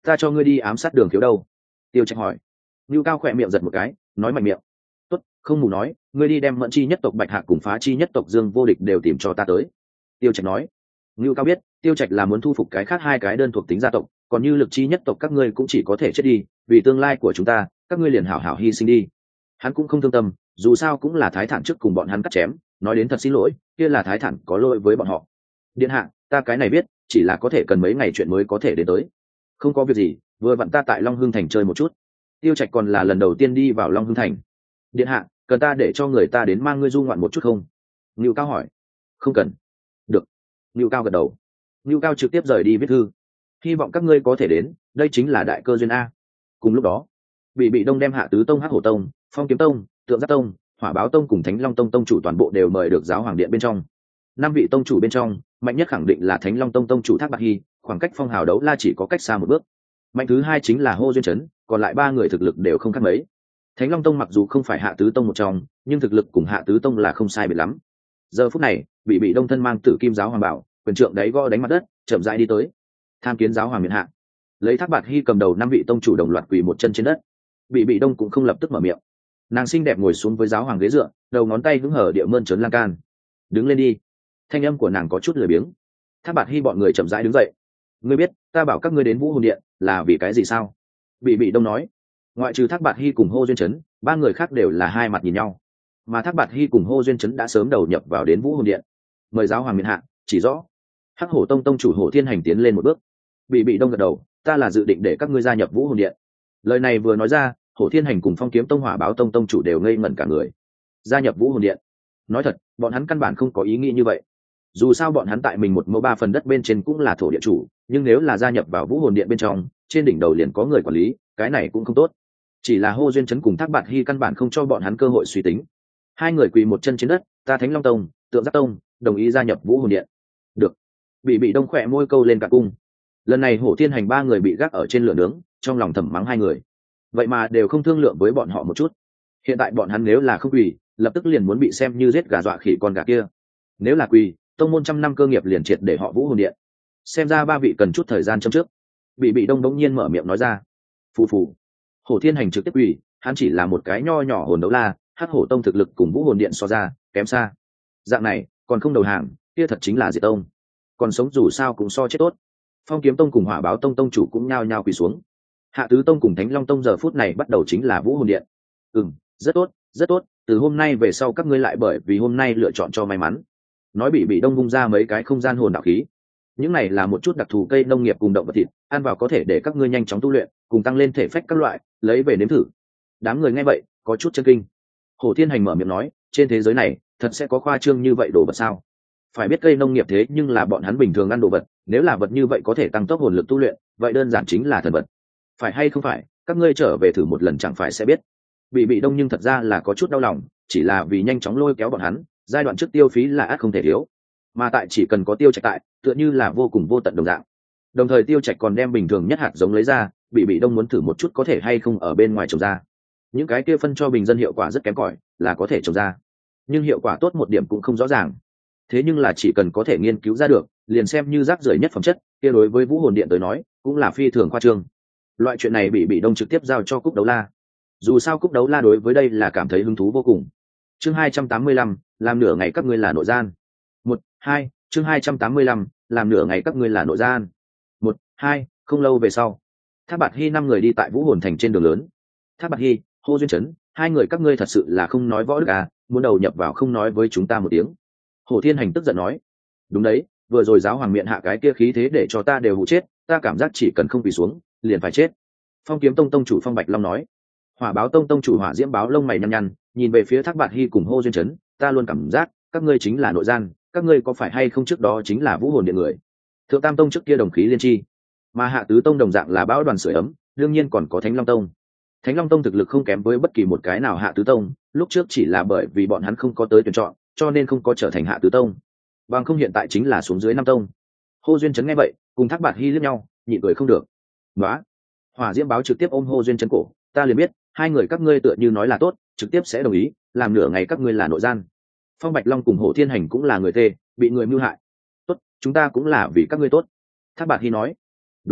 ta cho ngươi đi ám sát đường thiếu đâu? Tiêu Trạch hỏi. Nưu Cao khỏe miệng giật một cái, nói mạnh miệng. Tốt, không mù nói, ngươi đi đem Mẫn Chi nhất tộc Bạch Hạc cùng Phá Chi nhất tộc Dương Vô Địch đều tìm cho ta tới. Tiêu Trạch nói. Nưu Cao biết, Tiêu Trạch là muốn thu phục cái khác hai cái đơn thuộc tính gia tộc, còn như Lực Chi nhất tộc các ngươi cũng chỉ có thể chết đi, vì tương lai của chúng ta, các ngươi liền hảo hảo hy sinh đi. Hắn cũng không thương tâm, dù sao cũng là Thái Thản trước cùng bọn hắn cắt chém, nói đến thật xin lỗi, kia là Thái Thản có lỗi với bọn họ. Điện hạ, ta cái này biết, chỉ là có thể cần mấy ngày chuyện mới có thể đến tới. Không có việc gì, vừa vặn ta tại Long Hưng thành chơi một chút. Tiêu Trạch còn là lần đầu tiên đi vào Long Hưng thành. Điện hạ, cần ta để cho người ta đến mang ngươi du ngoạn một chút không? Ngưu Cao hỏi. Không cần. Được. Ngưu Cao gật đầu. Ngưu Cao trực tiếp rời đi viết thư. Hy vọng các ngươi có thể đến, đây chính là đại cơ duyên a. Cùng lúc đó, Bị Bị Đông đem Hạ Tứ Tông, Hắc Hổ Tông, Phong Kiếm Tông, Tượng Giáp Tông, Hỏa Báo Tông cùng Thánh Long Tông tông chủ toàn bộ đều mời được giáo hoàng điện bên trong. Năm vị tông chủ bên trong, mạnh nhất khẳng định là Thánh Long Tông tông chủ Thác Bạt Hy, khoảng cách Phong Hào Đấu La chỉ có cách xa một bước. Mạnh thứ hai chính là Hô Duyên Chấn, còn lại ba người thực lực đều không khác mấy. Thánh Long Tông mặc dù không phải Hạ Tứ Tông một trong, nhưng thực lực cùng Hạ Tứ Tông là không sai biệt lắm. Giờ phút này, Bị Bị Đông thân mang Tử Kim Giáo Hoàng bảo, quyền trượng đáy gõ đánh mặt đất, chậm rãi đi tới. Tham kiến giáo hoàng miện hạ. Lấy Thác Bạt Hy cầm đầu năm vị tông chủ đồng loạt quỳ một chân trên đất. Bị Bị Đông cũng không lập tức mở miệng. Nàng xinh đẹp ngồi xuống với giáo hoàng ghế dựa, đầu ngón tay hứng hở địa mơn trớn lan can. Đứng lên đi. Thanh âm của nàng có chút lười biếng. Thác Bạt Hy bọn người chậm rãi đứng dậy. Ngươi biết, ta bảo các ngươi đến Vũ Hồn Điện là vì cái gì sao? Bị Bị Đông nói. Ngoại trừ Thác Bạt Hy cùng Hô Duyên Chấn, ba người khác đều là hai mặt nhìn nhau. Mà Thác Bạt Hy cùng Hô Duyên Chấn đã sớm đầu nhập vào đến Vũ Hồn Điện. Mời giáo hoàng miện hạ, chỉ rõ. Hắc Hổ Tông tông chủ Hổ Thiên Hành tiến lên một bước. Bị Bị Đông gật đầu, ta là dự định để các ngươi gia nhập Vũ Hồn Điện. Lời này vừa nói ra, Hổ Thiên Hành cùng Phong Kiếm Tông, Hỏa Báo Tông tông chủ đều ngây ngẩn cả người. Gia nhập Vũ Hồn Điện? Nói thật, bọn hắn căn bản không có ý nghĩ như vậy. Dù sao bọn hắn tại mình một mẫu ba phần đất bên trên cũng là thổ địa chủ, nhưng nếu là gia nhập vào Vũ Hồn Điện bên trong, trên đỉnh đầu liền có người quản lý, cái này cũng không tốt. Chỉ là Hô Duyên Chấn cùng Thác Bạt Hy căn bản không cho bọn hắn cơ hội suy tính. Hai người quỳ một chân trên đất, ta Thánh Long Tông, Tượng Giáp Tông, đồng ý gia nhập Vũ Hồn Điện. Được. Bị Bị Đông khỏe môi câu lên cả cung. Lần này Hổ Thiên Hành ba người bị gác ở trên lửa nướng, trong lòng thầm mắng hai người. Vậy mà đều không thương lượng với bọn họ một chút. Hiện tại bọn hắn nếu là không quỳ, lập tức liền muốn bị xem như giết gà dọa khỉ con gà kia. Nếu là quỳ, tông môn trăm năm cơ nghiệp liền triệt để họ Vũ Hồn Điện. Xem ra ba vị cần chút thời gian châm trước. Bị Bị Đông đống nhiên mở miệng nói ra. Phù phù. Hổ Thiên Hành trực tiếp quỳ, hắn chỉ là một cái nho nhỏ hồn đấu la, Hắc Hổ Tông thực lực cùng Vũ Hồn Điện so ra, kém xa. Dạng này, còn không đầu hàng, kia thật chính là diệt tông. Còn sống dù sao cũng so chết tốt. Phong Kiếm Tông cùng Hỏa Báo Tông tông chủ cũng nhao nhao quỳ xuống. Hạ Tứ Tông cùng Thánh Long Tông giờ phút này bắt đầu chính là Vũ Hồn Điện. Ừm, rất tốt, rất tốt, từ hôm nay về sau các ngươi lại bởi vì hôm nay lựa chọn cho may mắn. Nói Bị Bị Đông bung ra mấy cái không gian hồn đạo khí. Những này là một chút đặc thù cây nông nghiệp cùng động vật thịt, ăn vào có thể để các ngươi nhanh chóng tu luyện, cùng tăng lên thể phách các loại, lấy về nếm thử. Đám người nghe vậy, có chút chân kinh. Hổ Thiên Hành mở miệng nói, trên thế giới này, thật sẽ có khoa trương như vậy đồ vật sao? Phải biết cây nông nghiệp thế nhưng là bọn hắn bình thường ăn đồ vật, nếu là vật như vậy có thể tăng tốc hồn lực tu luyện, vậy đơn giản chính là thần vật. Phải hay không phải, các ngươi trở về thử một lần chẳng phải sẽ biết. Bị Bị Đông nhưng thật ra là có chút đau lòng, chỉ là vì nhanh chóng lôi kéo bọn hắn, giai đoạn trước tiêu phí là ắt không thể thiếu. Mà tại chỉ cần có Tiêu Trạch tại, tựa như là vô cùng vô tận đồng dạng. Đồng thời Tiêu Trạch còn đem bình thường nhất hạt giống lấy ra, Bị Bị Đông muốn thử một chút có thể hay không ở bên ngoài trồng ra. Những cái kia phân cho bình dân hiệu quả rất kém cỏi, là có thể trồng ra, nhưng hiệu quả tốt một điểm cũng không rõ ràng. Thế nhưng là chỉ cần có thể nghiên cứu ra được, liền xem như rác rưởi nhất phẩm chất, kia đối với Vũ Hồn Điện tới nói, cũng là phi thường khoa trương. Loại chuyện này Bị Bị Đông trực tiếp giao cho Cúc Đấu La. Dù sao Cúc Đấu La đối với đây là cảm thấy hứng thú vô cùng. Chương hai trăm tám mươi lăm, làm nửa ngày các ngươi là nội gian. Một, hai, chương hai trăm tám mươi lăm, làm nửa ngày các ngươi là nội gian. Một, hai, không lâu về sau, Thác Bạt Hy năm người đi tại Vũ Hồn thành trên đường lớn. Thác Bạt Hy, Hô Duyên Chấn, hai người các ngươi thật sự là không nói võ đức à, muốn đầu nhập vào không nói với chúng ta một tiếng. Hổ Thiên Hành tức giận nói. Đúng đấy, vừa rồi giáo hoàng miệng hạ cái kia khí thế để cho ta đều hụ chết, ta cảm giác chỉ cần không quỳ xuống, liền phải chết. Phong Kiếm Tông tông chủ Phong Bạch Long nói. Hỏa Báo Tông tông chủ Hỏa Diễm Báo lông mày nhăn nhăn, nhìn về phía Thác Bạt Hy cùng Hô Duyên Chấn, ta luôn cảm giác, các ngươi chính là nội gian, các ngươi có phải hay không trước đó chính là Vũ Hồn Điện người. Thượng Tam Tông trước kia đồng khí liên chi, mà Hạ Tứ Tông đồng dạng là bão đoàn sưởi ấm, đương nhiên còn có Thánh Long Tông. Thánh Long Tông thực lực không kém với bất kỳ một cái nào Hạ Tứ Tông, lúc trước chỉ là bởi vì bọn hắn không có tới tuyển chọn, cho nên không có trở thành Hạ Tứ Tông. Bằng không hiện tại chính là xuống dưới năm tông. Hô Duyên Chấn nghe vậy, cùng Thác Bạt Hy liếc nhau, nhịn cười không được. Đó. Hỏa Diễm Báo trực tiếp ôm Hô Duyên Chấn cổ, ta liền biết, hai người các ngươi tựa như nói là tốt, trực tiếp sẽ đồng ý, làm nửa ngày các ngươi là nội gian. Phong Bạch Long cùng Hổ Thiên Hành cũng là người tê, bị người mưu hại. Tốt, chúng ta cũng là vì các ngươi tốt. Thác Bạt Hy nói. Đúng đấy,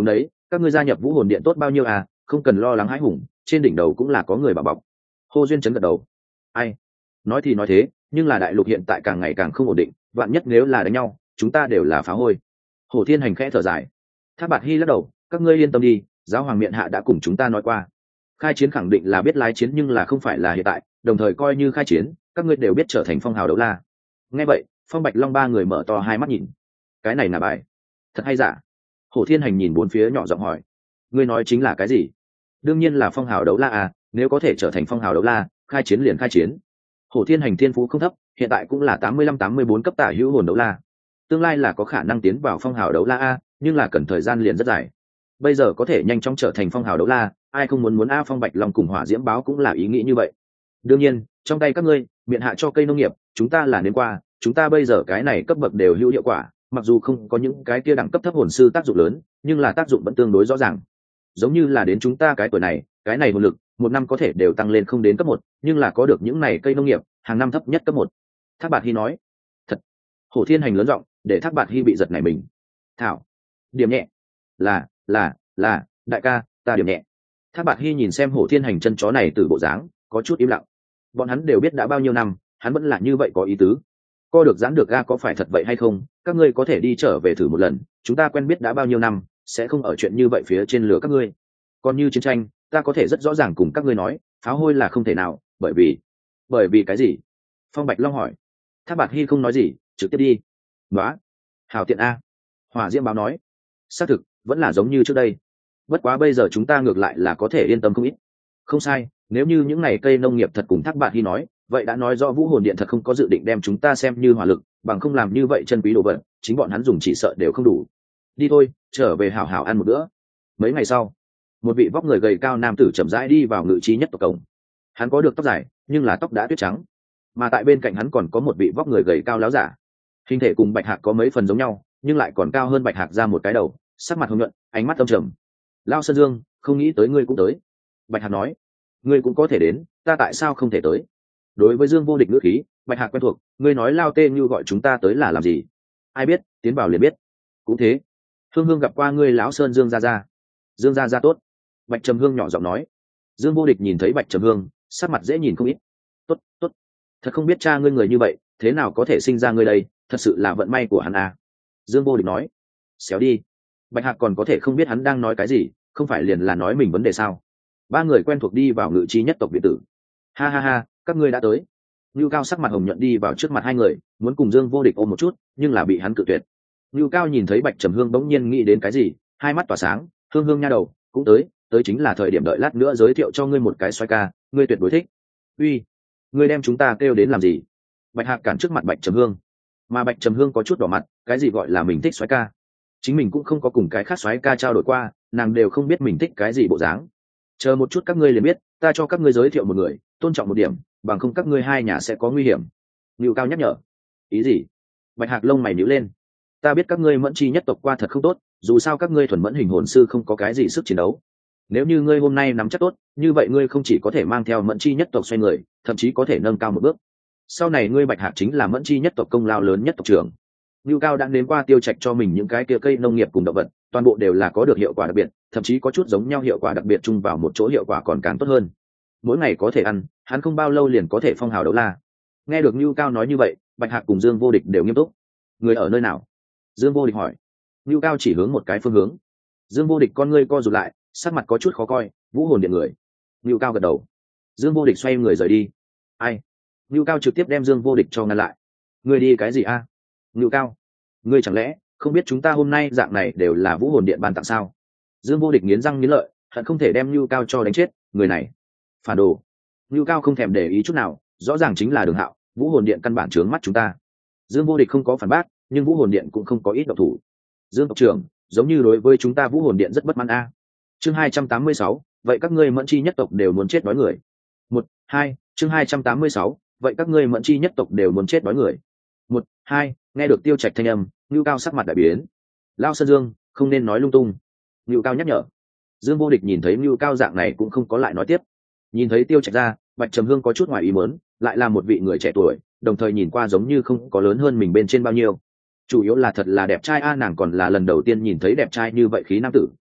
các ngươi gia nhập vũ hồn điện tốt bao nhiêu à, không cần lo lắng hãi hùng, trên đỉnh đầu cũng là có người bảo bọc. Hô Duyên chấn gật đầu. Ai? Nói thì nói thế, nhưng là đại lục hiện tại càng ngày càng không ổn định, vạn nhất nếu là đánh nhau, chúng ta đều là phá hôi. Hồ Thiên Hành khẽ thở dài. Thác Bạt Hy lắc đầu, các ngươi yên tâm đi, giáo hoàng miện hạ đã cùng chúng ta nói qua, khai chiến khẳng định là biết lái chiến nhưng là không phải là hiện tại, đồng thời coi như khai chiến, các ngươi đều biết trở thành phong hào đấu la. Nghe vậy, Phong Bạch Long ba người mở to hai mắt nhìn. Cái này là bài, thật hay giả? Hồ Thiên Hành nhìn bốn phía nhỏ giọng hỏi. Ngươi nói chính là cái gì? Đương nhiên là phong hào đấu la à, nếu có thể trở thành phong hào đấu la, khai chiến liền khai chiến. Hồ Thiên Hành thiên phú không thấp, hiện tại cũng là tám mươi lăm tám mươi bốn cấp tả hữu hồn đấu la, tương lai là có khả năng tiến vào phong hào đấu la a, nhưng là cần thời gian liền rất dài. Bây giờ có thể nhanh chóng trở thành phong hào đấu la, ai không muốn muốn a? Phong Bạch Long cùng Hỏa Diễm Báo cũng là ý nghĩ như vậy. Đương nhiên, trong tay các ngươi, miện hạ cho cây nông nghiệp, chúng ta là đến qua, chúng ta bây giờ cái này cấp bậc đều hữu hiệu quả, mặc dù không có những cái kia đẳng cấp thấp hồn sư tác dụng lớn, nhưng là tác dụng vẫn tương đối rõ ràng. Giống như là đến chúng ta cái tuổi này, cái này hồn lực một năm có thể đều tăng lên không đến cấp một, nhưng là có được những này cây nông nghiệp, hàng năm thấp nhất cấp một. Thác Bạt Hy nói. Thật. Hồ Thiên Hành lớn giọng, để Thác Bạt Hy bị giật nảy mình. Thảo, điểm nhẹ. Là, là, là, đại ca, ta điểm nhẹ. Thác Bạt Hy nhìn xem Hồ Thiên Hành chân chó này từ bộ dáng, có chút im lặng. Bọn hắn đều biết đã bao nhiêu năm, hắn vẫn là như vậy có ý tứ. Co được giãn được ga có phải thật vậy hay không, các ngươi có thể đi trở về thử một lần, chúng ta quen biết đã bao nhiêu năm, sẽ không ở chuyện như vậy phía trên lửa các ngươi. Còn như chiến tranh, ta có thể rất rõ ràng cùng các ngươi nói, pháo hôi là không thể nào, bởi vì bởi vì cái gì? Phong Bạch Long hỏi. Thác Bạt Hy không nói gì, trực tiếp đi. Nóa, hào tiện a. Hỏa Diễm Báo nói. Xác thực, vẫn là giống như trước đây. Bất quá bây giờ chúng ta ngược lại là có thể yên tâm không ít. Không sai, nếu như những ngày cây nông nghiệp thật cùng Thác Bạt Hy nói, vậy đã nói rõ Vũ Hồn Điện thật không có dự định đem chúng ta xem như hỏa lực, bằng không làm như vậy chân quý đồ vật, chính bọn hắn dùng chỉ sợ đều không đủ. Đi thôi, trở về hảo hảo ăn một bữa. Mấy ngày sau, một vị vóc người gầy cao nam tử chậm rãi đi vào ngự trí nhất tộc cổng. Hắn có được tóc dài, nhưng là tóc đã tuyết trắng, mà tại bên cạnh hắn còn có một vị vóc người gầy cao láo giả, hình thể cùng Bạch Hạc có mấy phần giống nhau, nhưng lại còn cao hơn Bạch Hạc ra một cái đầu, sắc mặt hồng nhuận, ánh mắt âm trầm. Lao Sơn Dương, không nghĩ tới ngươi cũng tới. Bạch Hạc nói. Ngươi cũng có thể đến, ta tại sao không thể tới? Đối với Dương Vô Địch ngữ khí, Bạch Hạc quen thuộc, ngươi nói Lao Tê Như gọi chúng ta tới là làm gì? Ai biết, tiến vào liền biết. Cũng thế. Hương Hương gặp qua ngươi lão Sơn Dương gia gia. Dương gia gia tốt. Bạch Trầm Hương nhỏ giọng nói. Dương Vô Địch nhìn thấy Bạch Trầm Hương, sắc mặt dễ nhìn không ít. Tốt, tốt. Thật không biết cha ngươi người như vậy, thế nào có thể sinh ra ngươi đây, thật sự là vận may của hắn à. Dương Vô Địch nói. Xéo đi. Bạch Hạc còn có thể không biết hắn đang nói cái gì, không phải liền là nói mình vấn đề sao? Ba người quen thuộc đi vào ngự trí nhất tộc biệt tử. Ha ha ha, các ngươi đã tới. Nưu Cao sắc mặt hồng nhuận đi vào trước mặt hai người, muốn cùng Dương Vô Địch ôm một chút, nhưng là bị hắn cự tuyệt. Nưu Cao nhìn thấy Bạch Trầm Hương bỗng nhiên nghĩ đến cái gì, hai mắt tỏa sáng. Hương Hương nha đầu, cũng tới, tới chính là thời điểm đợi lát nữa giới thiệu cho ngươi một cái xoay ca, ngươi tuyệt đối thích. Uy, ngươi đem chúng ta kêu đến làm gì? Bạch Hạc cản trước mặt Bạch Trầm Hương, mà Bạch Trầm Hương có chút đỏ mặt, cái gì gọi là mình thích xoay ca? Chính mình cũng không có cùng cái khác xoáy ca trao đổi qua, nàng đều không biết mình thích cái gì bộ dáng. Chờ một chút các ngươi liền biết, ta cho các ngươi giới thiệu một người, tôn trọng một điểm, bằng không các ngươi hai nhà sẽ có nguy hiểm. Nưu Cao nhắc nhở. Ý gì? Bạch Hạc lông mày nhíu lên. Ta biết các ngươi mẫn chi nhất tộc qua thật không tốt, dù sao các ngươi thuần mẫn hình hồn sư không có cái gì sức chiến đấu. Nếu như ngươi hôm nay nắm chắc tốt, như vậy ngươi không chỉ có thể mang theo mẫn chi nhất tộc xoay người, thậm chí có thể nâng cao một bước. Sau này ngươi Bạch Hạc chính là mẫn chi nhất tộc công lao lớn nhất tộc trưởng. Nưu Cao đã đến qua tiêu trạch cho mình những cái kia cây nông nghiệp cùng động vật, toàn bộ đều là có được hiệu quả đặc biệt, thậm chí có chút giống nhau hiệu quả đặc biệt chung vào một chỗ hiệu quả còn càng tốt hơn. Mỗi ngày có thể ăn, hắn không bao lâu liền có thể phong hào đấu la. Nghe được Nưu Cao nói như vậy, Bạch Hạc cùng Dương Vô Địch đều nghiêm túc. Người ở nơi nào? Dương Vô Địch hỏi. Nưu Cao chỉ hướng một cái phương hướng. Dương Vô Địch con ngươi co rụt lại, sắc mặt có chút khó coi. Vũ hồn điện người. Nưu Cao gật đầu. Dương Vô Địch xoay người rời đi. Ai? Nưu Cao trực tiếp đem Dương Vô Địch cho ngăn lại. Người đi cái gì a? À? Nưu Cao, ngươi chẳng lẽ không biết chúng ta hôm nay dạng này đều là Vũ hồn điện ban tặng sao? Dương Vô Địch nghiến răng nghiến lợi, hận không thể đem Nưu Cao cho đánh chết. Người này phản đồ. Nưu Cao không thèm để ý chút nào, rõ ràng chính là Đường Hạo, Vũ hồn điện căn bản trướng mắt chúng ta. Dương Vô Địch không có phản bác, nhưng Vũ hồn điện cũng không có ít độc thủ. Dương tộc trưởng, giống như đối với chúng ta Vũ hồn điện rất bất mãn a. Chương hai trăm tám mươi sáu, vậy các ngươi mẫn chi nhất tộc đều muốn chết đói người. Một, hai, chương hai trăm tám mươi sáu, vậy các ngươi mẫn chi nhất tộc đều muốn chết đói người. Một, hai, nghe được Tiêu Trạch thanh âm, Nưu Cao sắc mặt đại biến. Lao Sơn Dương, không nên nói lung tung. Nưu Cao nhắc nhở. Dương Vô Địch nhìn thấy Nưu Cao dạng này cũng không có lại nói tiếp. Nhìn thấy Tiêu Trạch ra, Bạch Trầm Hương có chút ngoài ý muốn, lại là một vị người trẻ tuổi, đồng thời nhìn qua giống như không có lớn hơn mình bên trên bao nhiêu. Chủ yếu là thật là đẹp trai a, nàng còn là lần đầu tiên nhìn thấy đẹp trai như vậy khí nam tử,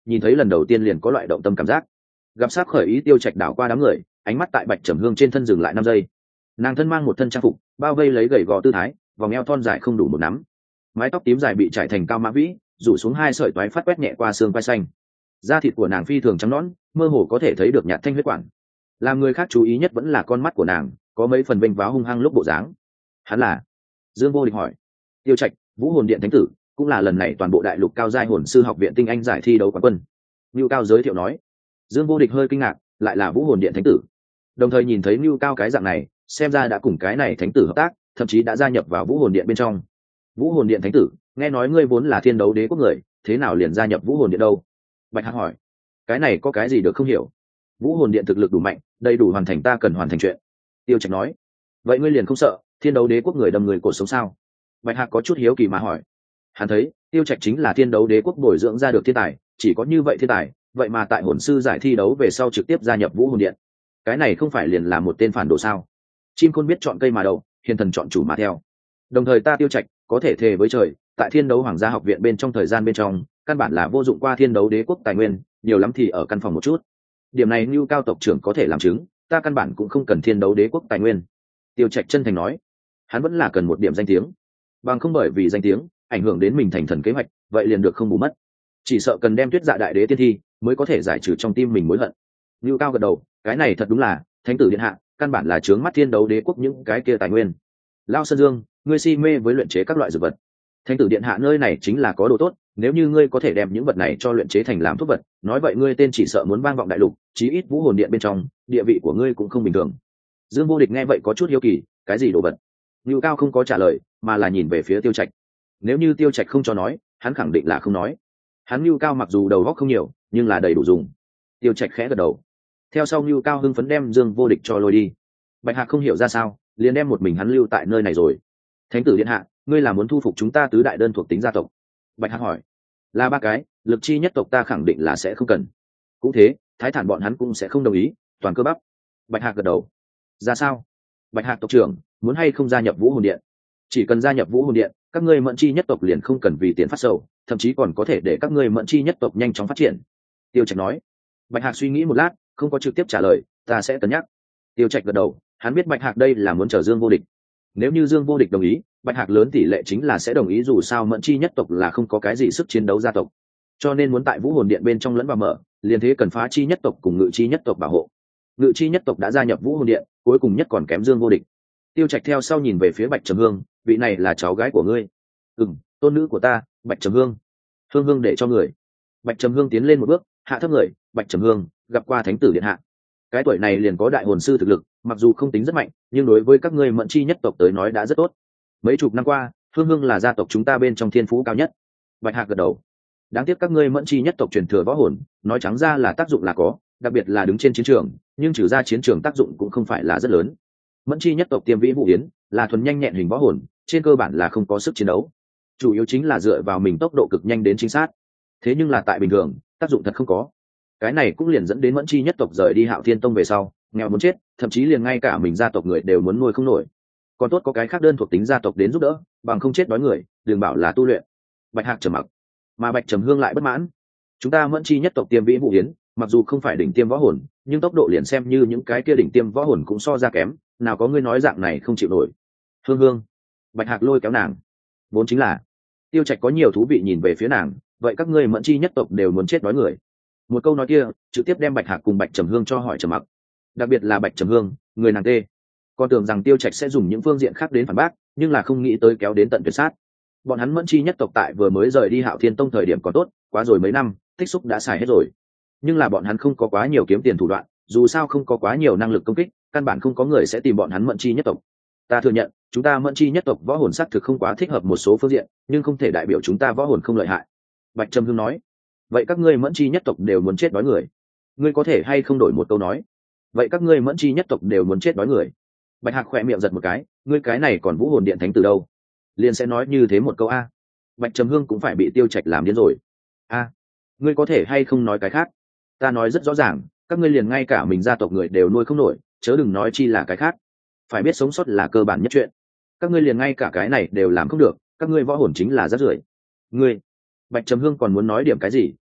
nhìn thấy lần đầu tiên liền có loại động tâm cảm giác. Gặp sát khởi ý, Tiêu Trạch đảo qua đám người, ánh mắt tại Bạch Trầm Hương trên thân dừng lại năm giây. Nàng thân mang một thân trang phục, bao vây lấy gầy gò tư thái, vòng eo thon dài không đủ một nắm, mái tóc tím dài bị trải thành cao mã vĩ, rủ xuống hai sợi toái phát quét nhẹ qua xương quai xanh. Da thịt của nàng phi thường trắng nõn, mơ hồ có thể thấy được nhạt thanh huyết quản. Làm người khác chú ý nhất vẫn là con mắt của nàng, có mấy phần vênh váo hung hăng lúc bộ dáng. Hắn là? Dương Vô Địch hỏi. Tiêu Trạch, Vũ Hồn Điện thánh tử, cũng là lần này toàn bộ đại lục cao giai hồn sư học viện tinh anh giải thi đấu quán quân. Nưu Cao giới thiệu nói. Dương Vô Địch hơi kinh ngạc, lại là Vũ Hồn Điện thánh tử. Đồng thời nhìn thấy Nưu Cao cái dạng này, xem ra đã cùng cái này thánh tử hợp tác, thậm chí đã gia nhập vào Vũ Hồn Điện bên trong. Vũ Hồn Điện thánh tử, nghe nói ngươi vốn là thiên đấu đế quốc người, thế nào liền gia nhập Vũ Hồn Điện đâu? Bạch Hạc hỏi. Cái này có cái gì được không hiểu? Vũ Hồn Điện thực lực đủ mạnh, đầy đủ hoàn thành ta cần hoàn thành chuyện. Tiêu Trạch nói. Vậy ngươi liền không sợ thiên đấu đế quốc người đâm người cổ sống sao? Bạch Hạc có chút hiếu kỳ mà hỏi. Hắn thấy Tiêu Trạch chính là thiên đấu đế quốc bồi dưỡng ra được thiên tài, chỉ có như vậy thiên tài, vậy mà tại hồn sư giải thi đấu về sau trực tiếp gia nhập Vũ Hồn Điện, cái này không phải liền là một tên phản đồ sao? Chim khôn biết chọn cây mà đậu, hiền thần chọn chủ mà theo. Đồng thời ta Tiêu Trạch có thể thề với trời, tại thiên đấu hoàng gia học viện bên trong thời gian bên trong, căn bản là vô dụng qua thiên đấu đế quốc tài nguyên, nhiều lắm thì ở căn phòng một chút. Điểm này Nưu Cao tộc trưởng có thể làm chứng, ta căn bản cũng không cần thiên đấu đế quốc tài nguyên. Tiêu Trạch chân thành nói. Hắn vẫn là cần một điểm danh tiếng, bằng không bởi vì danh tiếng ảnh hưởng đến mình thành thần kế hoạch, vậy liền được không bù mất. Chỉ sợ cần đem Tuyết Dạ đại đế tiên thi mới có thể giải trừ trong tim mình mối hận. Nưu Cao gật đầu, cái này thật đúng là thánh tử điện hạ, căn bản là trướng mắt thiên đấu đế quốc những cái kia tài nguyên. Lao Sơn Dương, ngươi si mê với luyện chế các loại dược vật, thánh tử điện hạ nơi này chính là có đồ tốt, nếu như ngươi có thể đem những vật này cho luyện chế thành làm thuốc vật, nói vậy ngươi tên chỉ sợ muốn vang vọng đại lục, chí ít Vũ Hồn Điện bên trong địa vị của ngươi cũng không bình thường. Dương Vô Địch nghe vậy có chút hiếu kỳ, cái gì đồ vật? Nưu Cao không có trả lời, mà là nhìn về phía Tiêu Trạch. Nếu như Tiêu Trạch không cho nói, hắn khẳng định là không nói. Hắn Nưu Cao mặc dù đầu óc không nhiều, nhưng là đầy đủ dùng. Tiêu Trạch khẽ gật đầu. Theo sau Nưu Cao hưng phấn đem Dương Vô Địch cho lôi đi. Bạch Hạc không hiểu ra sao, liền đem một mình hắn lưu tại nơi này rồi. Thánh tử điện hạ, ngươi là muốn thu phục chúng ta tứ đại đơn thuộc tính gia tộc? Bạch Hạc hỏi. Là ba cái, lực chi nhất tộc ta khẳng định là sẽ không cần. Cũng thế, Thái Thản bọn hắn cũng sẽ không đồng ý, toàn cơ bắp. Bạch Hạc gật đầu. Ra sao? Bạch Hạc tộc trưởng, muốn hay không gia nhập Vũ Hồn Điện? Chỉ cần gia nhập Vũ Hồn Điện, các ngươi Mẫn Chi nhất tộc liền không cần vì tiền phát sầu, thậm chí còn có thể để các ngươi Mẫn Chi nhất tộc nhanh chóng phát triển. Tiêu Trạch nói. Bạch Hạc suy nghĩ một lát, không có trực tiếp trả lời, ta sẽ cân nhắc. Tiêu Trạch gật đầu, hắn biết Bạch Hạc đây là muốn chờ Dương Vô Địch. Nếu như Dương Vô Địch đồng ý, Bạch Hạc lớn tỷ lệ chính là sẽ đồng ý, dù sao Mẫn Chi nhất tộc là không có cái gì sức chiến đấu gia tộc, cho nên muốn tại Vũ Hồn Điện bên trong lẫn vào mở, liền thế cần Phá Chi nhất tộc cùng Ngự Chi nhất tộc bảo hộ. Ngự Chi nhất tộc đã gia nhập Vũ Hồn Điện, cuối cùng nhất còn kém Dương Vô Địch. Tiêu Trạch theo sau nhìn về phía Bạch Trầm Hương, vị này là cháu gái của ngươi? Ừm, tôn nữ của ta, Bạch Trầm Hương. Hương Hương để cho người. Bạch Trầm Hương tiến lên một bước, hạ thấp người. Bạch Trầm Hương, gặp qua thánh tử điện hạ. Cái tuổi này liền có đại hồn sư thực lực, mặc dù không tính rất mạnh, nhưng đối với các ngươi Mẫn Chi nhất tộc tới nói đã rất tốt. Mấy chục năm qua, Hương Hương là gia tộc chúng ta bên trong thiên phú cao nhất. Bạch Hạc gật đầu. Đáng tiếc các ngươi Mẫn Chi nhất tộc truyền thừa võ hồn, nói trắng ra là tác dụng là có, đặc biệt là đứng trên chiến trường, nhưng trừ ra chiến trường tác dụng cũng không phải là rất lớn. Mẫn Chi nhất tộc Tiêm Vĩ Vũ Yến là thuần nhanh nhẹn hình võ hồn, trên cơ bản là không có sức chiến đấu, chủ yếu chính là dựa vào mình tốc độ cực nhanh đến chính xác. Thế nhưng là tại bình thường, tác dụng thật không có. Cái này cũng liền dẫn đến Mẫn Chi nhất tộc rời đi Hạo Thiên Tông về sau, nghèo muốn chết, thậm chí liền ngay cả mình gia tộc người đều muốn nuôi không nổi. Còn tốt có cái khác đơn thuộc tính gia tộc đến giúp đỡ, bằng không chết đói người, đừng bảo là tu luyện. Bạch Hạc trầm mặc, mà Bạch Trầm Hương lại bất mãn. Chúng ta Mẫn Chi nhất tộc Tiêm Vĩ Vũ Yến, mặc dù không phải đỉnh tiêm võ hồn, nhưng tốc độ liền xem như những cái kia đỉnh tiêm võ hồn cũng so ra kém, nào có ngươi nói dạng này không chịu nổi. Hương Hương. Bạch Hạc lôi kéo nàng. Vốn chính là. Tiêu Trạch có nhiều thú vị nhìn về phía nàng, vậy các ngươi Mẫn Chi nhất tộc đều muốn chết đói người. Một câu nói kia trực tiếp đem Bạch Hạc cùng Bạch Trầm Hương cho hỏi trầm mặc, đặc biệt là Bạch Trầm Hương, người nàng tê. Con tưởng rằng Tiêu Trạch sẽ dùng những phương diện khác đến phản bác, nhưng là không nghĩ tới kéo đến tận tuyệt sát. Bọn hắn Mẫn Chi nhất tộc tại vừa mới rời đi Hạo Thiên Tông thời điểm còn tốt, quá rồi mấy năm, tích xúc đã xài hết rồi. Nhưng là bọn hắn không có quá nhiều kiếm tiền thủ đoạn, dù sao không có quá nhiều năng lực công kích, căn bản không có người sẽ tìm bọn hắn Mẫn Chi nhất tộc. Ta thừa nhận, chúng ta Mẫn Chi nhất tộc võ hồn sắc thực không quá thích hợp một số phương diện, nhưng không thể đại biểu chúng ta võ hồn không lợi hại. Bạch Trầm Hương nói. Vậy các ngươi Mẫn Chi nhất tộc đều muốn chết đói người. Ngươi có thể hay không đổi một câu nói? Vậy các ngươi Mẫn Chi nhất tộc đều muốn chết đói người. Bạch Hạc khỏe miệng giật một cái, ngươi cái này còn Vũ Hồn Điện thánh từ đâu? Liền sẽ nói như thế một câu a. Bạch Trầm Hương cũng phải bị Tiêu Trạch làm điên rồi. A, ngươi có thể hay không nói cái khác? Ta nói rất rõ ràng, các ngươi liền ngay cả mình gia tộc người đều nuôi không nổi, chớ đừng nói chi là cái khác. Phải biết sống sót là cơ bản nhất chuyện. Các ngươi liền ngay cả cái này đều làm không được, các ngươi võ hồn chính là rác rưởi. Ngươi. Bạch Trầm Hương còn muốn nói điểm cái gì,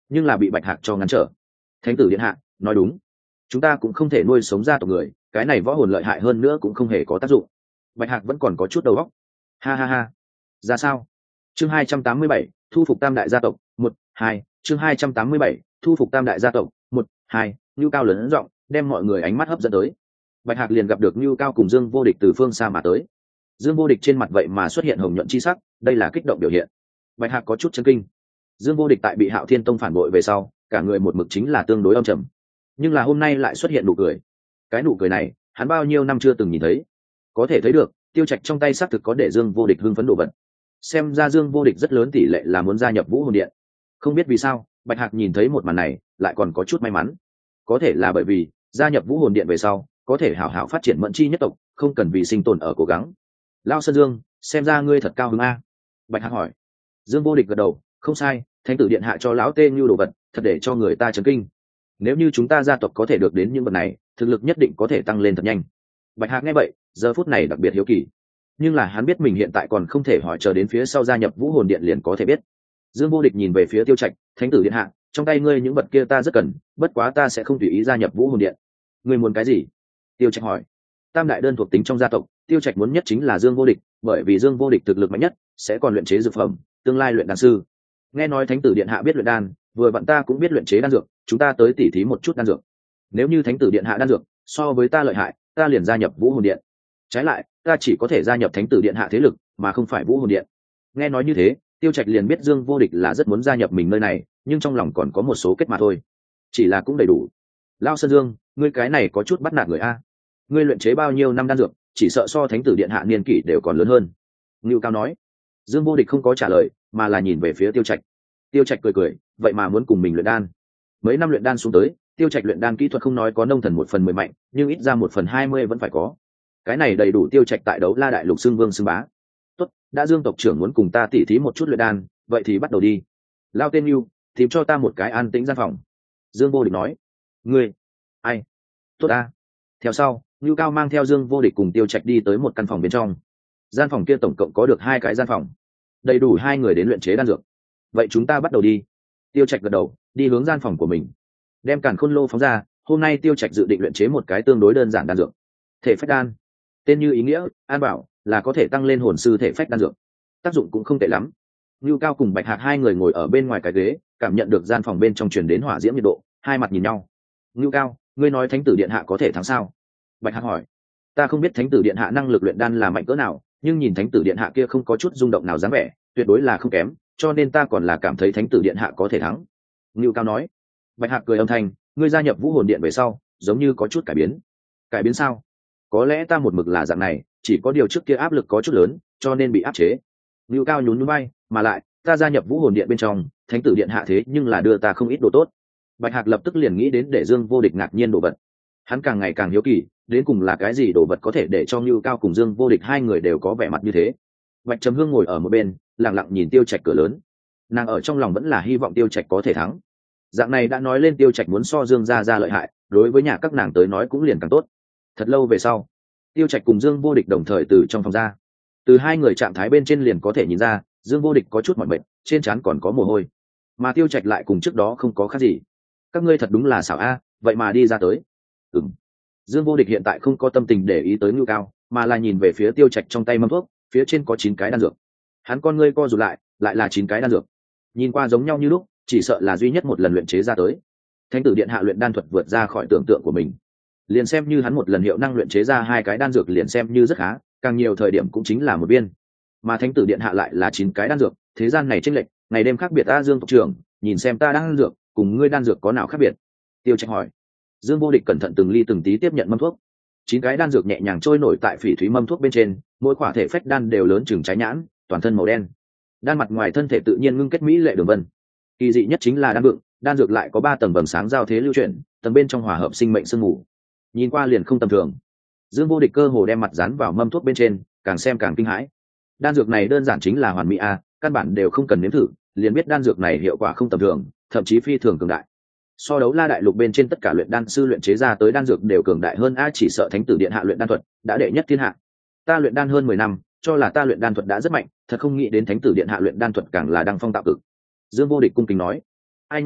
nhưng là bị Bạch Hạc cho ngăn trở. Thánh tử điện hạ nói đúng, chúng ta cũng không thể nuôi sống gia tộc người, cái này võ hồn lợi hại hơn nữa cũng không hề có tác dụng. Bạch Hạc vẫn còn có chút đầu óc. Ha ha ha. Ra sao? Chương hai trăm tám mươi bảy, thu phục Tam đại gia tộc, một, hai, chương hai trăm tám mươi bảy, thu phục Tam đại gia tộc, một, hai, Nưu Cao lớn giọng, đem mọi người ánh mắt hấp dẫn tới. Bạch Hạc liền gặp được Nưu Cao cùng Dương Vô Địch từ phương xa mà tới. Dương Vô Địch trên mặt vậy mà xuất hiện hồng nhuận chi sắc, đây là kích động biểu hiện. Bạch Hạc có chút chấn kinh. Dương Vô Địch tại bị Hạo Thiên Tông phản bội về sau, cả người một mực chính là tương đối âm trầm, nhưng là hôm nay lại xuất hiện nụ cười. Cái nụ cười này, hắn bao nhiêu năm chưa từng nhìn thấy. Có thể thấy được, Tiêu Trạch trong tay xác thực có để Dương Vô Địch hưng phấn đồ vật. Xem ra Dương Vô Địch rất lớn tỷ lệ là muốn gia nhập Vũ Hồn Điện. Không biết vì sao, Bạch Hạc nhìn thấy một màn này, lại còn có chút may mắn. Có thể là bởi vì gia nhập Vũ Hồn Điện về sau, có thể hảo hảo phát triển Mẫn Chi nhất tộc, không cần vì sinh tồn ở cố gắng. Lao Sơn Dương, xem ra ngươi thật cao hứng a. Bạch Hạc hỏi. Dương Vô Địch gật đầu, không sai, Thánh tử điện hạ cho lão tê như đồ vật, thật để cho người ta chấn kinh. Nếu như chúng ta gia tộc có thể được đến những vật này, thực lực nhất định có thể tăng lên thật nhanh. Bạch Hạc nghe vậy, giờ phút này đặc biệt hiếu kỳ, nhưng là hắn biết mình hiện tại còn không thể hỏi chờ đến phía sau gia nhập Vũ Hồn Điện liền có thể biết. Dương Vô Địch nhìn về phía Tiêu Trạch, Thánh tử điện hạ, trong tay ngươi những vật kia ta rất cần, bất quá ta sẽ không tùy ý gia nhập Vũ Hồn Điện. Ngươi muốn cái gì? Tiêu Trạch hỏi. Tam đại đơn thuộc tính trong gia tộc, Tiêu Trạch muốn nhất chính là Dương Vô Địch, bởi vì Dương Vô Địch thực lực mạnh nhất, sẽ còn luyện chế dược phẩm, tương lai luyện đan sư. Nghe nói Thánh tử điện hạ biết luyện đan, vừa vặn ta cũng biết luyện chế đan dược, chúng ta tới tỉ thí một chút đan dược. Nếu như Thánh tử điện hạ đan dược so với ta lợi hại, ta liền gia nhập Vũ Hồn Điện. Trái lại, ta chỉ có thể gia nhập Thánh tử điện hạ thế lực, mà không phải Vũ Hồn Điện. Nghe nói như thế, Tiêu Trạch liền biết Dương Vô Địch là rất muốn gia nhập mình nơi này, nhưng trong lòng còn có một số kết mà thôi. Chỉ là cũng đầy đủ. Lao Sơn Dương, ngươi cái này có chút bắt nạt người a. Ngươi luyện chế bao nhiêu năm đan dược, chỉ sợ so Thánh tử điện hạ niên kỷ đều còn lớn hơn. Ngưu Cao nói. Dương Vô Địch không có trả lời, mà là nhìn về phía Tiêu Trạch. Tiêu Trạch cười cười, vậy mà muốn cùng mình luyện đan. Mấy năm luyện đan xuống tới, Tiêu Trạch luyện đan kỹ thuật không nói có nông thần một phần mười mạnh, nhưng ít ra một phần hai mươi vẫn phải có. Cái này đầy đủ Tiêu Trạch tại đấu La đại lục xưng vương xưng bá. Tốt, đã Dương tộc trưởng muốn cùng ta tỉ thí một chút luyện đan, vậy thì bắt đầu đi. Lao tên Nưu, tìm cho ta một cái an tĩnh gian phòng. Dương Vô Địch nói. Ngươi? Ai? Tốt a. Theo sau, Nưu Cao mang theo Dương Vô Địch cùng Tiêu Trạch đi tới một căn phòng bên trong. Gian phòng kia tổng cộng có được hai cái gian phòng, đầy đủ hai người đến luyện chế đan dược. Vậy chúng ta bắt đầu đi. Tiêu Trạch gật đầu, đi hướng gian phòng của mình, đem Càn Khôn Lô phóng ra. Hôm nay Tiêu Trạch dự định luyện chế một cái tương đối đơn giản đan dược, thể phách đan. Tên như ý nghĩa, an bảo là có thể tăng lên hồn sư thể phách đan dược, tác dụng cũng không tệ lắm. Nưu Cao cùng Bạch Hạc hai người ngồi ở bên ngoài cái ghế, cảm nhận được gian phòng bên trong truyền đến hỏa diễm nhiệt độ, hai mặt nhìn nhau. Nưu Cao, ngươi nói Thánh tử điện hạ có thể thắng sao? Bạch Hạc hỏi. Ta không biết Thánh tử điện hạ năng lực luyện đan là mạnh cỡ nào, nhưng nhìn Thánh tử điện hạ kia không có chút rung động nào dáng vẻ, tuyệt đối là không kém, cho nên ta còn là cảm thấy Thánh tử điện hạ có thể thắng. Nưu Cao nói. Bạch Hạc cười âm thanh, ngươi gia nhập Vũ Hồn Điện về sau, giống như có chút cải biến. Cải biến sao? Có lẽ ta một mực là dạng này, chỉ có điều trước kia áp lực có chút lớn, cho nên bị áp chế. Nưu Cao nhún nhún vai, mà lại, ta gia nhập Vũ Hồn Điện bên trong, Thánh tử điện hạ thế nhưng là đưa ta không ít đồ tốt. Bạch Hạc lập tức liền nghĩ đến để Dương Vô Địch ngạc nhiên đồ vật. Hắn càng ngày càng hiếu kỳ, đến cùng là cái gì đồ vật có thể để cho Nưu Cao cùng Dương Vô Địch hai người đều có vẻ mặt như thế. Bạch Trầm Hương ngồi ở một bên, lặng lặng nhìn Tiêu Trạch cửa lớn. Nàng ở trong lòng vẫn là hy vọng Tiêu Trạch có thể thắng. Dạng này đã nói lên Tiêu Trạch muốn so Dương gia gia lợi hại, đối với nhà các nàng tới nói cũng liền càng tốt. Thật lâu về sau, Tiêu Trạch cùng Dương Vô Địch đồng thời từ trong phòng ra. Từ hai người trạng thái bên trên liền có thể nhìn ra, Dương Vô Địch có chút mỏi mệt, trên trán còn có mồ hôi, mà Tiêu Trạch lại cùng trước đó không có khác gì. Các ngươi thật đúng là xảo a, vậy mà đi ra tới. Ừm. Dương Vô Địch hiện tại không có tâm tình để ý tới Nưu Cao, mà là nhìn về phía Tiêu Trạch trong tay mâm thuốc, phía trên có chín cái đan dược. Hắn con ngươi co rụt lại, lại là chín cái đan dược. Nhìn qua giống nhau như lúc, chỉ sợ là duy nhất một lần luyện chế ra tới. Thánh tử điện hạ luyện đan thuật vượt ra khỏi tưởng tượng của mình. Liền xem như hắn một lần hiệu năng luyện chế ra hai cái đan dược liền xem như rất khá, càng nhiều thời điểm cũng chính là một viên. Mà Thánh tử điện hạ lại là chín cái đan dược, thế gian này chênh lệch, ngày đêm khác biệt a. Dương tộc trưởng, nhìn xem ta đan dược, cùng ngươi đan dược có nào khác biệt? Tiêu Trạch hỏi. Dương Vô Địch cẩn thận từng ly từng tí tiếp nhận mâm thuốc. Chín cái đan dược nhẹ nhàng trôi nổi tại phỉ thúy mâm thuốc bên trên, mỗi quả thể phách đan đều lớn chừng trái nhãn, toàn thân màu đen. Đan mặt ngoài thân thể tự nhiên ngưng kết mỹ lệ đường vân. Kỳ dị nhất chính là đan vượng, đan dược lại có ba tầng vầng sáng giao thế lưu chuyển, tầng bên trong hòa hợp sinh mệnh sương mù. Nhìn qua liền không tầm thường. Dương Vô Địch cơ hồ đem mặt dán vào mâm thuốc bên trên, càng xem càng kinh hãi. Đan dược này đơn giản chính là hoàn mỹ a, căn bản đều không cần nếm thử, liền biết đan dược này hiệu quả không tầm thường, thậm chí phi thường cường đại. So đấu La đại lục bên trên tất cả luyện đan sư luyện chế ra tới đan dược đều cường đại hơn a, chỉ sợ Thánh tử điện hạ luyện đan thuật đã đệ nhất thiên hạ. Ta luyện đan hơn mười năm, cho là ta luyện đan thuật đã rất mạnh, thật không nghĩ đến Thánh tử điện hạ luyện đan thuật càng là đăng phong tạo cực. Dương Vô Địch cung kính nói. Ai nha,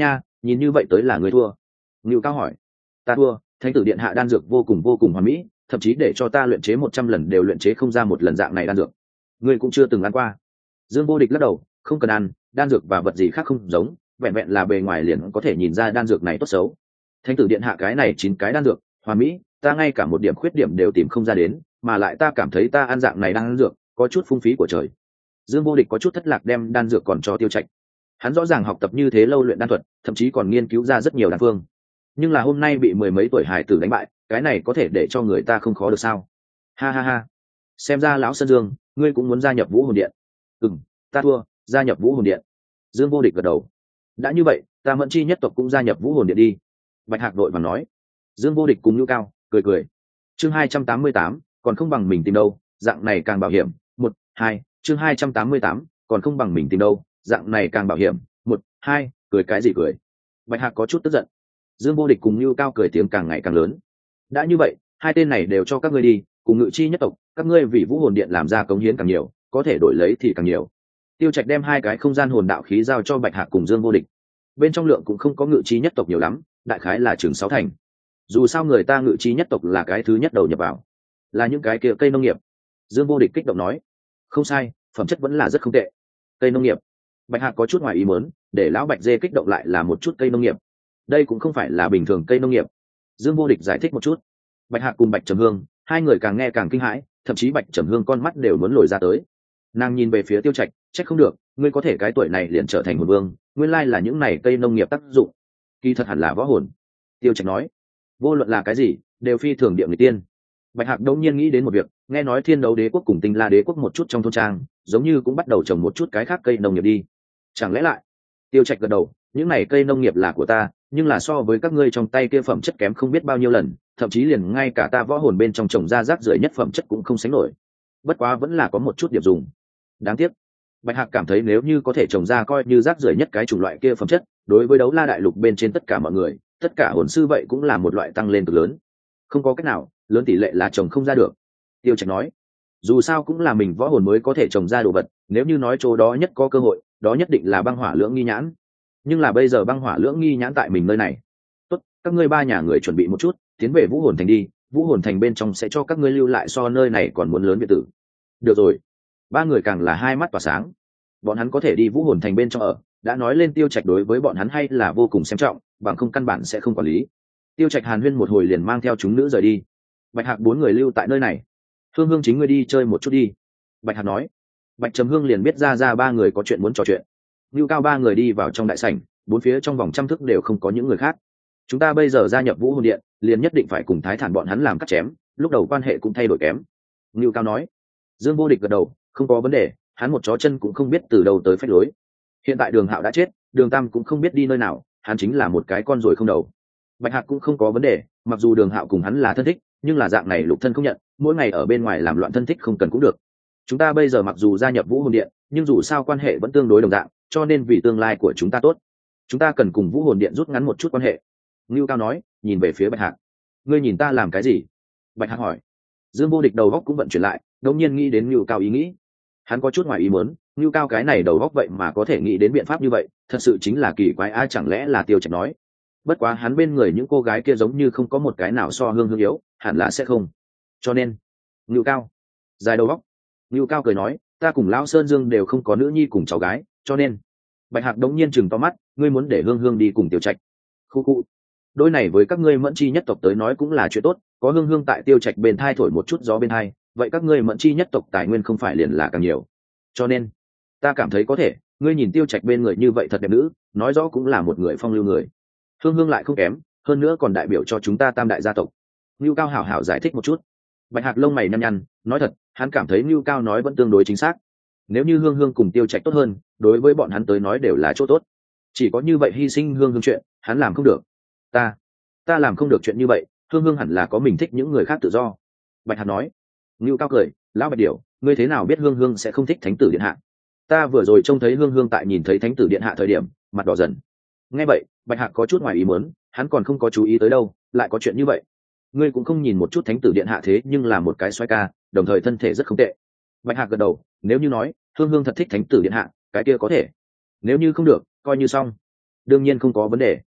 nhìn như vậy tới là người thua. Ngưu Cao hỏi. Ta thua. Thánh tử điện hạ đan dược vô cùng vô cùng hoàn mỹ, thậm chí để cho ta luyện chế một trăm lần đều luyện chế không ra một lần dạng này đan dược. Ngươi cũng chưa từng ăn qua. Dương Vô Địch lắc đầu, không cần ăn, đan dược và vật gì khác không giống, vẹn vẹn là bề ngoài liền có thể nhìn ra đan dược này tốt xấu. Thánh tử điện hạ cái này chín cái đan dược hoàn mỹ, ta ngay cả một điểm khuyết điểm đều tìm không ra đến, mà lại ta cảm thấy ta ăn dạng này đan dược có chút phung phí của trời. Dương Vô Địch có chút thất lạc đem đan dược còn cho Tiêu Trạch. Hắn rõ ràng học tập như thế lâu luyện đan thuật, thậm chí còn nghiên cứu ra rất nhiều đan phương, nhưng là hôm nay bị mười mấy tuổi hải tử đánh bại, cái này có thể để cho người ta không khó được sao? Ha ha ha, xem ra lão Sơn Dương, ngươi cũng muốn gia nhập Vũ Hồn Điện. Ừm, ta thua, gia nhập Vũ Hồn Điện. Dương Vô Địch gật đầu. Đã như vậy, ta Mẫn Chi nhất tộc cũng gia nhập Vũ Hồn Điện đi. Bạch Hạc đội và nói. Dương Vô Địch cùng Nhu Cao cười cười. Chương hai trăm tám mươi tám, còn không bằng mình tìm đâu, dạng này càng bảo hiểm. Một, hai, chương hai trăm tám mươi tám, còn không bằng mình tìm đâu, dạng này càng bảo hiểm. Một, hai, cười cái gì cười? Bạch Hạc có chút tức giận. Dương Vô Địch cùng Nhu Cao cười tiếng càng ngày càng lớn. Đã như vậy, hai tên này đều cho các ngươi đi, cùng Ngự Chi nhất tộc, các ngươi vì Vũ Hồn Điện làm ra cống hiến càng nhiều, có thể đổi lấy thì càng nhiều. Tiêu Trạch đem hai cái không gian hồn đạo khí giao cho Bạch Hạc cùng Dương Vô Địch. Bên trong lượng cũng không có Ngự Chi nhất tộc nhiều lắm, đại khái là chừng sáu thành. Dù sao người ta Ngự Chi nhất tộc là cái thứ nhất đầu nhập vào, là những cái kia cây nông nghiệp. Dương Vô Địch kích động nói, không sai, phẩm chất vẫn là rất không tệ. Cây nông nghiệp. Bạch Hạc có chút ngoài ý muốn, để lão Bạch Dê kích động lại là một chút cây nông nghiệp. Đây cũng không phải là bình thường cây nông nghiệp. Dương Vô Địch giải thích một chút. Bạch Hạc cùng Bạch Trầm Hương, hai người càng nghe càng kinh hãi, thậm chí Bạch Trầm Hương con mắt đều muốn lồi ra tới. Nàng nhìn về phía Tiêu Trạch, trách không được, ngươi có thể cái tuổi này liền trở thành hồn vương, nguyên lai là những này cây nông nghiệp tác dụng. Kỳ thật hẳn là võ hồn. Tiêu Trạch nói, vô luận là cái gì, đều phi thường địa người tiên. Bạch Hạc đột nhiên nghĩ đến một việc, nghe nói Thiên Đấu Đế quốc cùng Tinh La Đế quốc một chút trong thôn trang, giống như cũng bắt đầu trồng một chút cái khác cây nông nghiệp đi. Chẳng lẽ lại? Tiêu Trạch gật đầu, những này cây nông nghiệp là của ta, nhưng là so với các ngươi trong tay kia phẩm chất kém không biết bao nhiêu lần, thậm chí liền ngay cả ta võ hồn bên trong trồng ra rác rưởi nhất phẩm chất cũng không sánh nổi. Bất quá vẫn là có một chút điểm dùng. Đáng tiếc. Bạch Hạc cảm thấy nếu như có thể trồng ra coi như rác rưởi nhất cái chủng loại kia phẩm chất, đối với Đấu La đại lục bên trên tất cả mọi người, tất cả hồn sư vậy cũng là một loại tăng lên cực lớn. Không có cách nào, lớn tỷ lệ là trồng không ra được. Tiêu Trạch nói, dù sao cũng là mình võ hồn mới có thể trồng ra đồ vật, nếu như nói chỗ đó nhất có cơ hội, đó nhất định là băng hỏa lưỡng nghi nhãn. Nhưng là bây giờ băng hỏa lưỡng nghi nhãn tại mình nơi này. Tốt, các ngươi ba nhà người chuẩn bị một chút, tiến về Vũ Hồn Thành đi, Vũ Hồn Thành bên trong sẽ cho các ngươi lưu lại so nơi này còn muốn lớn biệt tử. Được rồi. Ba người càng là hai mắt tỏa sáng. Bọn hắn có thể đi Vũ Hồn Thành bên trong ở, đã nói lên Tiêu Trạch đối với bọn hắn hay là vô cùng xem trọng, bằng không căn bản sẽ không quản lý. Tiêu Trạch hàn huyên một hồi liền mang theo chúng nữ rời đi. Bạch Hạc bốn người lưu tại nơi này. Hương Hương chính ngươi đi chơi một chút đi. Bạch Hạc nói. Bạch Trầm Hương liền biết ra ra ba người có chuyện muốn trò chuyện. Nưu Cao ba người đi vào trong đại sảnh, bốn phía trong vòng trăm thước đều không có những người khác. Chúng ta bây giờ gia nhập Vũ Hồn Điện, liền nhất định phải cùng Thái Thản bọn hắn làm cắt chém, lúc đầu quan hệ cũng thay đổi kém. Nưu Cao nói. Dương Vô Địch gật đầu, không có vấn đề, hắn một chó chân cũng không biết từ đâu tới phách lối. Hiện tại Đường Hạo đã chết, Đường Tam cũng không biết đi nơi nào, hắn chính là một cái con ruồi không đầu. Bạch Hạc cũng không có vấn đề, mặc dù Đường Hạo cùng hắn là thân thích, nhưng là dạng này lục thân không nhận, mỗi ngày ở bên ngoài làm loạn thân thích không cần cũng được. Chúng ta bây giờ mặc dù gia nhập Vũ Hồn Điện, nhưng dù sao quan hệ vẫn tương đối đồng dạng, cho nên vì tương lai của chúng ta tốt, chúng ta cần cùng Vũ Hồn Điện rút ngắn một chút quan hệ. Ngưu Cao nói, nhìn về phía Bạch Hạc. Ngươi nhìn ta làm cái gì? Bạch Hạc hỏi. Dương Vô Địch đầu góc cũng vận chuyển lại, đột nhiên nghĩ đến Ngưu Cao ý nghĩ. Hắn có chút ngoài ý muốn, Ngưu Cao cái này đầu góc vậy mà có thể nghĩ đến biện pháp như vậy, thật sự chính là kỳ quái, ai chẳng lẽ là Tiêu Trạch nói. Bất quá hắn bên người những cô gái kia giống như không có một cái nào so Hương Hương yếu, hẳn là sẽ không. Cho nên, Ngưu Cao, dài đầu góc. Ngưu Cao cười nói, ta cùng Lão Sơn Dương đều không có nữ nhi cùng cháu gái, cho nên. Bạch Hạc đống nhiên chừng to mắt, ngươi muốn để Hương Hương đi cùng Tiêu Trạch? Khu khu. Đôi này với các ngươi Mẫn Chi nhất tộc tới nói cũng là chuyện tốt, có Hương Hương tại Tiêu Trạch bên thai thổi một chút gió bên thai, vậy các ngươi Mẫn Chi nhất tộc tài nguyên không phải liền là càng nhiều. Cho nên, ta cảm thấy có thể, ngươi nhìn Tiêu Trạch bên người như vậy thật đẹp nữ, nói rõ cũng là một người phong lưu người. Hương Hương lại không kém, hơn nữa còn đại biểu cho chúng ta Tam đại gia tộc. Ngưu Cao hảo hảo giải thích một chút. Bạch Hạc lông mày nhăn nhăn, nói thật, hắn cảm thấy Ngưu Cao nói vẫn tương đối chính xác. Nếu như Hương Hương cùng Tiêu Trạch tốt hơn, đối với bọn hắn tới nói đều là chỗ tốt. Chỉ có như vậy hy sinh Hương Hương chuyện, hắn làm không được. Ta, ta làm không được chuyện như vậy, Hương Hương hẳn là có mình thích những người khác tự do. Bạch Hạc nói. Ngưu Cao cười, lão Bạch Điểu, ngươi thế nào biết Hương Hương sẽ không thích Thánh tử điện hạ? Ta vừa rồi trông thấy Hương Hương tại nhìn thấy Thánh tử điện hạ thời điểm, mặt đỏ dần. Nghe vậy, Bạch Hạc có chút ngoài ý muốn, hắn còn không có chú ý tới đâu, lại có chuyện như vậy. Ngươi cũng không nhìn một chút Thánh tử điện hạ thế nhưng là một cái xoay ca, đồng thời thân thể rất không tệ. Bạch Hạc gật đầu, nếu như nói Hương Hương thật thích Thánh tử điện hạ, cái kia có thể. Nếu như không được, coi như xong. Đương nhiên không có vấn đề.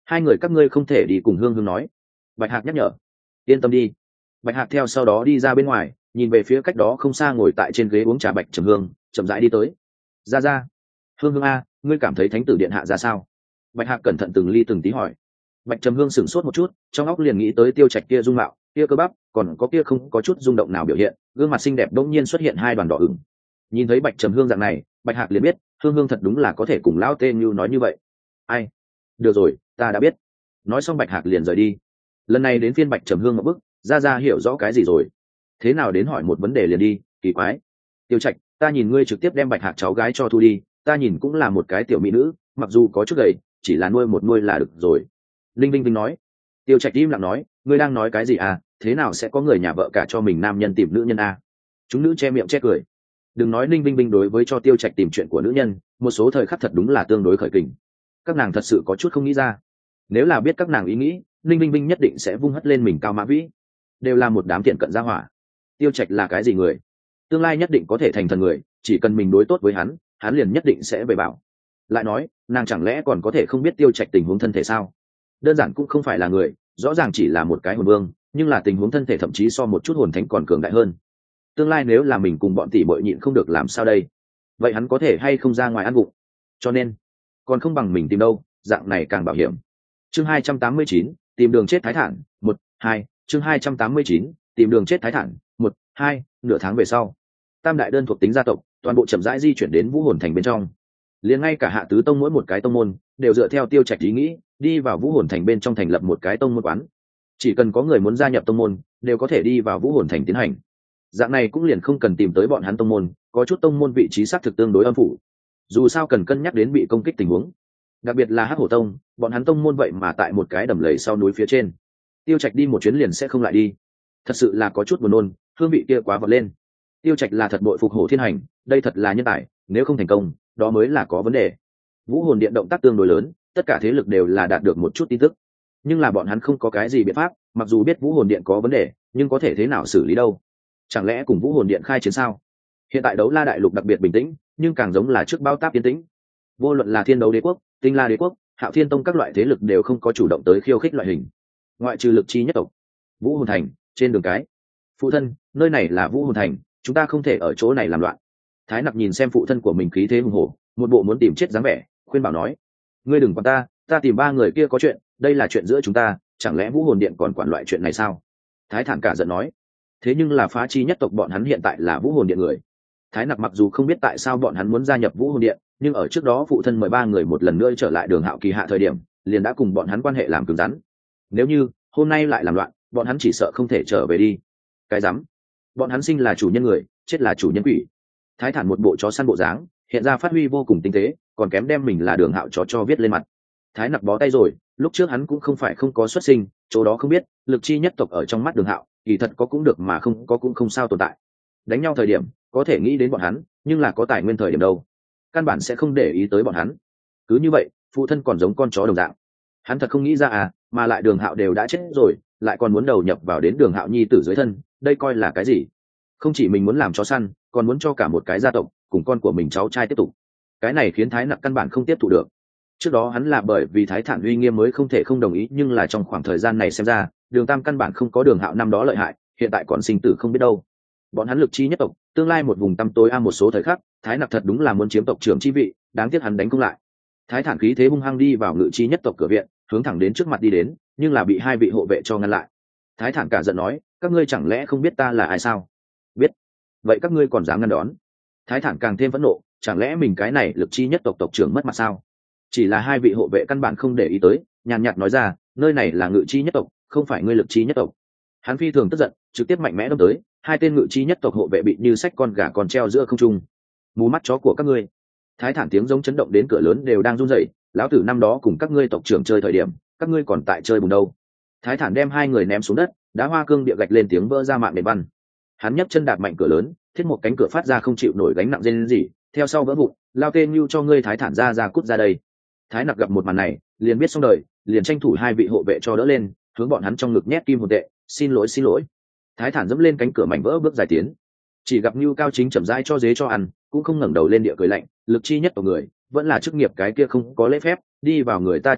hai người các ngươi không thể đi cùng hương hương nói. Bạch Hạc nhắc nhở. Yên tâm đi. Bạch Hạc theo sau đó đi ra bên ngoài, nhìn về phía cách đó không xa ngồi tại trên ghế uống trà Bạch Trầm Hương, chậm rãi đi tới. Ra ra. Hương hương a, ngươi cảm thấy thánh tử điện hạ ra sao? Bạch Hạc cẩn thận từng ly từng tí hỏi. Bạch Trầm Hương sửng sốt một chút, trong óc liền nghĩ tới Tiêu Trạch kia dung mạo, kia cơ bắp, còn có kia không có chút rung động nào biểu hiện, gương mặt xinh đẹp đột nhiên xuất hiện hai đoàn đỏ ửng. Nhìn thấy Bạch Trầm Hương dạng này, Bạch Hạc liền biết, Hương Hương thật đúng là có thể cùng lão tên như nói như vậy. Ai? Được rồi, ta đã biết. Nói xong Bạch Hạc liền rời đi. Lần này đến phiên Bạch Trầm Hương ngậm bức, ra ra hiểu rõ cái gì rồi? Thế nào đến hỏi một vấn đề liền đi, kỳ quái. Tiêu Trạch, ta nhìn ngươi trực tiếp đem Bạch Hạc cháu gái cho thu đi, ta nhìn cũng là một cái tiểu mỹ nữ, mặc dù có chút gầy, chỉ là nuôi một nuôi là được rồi. Linh Vinh Vinh nói. Tiêu Trạch im lặng nói, ngươi đang nói cái gì à? Thế nào sẽ có người nhà vợ cả cho mình nam nhân tìm nữ nhân à? Chúng nữ che miệng che cười. Đừng nói Ninh Vinh Vinh đối với cho Tiêu Trạch tìm chuyện của nữ nhân, một số thời khắc thật đúng là tương đối khởi kình. Các nàng thật sự có chút không nghĩ ra. Nếu là biết các nàng ý nghĩ, Ninh Vinh Vinh nhất định sẽ vung hất lên mình cao mã vĩ. Đều là một đám thiện cận gia hỏa. Tiêu Trạch là cái gì người? Tương lai nhất định có thể thành thần người, chỉ cần mình đối tốt với hắn, hắn liền nhất định sẽ về bảo. Lại nói, nàng chẳng lẽ còn có thể không biết Tiêu Trạch tình huống thân thể sao? Đơn giản cũng không phải là người, rõ ràng chỉ là một cái hồn vương, nhưng là tình huống thân thể thậm chí so một chút hồn thánh còn cường đại hơn. Tương lai nếu là mình cùng bọn tỷ bội nhịn không được làm sao đây? Vậy hắn có thể hay không ra ngoài ăn vụng? Cho nên, còn không bằng mình tìm đâu, dạng này càng bảo hiểm. Chương hai trăm tám mươi chín, tìm đường chết thái thản, một, hai, chương hai trăm tám mươi chín, tìm đường chết thái thản, một, hai, nửa tháng về sau. Tam đại đơn thuộc tính gia tộc, toàn bộ chậm rãi di chuyển đến Vũ Hồn Thành bên trong. Liền ngay cả Hạ Tứ Tông mỗi một cái tông môn, đều dựa theo Tiêu Trạch ý nghĩ, đi vào Vũ Hồn Thành bên trong thành lập một cái tông môn quán. Chỉ cần có người muốn gia nhập tông môn, đều có thể đi vào Vũ Hồn Thành tiến hành. Dạng này cũng liền không cần tìm tới bọn hắn tông môn, có chút tông môn vị trí xác thực tương đối âm phủ. Dù sao cần cân nhắc đến bị công kích tình huống. Đặc biệt là Hắc Hổ Tông, bọn hắn tông môn vậy mà tại một cái đầm lầy sau núi phía trên. Tiêu Trạch đi một chuyến liền sẽ không lại đi. Thật sự là có chút buồn nôn, hương vị kia quá vọt lên. Tiêu Trạch là thật bội phục Hổ Thiên Hành, đây thật là nhân tài, nếu không thành công, đó mới là có vấn đề. Vũ Hồn Điện động tác tương đối lớn, tất cả thế lực đều là đạt được một chút tin tức. Nhưng là bọn hắn không có cái gì biện pháp, mặc dù biết Vũ Hồn Điện có vấn đề, nhưng có thể thế nào xử lý đâu? Chẳng lẽ cùng Vũ Hồn Điện khai chiến sao? Hiện tại Đấu La Đại Lục đặc biệt bình tĩnh, nhưng càng giống là trước bao táp yên tĩnh. Vô luận là Thiên Đấu Đế Quốc, Tinh La Đế Quốc, Hạo Thiên Tông các loại thế lực đều không có chủ động tới khiêu khích loại hình. Ngoại trừ Lực Chi nhất tộc. Vũ Hồn Thành, trên đường cái. Phụ thân, nơi này là Vũ Hồn Thành, chúng ta không thể ở chỗ này làm loạn. Thái Nặc nhìn xem phụ thân của mình khí thế hùng hổ, một bộ muốn tìm chết dáng vẻ, khuyên bảo nói: "Ngươi đừng quản ta, ta tìm ba người kia có chuyện, đây là chuyện giữa chúng ta, chẳng lẽ Vũ Hồn Điện còn quản loại chuyện này sao?" Thái Thản cả giận nói: "Thế nhưng là Phá Chi nhất tộc bọn hắn hiện tại là Vũ Hồn Điện người." Thái Nặc mặc dù không biết tại sao bọn hắn muốn gia nhập Vũ Hồn Điện, nhưng ở trước đó phụ thân mời ba người một lần nữa trở lại Đường Hạo kỳ hạ thời điểm, liền đã cùng bọn hắn quan hệ làm cứng rắn. Nếu như hôm nay lại làm loạn, bọn hắn chỉ sợ không thể trở về đi. Cái rắm, bọn hắn sinh là chủ nhân người, chết là chủ nhân quỷ. Thái Thản một bộ chó săn bộ dáng, hiện ra phát huy vô cùng tinh tế, còn kém đem mình là Đường Hạo chó cho viết lên mặt. Thái Nặc bó tay rồi, lúc trước hắn cũng không phải không có xuất sinh, chỗ đó không biết, Lực Chi nhất tộc ở trong mắt Đường Hạo, kỳ thật có cũng được mà không có cũng không sao tồn tại. Đánh nhau thời điểm, có thể nghĩ đến bọn hắn, nhưng là có tài nguyên thời điểm đâu, căn bản sẽ không để ý tới bọn hắn. Cứ như vậy, phụ thân còn giống con chó đồng dạng. Hắn thật không nghĩ ra à, mà lại Đường Hạo đều đã chết rồi, lại còn muốn đầu nhập vào đến Đường Hạo nhi tử dưới thân, đây coi là cái gì? Không chỉ mình muốn làm chó săn, còn muốn cho cả một cái gia tộc cùng con của mình cháu trai tiếp tục. Cái này khiến Thái Nặc căn bản không tiếp thụ được. Trước đó hắn là bởi vì Thái Thản uy nghiêm mới không thể không đồng ý, nhưng là trong khoảng thời gian này xem ra, Đường Tam căn bản không có Đường Hạo năm đó lợi hại, hiện tại còn sinh tử không biết đâu. Bọn hắn Lực Chi nhất tộc, tương lai một vùng tăm tối a một số thời khắc, Thái Nặc thật đúng là muốn chiếm tộc trưởng chi vị, đáng tiếc hắn đánh không lại. Thái Thản khí thế hung hăng đi vào Ngự Chi nhất tộc cửa viện, hướng thẳng đến trước mặt đi đến, nhưng là bị hai vị hộ vệ cho ngăn lại. Thái Thản cả giận nói: "Các ngươi chẳng lẽ không biết ta là ai sao?" "Biết." "Vậy các ngươi còn dám ngăn đón?" Thái Thản càng thêm phẫn nộ, chẳng lẽ mình cái này Lực Chi nhất tộc tộc trưởng mất mặt sao? Chỉ là hai vị hộ vệ căn bản không để ý tới, nhàn nhạt nói ra: "Nơi này là Ngự Chi nhất tộc, không phải ngươi Lực Chi nhất tộc." Hắn phi thường tức giận, trực tiếp mạnh mẽ đâm tới, hai tên Ngự Chi nhất tộc hộ vệ bị như sách con gà còn treo giữa không trung. "Mù mắt chó của các ngươi!" Thái Thản tiếng giống chấn động đến cửa lớn đều đang run rẩy, lão tử năm đó cùng các ngươi tộc trưởng chơi thời điểm, các ngươi còn tại chơi bùn đâu. Thái Thản đem hai người ném xuống đất, đá hoa cương địa gạch lên tiếng vỡ ra mạng nền văn. Hắn nhấc chân đạp mạnh cửa lớn, thiết một cánh cửa phát ra không chịu nổi gánh nặng rên rỉ, theo sau vỡ vụn, lao tên như cho ngươi Thái Thản ra ra cút ra đây. Thái Nặc gặp một màn này, liền biết xong đời, liền tranh thủ hai vị hộ vệ cho đỡ lên, hướng bọn hắn trong ngực nhét kim hồn tệ, xin lỗi xin lỗi. Thái Thản dẫm lên cánh cửa mảnh vỡ bước dài tiến, chỉ gặp Nưu Cao Chính chậm rãi cho dế cho ăn, cũng không ngẩng đầu lên địa cười lạnh, Lực Chi nhất tộc người, vẫn là chức nghiệp cái kia không có lễ phép, đi vào người ta trong nhà,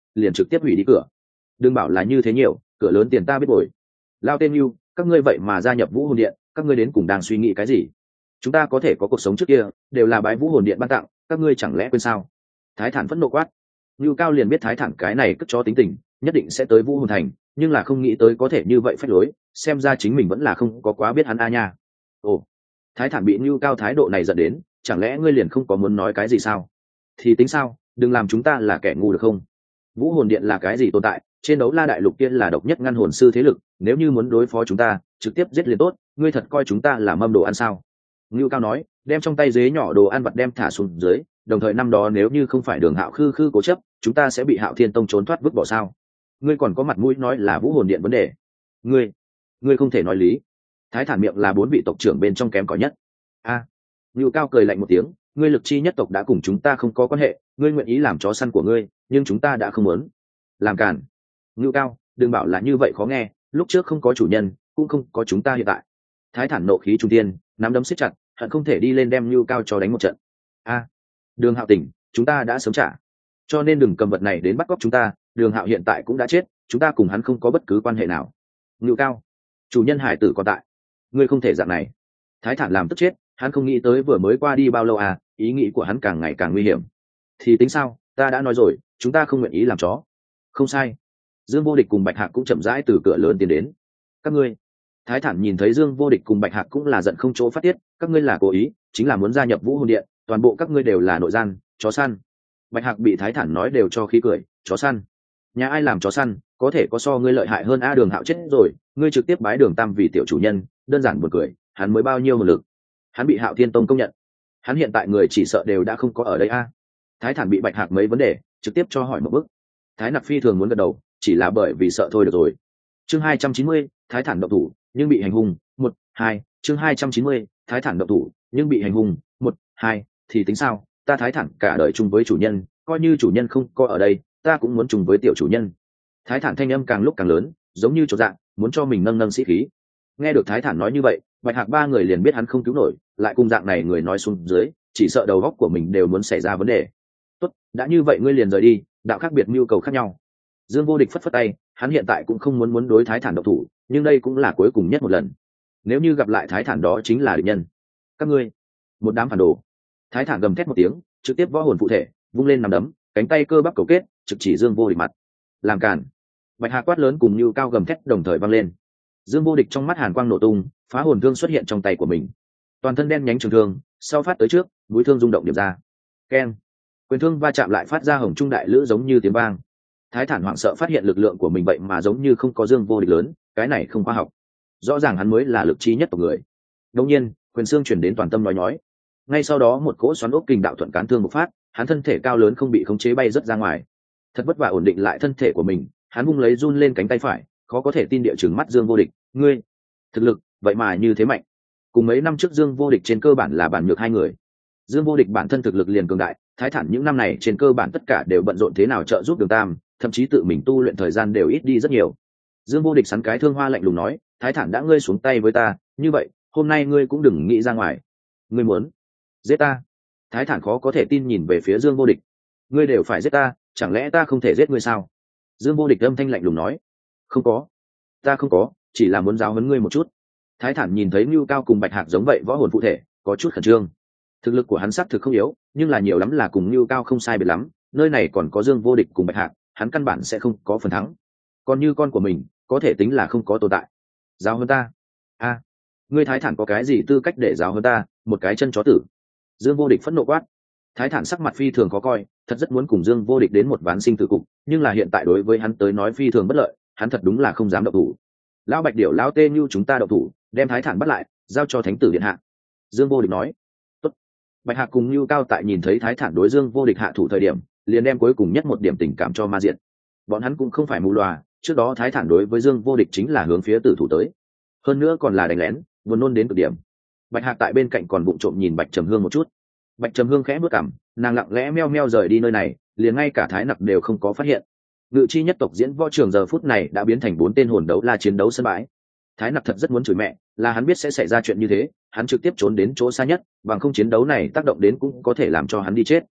liền trực tiếp hủy đi cửa. Đừng bảo là như thế nhiều, cửa lớn tiền ta biết bồi. Lao tên Nưu, các ngươi vậy mà gia nhập Vũ Hồn Điện, các ngươi đến cùng đang suy nghĩ cái gì? Chúng ta có thể có cuộc sống trước kia đều là bái Vũ Hồn Điện ban tặng, các ngươi chẳng lẽ quên sao? Thái Thản phẫn nộ quát. Nưu Cao liền biết Thái Thản cái này cất cho tính tình, nhất định sẽ tới Vũ Hồn Thành, nhưng là không nghĩ tới có thể như vậy phách lối, xem ra chính mình vẫn là không có quá biết hắn a nha. Ồ, Thái Thản bị Nưu Cao thái độ này giận đến, chẳng lẽ ngươi liền không có muốn nói cái gì sao? Thì tính sao, đừng làm chúng ta là kẻ ngu được không? Vũ Hồn Điện là cái gì tồn tại, trên đấu la đại lục kia là độc nhất ngăn hồn sư thế lực, nếu như muốn đối phó chúng ta trực tiếp giết liền tốt, ngươi thật coi chúng ta là mâm đồ ăn sao? Ngưu Cao nói, đem trong tay dế nhỏ đồ ăn vặt đem thả xuống dưới, đồng thời năm đó nếu như không phải Đường Hạo khư khư cố chấp, chúng ta sẽ bị Hạo Thiên Tông trốn thoát vứt bỏ sao? Ngươi còn có mặt mũi nói là Vũ Hồn Điện vấn đề? Ngươi, ngươi không thể nói lý. Thái Thản miệng là bốn vị tộc trưởng bên trong kém cỏi nhất. A, à, Ngưu Cao cười lạnh một tiếng, ngươi lực chi nhất tộc đã cùng chúng ta không có quan hệ, ngươi nguyện ý làm chó săn của ngươi, nhưng chúng ta đã không muốn. Làm cản. Ngưu Cao, đừng bảo là như vậy khó nghe, lúc trước không có chủ nhân, cũng không có chúng ta hiện tại. Thái Thản nộ khí trung tiên, nắm đấm siết chặt, hận không thể đi lên đem Ngưu Cao cho đánh một trận. A, Đường Hạo tỉnh, chúng ta đã sớm trả, cho nên đừng cầm vật này đến bắt cóc chúng ta. Đường Hạo hiện tại cũng đã chết, chúng ta cùng hắn không có bất cứ quan hệ nào. Ngưu Cao, chủ nhân hải tử còn tại, ngươi không thể dạng này. Thái Thản làm tức chết, hắn không nghĩ tới vừa mới qua đi bao lâu à, ý nghĩ của hắn càng ngày càng nguy hiểm. Thì tính sao, ta đã nói rồi, chúng ta không nguyện ý làm chó. Không sai. Dương Vô Địch cùng Bạch Hạc cũng chậm rãi từ cửa lớn tiến đến. Các ngươi. Thái Thản nhìn thấy Dương Vô Địch cùng Bạch Hạc cũng là giận không chỗ phát tiết, các ngươi là cố ý, chính là muốn gia nhập Vũ Hồn Điện, toàn bộ các ngươi đều là nội gian, chó săn. Bạch Hạc bị Thái Thản nói đều cho khí cười, chó săn. Nhà ai làm chó săn, có thể có so ngươi lợi hại hơn a? Đường Hạo chết rồi, ngươi trực tiếp bái Đường Tam vì tiểu chủ nhân, đơn giản buồn cười, hắn mới bao nhiêu một lực. Hắn bị Hạo Thiên Tông công nhận, hắn hiện tại người chỉ sợ đều đã không có ở đây a. Thái Thản bị Bạch Hạc mấy vấn đề, trực tiếp cho hỏi một bước. Thái Nặc phi thường muốn gật đầu, chỉ là bởi vì sợ thôi được rồi. Chương hai trăm chín mươi, Thái Thản động thủ, nhưng bị hành hung. Một, hai. Chương hai trăm chín mươi, Thái Thản động thủ, nhưng bị hành hung. Một, hai. Thì tính sao? Ta Thái Thản cả đời chung với chủ nhân, coi như chủ nhân không có ở đây, ta cũng muốn chung với tiểu chủ nhân. Thái Thản thanh âm càng lúc càng lớn, giống như chỗ dạng, muốn cho mình nâng nâng sĩ khí. Nghe được Thái Thản nói như vậy, Bạch Hạc ba người liền biết hắn không cứu nổi, lại cùng dạng này người nói xuống dưới, chỉ sợ đầu óc của mình đều muốn xảy ra vấn đề. Tốt, đã như vậy ngươi liền rời đi, đạo khác biệt nhu cầu khác nhau. Dương Vô Địch phất phất tay, hắn hiện tại cũng không muốn muốn đối Thái Thản độc thủ, nhưng đây cũng là cuối cùng nhất một lần. Nếu như gặp lại Thái Thản đó chính là địch nhân. Các ngươi, một đám phản đồ. Thái Thản gầm thét một tiếng, trực tiếp võ hồn phụ thể, vung lên nắm đấm, cánh tay cơ bắp cầu kết, trực chỉ Dương Vô Địch mặt. Làm cản. Bạch Hạc quát lớn cùng Nưu Cao gầm thét đồng thời vang lên. Dương Vô Địch trong mắt hàn quang nổ tung, phá hồn thương xuất hiện trong tay của mình. Toàn thân đen nhánh trường thương, sau phát tới trước, mũi thương rung động điểm ra. Keng. Quyền thương va chạm lại phát ra hồng trung đại lữ giống như tiếng vang. Thái Thản hoảng sợ phát hiện lực lượng của mình vậy mà giống như không có Dương Vô Địch lớn, cái này không khoa học. Rõ ràng hắn mới là lực chi nhất của người. Đột nhiên, quyền xương chuyển đến toàn tâm nói nhói. Ngay sau đó một cỗ xoắn ốc kình đạo thuận cán thương bộc phát, hắn thân thể cao lớn không bị khống chế bay rất ra ngoài. Thật vất vả ổn định lại thân thể của mình, hắn vung lấy run lên cánh tay phải, khó có thể tin địa chừng mắt Dương Vô Địch, ngươi thực lực vậy mà như thế mạnh. Cùng mấy năm trước Dương Vô Địch trên cơ bản là bản nhược hai người. Dương Vô Địch bản thân thực lực liền cường đại, Thái Thản những năm này trên cơ bản tất cả đều bận rộn thế nào trợ giúp Đường Tam, thậm chí tự mình tu luyện thời gian đều ít đi rất nhiều. Dương Vô Địch sắn cái thương hoa lạnh lùng nói, Thái Thản đã ngươi xuống tay với ta, như vậy hôm nay ngươi cũng đừng nghĩ ra ngoài. Ngươi muốn giết ta? Thái Thản khó có thể tin nhìn về phía Dương Vô Địch. Ngươi đều phải giết ta, chẳng lẽ ta không thể giết ngươi sao? Dương Vô Địch âm thanh lạnh lùng nói, không có, ta không có, chỉ là muốn giáo huấn ngươi một chút. Thái Thản nhìn thấy Nưu Cao cùng Bạch Hạc giống vậy võ hồn phụ thể, có chút khẩn trương. Thực lực của hắn xác thực không yếu, nhưng là nhiều lắm là cùng Nưu Cao không sai biệt lắm, nơi này còn có Dương Vô Địch cùng Bạch Hạc, hắn căn bản sẽ không có phần thắng. Còn như con của mình, có thể tính là không có tồn tại. Giáo huấn ta? A, à, ngươi Thái Thản có cái gì tư cách để giáo huấn ta, một cái chân chó tử. Dương Vô Địch phẫn nộ quát. Thái Thản sắc mặt phi thường khó coi, thật rất muốn cùng Dương Vô Địch đến một ván sinh tử cục, nhưng là hiện tại đối với hắn tới nói phi thường bất lợi, hắn thật đúng là không dám động thủ. Lão Bạch Điểu lão Tê Như chúng ta động thủ, đem Thái Thản bắt lại, giao cho Thánh tử điện hạ. Dương Vô Địch nói. Tốt. Bạch Hạc cùng Nưu Cao tại nhìn thấy Thái Thản đối Dương Vô Địch hạ thủ thời điểm, liền đem cuối cùng nhất một điểm tình cảm cho ma diện. Bọn hắn cũng không phải mù lòa, trước đó Thái Thản đối với Dương Vô Địch chính là hướng phía tử thủ tới, hơn nữa còn là đánh lén, buồn nôn đến cực điểm. Bạch Hạc tại bên cạnh còn vụng trộm nhìn Bạch Trầm Hương một chút. Bạch Trầm Hương khẽ bước cằm, nàng lặng lẽ meo meo rời đi nơi này, liền ngay cả Thái Nặc đều không có phát hiện. Ngự chi nhất tộc diễn võ trường giờ phút này đã biến thành bốn tên hồn đấu la chiến đấu sân bãi. Thái Nặc thật rất muốn chửi mẹ, là hắn biết sẽ xảy ra chuyện như thế, hắn trực tiếp trốn đến chỗ xa nhất, bằng không chiến đấu này tác động đến cũng có thể làm cho hắn đi chết.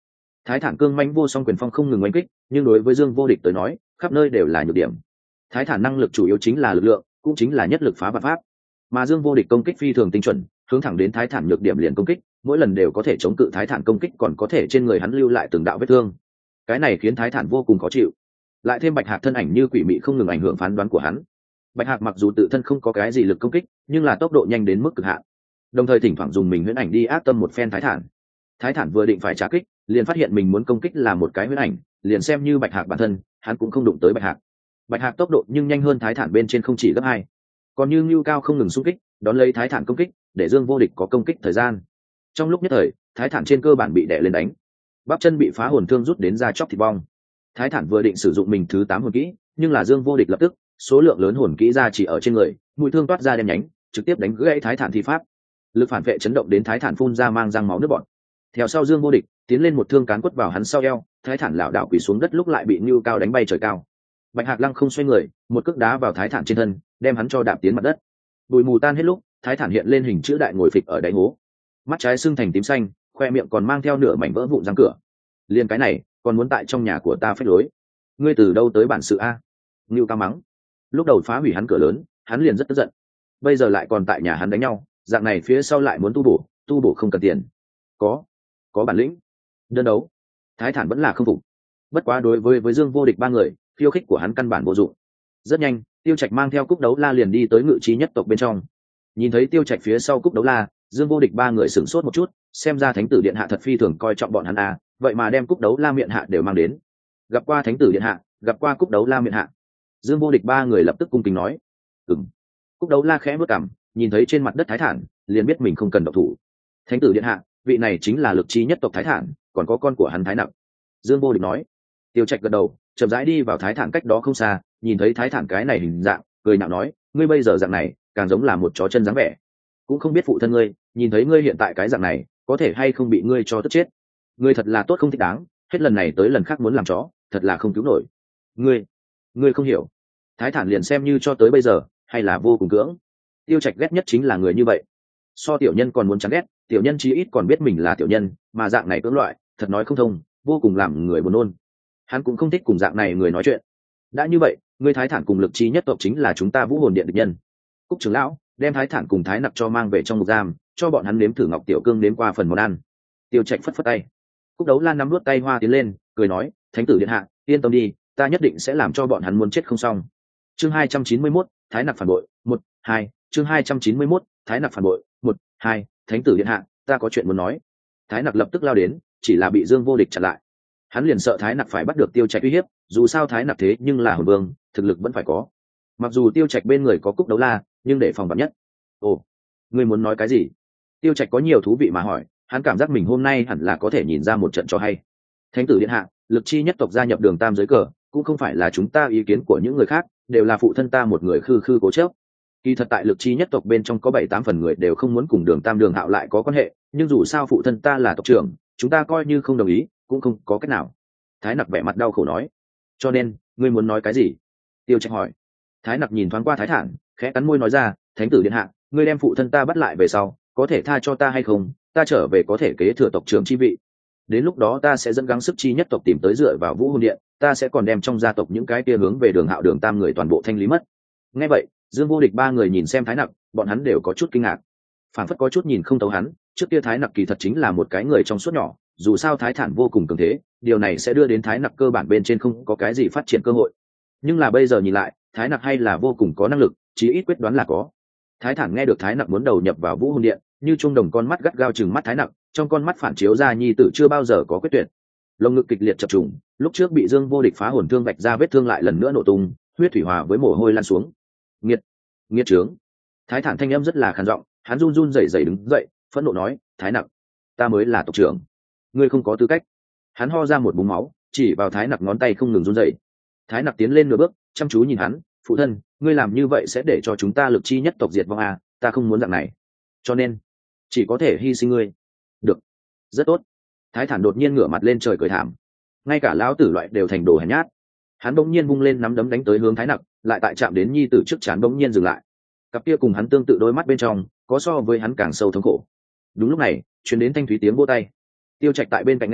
Thái thản cương mãnh vô song quyền phong không ngừng oanh kích, nhưng đối với Dương Vô Địch tới nói khắp nơi đều là nhược điểm. Thái thản năng lực chủ yếu chính là lực lượng, cũng chính là nhất lực phá vạn pháp, mà Dương Vô Địch công kích phi thường tinh chuẩn, hướng thẳng đến thái thản nhược điểm liền công kích, mỗi lần đều có thể chống cự thái thản công kích, còn có thể trên người hắn lưu lại từng đạo vết thương. Cái này khiến thái thản vô cùng khó chịu. Lại thêm Bạch Hạc thân ảnh như quỷ mị không ngừng ảnh hưởng phán đoán của hắn. Bạch Hạc mặc dù tự thân không có cái gì lực công kích, nhưng là tốc độ nhanh đến mức cực hạn, đồng thời thỉnh thoảng dùng mình huyễn ảnh đi ác tâm một phen thái thản. Thái thản vừa định phải trả kích, liền phát hiện mình muốn công kích là một cái huyễn ảnh, liền xem như Bạch Hạc bản thân, hắn cũng không đụng tới Bạch Hạc. Bạch Hạc tốc độ nhưng nhanh hơn thái thản bên trên không chỉ gấp hai, còn như Nưu Cao không ngừng xung kích, đón lấy thái thản công kích, để Dương Vô Địch có công kích thời gian. Trong lúc nhất thời, thái thản trên cơ bản bị đè lên đánh, bắp chân bị phá hồn thương rút đến da chóc thịt bong. Thái thản vừa định sử dụng mình thứ tám hồn kỹ, nhưng là Dương Vô Địch lập tức số lượng lớn hồn kỹ ra chỉ ở trên người, mũi thương toát ra đen nhánh, trực tiếp đánh gãy thái thản thi pháp. Lực phản vệ chấn động đến thái thản phun ra mang răng máu nước bọt. Theo sau Dương Vô Địch tiến lên một thương cán quất vào hắn sau eo, thái thản lảo đảo quỳ xuống đất lúc lại bị Nưu Cao đánh bay trời cao. Bạch Hạc lăng không xoay người, một cước đá vào thái thản trên thân, đem hắn cho đạp tiến mặt đất. Bụi mù tan hết lúc, thái thản hiện lên hình chữ đại ngồi phịch ở đáy hố, mắt trái sưng thành tím xanh, khoe miệng còn mang theo nửa mảnh vỡ vụn răng cửa. Liên cái này còn muốn tại trong nhà của ta phách lối, ngươi từ đâu tới bản sự a? Nưu Cao mắng. Lúc đầu phá hủy hắn cửa lớn, hắn liền rất tức giận, bây giờ lại còn tại nhà hắn đánh nhau, dạng này phía sau lại muốn tu bổ, tu bổ không cần tiền. Có, có bản lĩnh. Đơn đấu. Thái thản vẫn là không phục. Bất quá đối với với Dương Vô Địch ba người, khiêu khích của hắn căn bản vô dụng. Rất nhanh, Tiêu Trạch mang theo Cúc Đấu La liền đi tới Ngự Trí nhất tộc bên trong. Nhìn thấy Tiêu Trạch phía sau Cúc Đấu La, Dương Vô Địch ba người sửng sốt một chút, xem ra Thánh tử điện hạ thật phi thường coi trọng bọn hắn à, vậy mà đem Cúc Đấu La miện hạ đều mang đến. Gặp qua Thánh tử điện hạ, gặp qua Cúc Đấu La miện hạ. Dương Vô Địch ba người lập tức cung kính nói. Ừm. Cúc Đấu La khẽ bước cằm, nhìn thấy trên mặt đất thái thản, liền biết mình không cần động thủ. Thánh tử điện hạ, vị này chính là Lực Chi nhất tộc thái thản, còn có con của hắn thái nặc. Dương Vô Địch nói. Tiêu Trạch gật đầu, chậm rãi đi vào thái thản cách đó không xa, nhìn thấy thái thản cái này hình dạng, cười nhạo nói, ngươi bây giờ dạng này càng giống là một chó chân dáng vẻ, cũng không biết phụ thân ngươi nhìn thấy ngươi hiện tại cái dạng này có thể hay không bị ngươi cho tức chết. Ngươi thật là tốt không thích đáng, hết lần này tới lần khác muốn làm chó, thật là không cứu nổi. Ngươi, ngươi không hiểu. Thái thản liền xem như cho tới bây giờ hay là vô cùng cưỡng. Tiêu Trạch ghét nhất chính là người như vậy, so tiểu nhân còn muốn chán ghét, tiểu nhân chí ít còn biết mình là tiểu nhân, mà dạng này cưỡng loại, thật nói không thông, vô cùng làm người buồn nôn. Hắn cũng không thích cùng dạng này người nói chuyện. Đã như vậy, ngươi thái thản cùng Lực Chi nhất tộc chính là chúng ta Vũ Hồn Điện địch nhân. Cúc trưởng lão đem thái thản cùng thái nặc cho mang về trong ngục giam, cho bọn hắn nếm thử ngọc tiểu cương nếm qua phần món ăn. Tiêu Trạch phất phất tay. Cúc Đấu La nắm nuốt tay hoa tiến lên, cười nói, thánh tử điện hạ, yên tâm đi, ta nhất định sẽ làm cho bọn hắn muốn chết không xong. Chương hai trăm chín mươi mốt, thái nặc phản bội, một, hai, chương hai trăm chín mươi mốt, thái nặc phản bội, một, hai, thánh tử điện hạ, ta có chuyện muốn nói. Thái nặc lập tức lao đến, chỉ là bị Dương Vô Địch chặn lại. Hắn liền sợ thái nặc phải bắt được Tiêu Trạch uy hiếp, dù sao thái nặc thế nhưng là hồn vương, thực lực vẫn phải có. Mặc dù Tiêu Trạch bên người có Cúc Đấu La, nhưng để phòng vạn nhất. Ồ, ngươi muốn nói cái gì? Tiêu Trạch có nhiều thú vị mà hỏi, hắn cảm giác mình hôm nay hẳn là có thể nhìn ra một trận cho hay. Thánh tử điện hạ, Lực Chi nhất tộc gia nhập Đường Tam dưới cờ, cũng không phải là chúng ta ý kiến của những người khác, đều là phụ thân ta một người khư khư cố chấp. Kỳ thật tại Lực Chi nhất tộc bên trong có bảy tám phần người đều không muốn cùng Đường Tam Đường Hạo lại có quan hệ, nhưng dù sao phụ thân ta là tộc trưởng, chúng ta coi như không đồng ý, cũng không có cách nào. Thái nặc vẻ mặt đau khổ nói. Cho nên, ngươi muốn nói cái gì? Tiêu Trạch hỏi. Thái nặc nhìn thoáng qua thái thản, khẽ cắn môi nói ra, thánh tử điện hạ, ngươi đem phụ thân ta bắt lại về sau, có thể tha cho ta hay không? Ta trở về có thể kế thừa tộc trưởng chi vị. Đến lúc đó ta sẽ dẫn gắng sức chi nhất tộc tìm tới dựa vào Vũ Hồn Điện, ta sẽ còn đem trong gia tộc những cái kia hướng về Đường Hạo Đường Tam người toàn bộ thanh lý mất. Nghe vậy, Dương Vô Địch ba người nhìn xem thái nặc, bọn hắn đều có chút kinh ngạc, phản phất có chút nhìn không thấu hắn. Trước kia thái nặc kỳ thật chính là một cái người trong suốt nhỏ, dù sao thái thản vô cùng cường thế, điều này sẽ đưa đến thái nặc cơ bản bên trên không có cái gì phát triển cơ hội. Nhưng là bây giờ nhìn lại, thái nặc hay là vô cùng có năng lực, chí ít quyết đoán là có. Thái thản nghe được thái nặc muốn đầu nhập vào Vũ Hồn Điện, như trung đồng con mắt gắt gao chừng mắt thái nặc, trong con mắt phản chiếu ra nhi tử chưa bao giờ có quyết tuyệt. Lồng ngực kịch liệt chập trùng, lúc trước bị Dương Vô Địch phá hồn thương vạch ra vết thương lại lần nữa nổ tung, huyết thủy hòa với mồ hôi lan xuống. Nghiệt, nghiệt trướng. Thái thản thanh âm rất là khàn giọng, hắn run run rẩy rẩy đứng dậy, phẫn nộ nói, thái nặc, ta mới là tộc trưởng, ngươi không có tư cách. Hắn ho ra một búng máu, chỉ vào thái nặc ngón tay không ngừng run rẩy. Thái nặc tiến lên nửa bước, chăm chú nhìn hắn, phụ thân, ngươi làm như vậy sẽ để cho chúng ta Lực Chi nhất tộc diệt vong à, ta không muốn dạng này, cho nên chỉ có thể hy sinh ngươi. Được, rất tốt. Thái thản đột nhiên ngửa mặt lên trời cười thảm, ngay cả lão tử loại đều thành đồ hèn nhát. Hắn bỗng nhiên vung lên nắm đấm đánh tới hướng thái nặc, lại tại chạm đến nhi tử trước chán bỗng nhiên dừng lại. Cặp kia cùng hắn tương tự đôi mắt bên trong có so với hắn càng sâu thống khổ. Đúng lúc này, truyền đến thanh thúy tiếng vỗ tay. Tiêu Trạch tại bên cạnh nghe,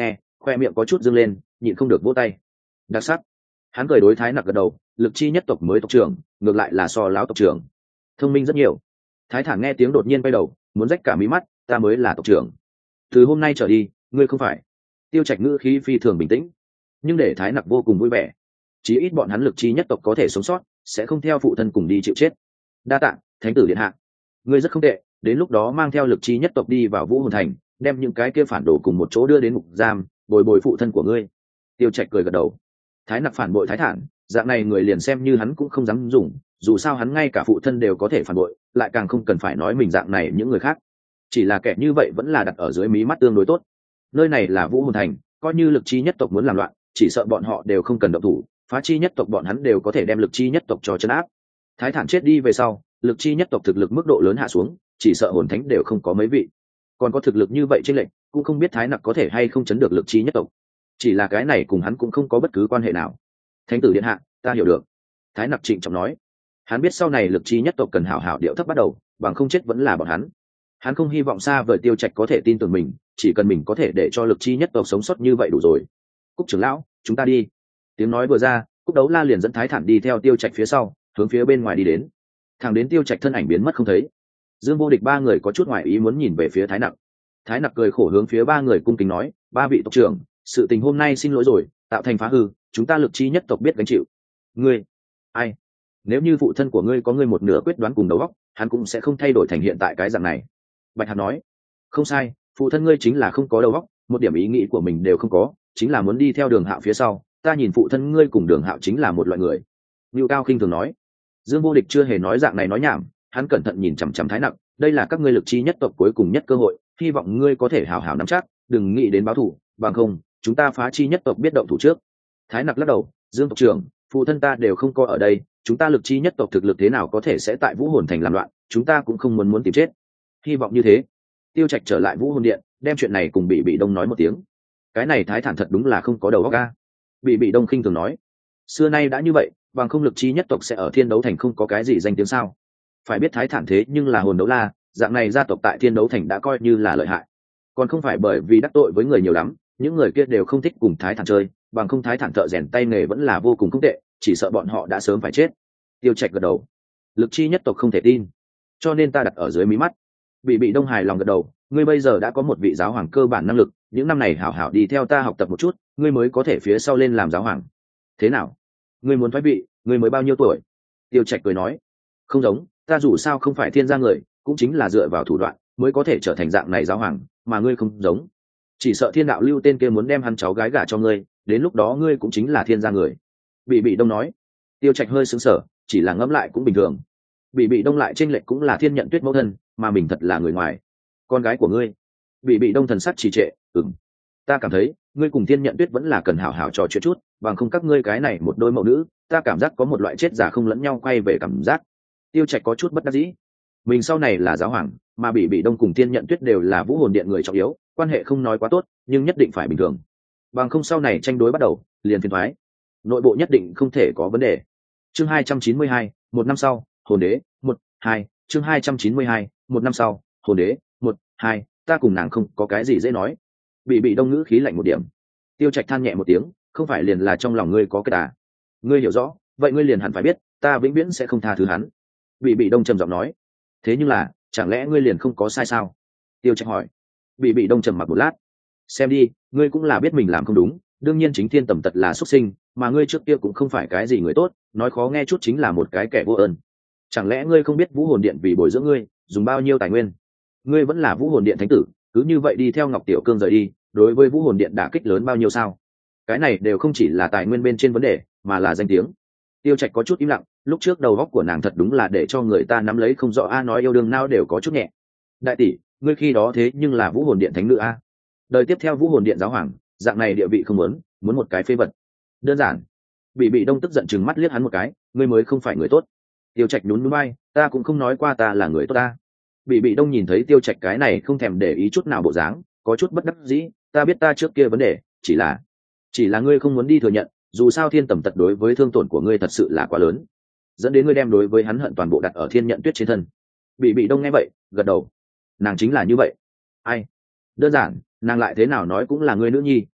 khoe miệng có chút dâng lên, nhịn không được vỗ tay. Đặc sắc. Hắn cười đối Thái Nặc gật đầu, lực chi nhất tộc mới tộc trưởng, ngược lại là so lão tộc trưởng thông minh rất nhiều. Thái Thản nghe tiếng đột nhiên quay đầu, muốn rách cả mí mắt, ta mới là tộc trưởng. Từ hôm nay trở đi, ngươi không phải. Tiêu Trạch ngữ khí phi thường bình tĩnh, nhưng để Thái Nặc vô cùng vui vẻ. Chí ít bọn hắn lực chi nhất tộc có thể sống sót, sẽ không theo phụ thân cùng đi chịu chết. Đa tạ, Thánh tử điện hạ. Ngươi rất không tệ, đến lúc đó mang theo lực chi nhất tộc đi vào Vũ Hồn Thành, đem những cái kia phản đồ cùng một chỗ đưa đến ngục giam, bồi bồi phụ thân của ngươi. Tiêu Trạch cười gật đầu. Thái Nặc phản bội Thái Thản, dạng này người liền xem như hắn cũng không dám dùng, dù sao hắn ngay cả phụ thân đều có thể phản bội, lại càng không cần phải nói mình dạng này những người khác. Chỉ là kẻ như vậy vẫn là đặt ở dưới mí mắt tương đối tốt. Nơi này là Vũ Hồn Thành, coi như lực chi nhất tộc muốn làm loạn, chỉ sợ bọn họ đều không cần động thủ, phá chi nhất tộc bọn hắn đều có thể đem lực chi nhất tộc cho trấn áp. Thái Thản chết đi về sau, lực chi nhất tộc thực lực mức độ lớn hạ xuống, chỉ sợ hồn thánh đều không có mấy vị. Còn có thực lực như vậy trên lệnh, cũng không biết Thái Nặc có thể hay không chấn được lực chi nhất tộc. Chỉ là cái này cùng hắn cũng không có bất cứ quan hệ nào. Thánh tử điện hạ, ta hiểu được. Thái Nặc trịnh trọng nói. Hắn biết sau này lực chi nhất tộc cần hảo hảo điệu thấp bắt đầu, bằng không chết vẫn là bọn hắn. Hắn không hy vọng xa vời Tiêu Trạch có thể tin tưởng mình, chỉ cần mình có thể để cho lực chi nhất tộc sống sót như vậy đủ rồi. Cúc trưởng lão, chúng ta đi. Tiếng nói vừa ra, Cúc Đấu La liền dẫn Thái Thản đi theo Tiêu Trạch phía sau, hướng phía bên ngoài đi đến. Thẳng đến Tiêu Trạch thân ảnh biến mất không thấy. Dương Vô Địch ba người có chút ngoài ý muốn nhìn về phía Thái Nặc. Thái Nặc cười khổ hướng phía ba người cung kính nói, ba vị tộc trưởng, sự tình hôm nay xin lỗi rồi, tạo thành phá hư, chúng ta lực chi nhất tộc biết gánh chịu. Ngươi, ai? Nếu như phụ thân của ngươi có ngươi một nửa quyết đoán cùng đầu óc, hắn cũng sẽ không thay đổi thành hiện tại cái dạng này. Bạch Hạc nói, không sai, phụ thân ngươi chính là không có đầu óc, một điểm ý nghĩ của mình đều không có, chính là muốn đi theo Đường Hạo phía sau. Ta nhìn phụ thân ngươi cùng Đường Hạo chính là một loại người. Nưu Cao khinh thường nói. Dương Vô Địch chưa hề nói dạng này nói nhảm, hắn cẩn thận nhìn chằm chằm Thái Nặc, đây là các ngươi lực chi nhất tộc cuối cùng nhất cơ hội, hy vọng ngươi có thể hảo hảo nắm chắc, đừng nghĩ đến báo thù, bằng không, chúng ta phá chi nhất tộc biết động thủ trước. Thái Nặc lắc đầu, Dương tộc trưởng, phụ thân ta đều không có ở đây, chúng ta lực chi nhất tộc thực lực thế nào có thể sẽ tại Vũ Hồn Thành làm loạn, chúng ta cũng không muốn muốn tìm chết. Hy vọng như thế. Tiêu Trạch trở lại Vũ Hồn Điện, đem chuyện này cùng Bị Bị Đông nói một tiếng. Cái này Thái Thản thật đúng là không có đầu óc a. Bị Bị Đông khinh thường nói, xưa nay đã như vậy, bằng không lực chi nhất tộc sẽ ở Thiên Đấu Thành không có cái gì danh tiếng sao? Phải biết Thái Thản thế nhưng là hồn đấu la, dạng này gia tộc tại Thiên Đấu Thành đã coi như là lợi hại, còn không phải bởi vì đắc tội với người nhiều lắm, những người kia đều không thích cùng Thái Thản chơi, bằng không Thái Thản thợ rèn tay nghề vẫn là vô cùng không tệ, chỉ sợ bọn họ đã sớm phải chết. Tiêu Trạch gật đầu, lực chi nhất tộc không thể tin, cho nên ta đặt ở dưới mí mắt. Bị Bị Đông hài lòng gật đầu, ngươi bây giờ đã có một vị giáo hoàng cơ bản năng lực, những năm này hảo hảo đi theo ta học tập một chút, ngươi mới có thể phía sau lên làm giáo hoàng. Thế nào, ngươi muốn thoái vị? Ngươi mới bao nhiêu tuổi? Tiêu Trạch cười nói, không giống, ta dù sao không phải thiên gia người, cũng chính là dựa vào thủ đoạn mới có thể trở thành dạng này giáo hoàng, mà ngươi không giống, chỉ sợ Thiên Đạo Lưu tên kia muốn đem hắn cháu gái gả cho ngươi, đến lúc đó ngươi cũng chính là thiên gia người. Bị Bị Đông nói. Tiêu Trạch hơi sững sờ, chỉ là ngẫm lại cũng bình thường. Bị Bị Đông lại chênh lệch cũng là Thiên Nhận Tuyết mẫu thân, mà mình thật là người ngoài. Con gái của ngươi? Bị Bị Đông thần sắc trì trệ, ừm, ta cảm thấy ngươi cùng Thiên Nhận Tuyết vẫn là cần hảo hảo trò chuyện chút, bằng không các ngươi cái này một đôi mẫu nữ, ta cảm giác có một loại chết giả không lẫn nhau quay về cảm giác. Tiêu Trạch có chút bất đắc dĩ, mình sau này là giáo hoàng, mà Bị Bị Đông cùng Thiên Nhận Tuyết đều là Vũ Hồn Điện người trọng yếu, quan hệ không nói quá tốt, nhưng nhất định phải bình thường, bằng không sau này tranh đối bắt đầu liền phiền thoái, nội bộ nhất định không thể có vấn đề. Chương hai trăm chín mươi hai, một năm sau, Hồn Đế, một, hai, chương hai trăm chín mươi hai, một năm sau, Hồn Đế, một, hai, ta cùng nàng không có cái gì dễ nói. Bị Bị Đông ngữ khí lạnh một điểm. Tiêu Trạch than nhẹ một tiếng, không phải liền là trong lòng ngươi có cái tà, ngươi hiểu rõ, vậy ngươi liền hẳn phải biết, ta vĩnh viễn sẽ không tha thứ hắn. Bị Bị Đông trầm giọng nói. Thế nhưng là, chẳng lẽ ngươi liền không có sai sao? Tiêu Trạch hỏi. Bị Bị Đông trầm mặc một lát. Xem đi, ngươi cũng là biết mình làm không đúng, đương nhiên chính Thiên Tầm Tật là xuất sinh, mà ngươi trước kia cũng không phải cái gì người tốt, nói khó nghe chút chính là một cái kẻ vô ơn. Chẳng lẽ ngươi không biết Vũ Hồn Điện vì bồi dưỡng ngươi dùng bao nhiêu tài nguyên? Ngươi vẫn là Vũ Hồn Điện thánh tử, cứ như vậy đi theo Ngọc Tiểu Cương rời đi, đối với Vũ Hồn Điện đả kích lớn bao nhiêu sao? Cái này đều không chỉ là tài nguyên bên trên vấn đề, mà là danh tiếng. Tiêu Trạch có chút im lặng, lúc trước đầu óc của nàng thật đúng là để cho người ta nắm lấy không rõ, a nói yêu đương nào đều có chút nhẹ. Đại tỷ, ngươi khi đó thế nhưng là Vũ Hồn Điện thánh nữ a. Đời tiếp theo Vũ Hồn Điện giáo hoàng, dạng này địa vị không muốn, muốn một cái phế vật. Đơn giản. Bị Bị Đông tức giận chừng mắt liếc hắn một cái, ngươi mới không phải người tốt. Tiêu Trạch nhún nhún vai, ta cũng không nói qua ta là người tốt ta. Bị Bị Đông nhìn thấy Tiêu Trạch cái này không thèm để ý chút nào bộ dáng, có chút bất đắc dĩ, ta biết ta trước kia vấn đề, chỉ là chỉ là ngươi không muốn đi thừa nhận, dù sao Thiên Tầm Tật đối với thương tổn của ngươi thật sự là quá lớn, dẫn đến ngươi đem đối với hắn hận toàn bộ đặt ở Thiên Nhận Tuyết trên thân. Bị Bị Đông nghe vậy, gật đầu. Nàng chính là như vậy. Ai? Đơn giản, nàng lại thế nào nói cũng là ngươi nữ nhi,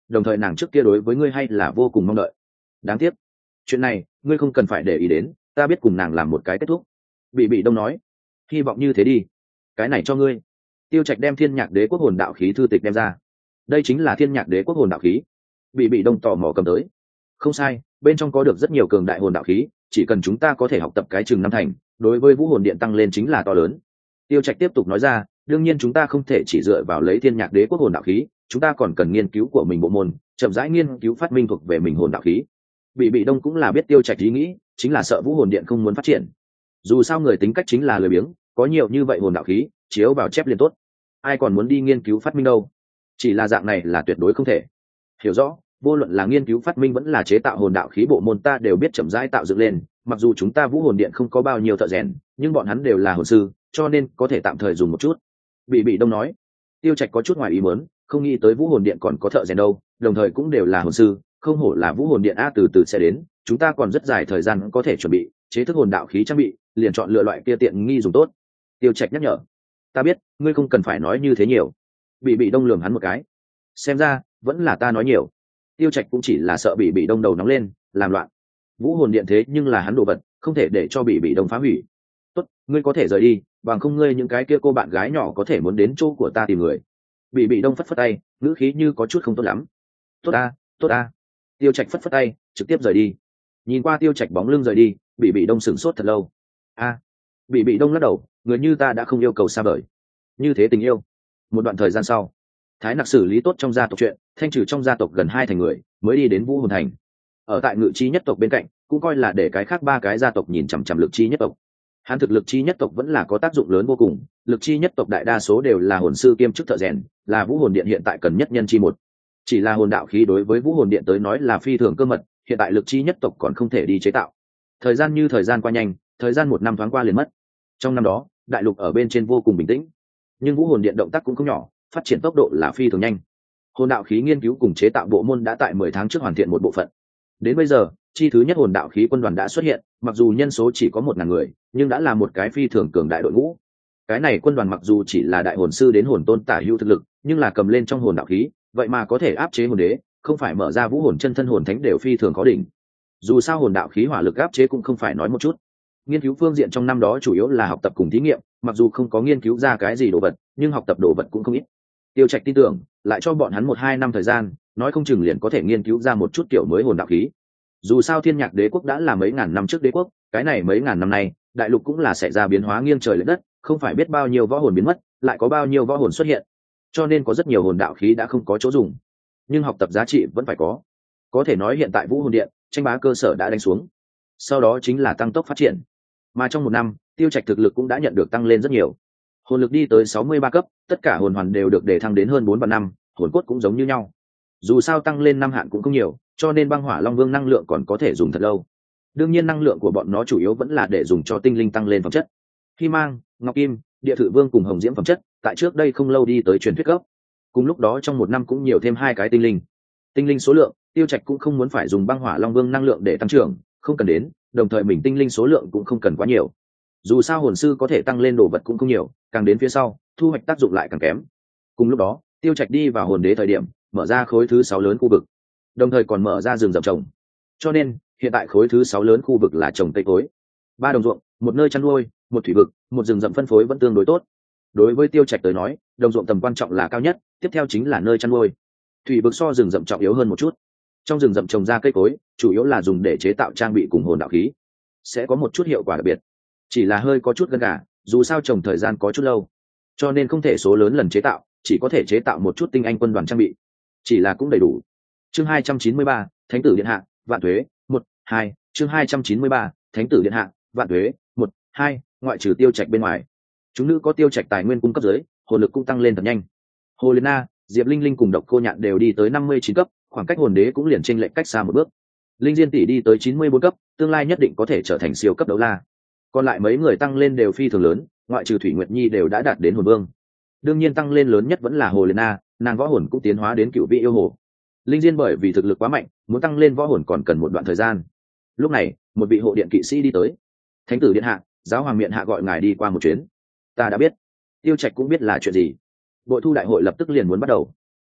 đồng thời nàng trước kia đối với ngươi hay là vô cùng mong đợi. Đáng tiếc chuyện này ngươi không cần phải để ý đến, ta biết cùng nàng làm một cái kết thúc. Bị bị đông nói. Hy vọng như thế đi. Cái này cho ngươi. Tiêu Trạch đem thiên nhạc đế quốc hồn đạo khí thư tịch đem ra. Đây chính là thiên nhạc đế quốc hồn đạo khí. Bị bị đông tò mò cầm tới. Không sai, bên trong có được rất nhiều cường đại hồn đạo khí, chỉ cần chúng ta có thể học tập cái chừng năm thành, đối với vũ hồn điện tăng lên chính là to lớn. Tiêu Trạch tiếp tục nói ra, đương nhiên chúng ta không thể chỉ dựa vào lấy thiên nhạc đế quốc hồn đạo khí, chúng ta còn cần nghiên cứu của mình bộ môn, chậm rãi nghiên cứu phát minh thuộc về mình hồn đạo khí. Bị bị đông cũng là biết Tiêu Trạch ý nghĩ, chính là sợ vũ hồn điện không muốn phát triển. Dù sao người tính cách chính là lười biếng, có nhiều như vậy hồn đạo khí, chiếu vào chép liền tốt. Ai còn muốn đi nghiên cứu phát minh đâu? Chỉ là dạng này là tuyệt đối không thể. Hiểu rõ, vô luận là nghiên cứu phát minh vẫn là chế tạo hồn đạo khí bộ môn ta đều biết chậm rãi tạo dựng lên, mặc dù chúng ta vũ hồn điện không có bao nhiêu thợ rèn, nhưng bọn hắn đều là hồn sư, cho nên có thể tạm thời dùng một chút. Bị bị đông nói. Tiêu Trạch có chút ngoài ý muốn, không nghĩ tới vũ hồn điện còn có thợ rèn đâu, đồng thời cũng đều là hồn sư, không hổ là vũ hồn điện a, từ từ sẽ đến, chúng ta còn rất dài thời gian có thể chuẩn bị chế thức hồn đạo khí trang bị, liền chọn lựa loại kia tiện nghi dùng tốt. Tiêu Trạch nhắc nhở. Ta biết, ngươi không cần phải nói như thế nhiều. Bị bị đông lườm hắn một cái. Xem ra vẫn là ta nói nhiều. Tiêu Trạch cũng chỉ là sợ bị bị đông đầu nóng lên làm loạn. Vũ hồn điện thế nhưng là hắn đồ vật, không thể để cho bị bị đông phá hủy. Tốt, ngươi có thể rời đi, bằng không ngươi những cái kia cô bạn gái nhỏ có thể muốn đến chỗ của ta tìm người. Bị bị đông phất phất tay, ngữ khí như có chút không tốt lắm. Tốt a, tốt a. Tiêu Trạch phất phất tay, trực tiếp rời đi. Nhìn qua Tiêu Trạch bóng lưng rời đi, bị bị đông sửng sốt thật lâu. A. Bị bị đông lắc đầu, người như ta đã không yêu cầu xa vời. Như thế tình yêu. Một đoạn thời gian sau, Thái Nặc xử lý tốt trong gia tộc chuyện, thanh trừ trong gia tộc gần hai thành người, mới đi đến Vũ Hồn thành. Ở tại Ngự Chi nhất tộc bên cạnh, cũng coi là để cái khác ba cái gia tộc nhìn chằm chằm Lực Chi nhất tộc. Hắn thực Lực Chi nhất tộc vẫn là có tác dụng lớn vô cùng, Lực Chi nhất tộc đại đa số đều là hồn sư kiêm chức thợ rèn, là Vũ Hồn điện hiện tại cần nhất nhân chi một. Chỉ là hồn đạo khí đối với Vũ Hồn điện tới nói là phi thường cơ mật, hiện tại Lực Chi nhất tộc còn không thể đi chế tạo. Thời gian như thời gian qua nhanh, thời gian một năm thoáng qua liền mất. Trong năm đó, đại lục ở bên trên vô cùng bình tĩnh, nhưng Vũ Hồn điện động tác cũng không nhỏ, phát triển tốc độ là phi thường nhanh. Hồn đạo khí nghiên cứu cùng chế tạo bộ môn đã tại mười tháng trước hoàn thiện một bộ phận. Đến bây giờ, chi thứ nhất hồn đạo khí quân đoàn đã xuất hiện, mặc dù nhân số chỉ có một ngàn người, nhưng đã là một cái phi thường cường đại đội ngũ. Cái này quân đoàn mặc dù chỉ là đại hồn sư đến hồn tôn tả hữu thực lực, nhưng là cầm lên trong hồn đạo khí, vậy mà có thể áp chế hồn đế, không phải mở ra vũ hồn chân thân hồn thánh đều phi thường khó đỉnh. Dù sao hồn đạo khí hỏa lực áp chế cũng không phải nói một chút. Nghiên cứu phương diện trong năm đó chủ yếu là học tập cùng thí nghiệm, mặc dù không có nghiên cứu ra cái gì đồ vật, nhưng học tập đồ vật cũng không ít. Tiêu Trạch tin tưởng, lại cho bọn hắn một hai năm thời gian, nói không chừng liền có thể nghiên cứu ra một chút kiểu mới hồn đạo khí. Dù sao Thiên Nhạc Đế quốc đã là mấy ngàn năm trước đế quốc, cái này mấy ngàn năm nay, đại lục cũng là xảy ra biến hóa nghiêng trời lệch đất, không phải biết bao nhiêu võ hồn biến mất, lại có bao nhiêu võ hồn xuất hiện. Cho nên có rất nhiều hồn đạo khí đã không có chỗ dùng. Nhưng học tập giá trị vẫn phải có. Có thể nói hiện tại Vũ Hồn Điện, tranh bá cơ sở đã đánh xuống. Sau đó chính là tăng tốc phát triển. Mà trong một năm, Tiêu Trạch thực lực cũng đã nhận được tăng lên rất nhiều. Hồn lực đi tới sáu mươi ba cấp, tất cả hồn hoàn đều được đề thăng đến hơn bốn vạn năm, hồn cốt cũng giống như nhau. Dù sao tăng lên năm hạn cũng không nhiều, cho nên băng hỏa long vương năng lượng còn có thể dùng thật lâu. Đương nhiên năng lượng của bọn nó chủ yếu vẫn là để dùng cho tinh linh tăng lên phẩm chất. Hy mang, ngọc kim, địa thự vương cùng hồng diễm phẩm chất, tại trước đây không lâu đi tới truyền thuyết gốc. Cùng lúc đó trong một năm cũng nhiều thêm hai cái tinh linh. Tinh linh số lượng, Tiêu Trạch cũng không muốn phải dùng băng hỏa long vương năng lượng để tăng trưởng, không cần đến, đồng thời mình tinh linh số lượng cũng không cần quá nhiều. Dù sao hồn sư có thể tăng lên đồ vật cũng không nhiều, càng đến phía sau, thu hoạch tác dụng lại càng kém. Cùng lúc đó, Tiêu Trạch đi vào hồn đế thời điểm, mở ra khối thứ sáu lớn khu vực, đồng thời còn mở ra rừng rậm trồng. Cho nên, hiện tại khối thứ sáu lớn khu vực là trồng cây cối. Ba đồng ruộng, một nơi chăn nuôi, một thủy vực, một rừng rậm phân phối vẫn tương đối tốt. Đối với Tiêu Trạch tới nói, đồng ruộng tầm quan trọng là cao nhất, tiếp theo chính là nơi chăn nuôi. Thủy vực so rừng rậm trọng yếu hơn một chút. Trong rừng rậm trồng ra cây cối, chủ yếu là dùng để chế tạo trang bị cùng hồn đạo khí, sẽ có một chút hiệu quả đặc biệt. Chỉ là hơi có chút gân gà, dù sao trồng thời gian có chút lâu, cho nên không thể số lớn lần chế tạo, chỉ có thể chế tạo một chút tinh anh quân đoàn trang bị, chỉ là cũng đầy đủ. Chương hai trăm chín mươi ba, Thánh tử điện hạ, vạn tuế, một, hai, chương hai trăm chín mươi ba, Thánh tử điện hạ, vạn tuế, một, hai, ngoại trừ Tiêu Trạch bên ngoài, chúng nữ có Tiêu Trạch tài nguyên cung cấp dưới, hồn lực cũng tăng lên thật nhanh. Hồ Liên Na, Diệp Linh Linh cùng Độc Cô Nhạn đều đi tới năm mươi chín cấp, khoảng cách hồn đế cũng liền chênh lệch cách xa một bước. Linh Diên tỷ đi tới chín mươi bốn cấp, tương lai nhất định có thể trở thành siêu cấp đấu la. Còn lại mấy người tăng lên đều phi thường lớn, ngoại trừ Thủy Nguyệt Nhi đều đã đạt đến hồn vương. Đương nhiên tăng lên lớn nhất vẫn là Hồ Liên Na, nàng võ hồn cũng tiến hóa đến cựu vị yêu hồ. Linh Diên bởi vì thực lực quá mạnh, muốn tăng lên võ hồn còn cần một đoạn thời gian. Lúc này, một vị hộ điện kỵ sĩ đi tới. Thánh tử điện hạ, giáo hoàng miện hạ gọi ngài đi qua một chuyến. Ta đã biết. Tiêu Trạch cũng biết là chuyện gì. Bội thu đại hội lập tức liền muốn bắt đầu.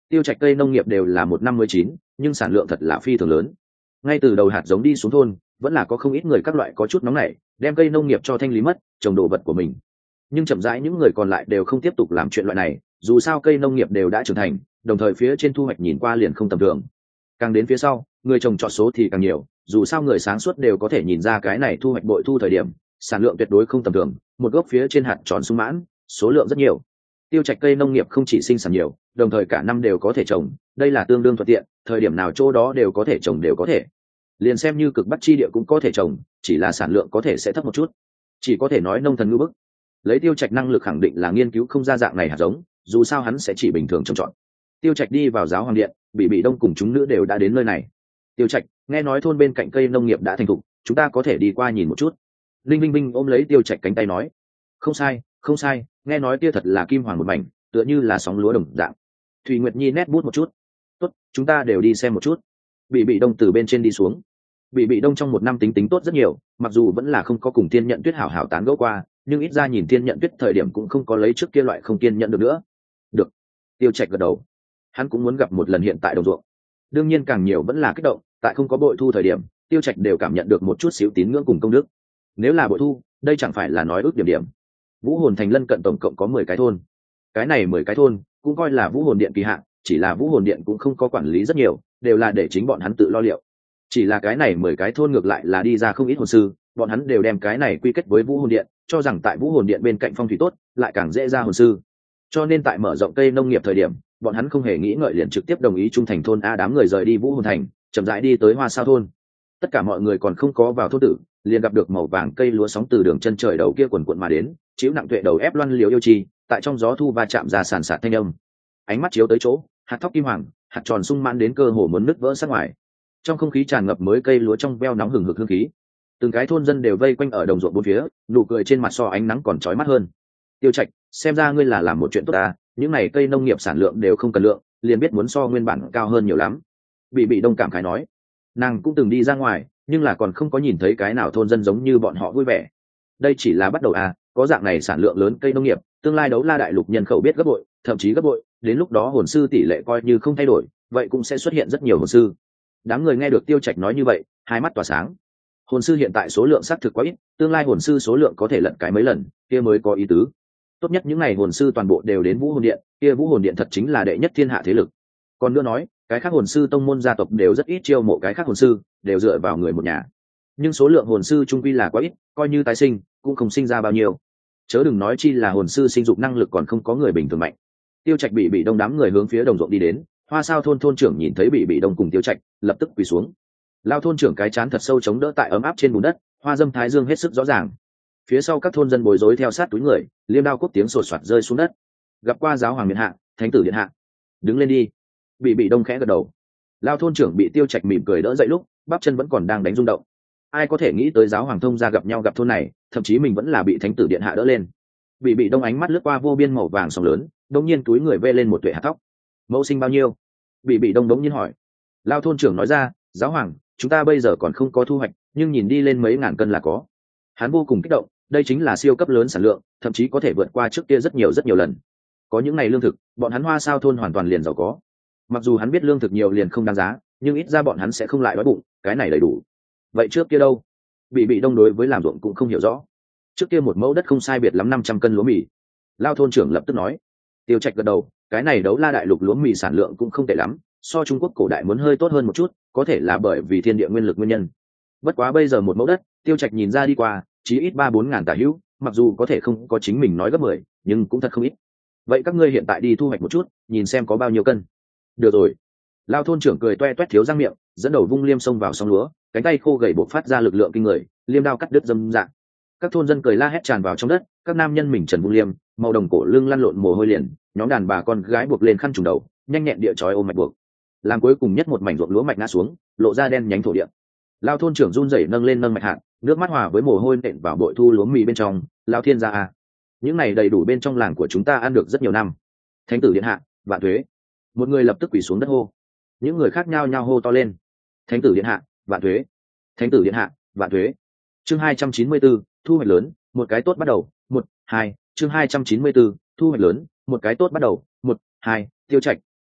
tiêu trạch cây nông nghiệp đều là một năm mới chín, nhưng sản lượng thật là phi thường lớn. Ngay từ đầu hạt giống đi xuống thôn, vẫn là có không ít người các loại có chút nóng nảy, đem cây nông nghiệp cho thanh lý mất, trồng đồ vật của mình. Nhưng chậm rãi những người còn lại đều không tiếp tục làm chuyện loại này, dù sao cây nông nghiệp đều đã trưởng thành, đồng thời phía trên thu hoạch nhìn qua liền không tầm thường. Càng đến phía sau, người trồng trọt số thì càng nhiều, dù sao người sáng suốt đều có thể nhìn ra cái này thu hoạch bội thu thời điểm, sản lượng tuyệt đối không tầm thường, một gốc phía trên hạt tròn sung mãn, số lượng rất nhiều. Tiêu trạch cây nông nghiệp không chỉ sinh sản nhiều, đồng thời cả năm đều có thể trồng, đây là tương đương thuận tiện, thời điểm nào chỗ đó đều có thể trồng đều có thể. Liền xem như cực bắc chi địa cũng có thể trồng, chỉ là sản lượng có thể sẽ thấp một chút. Chỉ có thể nói nông thần ngữ bức. Lấy tiêu trạch năng lực khẳng định là nghiên cứu không ra dạng này hạt giống, dù sao hắn sẽ chỉ bình thường trồng trọt. Tiêu trạch đi vào giáo hoàng điện, bị bị đông cùng chúng nữ đều đã đến nơi này. Tiêu trạch, nghe nói thôn bên cạnh cây nông nghiệp đã thành thục, chúng ta có thể đi qua nhìn một chút. Linh Vinh Vinh ôm lấy tiêu trạch cánh tay nói, không sai không sai, nghe nói kia thật là kim hoàng một mảnh, tựa như là sóng lúa đồng dạng. Thùy Nguyệt Nhi nét bút một chút, tốt, chúng ta đều đi xem một chút. Bị bị đông từ bên trên đi xuống. Bị bị đông trong một năm tính tính tốt rất nhiều, mặc dù vẫn là không có cùng Thiên Nhận Tuyết hảo hảo tán gẫu qua, nhưng ít ra nhìn Thiên Nhận Tuyết thời điểm cũng không có lấy trước kia loại không kiên nhận được nữa. Được. Tiêu trạch gật đầu. Hắn cũng muốn gặp một lần hiện tại đồng ruộng. Đương nhiên càng nhiều vẫn là kích động, tại không có bội thu thời điểm, tiêu trạch đều cảm nhận được một chút xíu tín ngưỡng cùng công đức. Nếu là bội thu, đây chẳng phải là nói ước điểm điểm. Vũ Hồn Thành lân cận tổng cộng có mười cái thôn. Cái này mười cái thôn cũng coi là Vũ Hồn Điện kỳ hạn, chỉ là Vũ Hồn Điện cũng không có quản lý rất nhiều, đều là để chính bọn hắn tự lo liệu. Chỉ là cái này mười cái thôn ngược lại là đi ra không ít hồn sư, bọn hắn đều đem cái này quy kết với Vũ Hồn Điện, cho rằng tại Vũ Hồn Điện bên cạnh phong thủy tốt, lại càng dễ ra hồn sư. Cho nên tại mở rộng cây nông nghiệp thời điểm, bọn hắn không hề nghĩ ngợi liền trực tiếp đồng ý trung thành thôn a, đám người rời đi Vũ Hồn Thành, chậm rãi đi tới Hoa Sao thôn. Tất cả mọi người còn không có vào thôn tử, liền gặp được màu vàng cây lúa sóng từ đường chân trời đầu kia quần quận mà đến, chiếu nặng tuệ đầu ép loan liều yêu chi, tại trong gió thu va chạm ra sàn sạt thanh âm. Ánh mắt chiếu tới chỗ, hạt thóc kim hoàng, hạt tròn sung mãn đến cơ hồ muốn nứt vỡ sát ngoài. Trong không khí tràn ngập mới cây lúa trong veo nóng hừng hực hương khí. Từng cái thôn dân đều vây quanh ở đồng ruộng bốn phía, nụ cười trên mặt so ánh nắng còn chói mắt hơn. Tiêu Trạch, xem ra ngươi là làm một chuyện tốt ta, những này cây nông nghiệp sản lượng đều không cần lượng, liền biết muốn so nguyên bản cao hơn nhiều lắm. Bị bị đông cảm khái nói, nàng cũng từng đi ra ngoài, nhưng là còn không có nhìn thấy cái nào thôn dân giống như bọn họ vui vẻ. Đây chỉ là bắt đầu à, có dạng này sản lượng lớn cây nông nghiệp, tương lai đấu la đại lục nhân khẩu biết gấp bội, thậm chí gấp bội, đến lúc đó hồn sư tỷ lệ coi như không thay đổi, vậy cũng sẽ xuất hiện rất nhiều hồn sư. Đám người nghe được Tiêu Trạch nói như vậy, hai mắt tỏa sáng. Hồn sư hiện tại số lượng xác thực quá ít, tương lai hồn sư số lượng có thể lật cái mấy lần, kia mới có ý tứ. Tốt nhất những ngày hồn sư toàn bộ đều đến Vũ Hồn Điện, kia Vũ Hồn Điện thật chính là đệ nhất thiên hạ thế lực. Còn nữa nói, cái khác hồn sư tông môn gia tộc đều rất ít chiêu mộ cái khác hồn sư, đều dựa vào người một nhà. Nhưng số lượng hồn sư trung quy là quá ít, coi như tái sinh, cũng không sinh ra bao nhiêu. Chớ đừng nói chi là hồn sư sinh dục năng lực còn không có người bình thường mạnh. Tiêu Trạch bị bị đông đám người hướng phía đồng ruộng đi đến, Hoa Sao thôn thôn trưởng nhìn thấy bị bị đông cùng Tiêu Trạch, lập tức quỳ xuống. Lao thôn trưởng cái chán thật sâu chống đỡ tại ấm áp trên bùn đất, hoa dâm thái dương hết sức rõ ràng. Phía sau các thôn dân bối rối theo sát túi người, liêm đao quốc tiếng sột soạt rơi xuống đất. Gặp qua giáo hoàng điện hạ, thánh tử điện hạ, đứng lên đi. Bị bị đông khẽ gật đầu. Lao thôn trưởng bị Tiêu Trạch mỉm cười đỡ dậy lúc, bắp chân vẫn còn đang đánh rung động. Ai có thể nghĩ tới giáo hoàng thông gia gặp nhau gặp thôn này, thậm chí mình vẫn là bị thánh tử điện hạ đỡ lên. Bị bị đông ánh mắt lướt qua vô biên màu vàng sóng lớn, đông nhiên túi người vê lên một tuệ hạt tóc. Mẫu sinh bao nhiêu? Bị bị đông đống nhiên hỏi. Lao thôn trưởng nói ra, giáo hoàng, chúng ta bây giờ còn không có thu hoạch, nhưng nhìn đi lên mấy ngàn cân là có. Hắn vô cùng kích động, đây chính là siêu cấp lớn sản lượng, thậm chí có thể vượt qua trước kia rất nhiều rất nhiều lần. Có những ngày lương thực, bọn hắn Hoa Sao thôn hoàn toàn liền giàu có. Mặc dù hắn biết lương thực nhiều liền không đáng giá, nhưng ít ra bọn hắn sẽ không lại đói bụng, cái này đầy đủ. Vậy trước kia đâu? Bị bị đông đối với làm ruộng cũng không hiểu rõ. Trước kia một mẫu đất không sai biệt lắm năm trăm cân lúa mì. Lao thôn trưởng lập tức nói. Tiêu Trạch gật đầu, cái này đấu la đại lục lúa mì sản lượng cũng không tệ lắm, so Trung Quốc cổ đại muốn hơi tốt hơn một chút, có thể là bởi vì thiên địa nguyên lực nguyên nhân. Bất quá bây giờ một mẫu đất, Tiêu Trạch nhìn ra đi qua, chí ít ba bốn ngàn tả hữu, mặc dù có thể không có chính mình nói gấp mười, nhưng cũng thật không ít. Vậy các ngươi hiện tại đi thu hoạch một chút, nhìn xem có bao nhiêu cân. Được rồi. Lao thôn trưởng cười toe toét thiếu răng miệng, dẫn đầu vung liêm xông vào song lúa, cánh tay khô gầy bộc phát ra lực lượng kinh người, liêm đao cắt đứt dâm dạng. Các thôn dân cười la hét tràn vào trong đất, các nam nhân mình trần vung liêm, màu đồng cổ lưng lăn lộn mồ hôi liền, nhóm đàn bà con gái buộc lên khăn trùng đầu, nhanh nhẹn địa chói ôm mạch buộc. Làm cuối cùng nhất một mảnh ruộng lúa mạch ngã xuống, lộ ra đen nhánh thổ địa. Lao thôn trưởng run rẩy nâng lên nâng mạch hạt, nước mắt hòa với mồ hôi nện vào bội thu lúa mì bên trong. Lao thiên gia à, những này đầy đủ bên trong làng của chúng ta ăn được rất nhiều năm. Thánh tử điện hạ, vạn thuế. Một người lập tức quỳ xuống đất hô. Những người khác nhao nhao hô to lên. Thánh tử điện hạ, vạn thuế. Thánh tử điện hạ, vạn thuế. Chương hai trăm chín mươi bốn, thu hoạch lớn, một cái tốt bắt đầu. Một, hai. Chương hai trăm chín mươi bốn, thu hoạch lớn, một cái tốt bắt đầu. Một, hai. Tiêu Trạch,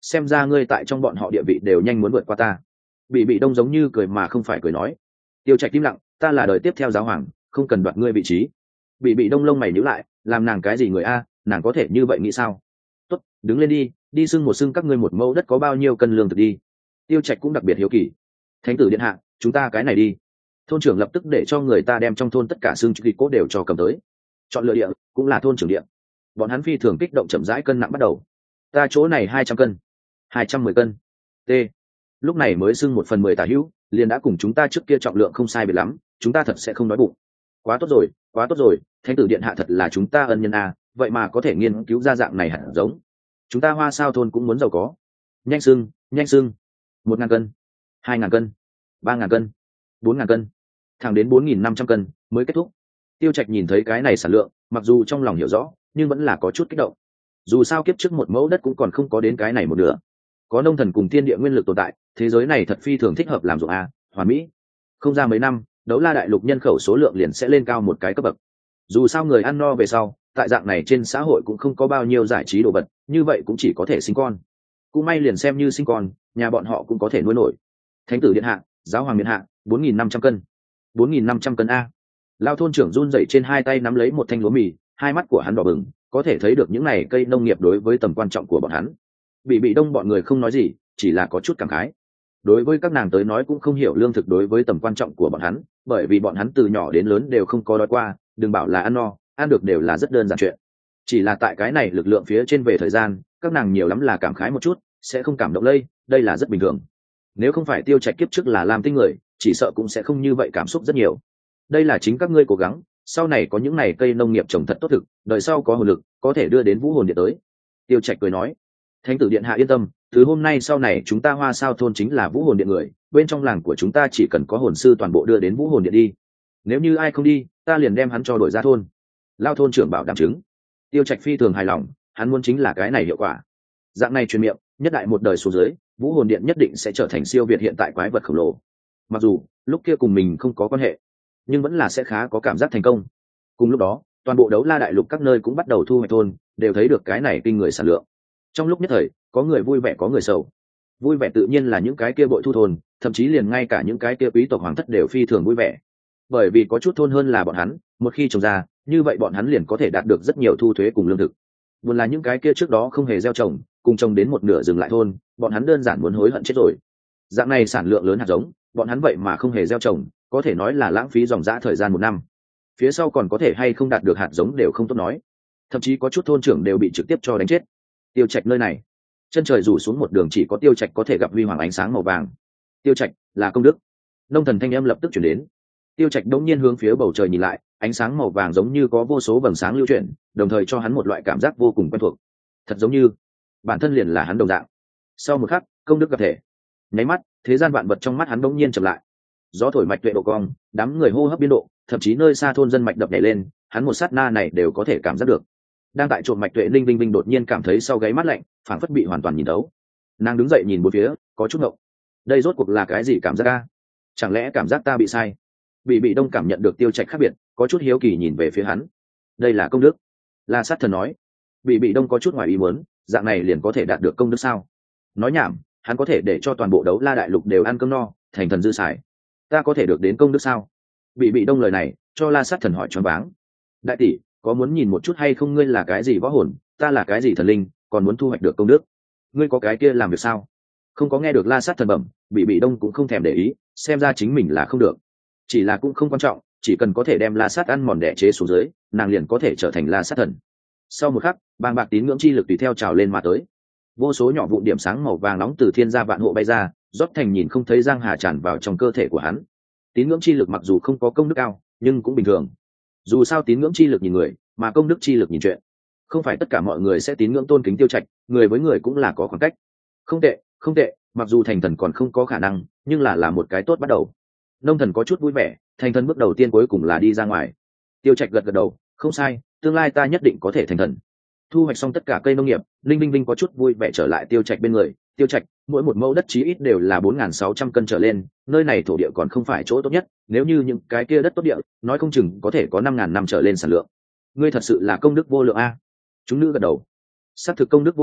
xem ra ngươi tại trong bọn họ địa vị đều nhanh muốn vượt qua ta. Bị bị đông giống như cười mà không phải cười nói. Tiêu Trạch im lặng, ta là đời tiếp theo giáo hoàng, không cần đoạt ngươi vị trí. Bị bị đông lông mày nhíu lại, làm nàng cái gì người a, nàng có thể như vậy nghĩ sao? Tốt, đứng lên đi, đi xưng một xưng các ngươi một mẫu đất có bao nhiêu cân lương thực đi. Tiêu Trạch cũng đặc biệt hiếu kỳ. Thánh tử điện hạ, chúng ta cái này đi. Thôn trưởng lập tức để cho người ta đem trong thôn tất cả xương chữ cốt đều cho cầm tới. Chọn lựa địa cũng là thôn trưởng địa. Bọn hắn phi thường kích động chậm rãi cân nặng bắt đầu. Ta chỗ này hai trăm cân, hai trăm mười cân. T. Lúc này mới xưng một phần mười tả hữu, liền đã cùng chúng ta trước kia trọng lượng không sai biệt lắm, chúng ta thật sẽ không đói bụng. Quá tốt rồi, quá tốt rồi, thánh tử điện hạ thật là chúng ta ân nhân a, vậy mà có thể nghiên cứu ra dạng này hạt giống. Chúng ta Hoa Sao thôn cũng muốn giàu có. Nhanh xưng, nhanh xưng. Một ngàn cân, hai ngàn cân, ba ngàn cân, bốn ngàn cân, thẳng đến bốn nghìn năm trăm cân mới kết thúc. Tiêu Trạch nhìn thấy cái này sản lượng, mặc dù trong lòng hiểu rõ, nhưng vẫn là có chút kích động. Dù sao kiếp trước một mẫu đất cũng còn không có đến cái này một nửa. Có nông thần cùng thiên địa nguyên lực tồn tại, thế giới này thật phi thường thích hợp làm ruộng a, hoàn mỹ. Không ra mấy năm, Đấu La đại lục nhân khẩu số lượng liền sẽ lên cao một cái cấp bậc. Dù sao người ăn no về sau, tại dạng này trên xã hội cũng không có bao nhiêu giải trí đồ vật, như vậy cũng chỉ có thể sinh con. Cũng may liền xem như sinh con, nhà bọn họ cũng có thể nuôi nổi. Thánh tử điện hạ, giáo hoàng điện hạ, bốn nghìn năm trăm cân. bốn nghìn năm trăm cân a. Lao thôn trưởng run rẩy trên hai tay nắm lấy một thanh lúa mì, hai mắt của hắn đỏ bừng, có thể thấy được những này cây nông nghiệp đối với tầm quan trọng của bọn hắn. Bị bị đông bọn người không nói gì, chỉ là có chút cảm khái. Đối với các nàng tới nói cũng không hiểu lương thực đối với tầm quan trọng của bọn hắn, bởi vì bọn hắn từ nhỏ đến lớn đều không có đói qua, đừng bảo là ăn no, ăn được đều là rất đơn giản chuyện. Chỉ là tại cái này lực lượng phía trên về thời gian, các nàng nhiều lắm là cảm khái một chút, sẽ không cảm động lây, đây là rất bình thường. Nếu không phải Tiêu Trạch kiếp trước là làm tinh người, chỉ sợ cũng sẽ không như vậy cảm xúc rất nhiều. Đây là chính các ngươi cố gắng, sau này có những này cây nông nghiệp trồng thật tốt thực, đời sau có hồn lực, có thể đưa đến vũ hồn điện tới. Tiêu Trạch cười nói, thánh tử điện hạ yên tâm, từ hôm nay sau này chúng ta Hoa Sao thôn chính là vũ hồn điện người, bên trong làng của chúng ta chỉ cần có hồn sư toàn bộ đưa đến vũ hồn điện đi. Nếu như ai không đi, ta liền đem hắn cho đổi ra thôn. Lao thôn trưởng bảo đảm chứng. Tiêu Trạch phi thường hài lòng, hắn muốn chính là cái này hiệu quả. Dạng này truyền miệng, nhất đại một đời xuống dưới, vũ hồn điện nhất định sẽ trở thành siêu việt hiện tại quái vật khổng lồ. Mặc dù lúc kia cùng mình không có quan hệ, nhưng vẫn là sẽ khá có cảm giác thành công. Cùng lúc đó, toàn bộ Đấu La đại lục các nơi cũng bắt đầu thu hoạch thôn, đều thấy được cái này kinh người sản lượng. Trong lúc nhất thời, có người vui vẻ có người sầu. Vui vẻ tự nhiên là những cái kia bội thu thôn, thậm chí liền ngay cả những cái kia quý tộc hoàng thất đều phi thường vui vẻ. Bởi vì có chút thôn hơn là bọn hắn, một khi trồng ra, như vậy bọn hắn liền có thể đạt được rất nhiều thu thuế cùng lương thực. Buồn là những cái kia trước đó không hề gieo trồng, cùng trồng đến một nửa dừng lại thôn, bọn hắn đơn giản muốn hối hận chết rồi. Dạng này sản lượng lớn hạt giống, bọn hắn vậy mà không hề gieo trồng, có thể nói là lãng phí dòng dã thời gian một năm. Phía sau còn có thể hay không đạt được hạt giống đều không tốt nói. Thậm chí có chút thôn trưởng đều bị trực tiếp cho đánh chết. Tiêu Trạch nơi này, chân trời rủ xuống một đường chỉ có Tiêu Trạch có thể gặp huy hoàng ánh sáng màu vàng. Tiêu Trạch là công đức. Nông thần thanh âm lập tức chuyển đến. Tiêu Trạch đống nhiên hướng phía bầu trời nhìn lại, ánh sáng màu vàng giống như có vô số vầng sáng lưu chuyển, đồng thời cho hắn một loại cảm giác vô cùng quen thuộc. Thật giống như bản thân liền là hắn đồng dạng. Sau một khắc, công đức gặp thể. Nháy mắt, thế gian vạn vật trong mắt hắn đống nhiên chậm lại. Gió thổi mạch tuệ độ cong, đám người hô hấp biến độ, thậm chí nơi xa thôn dân mạch đập nhảy lên, hắn một sát na này đều có thể cảm giác được. Đang tại trộm mạch tuệ linh vinh vinh đột nhiên cảm thấy sau gáy mắt lạnh, phảng phất bị hoàn toàn nhìn thấu. Nàng đứng dậy nhìn bốn phía, có chút ngộng. Đây rốt cuộc là cái gì cảm giác a? Chẳng lẽ cảm giác ta bị sai? Bị bị đông cảm nhận được Tiêu Trạch khác biệt, có chút hiếu kỳ nhìn về phía hắn. Đây là công đức. La Sát Thần nói. Bị bị đông có chút ngoài ý muốn, dạng này liền có thể đạt được công đức sao? Nói nhảm, hắn có thể để cho toàn bộ Đấu La đại lục đều ăn cơm no, thành thần dư xài. Ta có thể được đến công đức sao? Bị bị đông lời này, cho La Sát Thần hỏi choáng váng. Đại tỷ, có muốn nhìn một chút hay không, ngươi là cái gì võ hồn, ta là cái gì thần linh, còn muốn thu hoạch được công đức? Ngươi có cái kia làm việc sao? Không có nghe được La Sát Thần bẩm, bị bị đông cũng không thèm để ý, xem ra chính mình là không được. Chỉ là cũng không quan trọng, chỉ cần có thể đem La Sát ăn mòn đẻ chế xuống dưới, nàng liền có thể trở thành La Sát Thần. Sau một khắc, bàng bạc tín ngưỡng chi lực tùy theo trào lên mà tới. Vô số nhỏ vụn điểm sáng màu vàng nóng từ thiên gia vạn hộ bay ra, rót thành nhìn không thấy giang hà tràn vào trong cơ thể của hắn. Tín ngưỡng chi lực mặc dù không có công đức cao, nhưng cũng bình thường. Dù sao tín ngưỡng chi lực nhìn người, mà công đức chi lực nhìn chuyện. Không phải tất cả mọi người sẽ tín ngưỡng tôn kính Tiêu Trạch, người với người cũng là có khoảng cách. Không tệ, không tệ, mặc dù thành thần còn không có khả năng, nhưng là là một cái tốt bắt đầu. Nông thần có chút vui vẻ, thành thần bước đầu tiên cuối cùng là đi ra ngoài. Tiêu Trạch gật gật đầu, không sai, tương lai ta nhất định có thể thành thần. Thu hoạch xong tất cả cây nông nghiệp, linh vinh vinh có chút vui vẻ trở lại Tiêu Trạch bên người. Tiêu Trạch, mỗi một mẫu đất chí ít đều là bốn nghìn sáu trăm cân trở lên, nơi này thổ địa còn không phải chỗ tốt nhất, nếu như những cái kia đất tốt địa, nói không chừng có thể có năm nghìn năm trở lên sản lượng. Ngươi thật sự là công đức vô lượng a. Chúng nữ gật đầu. Xác thực công đức vô lượng,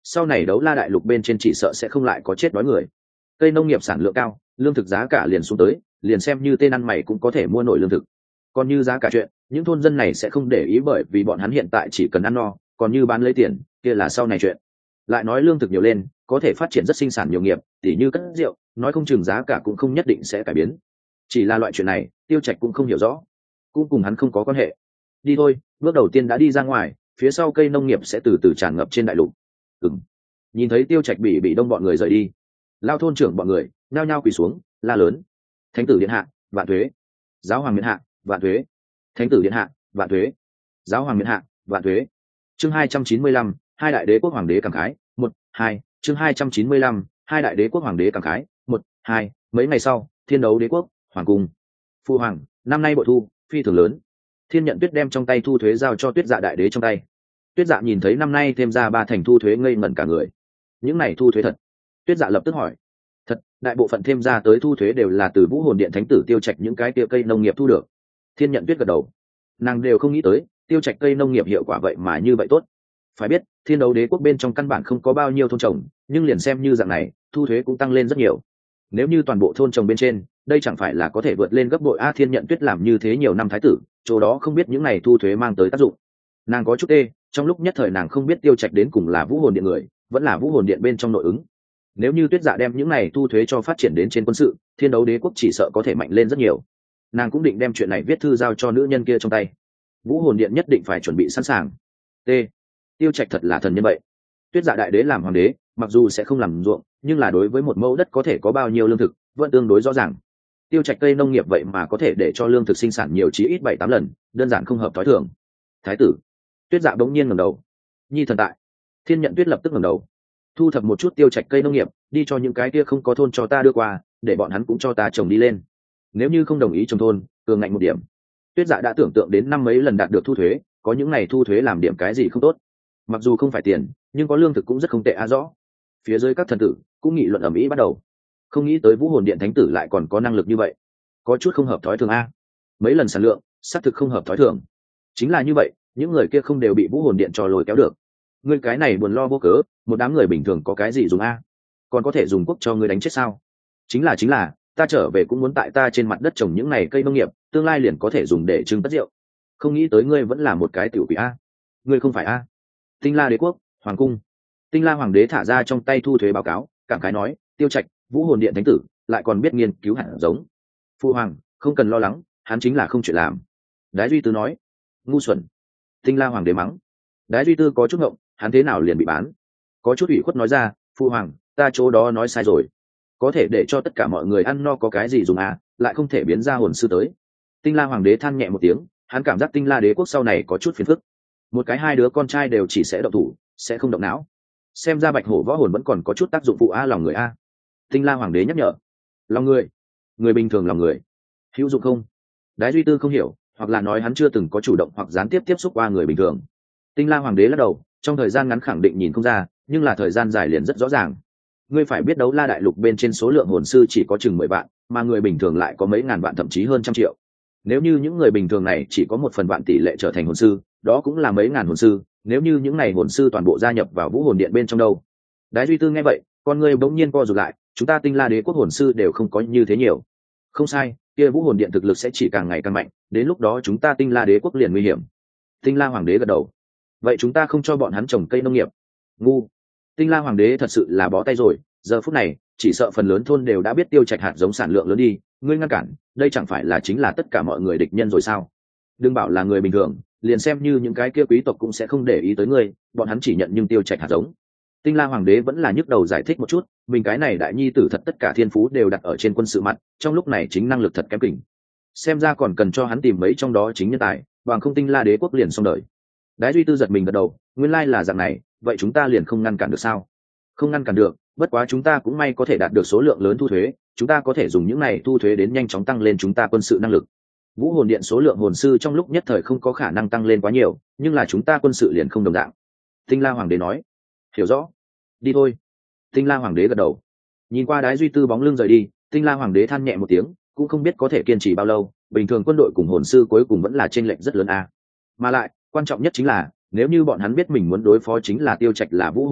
sau này đấu la đại lục bên trên chỉ sợ sẽ không lại có chết đói người. Cây nông nghiệp sản lượng cao, lương thực giá cả liền xuống tới, liền xem như tên ăn mày cũng có thể mua nổi lương thực. Còn như giá cả chuyện, những thôn dân này sẽ không để ý bởi vì bọn hắn hiện tại chỉ cần ăn no, còn như bán lấy tiền, kia là sau này chuyện. Lại nói lương thực nhiều lên, có thể phát triển rất sinh sản nhiều nghiệp, tỉ như cất rượu, nói không chừng giá cả cũng không nhất định sẽ cải biến. Chỉ là loại chuyện này, Tiêu Trạch cũng không hiểu rõ, cũng cùng hắn không có quan hệ. Đi thôi, bước đầu tiên đã đi ra ngoài, phía sau cây nông nghiệp sẽ từ từ tràn ngập trên đại lục. Ừm. Nhìn thấy Tiêu Trạch bị bị đông bọn người rời đi, lao thôn trưởng bọn người nhao nhao quỳ xuống, la lớn: Thánh tử điện hạ, vạn thuế! Giáo hoàng miện hạ, vạn thuế! Thánh tử điện hạ, vạn thuế! Giáo hoàng miện hạ, vạn thuế! Chương hai trăm chín mươi lăm, hai đại đế quốc hoàng đế cảm khái, một, hai, chương hai trăm chín mươi lăm, hai đại đế quốc hoàng đế cảm khái, một, hai, mấy ngày sau, Thiên đấu đế quốc, hoàng cung. Phu hoàng, năm nay bội thu phi thường lớn. Thiên Nhận Tuyết đem trong tay thu thuế giao cho Tuyết Dạ đại đế trong tay. Tuyết Dạ nhìn thấy năm nay thêm ra ba thành thu thuế ngây ngẩn cả người. Những này thu thuế thật? Tuyết Dạ lập tức hỏi. Thật, đại bộ phận thêm ra tới thu thuế đều là từ Vũ Hồn Điện thánh tử Tiêu Trạch những cái kia cây nông nghiệp thu được. Thiên Nhận Tuyết gật đầu. Nàng đều không nghĩ tới, Tiêu Trạch cây nông nghiệp hiệu quả vậy mà như vậy tốt. Phải biết, Thiên đấu đế quốc bên trong căn bản không có bao nhiêu thôn trồng, nhưng liền xem như dạng này, thu thuế cũng tăng lên rất nhiều. Nếu như toàn bộ thôn trồng bên trên, đây chẳng phải là có thể vượt lên gấp bội a. Thiên Nhận Tuyết làm như thế nhiều năm thái tử, chỗ đó không biết những này thu thuế mang tới tác dụng. Nàng có chút tê, trong lúc nhất thời nàng không biết Tiêu Trạch đến cùng là Vũ Hồn Điện người, vẫn là Vũ Hồn Điện bên trong nội ứng. Nếu như Tuyết Dạ đem những này thu thuế cho phát triển đến trên quân sự, Thiên đấu đế quốc chỉ sợ có thể mạnh lên rất nhiều. Nàng cũng định đem chuyện này viết thư giao cho nữ nhân kia trong tay. Vũ Hồn Điện nhất định phải chuẩn bị sẵn sàng. T. Tiêu Trạch thật là thần nhân vậy. Tuyết Dạ đại đế làm hoàng đế, mặc dù sẽ không làm ruộng, nhưng là đối với một mẫu đất có thể có bao nhiêu lương thực, vẫn tương đối rõ ràng. Tiêu Trạch cây nông nghiệp vậy mà có thể để cho lương thực sinh sản nhiều chí ít bảy tám lần, đơn giản không hợp thói thường. Thái tử. Tuyết Dạ bỗng nhiên ngẩng đầu. Nhi thần tại. Thiên Nhận Tuyết lập tức ngẩng đầu. Thu thập một chút Tiêu Trạch cây nông nghiệp, đi cho những cái kia không có thôn cho ta đưa qua, để bọn hắn cũng cho ta trồng đi lên. Nếu như không đồng ý trồng thôn, cường ngạnh một điểm. Tuyết Dạ đã tưởng tượng đến năm mấy lần đạt được thu thuế, có những này thu thuế làm điểm cái gì không tốt. Mặc dù không phải tiền, nhưng có lương thực cũng rất không tệ a. Rõ. Phía dưới các thần tử cũng nghị luận ầm ĩ bắt đầu. Không nghĩ tới Vũ Hồn Điện thánh tử lại còn có năng lực như vậy, có chút không hợp thói thường a. Mấy lần sản lượng xác thực không hợp thói thường. Chính là như vậy, những người kia không đều bị Vũ Hồn Điện trò lôi kéo được. Ngươi cái này buồn lo vô cớ, một đám người bình thường có cái gì dùng a? Còn có thể dùng quốc cho ngươi đánh chết sao? Chính là chính là, ta trở về cũng muốn tại ta trên mặt đất trồng những này cây nông nghiệp, tương lai liền có thể dùng để trưng tất rượu. Không nghĩ tới ngươi vẫn là một cái tiểu quỷ a. Ngươi không phải a? Tinh La đế quốc, hoàng cung. Tinh La hoàng đế thả ra trong tay thu thuế báo cáo, cảm khái nói: Tiêu Trạch, Vũ Hồn Điện thánh tử, lại còn biết nghiên cứu hạt giống. Phu hoàng, không cần lo lắng, hắn chính là không chuyện làm. Đái Duy Tư nói: Ngu xuẩn. Tinh La hoàng đế mắng. Đái Duy Tư có chút ngộng, hắn thế nào liền bị bán? Có chút ủy khuất nói ra: Phu hoàng, ta chỗ đó nói sai rồi. Có thể để cho tất cả mọi người ăn no có cái gì dùng à, lại không thể biến ra hồn sư tới. Tinh La hoàng đế than nhẹ một tiếng, hắn cảm giác Tinh La đế quốc sau này có chút phiền phức. Một cái hai đứa con trai đều chỉ sẽ động thủ, sẽ không động não. Xem ra bạch hổ võ hồn vẫn còn có chút tác dụng phụ a. Lòng người a. Tinh La hoàng đế nhắc nhở. Lòng người? Người bình thường lòng người hữu dụng không? Đái Duy Tư không hiểu, hoặc là nói hắn chưa từng có chủ động hoặc gián tiếp tiếp xúc qua người bình thường. Tinh La hoàng đế lắc đầu, trong thời gian ngắn khẳng định nhìn không ra, nhưng là thời gian dài liền rất rõ ràng. Ngươi phải biết đấu la đại lục bên trên số lượng hồn sư chỉ có chừng mười vạn, mà người bình thường lại có mấy ngàn vạn thậm chí hơn trăm triệu. Nếu như những người bình thường này chỉ có một phần vạn tỷ lệ trở thành hồn sư, đó cũng là mấy ngàn hồn sư. Nếu như những này hồn sư toàn bộ gia nhập vào Vũ Hồn Điện bên trong đâu? Đái Duy Tư nghe vậy, con người bỗng nhiên co rụt lại. Chúng ta Tinh La đế quốc hồn sư đều không có như thế nhiều. Không sai, kia Vũ Hồn Điện thực lực sẽ chỉ càng ngày càng mạnh, đến lúc đó chúng ta Tinh La đế quốc liền nguy hiểm. Tinh La hoàng đế gật đầu. Vậy chúng ta không cho bọn hắn trồng cây nông nghiệp? Ngu. Tinh La hoàng đế thật sự là bó tay rồi. Giờ phút này, chỉ sợ phần lớn thôn đều đã biết Tiêu Trạch hạt giống sản lượng lớn đi, ngươi ngăn cản, đây chẳng phải là chính là tất cả mọi người địch nhân rồi sao? Đừng bảo là người bình thường, liền xem như những cái kia quý tộc cũng sẽ không để ý tới ngươi, bọn hắn chỉ nhận nhưng Tiêu Trạch hạt giống. Tinh La hoàng đế vẫn là nhức đầu giải thích một chút, mình cái này đại nhi tử thật tất cả thiên phú đều đặt ở trên quân sự mặt, trong lúc này chính năng lực thật kém kỉnh. Xem ra còn cần cho hắn tìm mấy trong đó chính nhân tài, bằng không Tinh La đế quốc liền xong đời. Đái Duy Tư giật mình gật đầu, nguyên lai là dạng này, vậy chúng ta liền không ngăn cản được sao? Không ngăn cản được, bất quá chúng ta cũng may có thể đạt được số lượng lớn thu thuế, chúng ta có thể dùng những này thu thuế đến nhanh chóng tăng lên chúng ta quân sự năng lực. Vũ Hồn Điện số lượng hồn sư trong lúc nhất thời không có khả năng tăng lên quá nhiều, nhưng là chúng ta quân sự liền không đồng dạng. Tinh La hoàng đế nói. Hiểu rõ. Đi thôi. Tinh La hoàng đế gật đầu. Nhìn qua Đái Duy Tư bóng lưng rời đi, Tinh La hoàng đế than nhẹ một tiếng, cũng không biết có thể kiên trì bao lâu, bình thường quân đội cùng hồn sư cuối cùng vẫn là chênh lệch rất lớn a. Mà lại, quan trọng nhất chính là, nếu như bọn hắn biết mình muốn đối phó chính là Tiêu Trạch là Vũ Hồn Điện,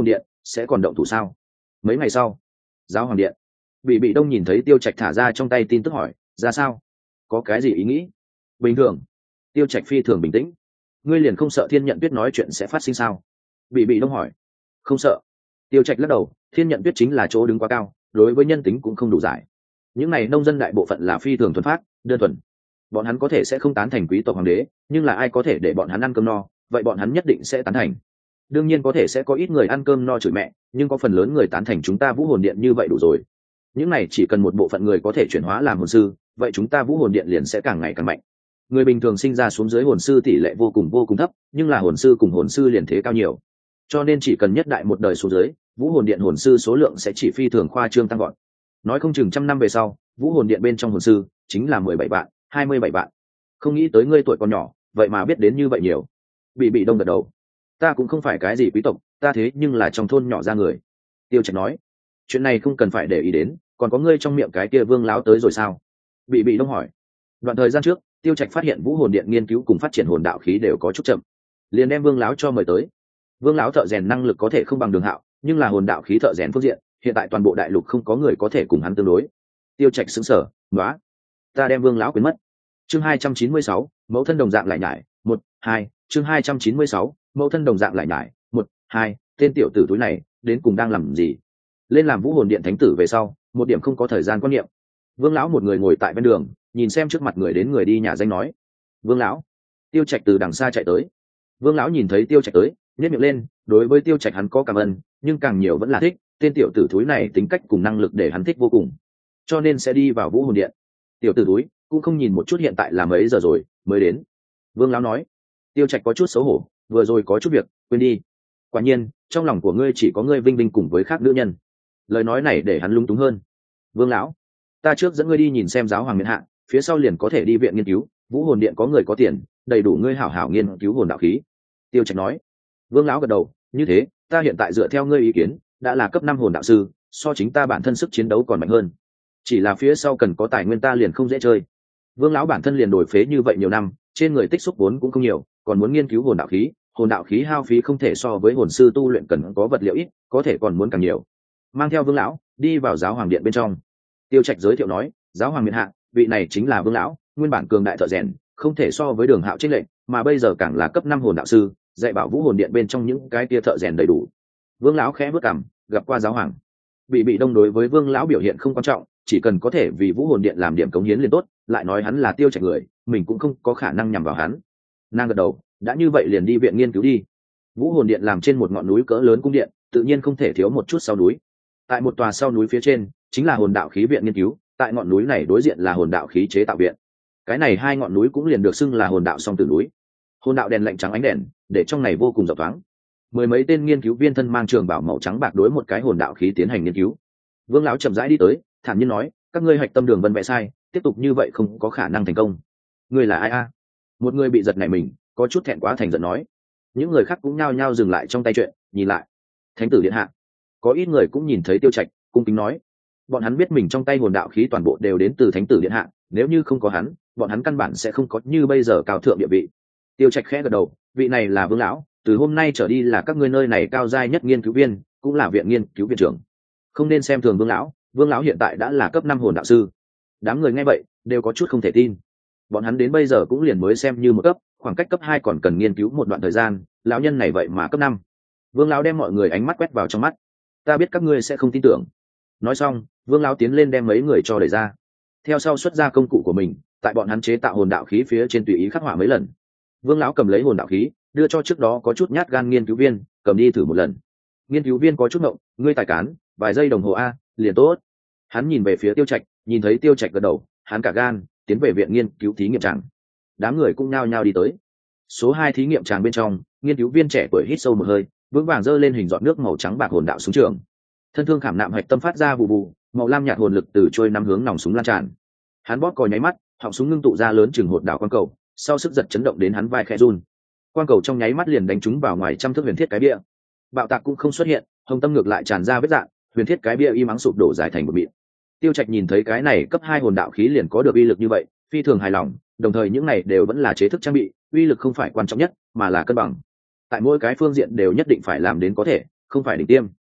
sẽ còn động thủ sao? Mấy ngày sau, giáo hoàng điện, bị bị đông nhìn thấy tiêu trạch thả ra trong tay tin tức hỏi ra sao, có cái gì ý nghĩ? Bình thường. Tiêu trạch phi thường bình tĩnh. Ngươi liền không sợ Thiên Nhận Tuyết nói chuyện sẽ phát sinh sao? Bị bị đông hỏi. Không sợ. Tiêu trạch lắc đầu. Thiên Nhận Tuyết chính là chỗ đứng quá cao, đối với nhân tính cũng không đủ giải. Những này nông dân đại bộ phận là phi thường thuần phát, đơn thuần. Bọn hắn có thể sẽ không tán thành quý tộc hoàng đế, nhưng là ai có thể để bọn hắn ăn cơm no, vậy bọn hắn nhất định sẽ tán thành. Đương nhiên có thể sẽ có ít người ăn cơm no chửi mẹ, nhưng có phần lớn người tán thành chúng ta Vũ Hồn Điện như vậy đủ rồi. Những này chỉ cần một bộ phận người có thể chuyển hóa làm hồn sư, vậy chúng ta Vũ Hồn Điện liền sẽ càng ngày càng mạnh. Người bình thường sinh ra xuống dưới hồn sư tỷ lệ vô cùng vô cùng thấp, nhưng là hồn sư cùng hồn sư liền thế cao nhiều. Cho nên chỉ cần nhất đại một đời xuống dưới, Vũ Hồn Điện hồn sư số lượng sẽ chỉ phi thường khoa trương tăng gọn. Nói không chừng trăm năm về sau, Vũ Hồn Điện bên trong hồn sư chính là mười bảy vạn, hai mươi bảy vạn. Không nghĩ tới ngươi tuổi còn nhỏ, vậy mà biết đến như vậy nhiều. Bị bị đông gật đầu. Ta cũng không phải cái gì quý tộc, ta thế nhưng là trong thôn nhỏ ra người. Tiêu Trạch nói. Chuyện này không cần phải để ý đến, còn có ngươi trong miệng cái kia Vương láo tới rồi sao? Bị bị đông hỏi. Đoạn thời gian trước, Tiêu Trạch phát hiện Vũ Hồn Điện nghiên cứu cùng phát triển hồn đạo khí đều có chút chậm, liền đem Vương láo cho mời tới. Vương láo thợ rèn năng lực có thể không bằng Đường Hạo, nhưng là hồn đạo khí thợ rèn phương diện, hiện tại toàn bộ đại lục không có người có thể cùng hắn tương đối. Tiêu Trạch sững sờ, "Nóa, ta đem Vương lão quên mất." Chương hai trăm chín mươi sáu, mẫu thân đồng dạng lại nhải, một, hai, chương hai trăm chín mươi sáu, mẫu thân đồng dạng lại nhải, một, hai, tên tiểu tử túi này đến cùng đang làm gì? Lên làm Vũ Hồn Điện thánh tử về sau, một điểm không có thời gian quan niệm. Vương lão một người ngồi tại bên đường, nhìn xem trước mặt người đến người đi nhà danh nói: "Vương lão." Tiêu Trạch từ đằng xa chạy tới. Vương lão nhìn thấy Tiêu Trạch tới, nhếch miệng lên, đối với Tiêu Trạch hắn có cảm ơn, nhưng càng nhiều vẫn là thích, tên tiểu tử thúi này tính cách cùng năng lực để hắn thích vô cùng, cho nên sẽ đi vào Vũ Hồn Điện. Tiểu tử thúi cũng không nhìn một chút hiện tại là mấy giờ rồi mới đến. Vương lão nói. Tiêu Trạch có chút xấu hổ, vừa rồi có chút việc quên đi. Quả nhiên trong lòng của ngươi chỉ có ngươi Vinh Vinh cùng với khác nữ nhân. Lời nói này để hắn lung túng hơn. Vương lão, ta trước dẫn ngươi đi nhìn xem giáo hoàng miện hạ, phía sau liền có thể đi viện nghiên cứu. Vũ Hồn Điện có người có tiền, đầy đủ ngươi hảo hảo nghiên cứu hồn đạo khí. Tiêu Trạch nói. Vương lão gật đầu. Như thế ta hiện tại dựa theo ngươi ý kiến đã là cấp năm hồn đạo sư, so chính ta bản thân sức chiến đấu còn mạnh hơn, chỉ là phía sau cần có tài nguyên ta liền không dễ chơi. Vương lão bản thân liền đổi phế như vậy nhiều năm, trên người tích xúc vốn cũng không nhiều, còn muốn nghiên cứu hồn đạo khí, hồn đạo khí hao phí không thể so với hồn sư tu luyện cần có vật liệu ít, có thể còn muốn càng nhiều. Mang theo Vương lão đi vào giáo hoàng điện bên trong. Tiêu Trạch giới thiệu nói, giáo hoàng miện hạ, vị này chính là Vương lão, nguyên bản cường đại thợ rèn, không thể so với Đường Hạo trên lệnh, mà bây giờ càng là cấp năm hồn đạo sư, dạy bảo Vũ Hồn Điện bên trong những cái tia thợ rèn đầy đủ. Vương lão khẽ bước cằm, gặp qua giáo hoàng. Bị bị đông đối với Vương lão biểu hiện không quan trọng, chỉ cần có thể vì Vũ Hồn Điện làm điểm cống hiến liền tốt, lại nói hắn là Tiêu Trạch người, mình cũng không có khả năng nhằm vào hắn. Nàng gật đầu, đã như vậy liền đi viện nghiên cứu đi. Vũ Hồn Điện làm trên một ngọn núi cỡ lớn cung điện, tự nhiên không thể thiếu một chút sau núi. Tại một tòa sau núi phía trên, chính là hồn đạo khí viện nghiên cứu, tại ngọn núi này đối diện là hồn đạo khí chế tạo viện. Cái này hai ngọn núi cũng liền được xưng là hồn đạo song tử núi. Hồn đạo đèn lạnh trắng ánh đèn, để trong này vô cùng rộng thoáng. Mười mấy tên nghiên cứu viên thân mang trường bảo màu trắng bạc đối một cái hồn đạo khí tiến hành nghiên cứu. Vương lão chậm rãi đi tới, thản nhiên nói, các ngươi hạch tâm đường vân vẽ sai, tiếp tục như vậy không có khả năng thành công. Ngươi là ai a? Một người bị giật nảy mình, có chút thẹn quá thành giận nói. Những người khác cũng nhao nhao dừng lại trong tay chuyện, nhìn lại. Thánh tử điện hạ. Có ít người cũng nhìn thấy Tiêu Trạch, cung kính nói. Bọn hắn biết mình trong tay hồn đạo khí toàn bộ đều đến từ thánh tử điện hạ, nếu như không có hắn, bọn hắn căn bản sẽ không có như bây giờ cao thượng địa vị. Tiêu Trạch khẽ gật đầu, vị này là Vương lão, từ hôm nay trở đi là các ngươi nơi này cao giai nhất nghiên cứu viên, cũng là viện nghiên cứu viện trưởng. Không nên xem thường Vương lão, Vương lão hiện tại đã là cấp năm hồn đạo sư. Đám người nghe vậy đều có chút không thể tin. Bọn hắn đến bây giờ cũng liền mới xem như một cấp, khoảng cách cấp hai còn cần nghiên cứu một đoạn thời gian, lão nhân này vậy mà cấp năm. Vương lão đem mọi người ánh mắt quét vào trong mắt. Ta biết các ngươi sẽ không tin tưởng. Nói xong, Vương lão tiến lên đem mấy người cho đẩy ra. Theo sau xuất ra công cụ của mình, tại bọn hắn chế tạo hồn đạo khí phía trên tùy ý khắc họa mấy lần. Vương lão cầm lấy hồn đạo khí, đưa cho trước đó có chút nhát gan nghiên cứu viên, cầm đi thử một lần. Nghiên cứu viên có chút ngộng, ngươi tài cán, vài giây đồng hồ a, liền tốt. Hắn nhìn về phía Tiêu Trạch, nhìn thấy Tiêu Trạch gật đầu, hắn cả gan tiến về viện nghiên cứu thí nghiệm tràng. Đám người cũng nhao nhao đi tới. Số hai thí nghiệm tràng bên trong, nghiên cứu viên trẻ tuổi hít sâu một hơi, vững vàng giơ lên hình giọt nước màu trắng bạc hồn đạo súng trường. Thân thương khảm nạm hạch tâm phát ra vụ vụ, màu lam nhạt hồn lực từ trôi năm hướng nòng súng lan tràn. Hắn bóp cò nháy mắt, họng súng ngưng tụ ra lớn chừng hột đạo quang cầu, sau sức giật chấn động đến hắn vai khẽ run. Quang cầu trong nháy mắt liền đánh trúng vào ngoài trăm thước huyền thiết cái bia. Bạo tạc cũng không xuất hiện, hồng tâm ngược lại tràn ra vết dạn, huyền thiết cái bia im ắng sụp đổ giải thành một mịn. Tiêu Trạch nhìn thấy cái này cấp hai hồn đạo khí liền có được uy lực như vậy, phi thường hài lòng, đồng thời những này đều vẫn là chế thức trang bị, uy lực không phải quan trọng nhất, mà là cân bằng. Tại mỗi cái phương diện đều nhất định phải làm đến có thể, không phải đỉnh tiêm.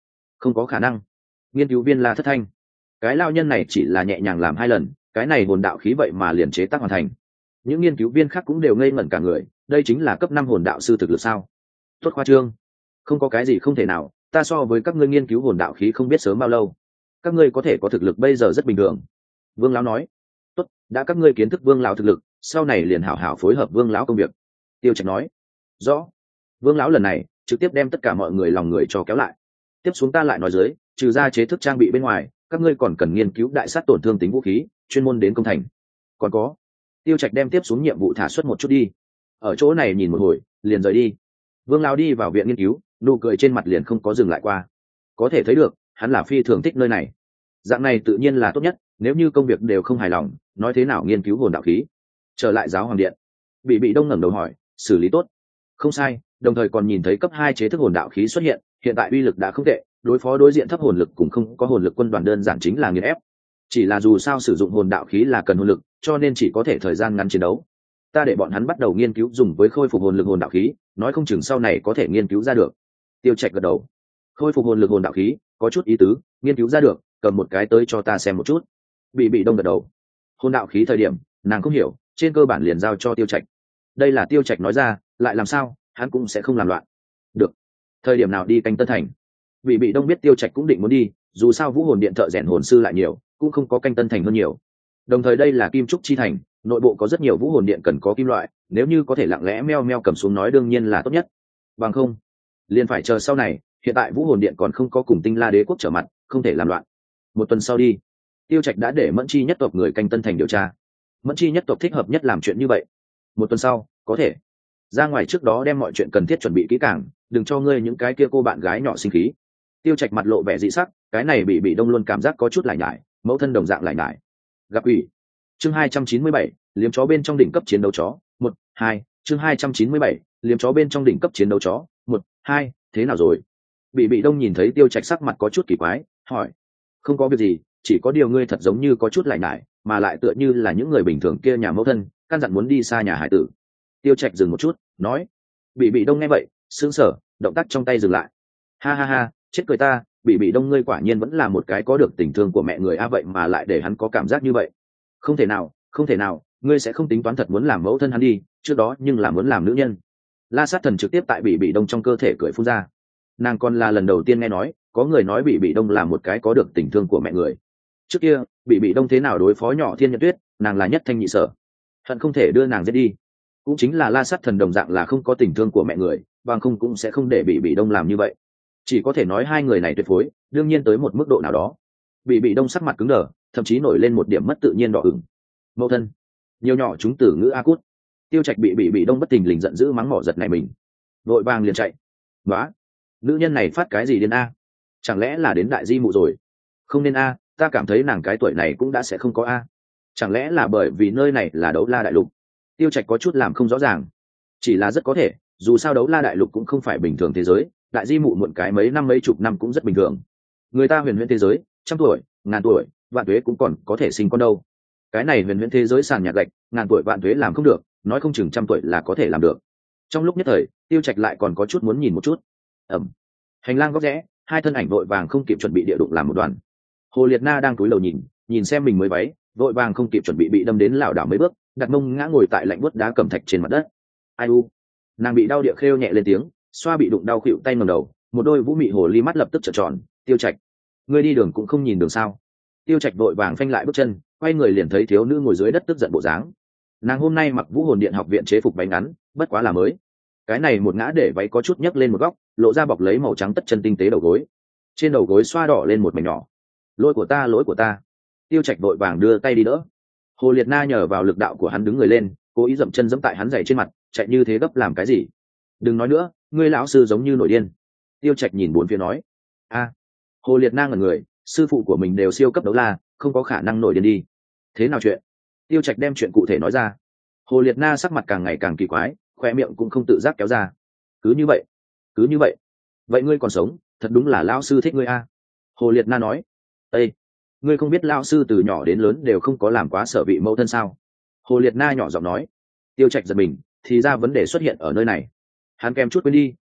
Không có khả năng. Nghiên cứu viên La Thất Thanh, cái lao nhân này chỉ là nhẹ nhàng làm hai lần, cái này hồn đạo khí vậy mà liền chế tác hoàn thành. Những nghiên cứu viên khác cũng đều ngây ngẩn cả người, đây chính là cấp năm hồn đạo sư thực lực sao? Tốt khoa trương. Không có cái gì không thể nào, ta so với các ngươi nghiên cứu hồn đạo khí không biết sớm bao lâu. Các ngươi có thể có thực lực bây giờ rất bình thường. Vương lão nói. Tốt, đã các ngươi kiến thức Vương lão thực lực, sau này liền hảo hảo phối hợp Vương lão công việc. Tiêu Trạch nói. Rõ. Vương lão lần này trực tiếp đem tất cả mọi người lòng người cho kéo lại. Tiếp xuống ta lại nói dưới, trừ ra chế thức trang bị bên ngoài, các ngươi còn cần nghiên cứu đại sát tổn thương tính vũ khí, chuyên môn đến công thành. Còn có. Tiêu Trạch đem tiếp xuống nhiệm vụ thả xuất một chút đi. Ở chỗ này nhìn một hồi, liền rời đi. Vương lão đi vào viện nghiên cứu, nụ cười trên mặt liền không có dừng lại qua. Có thể thấy được, hắn là phi thường thích nơi này. Dạng này tự nhiên là tốt nhất, nếu như công việc đều không hài lòng, nói thế nào nghiên cứu hồn đạo khí. Trở lại giáo hoàng điện, Bị Bị Đông ngẩng đầu hỏi, xử lý tốt. Không sai, đồng thời còn nhìn thấy cấp hai chế thức hồn đạo khí xuất hiện, hiện tại uy lực đã không tệ, đối phó đối diện thấp hồn lực cũng không có hồn lực quân đoàn đơn giản chính là nghiền ép. Chỉ là dù sao sử dụng hồn đạo khí là cần hồn lực, cho nên chỉ có thể thời gian ngắn chiến đấu. Ta để bọn hắn bắt đầu nghiên cứu dùng với khôi phục hồn lực hồn đạo khí, nói không chừng sau này có thể nghiên cứu ra được. Tiêu Trạch gật đầu. Khôi phục hồn lực hồn đạo khí, có chút ý tứ, nghiên cứu ra được, cầm một cái tới cho ta xem một chút. Bị Bị Đông gật đầu. Hồn đạo khí thời điểm, nàng không hiểu, trên cơ bản liền giao cho Tiêu Trạch. Đây là Tiêu Trạch nói ra, lại làm sao, hắn cũng sẽ không làm loạn. Được. Thời điểm nào đi canh Tân Thành? Bị Bị Đông biết Tiêu Trạch cũng định muốn đi, dù sao vũ hồn điện thợ rèn hồn sư lại nhiều, cũng không có canh Tân Thành hơn nhiều. Đồng thời đây là Kim Trúc chi thành, nội bộ có rất nhiều vũ hồn điện cần có kim loại, nếu như có thể lặng lẽ meo meo cầm xuống nói đương nhiên là tốt nhất. Bằng không, liền phải chờ sau này, hiện tại vũ hồn điện còn không có cùng Tinh La đế quốc trở mặt, không thể làm loạn. Một tuần sau đi, Tiêu Trạch đã để Mẫn Chi nhất tộc người canh Tân Thành điều tra. Mẫn Chi nhất tộc thích hợp nhất làm chuyện như vậy. Một tuần sau, có thể ra ngoài trước đó đem mọi chuyện cần thiết chuẩn bị kỹ càng, đừng cho ngươi những cái kia cô bạn gái nhỏ sinh khí. Tiêu Trạch mặt lộ vẻ dị sắc, cái này bị Bị Đông luôn cảm giác có chút lải nhải, mẫu thân đồng dạng lải nhải. Gặp ủy. Chương hai trăm chín mươi bảy, liếm chó bên trong đỉnh cấp chiến đấu chó, một, hai, chương hai trăm chín mươi bảy, liếm chó bên trong đỉnh cấp chiến đấu chó, một, hai, thế nào rồi? Bị Bị Đông nhìn thấy Tiêu Trạch sắc mặt có chút kỳ quái, hỏi. Không có việc gì, chỉ có điều ngươi thật giống như có chút lải nhải, mà lại tựa như là những người bình thường kia nhà mẫu thân, căn dặn muốn đi xa nhà hải tử. Tiêu Trạch dừng một chút, nói. Bị Bị Đông nghe vậy, sững sờ, động tác trong tay dừng lại. Ha ha ha, chết cười ta, Bị Bị Đông ngươi quả nhiên vẫn là một cái có được tình thương của mẹ người a vậy mà lại để hắn có cảm giác như vậy. Không thể nào, không thể nào, ngươi sẽ không tính toán thật muốn làm mẫu thân hắn đi, trước đó nhưng là muốn làm nữ nhân. La Sát Thần trực tiếp tại Bị Bị Đông trong cơ thể cười phun ra. Nàng còn là lần đầu tiên nghe nói, có người nói Bị Bị Đông là một cái có được tình thương của mẹ người. Trước kia, Bị Bị Đông thế nào đối phó nhỏ Thiên Nhật Tuyết, nàng là nhất thanh nhị sở. Hận không thể đưa nàng giết đi. Cũng chính là La Sát Thần đồng dạng là không có tình thương của mẹ người, bằng không cũng sẽ không để Bị Bị Đông làm như vậy. Chỉ có thể nói hai người này tuyệt phối, đương nhiên tới một mức độ nào đó. Bị Bị Đông sắc mặt cứng đờ, thậm chí nổi lên một điểm mất tự nhiên đỏ ửng. Mẫu thân, nhiều nhỏ chúng tử ngữ a cút. Tiêu Trạch bị Bị Bị Đông bất tình lình giận dữ mắng mỏ giật này mình, vội vàng liền chạy. Nóa, nữ nhân này phát cái gì đến a? Chẳng lẽ là đến đại di mụ rồi? Không nên a, ta cảm thấy nàng cái tuổi này cũng đã sẽ không có a. Chẳng lẽ là bởi vì nơi này là Đấu La đại lục? Tiêu Trạch có chút làm không rõ ràng, chỉ là rất có thể, dù sao Đấu La đại lục cũng không phải bình thường thế giới, đại di mụ muộn cái mấy năm mấy chục năm cũng rất bình thường. Người ta huyền huyễn thế giới, trăm tuổi, ngàn tuổi, vạn tuế cũng còn có thể sinh con đâu. Cái này huyền huyễn thế giới sàn nhạc gạch, ngàn tuổi vạn tuế làm không được, nói không chừng trăm tuổi là có thể làm được. Trong lúc nhất thời, Tiêu Trạch lại còn có chút muốn nhìn một chút. Ẩm. Hành lang góc rẽ, hai thân ảnh vội vàng không kịp chuẩn bị địa đụng làm một đoàn. Hồ Liệt Na đang cúi đầu nhìn, nhìn xem mình mới váy, vội vàng không kịp chuẩn bị bị đâm đến lảo đảo mấy bước, đặt mông ngã ngồi tại lạnh buốt đá cẩm thạch trên mặt đất. Ai u. Nàng bị đau địa khêu nhẹ lên tiếng, xoa bị đụng đau khuỵu tay ngẩng đầu, một đôi vũ mị hồ ly mắt lập tức trợn tròn. Tiêu Trạch, ngươi đi đường cũng không nhìn đường sao? Tiêu Trạch vội vàng phanh lại bước chân, quay người liền thấy thiếu nữ ngồi dưới đất tức giận bộ dáng. Nàng hôm nay mặc vũ hồn điện học viện chế phục váy ngắn, bất quá là mới. Cái này một ngã để váy có chút nhấc lên một góc, lộ ra bọc lấy màu trắng tất chân tinh tế đầu gối. Trên đầu gối xoa đỏ lên một mảnh nhỏ. Lỗi của ta, lỗi của ta. Tiêu Trạch vội vàng đưa tay đi đỡ. Hồ Liệt Na nhờ vào lực đạo của hắn đứng người lên, cố ý dậm chân giẫm tại hắn giày trên mặt, chạy như thế gấp làm cái gì? Đừng nói nữa, ngươi lão sư giống như nổi điên. Tiêu Trạch nhìn bốn phía nói. A. Hồ Liệt Na ngẩn người, sư phụ của mình đều siêu cấp đấu la, không có khả năng nổi điên đi. Thế nào chuyện? Tiêu Trạch đem chuyện cụ thể nói ra. Hồ Liệt Na sắc mặt càng ngày càng kỳ quái, khoe miệng cũng không tự giác kéo ra. Cứ như vậy, cứ như vậy. Vậy ngươi còn sống, thật đúng là lão sư thích ngươi a. Hồ Liệt Na nói. Ê, ngươi không biết lão sư từ nhỏ đến lớn đều không có làm quá sở vị mẫu thân sao? Hồ Liệt Na nhỏ giọng nói. Tiêu Trạch giật mình, thì ra vấn đề xuất hiện ở nơi này. Hắn kèm chút quên đi,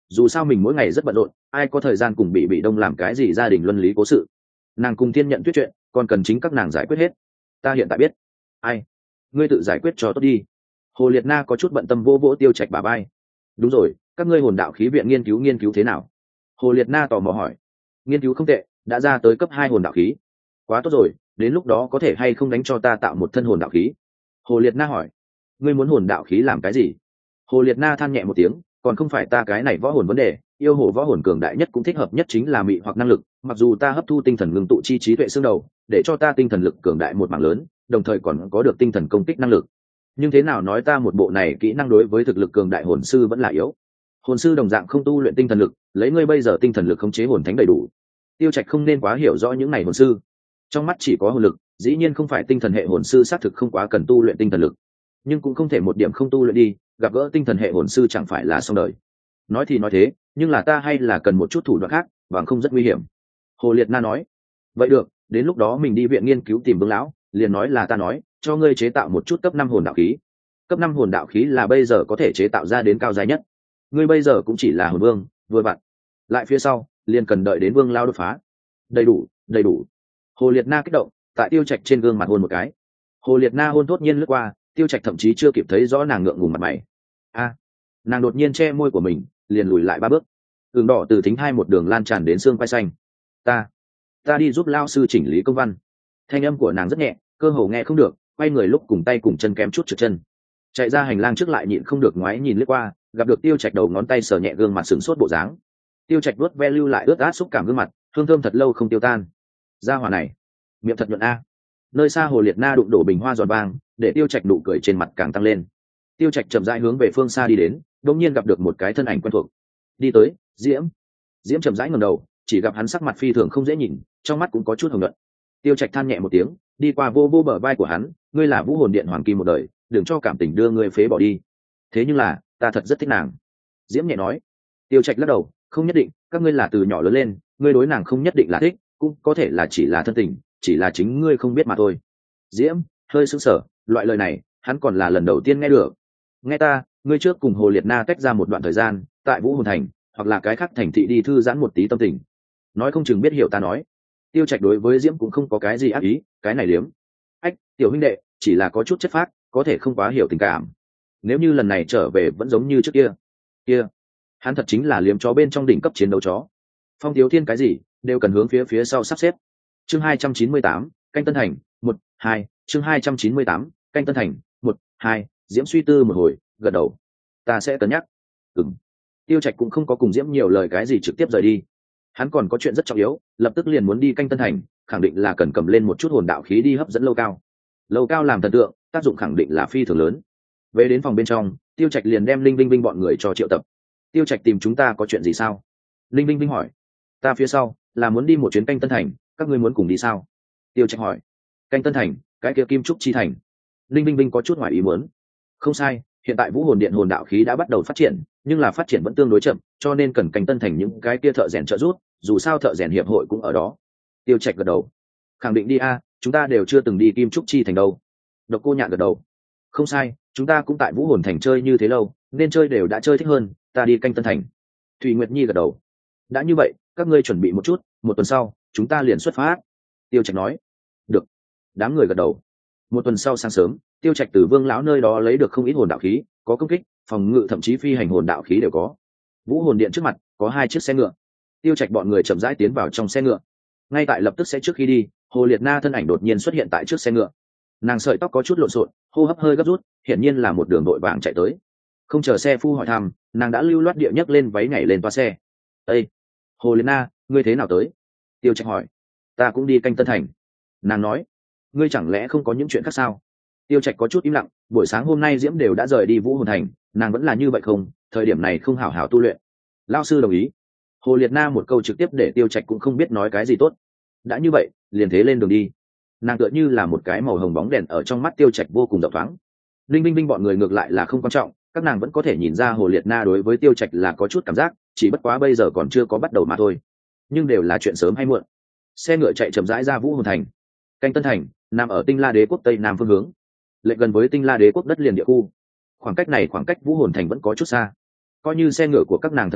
dù sao mình mỗi ngày rất bận rộn, ai có thời gian cùng bị bị đông làm cái gì gia đình luân lý cố sự. Nàng cùng thiên nhận tuyết chuyện còn cần chính các nàng giải quyết hết. Ta hiện tại biết. Ai? Ngươi tự giải quyết cho tốt đi. Hồ Liệt Na có chút bận tâm vô vỗ Tiêu Trạch bà bay. Đúng rồi, các ngươi hồn đạo khí viện nghiên cứu nghiên cứu thế nào? Hồ Liệt Na tò mò hỏi. Nghiên cứu không tệ, đã ra tới cấp hai hồn đạo khí. Quá tốt rồi, đến lúc đó có thể hay không đánh cho ta tạo một thân hồn đạo khí? Hồ Liệt Na hỏi. Ngươi muốn hồn đạo khí làm cái gì? Hồ Liệt Na than nhẹ một tiếng, còn không phải ta cái này võ hồn vấn đề, yêu hồ võ hồn cường đại nhất cũng thích hợp nhất chính là mị hoặc năng lực, mặc dù ta hấp thu tinh thần ngưng tụ chi trí tuệ xương đầu, để cho ta tinh thần lực cường đại một mảng lớn, đồng thời còn có được tinh thần công kích năng lực. Nhưng thế nào nói ta một bộ này kỹ năng đối với thực lực cường đại hồn sư vẫn là yếu. Hồn sư đồng dạng không tu luyện tinh thần lực, lấy ngươi bây giờ tinh thần lực khống chế hồn thánh đầy đủ. Tiêu Trạch không nên quá hiểu rõ những này hồn sư. Trong mắt chỉ có hồn lực, dĩ nhiên không phải tinh thần hệ hồn sư xác thực không quá cần tu luyện tinh thần lực, nhưng cũng không thể một điểm không tu luyện đi, gặp gỡ tinh thần hệ hồn sư chẳng phải là xong đời. Nói thì nói thế, nhưng là ta hay là cần một chút thủ đoạn khác, bằng không rất nguy hiểm. Hồ Liệt Na nói. Vậy được, đến lúc đó mình đi viện nghiên cứu tìm Vương lão, liền nói là ta nói, cho ngươi chế tạo một chút cấp năm hồn đạo khí. Cấp năm hồn đạo khí là bây giờ có thể chế tạo ra đến cao giá nhất. Ngươi bây giờ cũng chỉ là hồn vương, vừa vặn. Lại phía sau, liền cần đợi đến Vương lão đột phá. Đầy đủ, đầy đủ. Hồ Liệt Na kích động, tại Tiêu Trạch trên gương mặt hôn một cái. Hồ Liệt Na hôn thốt nhiên lướt qua, Tiêu Trạch thậm chí chưa kịp thấy rõ nàng ngượng ngùng mặt mày. A, nàng đột nhiên che môi của mình, liền lùi lại ba bước. Đường đỏ từ thính hai một đường lan tràn đến xương quai xanh. Ta, ta đi giúp lao sư chỉnh lý công văn. Thanh âm của nàng rất nhẹ, cơ hồ nghe không được, quay người lúc cùng tay cùng chân kém chút trượt chân. Chạy ra hành lang trước lại nhịn không được ngoái nhìn lướt qua, gặp được Tiêu Trạch đầu ngón tay sờ nhẹ gương mặt sừng sốt bộ dáng. Tiêu Trạch vuốt ve lưu lại ướt át xúc cảm gương mặt, hương thơm thật lâu không tiêu tan. Gia hỏa này, miệng thật nhuận a. Nơi xa Hồ Liệt Na đụng đổ bình hoa giòn vàng, để Tiêu Trạch nụ cười trên mặt càng tăng lên. Tiêu Trạch chậm rãi hướng về phương xa đi đến, đột nhiên gặp được một cái thân ảnh quen thuộc. Đi tới, Diễm. Diễm chậm rãi ngẩng đầu, chỉ gặp hắn sắc mặt phi thường không dễ nhìn, trong mắt cũng có chút hồng nhuận. Tiêu Trạch than nhẹ một tiếng, đi qua vô vô bờ vai của hắn, ngươi là Vũ Hồn Điện hoàng kim một đời, đừng cho cảm tình đưa ngươi phế bỏ đi. Thế nhưng là, ta thật rất thích nàng. Diễm nhẹ nói. Tiêu Trạch lắc đầu, không nhất định, các ngươi là từ nhỏ lớn lên, ngươi đối nàng không nhất định là thích, cũng có thể là chỉ là thân tình, chỉ là chính ngươi không biết mà thôi. Diễm hơi sững sờ, loại lời này hắn còn là lần đầu tiên nghe được. Nghe ta, ngươi trước cùng Hồ Liệt Na tách ra một đoạn thời gian, tại Vũ Hồn Thành hoặc là cái khác thành thị đi thư giãn một tí tâm tình, nói không chừng biết hiểu ta nói. Tiêu Trạch đối với Diễm cũng không có cái gì ác ý, cái này liếm. Ách, tiểu huynh đệ, chỉ là có chút chất phác, có thể không quá hiểu tình cảm. Nếu như lần này trở về vẫn giống như trước kia, kia, hắn thật chính là liếm chó bên trong đỉnh cấp chiến đấu chó. Phong Tiếu Thiên cái gì đều cần hướng phía phía sau sắp xếp. Chương hai trăm chín mươi tám, canh Tân Thành, một, hai, chương hai trăm chín mươi tám, canh Tân Thành, một, hai, Diễm suy tư một hồi, gật đầu. Ta sẽ cân nhắc. Ừm. Tiêu Trạch cũng không có cùng Diễm nhiều lời cái gì trực tiếp rời đi. Hắn còn có chuyện rất trọng yếu, lập tức liền muốn đi canh Tân Thành, khẳng định là cần cầm lên một chút hồn đạo khí đi hấp dẫn Lâu Cao. Lâu Cao làm thần tượng, tác dụng khẳng định là phi thường lớn. Về đến phòng bên trong, Tiêu Trạch liền đem Linh Vinh Vinh bọn người cho triệu tập. Tiêu Trạch tìm chúng ta có chuyện gì sao? Linh Vinh Vinh hỏi. Ta phía sau là muốn đi một chuyến canh Tân Thành, các ngươi muốn cùng đi sao? Tiêu Trạch hỏi. Canh Tân Thành, cái kia Kim Trúc Chi Thành. Linh Vinh Vinh có chút ngoài ý muốn. Không sai, hiện tại Vũ Hồn Điện hồn đạo khí đã bắt đầu phát triển, nhưng là phát triển vẫn tương đối chậm, cho nên cần canh Tân Thành những cái kia thợ rèn trợ giúp, dù sao thợ rèn hiệp hội cũng ở đó. Tiêu Trạch gật đầu. Khẳng định đi a, chúng ta đều chưa từng đi Kim Trúc Chi Thành đâu. Độc Cô Nhạn gật đầu. Không sai, chúng ta cũng tại Vũ Hồn Thành chơi như thế lâu, nên chơi đều đã chơi thích hơn, ta đi canh Tân Thành. Thủy Nguyệt Nhi gật đầu. Đã như vậy, các ngươi chuẩn bị một chút, một tuần sau chúng ta liền xuất phát. Tiêu Trạch nói. Được. Đám người gật đầu. Một tuần sau sáng sớm, Tiêu Trạch từ Vương lão nơi đó lấy được không ít hồn đạo khí, có công kích, phòng ngự, thậm chí phi hành hồn đạo khí đều có. Vũ Hồn Điện trước mặt có hai chiếc xe ngựa. Tiêu Trạch bọn người chậm rãi tiến vào trong xe ngựa. Ngay tại lập tức sẽ trước khi đi, Hồ Liệt Na thân ảnh đột nhiên xuất hiện tại trước xe ngựa. Nàng sợi tóc có chút lộn xộn, hô hấp hơi gấp rút, hiển nhiên là một đường đội vàng chạy tới. Không chờ xe phu hỏi thăm, nàng đã lưu loát địa nhấc lên váy nhảy lên toa xe. Ê, Hồ Liệt Na, ngươi thế nào tới? Tiêu Trạch hỏi. Ta cũng đi canh Tân Thành. Nàng nói. Ngươi chẳng lẽ không có những chuyện khác sao? Tiêu Trạch có chút im lặng, buổi sáng hôm nay Diễm đều đã rời đi Vũ Hồn Thành, nàng vẫn là như vậy không? Thời điểm này không hảo hảo tu luyện. Lão sư đồng ý. Hồ Liệt Na một câu trực tiếp để Tiêu Trạch cũng không biết nói cái gì tốt. Đã như vậy, liền thế lên đường đi. Nàng tựa như là một cái màu hồng bóng đèn ở trong mắt Tiêu Trạch vô cùng rộng thoáng. Linh Binh Binh bọn người ngược lại là không quan trọng, các nàng vẫn có thể nhìn ra Hồ Liệt Na đối với Tiêu Trạch là có chút cảm giác, chỉ bất quá bây giờ còn chưa có bắt đầu mà thôi. Nhưng đều là chuyện sớm hay muộn. Xe ngựa chạy chậm rãi ra Vũ Hồn Thành. Canh Tân Thành nằm ở Tinh La Đế quốc tây nam phương hướng, lệ gần với Tinh La Đế quốc đất liền địa khu. Khoảng cách này khoảng cách Vũ Hồn Thành vẫn có chút xa. Coi như xe ngựa của các nàng thật nhanh,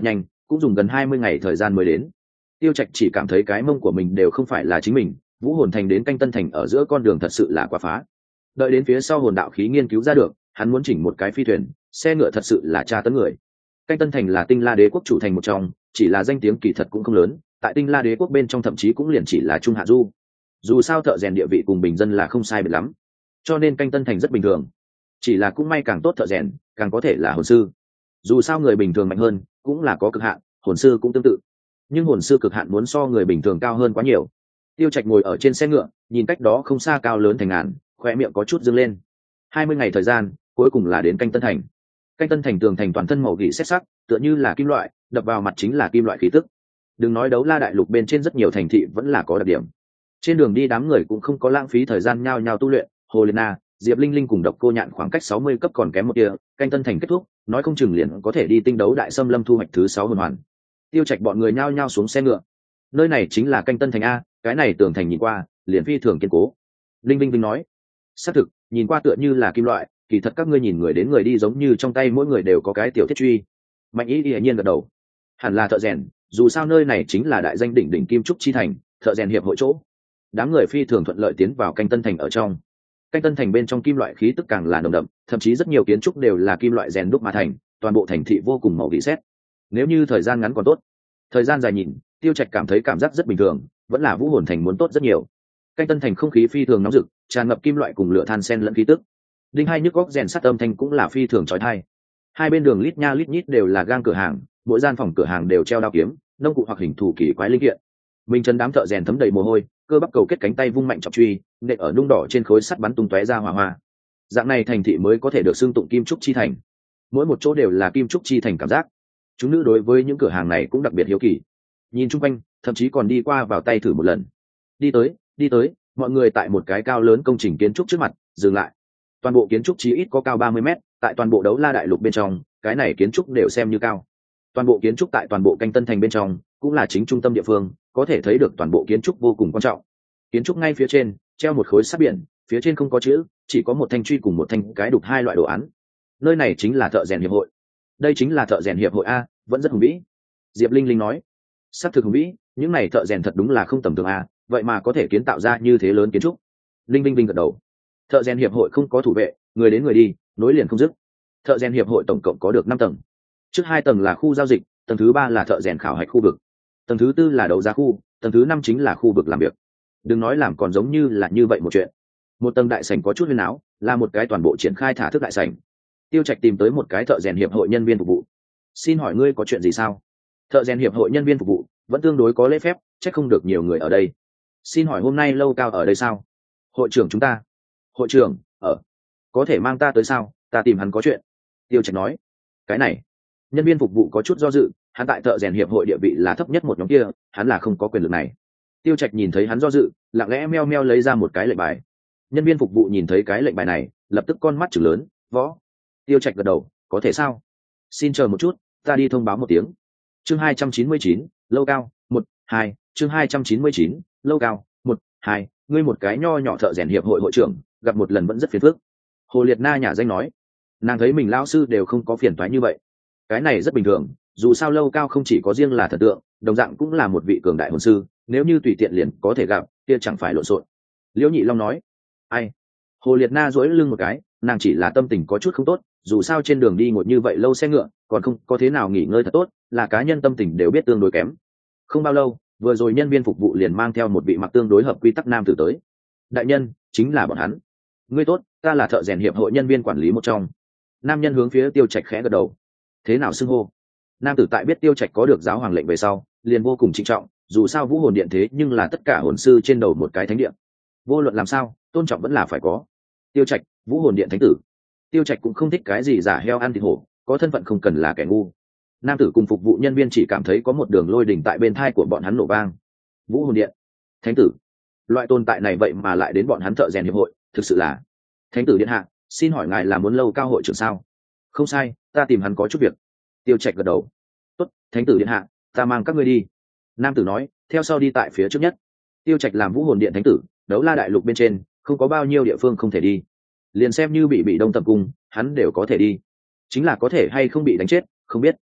cũng dùng gần hai mươi ngày thời gian mới đến. Tiêu Trạch chỉ cảm thấy cái mông của mình đều không phải là chính mình, Vũ Hồn Thành đến Canh Tân Thành ở giữa con đường thật sự là quá phá. Đợi đến phía sau hồn đạo khí nghiên cứu ra được, hắn muốn chỉnh một cái phi thuyền, xe ngựa thật sự là tra tấn người. Canh Tân Thành là Tinh La Đế quốc chủ thành một trong, chỉ là danh tiếng kỳ thật cũng không lớn, tại Tinh La Đế quốc bên trong thậm chí cũng liền chỉ là trung hạ du. Dù sao thợ rèn địa vị cùng bình dân là không sai biệt lắm, cho nên Canh Tân Thành rất bình thường. Chỉ là cũng may càng tốt thợ rèn, càng có thể là hồn sư. Dù sao người bình thường mạnh hơn, cũng là có cực hạn, hồn sư cũng tương tự. Nhưng hồn sư cực hạn muốn so người bình thường cao hơn quá nhiều. Tiêu Trạch ngồi ở trên xe ngựa, nhìn cách đó không xa cao lớn thành ngàn, khoe miệng có chút dương lên. Hai mươi ngày thời gian, cuối cùng là đến Canh Tân Thành. Canh Tân Thành tường thành toàn thân màu gỉ sét sắc, tựa như là kim loại, đập vào mặt chính là kim loại khí tức. Đừng nói Đấu La đại lục bên trên rất nhiều thành thị vẫn là có đặc điểm. Trên đường đi đám người cũng không có lãng phí thời gian nhao nhao tu luyện, Hồ Liên Na, Diệp Linh Linh cùng Độc Cô Nhạn khoảng cách sáu mươi cấp còn kém một tia, Canh Tân Thành kết thúc, nói không chừng liền có thể đi tinh đấu đại xâm lâm thu hoạch thứ sáu hồn hoàn. Tiêu Trạch bọn người nhao nhao xuống xe ngựa. Nơi này chính là Canh Tân Thành a, cái này tường thành nhìn qua, liền phi thường kiên cố. Linh Linh Vinh nói, xác thực, nhìn qua tựa như là kim loại, kỳ thật các ngươi nhìn người đến người đi giống như trong tay mỗi người đều có cái tiểu thiết truy. Mạnh Ý hiển nhiên gật đầu, hẳn là thợ rèn, dù sao nơi này chính là đại danh đỉnh đỉnh kim trúc chi thành, thợ rèn hiệp hội chỗ. Đám người phi thường thuận lợi tiến vào Canh Tân Thành ở trong. Canh Tân Thành bên trong kim loại khí tức càng là nồng đậm, thậm chí rất nhiều kiến trúc đều là kim loại rèn đúc mà thành, toàn bộ thành thị vô cùng màu gỉ sét. Nếu như thời gian ngắn còn tốt, thời gian dài nhìn, Tiêu Trạch cảm thấy cảm giác rất bình thường, vẫn là Vũ Hồn Thành muốn tốt rất nhiều. Canh Tân Thành không khí phi thường nóng rực, tràn ngập kim loại cùng lửa than xen lẫn khí tức. Đinh hai nhức góc rèn sắt âm thanh cũng là phi thường chói tai. Hai bên đường lít nha lít nhít đều là gang cửa hàng, mỗi gian phòng cửa hàng đều treo đao kiếm, nông cụ hoặc hình thù kỳ quái linh kiện. Minh chân đám thợ rèn thấm đầy mồ hôi, cơ bắp cầu kết cánh tay vung mạnh chọc truy, nện ở nung đỏ trên khối sắt bắn tung tóe ra hỏa hoa. Dạng này thành thị mới có thể được xưng tụng kim trúc chi thành. Mỗi một chỗ đều là kim trúc chi thành cảm giác. Chúng nữ đối với những cửa hàng này cũng đặc biệt hiếu kỳ. Nhìn chung quanh, thậm chí còn đi qua vào tay thử một lần. Đi tới, đi tới, mọi người tại một cái cao lớn công trình kiến trúc trước mặt, dừng lại. Toàn bộ kiến trúc chí ít có cao ba mươi mét, tại toàn bộ Đấu La đại lục bên trong, cái này kiến trúc đều xem như cao. Toàn bộ kiến trúc tại toàn bộ Canh Tân Thành bên trong, cũng là chính trung tâm địa phương, có thể thấy được toàn bộ kiến trúc vô cùng quan trọng. Kiến trúc ngay phía trên treo một khối sắt biển, phía trên không có chữ, chỉ có một thanh truy cùng một thanh cái đục hai loại đồ án. Nơi này chính là thợ rèn hiệp hội. Đây chính là thợ rèn hiệp hội a, vẫn rất hùng vĩ. Diệp Linh Linh nói, xác thực hùng vĩ, những này thợ rèn thật đúng là không tầm thường a, vậy mà có thể kiến tạo ra như thế lớn kiến trúc. Linh Linh Linh gật đầu. Thợ rèn hiệp hội không có thủ vệ, người đến người đi, nối liền không dứt. Thợ rèn hiệp hội tổng cộng có được năm tầng. Trước hai tầng là khu giao dịch, tầng thứ ba là thợ rèn khảo hạch khu vực, tầng thứ tư là đấu giá khu, tầng thứ năm chính là khu vực làm việc. Đừng nói làm còn giống như là như vậy một chuyện. Một tầng đại sảnh có chút huyên áo, là một cái toàn bộ triển khai thả thức đại sảnh. Tiêu Trạch tìm tới một cái thợ rèn hiệp hội nhân viên phục vụ. Xin hỏi ngươi có chuyện gì sao? Thợ rèn hiệp hội nhân viên phục vụ vẫn tương đối có lễ phép, chắc không được nhiều người ở đây. Xin hỏi hôm nay Lâu Cao ở đây sao? Hội trưởng chúng ta. Hội trưởng ở. Có thể mang ta tới sao? Ta tìm hắn có chuyện. Tiêu Trạch nói. Cái này, nhân viên phục vụ có chút do dự, hắn tại thợ rèn hiệp hội địa vị là thấp nhất một nhóm kia, hắn là không có quyền lực này. Tiêu Trạch nhìn thấy hắn do dự, lặng lẽ meo meo lấy ra một cái lệnh bài. Nhân viên phục vụ nhìn thấy cái lệnh bài này, lập tức con mắt trừng lớn, võ. Tiêu Trạch gật đầu, có thể sao? Xin chờ một chút, ta đi thông báo một tiếng. Chương hai trăm chín mươi chín, Lâu Cao, một, hai, chương hai trăm chín mươi chín, Lâu Cao, một, hai, ngươi một cái nho nhỏ thợ rèn hiệp hội hội trưởng, gặp một lần vẫn rất phiền phức. Hồ Liệt Na nhà danh nói, nàng thấy mình lão sư đều không có phiền toái như vậy. Cái này rất bình thường, dù sao Lâu Cao không chỉ có riêng là thần tượng, đồng dạng cũng là một vị cường đại hồn sư, nếu như tùy tiện liền có thể gặp, kia chẳng phải lộn xộn. Liễu Nhị Long nói, ai? Hồ Liệt Na duỗi lưng một cái, nàng chỉ là tâm tình có chút không tốt, dù sao trên đường đi ngồi như vậy lâu xe ngựa, còn không có thế nào nghỉ ngơi thật tốt, là cá nhân tâm tình đều biết tương đối kém. Không bao lâu, vừa rồi nhân viên phục vụ liền mang theo một vị mặc tương đối hợp quy tắc nam tử tới. Đại nhân, chính là bọn hắn. Ngươi tốt, ta là thợ rèn hiệp hội nhân viên quản lý một trong. Nam nhân hướng phía Tiêu Trạch khẽ gật đầu. Thế nào xưng hô? Nam tử tại biết Tiêu Trạch có được giáo hoàng lệnh về sau, liền vô cùng trịnh trọng, dù sao Vũ Hồn Điện thế nhưng là tất cả hồn sư trên đầu một cái thánh điện. Vô luận làm sao, tôn trọng vẫn là phải có. Tiêu Trạch, Vũ Hồn Điện thánh tử. Tiêu Trạch cũng không thích cái gì giả heo ăn thịt hổ, có thân phận không cần là kẻ ngu. Nam tử cùng phục vụ nhân viên chỉ cảm thấy có một đường lôi đỉnh tại bên thai của bọn hắn nổ vang. Vũ Hồn Điện, thánh tử, loại tồn tại này vậy mà lại đến bọn hắn thợ rèn hiệp hội, thực sự là. Thánh tử điện hạ, xin hỏi ngài là muốn Lâu Cao hội trưởng sao? Không sai, ta tìm hắn có chút việc. Tiêu Trạch gật đầu. Tốt, thánh tử điện hạ, ta mang các ngươi đi. Nam tử nói, theo sau đi tại phía trước nhất. Tiêu Trạch làm Vũ Hồn Điện thánh tử, Đấu La đại lục bên trên không có bao nhiêu địa phương không thể đi, liền xem như bị bị đông tập cung hắn đều có thể đi, chính là có thể hay không bị đánh chết không biết.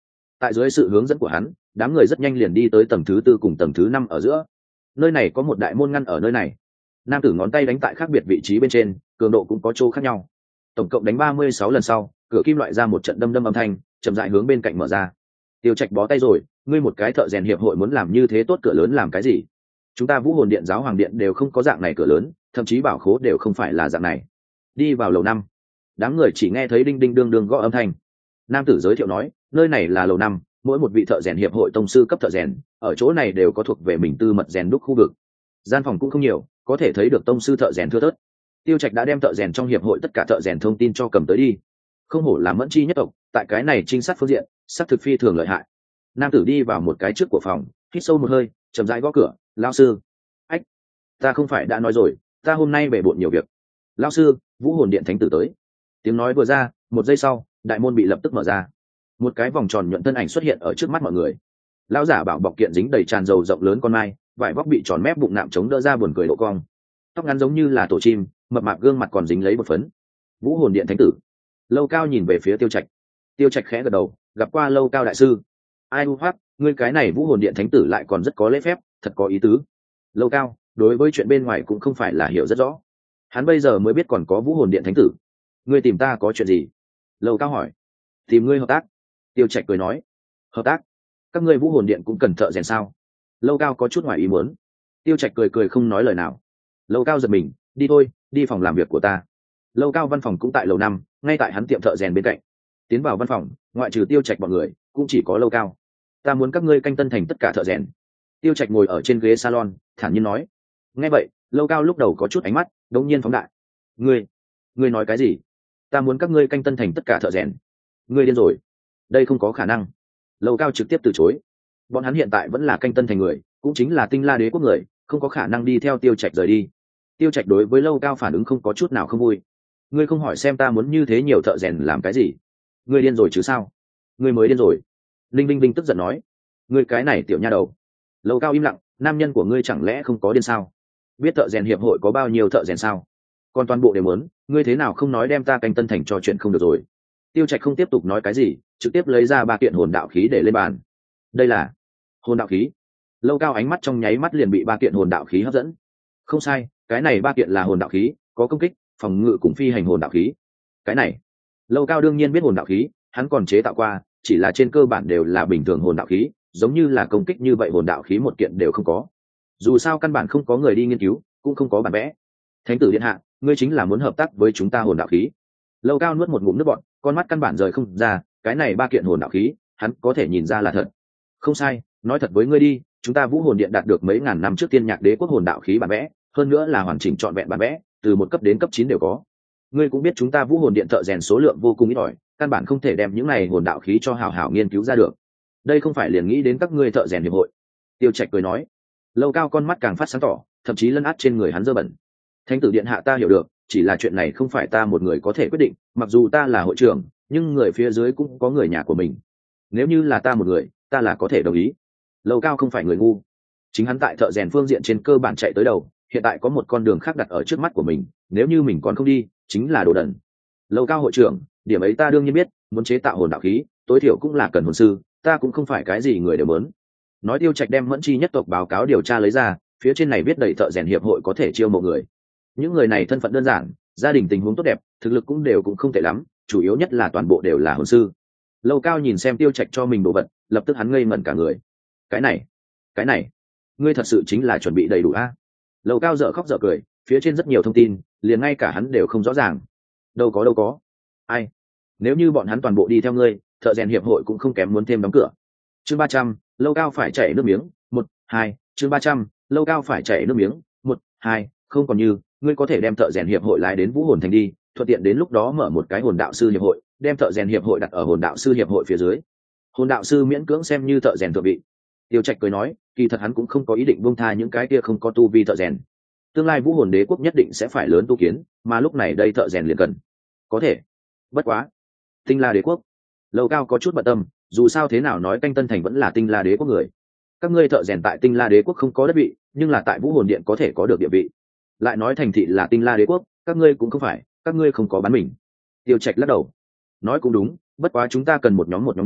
Tại dưới sự hướng dẫn của hắn, đám người rất nhanh liền đi tới tầng thứ tư cùng tầng thứ năm ở giữa. Nơi này có một đại môn ngăn ở nơi này. Nam tử ngón tay đánh tại khác biệt vị trí bên trên, cường độ cũng có chỗ khác nhau. Tổng cộng đánh ba mươi sáu lần sau, cửa kim loại ra một trận đâm đâm âm thanh, chậm rãi hướng bên cạnh mở ra. Tiêu Trạch bó tay rồi, ngươi một cái thợ rèn hiệp hội muốn làm như thế tốt cửa lớn làm cái gì? Chúng ta Vũ Hồn Điện, Giáo Hoàng Điện đều không có dạng này cửa lớn, thậm chí bảo khố đều không phải là dạng này. Đi vào lầu năm. Đám người chỉ nghe thấy đinh đinh đương đương gõ âm thanh. Nam tử giới thiệu nói, nơi này là lầu năm, mỗi một vị thợ rèn hiệp hội tông sư cấp thợ rèn, ở chỗ này đều có thuộc về mình tư mật rèn đúc khu vực. Gian phòng cũng không nhiều, có thể thấy được tông sư thợ rèn thưa thớt. Tiêu Trạch đã đem thợ rèn trong hiệp hội tất cả thợ rèn thông tin cho cầm tới đi. Không hổ là mẫn chi nhất tộc, tại cái này trinh sát phương diện, xác thực phi thường lợi hại. Nam tử đi vào một cái trước của phòng, hít sâu một hơi, chậm rãi gõ cửa. Lão sư. Ách, ta không phải đã nói rồi, ta hôm nay bể bộn nhiều việc. Lão sư, Vũ Hồn Điện thánh tử tới. Tiếng nói vừa ra, một giây sau, đại môn bị lập tức mở ra. Một cái vòng tròn nhuận thân ảnh xuất hiện ở trước mắt mọi người. Lão giả bảo bọc kiện dính đầy tràn dầu rộng lớn con mai, vải vóc bị tròn mép bụng nạm chống đỡ ra buồn cười độ cong. Tóc ngắn giống như là tổ chim, mập mạp gương mặt còn dính lấy bột phấn. Vũ Hồn Điện thánh tử. Lâu Cao nhìn về phía Tiêu Trạch. Tiêu Trạch khẽ gật đầu, gặp qua Lâu Cao đại sư. Ai u hoắc, ngươi cái này Vũ Hồn Điện thánh tử lại còn rất có lễ phép, thật có ý tứ. Lâu Cao đối với chuyện bên ngoài cũng không phải là hiểu rất rõ, hắn bây giờ mới biết còn có Vũ Hồn Điện thánh tử. Ngươi tìm ta có chuyện gì? Lâu Cao hỏi. Tìm ngươi hợp tác. Tiêu Trạch cười nói. Hợp tác? Các ngươi Vũ Hồn Điện cũng cần thợ rèn sao? Lâu Cao có chút ngoài ý muốn. Tiêu Trạch cười cười không nói lời nào. Lâu Cao giật mình, đi thôi, đi phòng làm việc của ta. Lâu Cao văn phòng cũng tại lầu năm, ngay tại hắn tiệm thợ rèn bên cạnh. Tiến vào văn phòng, ngoại trừ Tiêu Trạch bọn người, cũng chỉ có Lâu Cao. Ta muốn các ngươi canh tân thành tất cả thợ rèn. Tiêu Trạch ngồi ở trên ghế salon, thản nhiên nói. Nghe vậy, Lâu Cao lúc đầu có chút ánh mắt, đột nhiên phóng đại. Ngươi, ngươi nói cái gì? Ta muốn các ngươi canh tân thành tất cả thợ rèn. Ngươi điên rồi? Đây không có khả năng. Lâu Cao trực tiếp từ chối. Bọn hắn hiện tại vẫn là canh tân thành người, cũng chính là Tinh La Đế quốc người, không có khả năng đi theo Tiêu Trạch rời đi. Tiêu Trạch đối với Lâu Cao phản ứng không có chút nào không vui. Ngươi không hỏi xem ta muốn như thế nhiều thợ rèn làm cái gì? Ngươi điên rồi chứ sao? Ngươi mới điên rồi. Linh Linh Linh tức giận nói. Ngươi cái này tiểu nha đầu. Lâu Cao im lặng, nam nhân của ngươi chẳng lẽ không có điên sao? Biết thợ rèn hiệp hội có bao nhiêu thợ rèn sao? Còn toàn bộ đều muốn, ngươi thế nào không nói đem ta canh tân thành cho chuyện không được rồi? Tiêu Trạch không tiếp tục nói cái gì, trực tiếp lấy ra ba kiện hồn đạo khí để lên bàn. Đây là hồn đạo khí. Lâu Cao ánh mắt trong nháy mắt liền bị ba kiện hồn đạo khí hấp dẫn. Không sai, cái này ba kiện là hồn đạo khí, có công kích, phòng ngự cùng phi hành hồn đạo khí. Cái này, Lâu Cao đương nhiên biết hồn đạo khí, hắn còn chế tạo qua, chỉ là trên cơ bản đều là bình thường hồn đạo khí, giống như là công kích như vậy hồn đạo khí một kiện đều không có. Dù sao căn bản không có người đi nghiên cứu, cũng không có bản vẽ. Thánh tử điện hạ, ngươi chính là muốn hợp tác với chúng ta hồn đạo khí. Lâu Cao nuốt một ngụm nước bọt, con mắt căn bản rời không ra, cái này ba kiện hồn đạo khí, hắn có thể nhìn ra là thật. Không sai, nói thật với ngươi đi, chúng ta Vũ Hồn Điện đạt được mấy ngàn năm trước Tiên Nhạc Đế quốc hồn đạo khí bản vẽ, hơn nữa là hoàn chỉnh trọn vẹn bản vẽ, từ một cấp đến cấp chín đều có. Ngươi cũng biết chúng ta Vũ Hồn Điện thợ rèn số lượng vô cùng ít ỏi, căn bản không thể đem những này hồn đạo khí cho hảo hảo nghiên cứu ra được. Đây không phải liền nghĩ đến các ngươi thợ rèn hiệp hội. Tiêu Trạch cười nói. Lâu Cao con mắt càng phát sáng tỏ, thậm chí lấn át trên người hắn dơ bẩn. Thánh tử điện hạ, ta hiểu được, chỉ là chuyện này không phải ta một người có thể quyết định, mặc dù ta là hội trưởng, nhưng người phía dưới cũng có người nhà của mình. Nếu như là ta một người, ta là có thể đồng ý. Lâu Cao không phải người ngu, chính hắn tại thợ rèn phương diện trên cơ bản chạy tới đầu, hiện tại có một con đường khác đặt ở trước mắt của mình, nếu như mình còn không đi, chính là đồ đần. Lâu Cao hội trưởng, điểm ấy ta đương nhiên biết, muốn chế tạo hồn đạo khí, tối thiểu cũng là cần hồn sư, ta cũng không phải cái gì người đều muốn. Nói. Tiêu Trạch đem Mẫn Chi nhất tộc báo cáo điều tra lấy ra, phía trên này viết đầy thợ rèn hiệp hội có thể chiêu mộ người. Những người này thân phận đơn giản, gia đình tình huống tốt đẹp, thực lực cũng đều cũng không tệ lắm, chủ yếu nhất là toàn bộ đều là hồn sư. Lâu Cao nhìn xem Tiêu Trạch cho mình đồ vật, lập tức hắn ngây ngẩn cả người. Cái này, cái này, ngươi thật sự chính là chuẩn bị đầy đủ a? Lâu Cao dở khóc dở cười, phía trên rất nhiều thông tin, liền ngay cả hắn đều không rõ ràng. Đâu có đâu có. Ai? Nếu như bọn hắn toàn bộ đi theo ngươi, thợ rèn hiệp hội cũng không kém muốn thêm đóng cửa. Chương ba trăm, Lâu Cao phải chảy nước miếng, một, hai, chương ba trăm, Lâu Cao phải chảy nước miếng, một, hai, không còn như, ngươi có thể đem thợ rèn hiệp hội lái đến Vũ Hồn Thành đi, thuận tiện đến lúc đó mở một cái hồn đạo sư hiệp hội, đem thợ rèn hiệp hội đặt ở hồn đạo sư hiệp hội phía dưới. Hồn đạo sư miễn cưỡng xem như thợ rèn thượng vị. Tiêu Trạch cười nói, kỳ thật hắn cũng không có ý định buông tha những cái kia không có tu vi thợ rèn. Tương lai Vũ Hồn Đế quốc nhất định sẽ phải lớn tu kiến, mà lúc này đây thợ rèn liền cần. Có thể. Bất quá. Tinh La Đế quốc. Lâu Cao có chút bận tâm, dù sao thế nào nói canh tân thành vẫn là Tinh La Đế quốc người. Các ngươi thợ rèn tại Tinh La Đế quốc không có đất vị, nhưng là tại Vũ Hồn Điện có thể có được địa vị. Lại nói thành thị là Tinh La Đế quốc, các ngươi cũng không phải, các ngươi không có bán mình. Tiêu Trạch lắc đầu. Nói cũng đúng, bất quá chúng ta cần một nhóm một nhóm đi,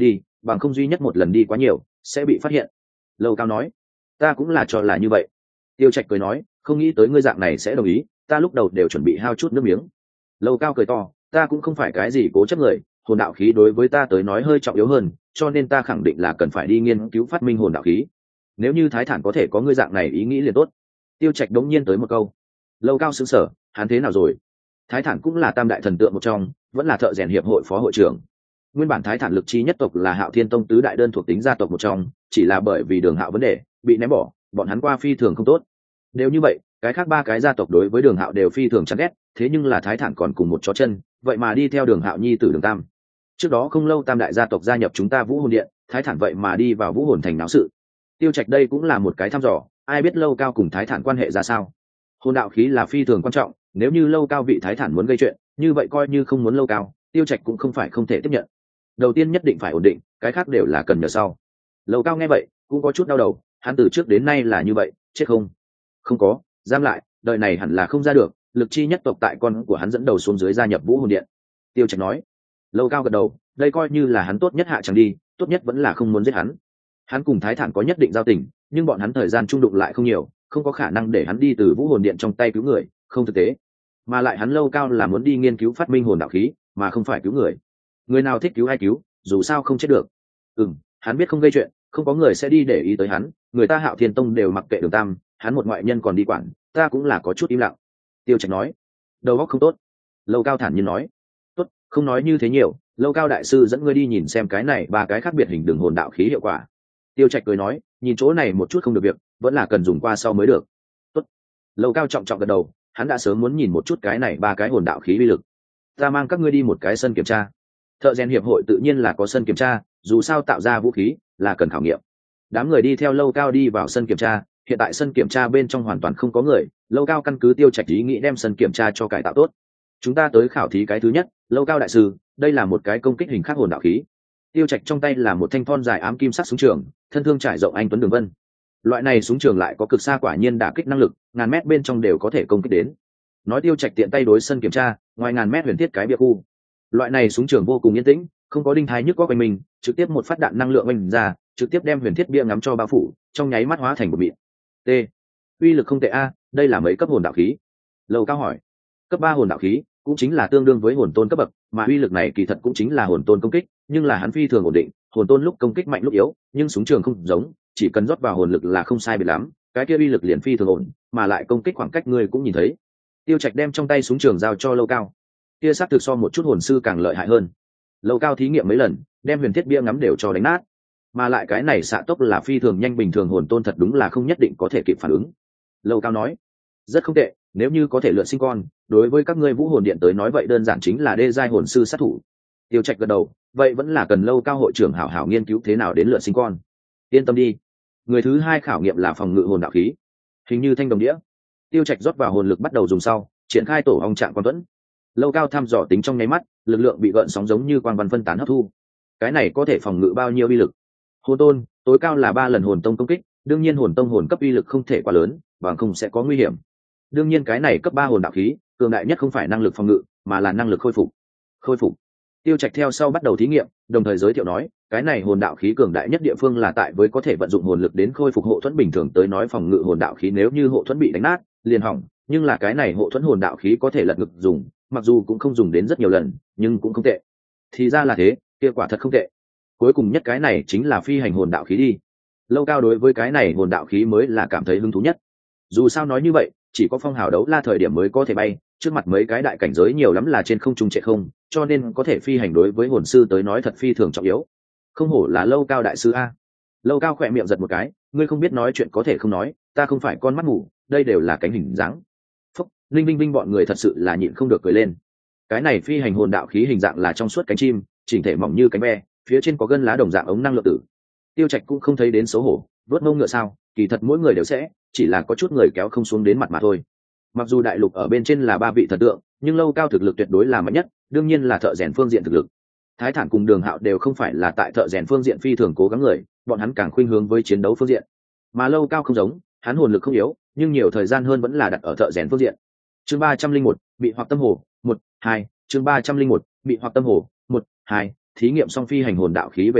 bằng không duy nhất một lần đi quá nhiều sẽ bị phát hiện. Lâu Cao nói. Ta cũng là cho là như vậy. Tiêu Trạch cười nói, không nghĩ tới ngươi dạng này sẽ đồng ý, ta lúc đầu đều chuẩn bị hao chút nước miếng. Lâu Cao cười to, ta cũng không phải cái gì cố chấp người, hồn đạo khí đối với ta tới nói hơi trọng yếu hơn, cho nên ta khẳng định là cần phải đi nghiên cứu phát minh hồn đạo khí. Nếu như Thái Thản có thể có ngươi dạng này ý nghĩ liền tốt. Tiêu Trạch đống nhiên tới một câu. Lâu Cao sững sờ, hắn thế nào rồi? Thái Thản cũng là tam đại thần tượng một trong, vẫn là thợ rèn hiệp hội phó hội trưởng. Nguyên bản Thái Thản lực chi nhất tộc là Hạo Thiên Tông tứ đại đơn thuộc tính gia tộc một trong, chỉ là bởi vì Đường Hạo vấn đề bị ném bỏ, bọn hắn qua phi thường không tốt. Đều như vậy, cái khác ba cái gia tộc đối với Đường Hạo đều phi thường chán ghét, thế nhưng là Thái Thản còn cùng một chó chân, vậy mà đi theo Đường Hạo nhi tử Đường Tam. Trước đó không lâu tam đại gia tộc gia nhập chúng ta Vũ Hồn Điện, Thái Thản vậy mà đi vào Vũ Hồn thành náo sự. Tiêu Trạch đây cũng là một cái thăm dò, ai biết Lâu Cao cùng Thái Thản quan hệ ra sao. Hồn đạo khí là phi thường quan trọng, nếu như Lâu Cao vị Thái Thản muốn gây chuyện, như vậy coi như không muốn Lâu Cao, Tiêu Trạch cũng không phải không thể tiếp nhận. Đầu tiên nhất định phải ổn định, cái khác đều là cần nhờ sau. Lâu Cao nghe vậy cũng có chút đau đầu, hắn từ trước đến nay là như vậy, chết không? Không có, giam lại, đời này hẳn là không ra được, lực chi nhất tộc tại con của hắn dẫn đầu xuống dưới gia nhập Vũ Hồn Điện. Tiêu Trạch nói. Lâu Cao gật đầu, đây coi như là hắn tốt nhất hạ chẳng đi, tốt nhất vẫn là không muốn giết hắn. Hắn cùng Thái Thản có nhất định giao tình, nhưng bọn hắn thời gian chung đụng lại không nhiều, không có khả năng để hắn đi từ Vũ Hồn Điện trong tay cứu người, không thực tế. Mà lại hắn Lâu Cao là muốn đi nghiên cứu phát minh hồn đạo khí, mà không phải cứu người. Người nào thích cứu ai cứu, dù sao không chết được. Ừm, hắn biết không gây chuyện, không có người sẽ đi để ý tới hắn, người ta Hạo Thiên Tông đều mặc kệ Đường Tam, hắn một ngoại nhân còn đi quản, ta cũng là có chút im lặng. Tiêu Trạch nói. Đầu óc không tốt. Lâu Cao thản nhiên nói. Tốt, không nói như thế nhiều, Lâu Cao đại sư dẫn ngươi đi nhìn xem cái này ba cái khác biệt hình đường hồn đạo khí hiệu quả. Tiêu Trạch cười nói, nhìn chỗ này một chút không được việc, vẫn là cần dùng qua sau mới được. Tốt. Lâu Cao trọng trọng gật đầu, hắn đã sớm muốn nhìn một chút cái này ba cái hồn đạo khí uy lực. Ta mang các ngươi đi một cái sân kiểm tra. Thợ rèn hiệp hội tự nhiên là có sân kiểm tra, dù sao tạo ra vũ khí là cần khảo nghiệm. Đám người đi theo Lâu Cao đi vào sân kiểm tra, hiện tại sân kiểm tra bên trong hoàn toàn không có người, Lâu Cao căn cứ Tiêu Trạch ý nghĩ đem sân kiểm tra cho cải tạo tốt. Chúng ta tới khảo thí cái thứ nhất, Lâu Cao đại sư, đây là một cái công kích hình khắc hồn đạo khí. Tiêu Trạch trong tay là một thanh thon dài ám kim sắc súng trường, thân thương trải rộng anh tuấn đường vân. Loại này súng trường lại có cực xa quả nhiên đả kích năng lực, ngàn mét bên trong đều có thể công kích đến. Nói Tiêu Trạch tiện tay đối sân kiểm tra, ngoài ngàn mét huyền thiết cái bia khu. Loại này súng trường vô cùng yên tĩnh, không có đinh thai nhức góc quanh mình, trực tiếp một phát đạn năng lượng oanh ra, trực tiếp đem huyền thiết bia ngắm cho bao phủ, trong nháy mắt hóa thành một mịn. T. Uy lực không tệ a, đây là mấy cấp hồn đạo khí? Lâu Cao hỏi. Cấp ba hồn đạo khí, cũng chính là tương đương với hồn tôn cấp bậc, mà uy lực này kỳ thật cũng chính là hồn tôn công kích, nhưng là hắn phi thường ổn định, hồn tôn lúc công kích mạnh lúc yếu, nhưng súng trường không giống, chỉ cần rót vào hồn lực là không sai biệt lắm, cái kia uy lực liền phi thường ổn, mà lại công kích khoảng cách người cũng nhìn thấy. Tiêu Trạch đem trong tay súng trường giao cho Lâu Cao. Kia sát thực so một chút hồn sư càng lợi hại hơn. Lâu Cao thí nghiệm mấy lần, đem huyền thiết bia ngắm đều cho đánh nát, mà lại cái này xạ tốc là phi thường nhanh, bình thường hồn tôn thật đúng là không nhất định có thể kịp phản ứng. Lâu Cao nói. Rất không tệ, nếu như có thể lượn sinh con, đối với các ngươi Vũ Hồn Điện tới nói vậy đơn giản chính là đê giai hồn sư sát thủ. Tiêu Trạch gật đầu, vậy vẫn là cần Lâu Cao hội trưởng hảo hảo nghiên cứu thế nào đến lượn sinh con. Yên tâm đi. Người thứ hai khảo nghiệm là phòng ngự hồn đạo khí, hình như thanh đồng đĩa. Tiêu Trạch rót vào hồn lực bắt đầu dùng sau, triển khai tổ ong trạng quan tuẫn. Lâu Cao thăm dò tính trong nháy mắt, lực lượng bị gợn sóng giống như quang văn phân tán hấp thu. Cái này có thể phòng ngự bao nhiêu uy lực? Hồn tôn tối cao là ba lần hồn tông công kích, đương nhiên hồn tông hồn cấp uy lực không thể quá lớn, bằng không sẽ có nguy hiểm. Đương nhiên cái này cấp ba hồn đạo khí, cường đại nhất không phải năng lực phòng ngự, mà là năng lực khôi phục. Khôi phục. Tiêu Trạch theo sau bắt đầu thí nghiệm, đồng thời giới thiệu nói, cái này hồn đạo khí cường đại nhất địa phương là tại với có thể vận dụng hồn lực đến khôi phục hộ thuẫn, bình thường tới nói phòng ngự hồn đạo khí nếu như hộ thuẫn bị đánh nát, liền hỏng, nhưng là cái này hộ thuẫn hồn đạo khí có thể lật ngược dùng, mặc dù cũng không dùng đến rất nhiều lần, nhưng cũng không tệ. Thì ra là thế, kết quả thật không tệ. Cuối cùng nhất cái này chính là phi hành hồn đạo khí đi. Lâu Cao đối với cái này hồn đạo khí mới là cảm thấy hứng thú nhất. Dù sao nói như vậy, chỉ có phong hào đấu la thời điểm mới có thể bay, trước mặt mấy cái đại cảnh giới nhiều lắm là trên không trung chạy không, cho nên có thể phi hành đối với hồn sư tới nói thật phi thường trọng yếu. Không hổ là Lâu Cao đại sư a. Lâu Cao khỏe miệng giật một cái, ngươi không biết nói chuyện có thể không nói, ta không phải con mắt mù, đây đều là cánh hình dáng. Phúc, Linh Vinh Vinh bọn người thật sự là nhịn không được cười lên. Cái này phi hành hồn đạo khí hình dạng là trong suốt cánh chim, chỉnh thể mỏng như cánh ve, phía trên có gân lá đồng dạng ống năng lượng tử. Tiêu Trạch cũng không thấy đến xấu hổ, vớt mông ngựa sao, kỳ thật mỗi người đều sẽ, chỉ là có chút người kéo không xuống đến mặt mà thôi. Mặc dù đại lục ở bên trên là ba vị thần tượng, nhưng Lâu Cao thực lực tuyệt đối là mạnh nhất, đương nhiên là thợ rèn phương diện thực lực. Thái Thản cùng Đường Hạo đều không phải là tại thợ rèn phương diện phi thường cố gắng người, bọn hắn càng khuynh hướng với chiến đấu phương diện. Mà Lâu Cao không giống, hắn hồn lực không yếu, nhưng nhiều thời gian hơn vẫn là đặt ở thợ rèn phương diện. Chương ba trăm linh một, bị hoặc tâm hồ, một, hai, chương ba trăm linh một, bị hoặc tâm hồ, một, hai, thí nghiệm xong phi hành hồn đạo khí về sau,